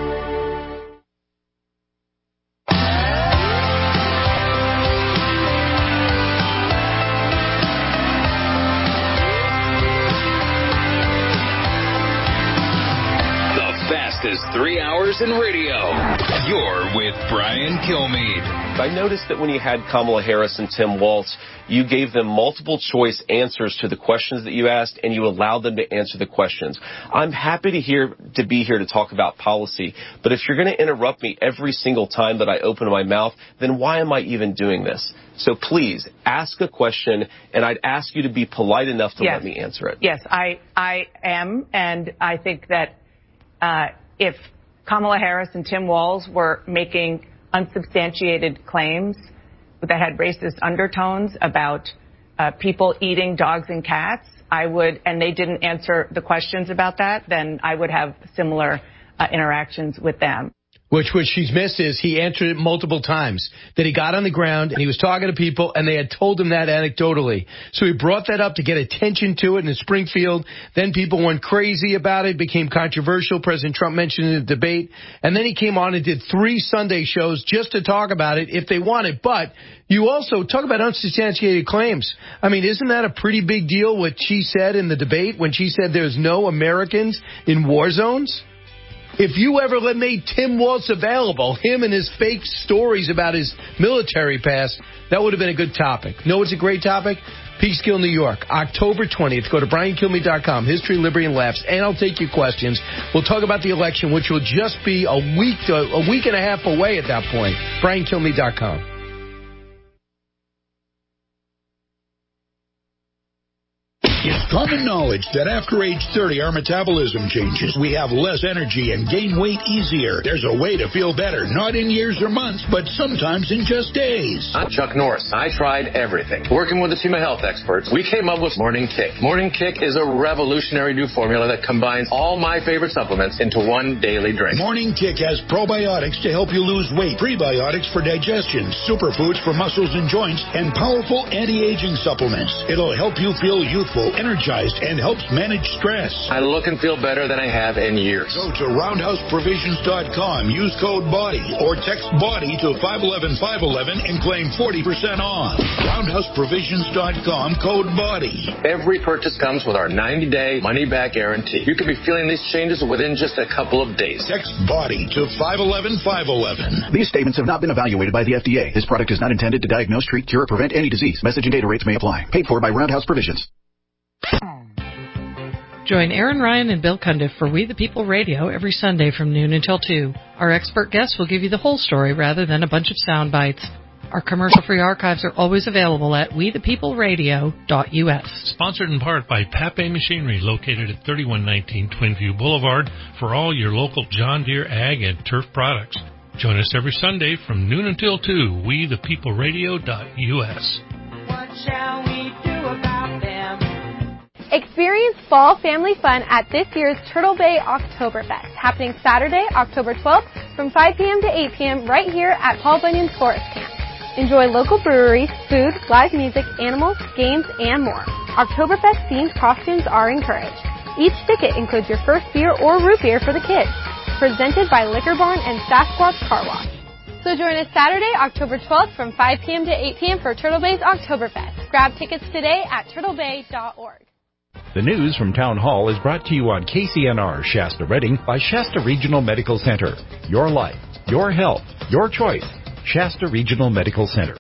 Is three hours in radio. You're with Brian Kilmeade. I noticed that when you had Kamala Harris and Tim Walz, you gave them multiple choice answers to the questions that you asked, and you allowed them to answer the questions. I'm happy to hear to be here to talk about policy, but if you're going to interrupt me every single time that I open my mouth, then why am I even doing this? So please ask a question, and I'd ask you to be polite enough to yes. let me answer it. Yes, I I am, and I think that uh, if Kamala Harris and Tim Walz were making unsubstantiated claims that had racist undertones about uh, people eating dogs and cats, I would, and they didn't answer the questions about that, then I would have similar uh, interactions with them. Which, what she's missed is he answered it multiple times, that he got on the ground and he was talking to people and they had told him that anecdotally. So he brought that up to get attention to it in Springfield. Then people went crazy about it, became controversial. President Trump mentioned it in the debate. And then he came on and did three Sunday shows just to talk about it if they wanted. But you also talk about unsubstantiated claims. I mean, isn't that a pretty big deal what she said in the debate when she said there's no Americans in war zones? If you ever made Tim Walz available, him and his fake stories about his military past, that would have been a good topic. No, it's a great topic. Peekskill, New York, October twentieth. Go to brian kilmeade dot com, History, Liberty, and Laughs, and I'll take your questions. We'll talk about the election, which will just be a week, to, a week and a half away at that point. brian kilmeade dot com. It's common knowledge that after age thirty, our metabolism changes. We have less energy and gain weight easier. There's a way to feel better, not in years or months, but sometimes in just days. I'm Chuck Norris. I tried everything. Working with a team of health experts, we came up with Morning Kick. Morning Kick is a revolutionary new formula that combines all my favorite supplements into one daily drink. Morning Kick has probiotics to help you lose weight, prebiotics for digestion, superfoods for muscles and joints, and powerful anti-aging supplements. It'll help you feel youthful, energized, and helps manage stress. I look and feel better than I have in years. Go to roundhouse provisions dot com, use code BODY, or text BODY to five one one five one one and claim forty percent off. roundhouse provisions dot com, code BODY. Every purchase comes with our ninety-day money-back guarantee. You could be feeling these changes within just a couple of days. Text BODY to five one one five one one. These statements have not been evaluated by the F D A. This product is not intended to diagnose, treat, cure, or prevent any disease. Message and data rates may apply. Paid for by Roundhouse Provisions. Join Aaron Ryan and Bill Cundiff for We the People Radio every Sunday from noon until two. Our expert guests will give you the whole story rather than a bunch of sound bites. Our commercial-free archives are always available at we the people radio dot u s. Sponsored in part by Pape Machinery, located at thirty-one nineteen Twinview Boulevard, for all your local John Deere ag and turf products. Join us every Sunday from noon until two, we the people radio dot u s. What shall we do about them? Experience fall family fun at this year's Turtle Bay Oktoberfest, happening Saturday, October twelfth from five p.m. to eight p.m. right here at Paul Bunyan's Forest Camp. Enjoy local breweries, food, live music, animals, games, and more. Oktoberfest themed costumes are encouraged. Each ticket includes your first beer or root beer for the kids. Presented by Liquor Barn and Sasquatch Car Wash. So join us Saturday, October twelfth from five p.m. to eight p.m. for Turtle Bay's Oktoberfest. Grab tickets today at turtle bay dot org. The news from Town Hall is brought to you on K C N R Shasta Redding by Shasta Regional Medical Center. Your life, your health, your choice. Shasta Regional Medical Center.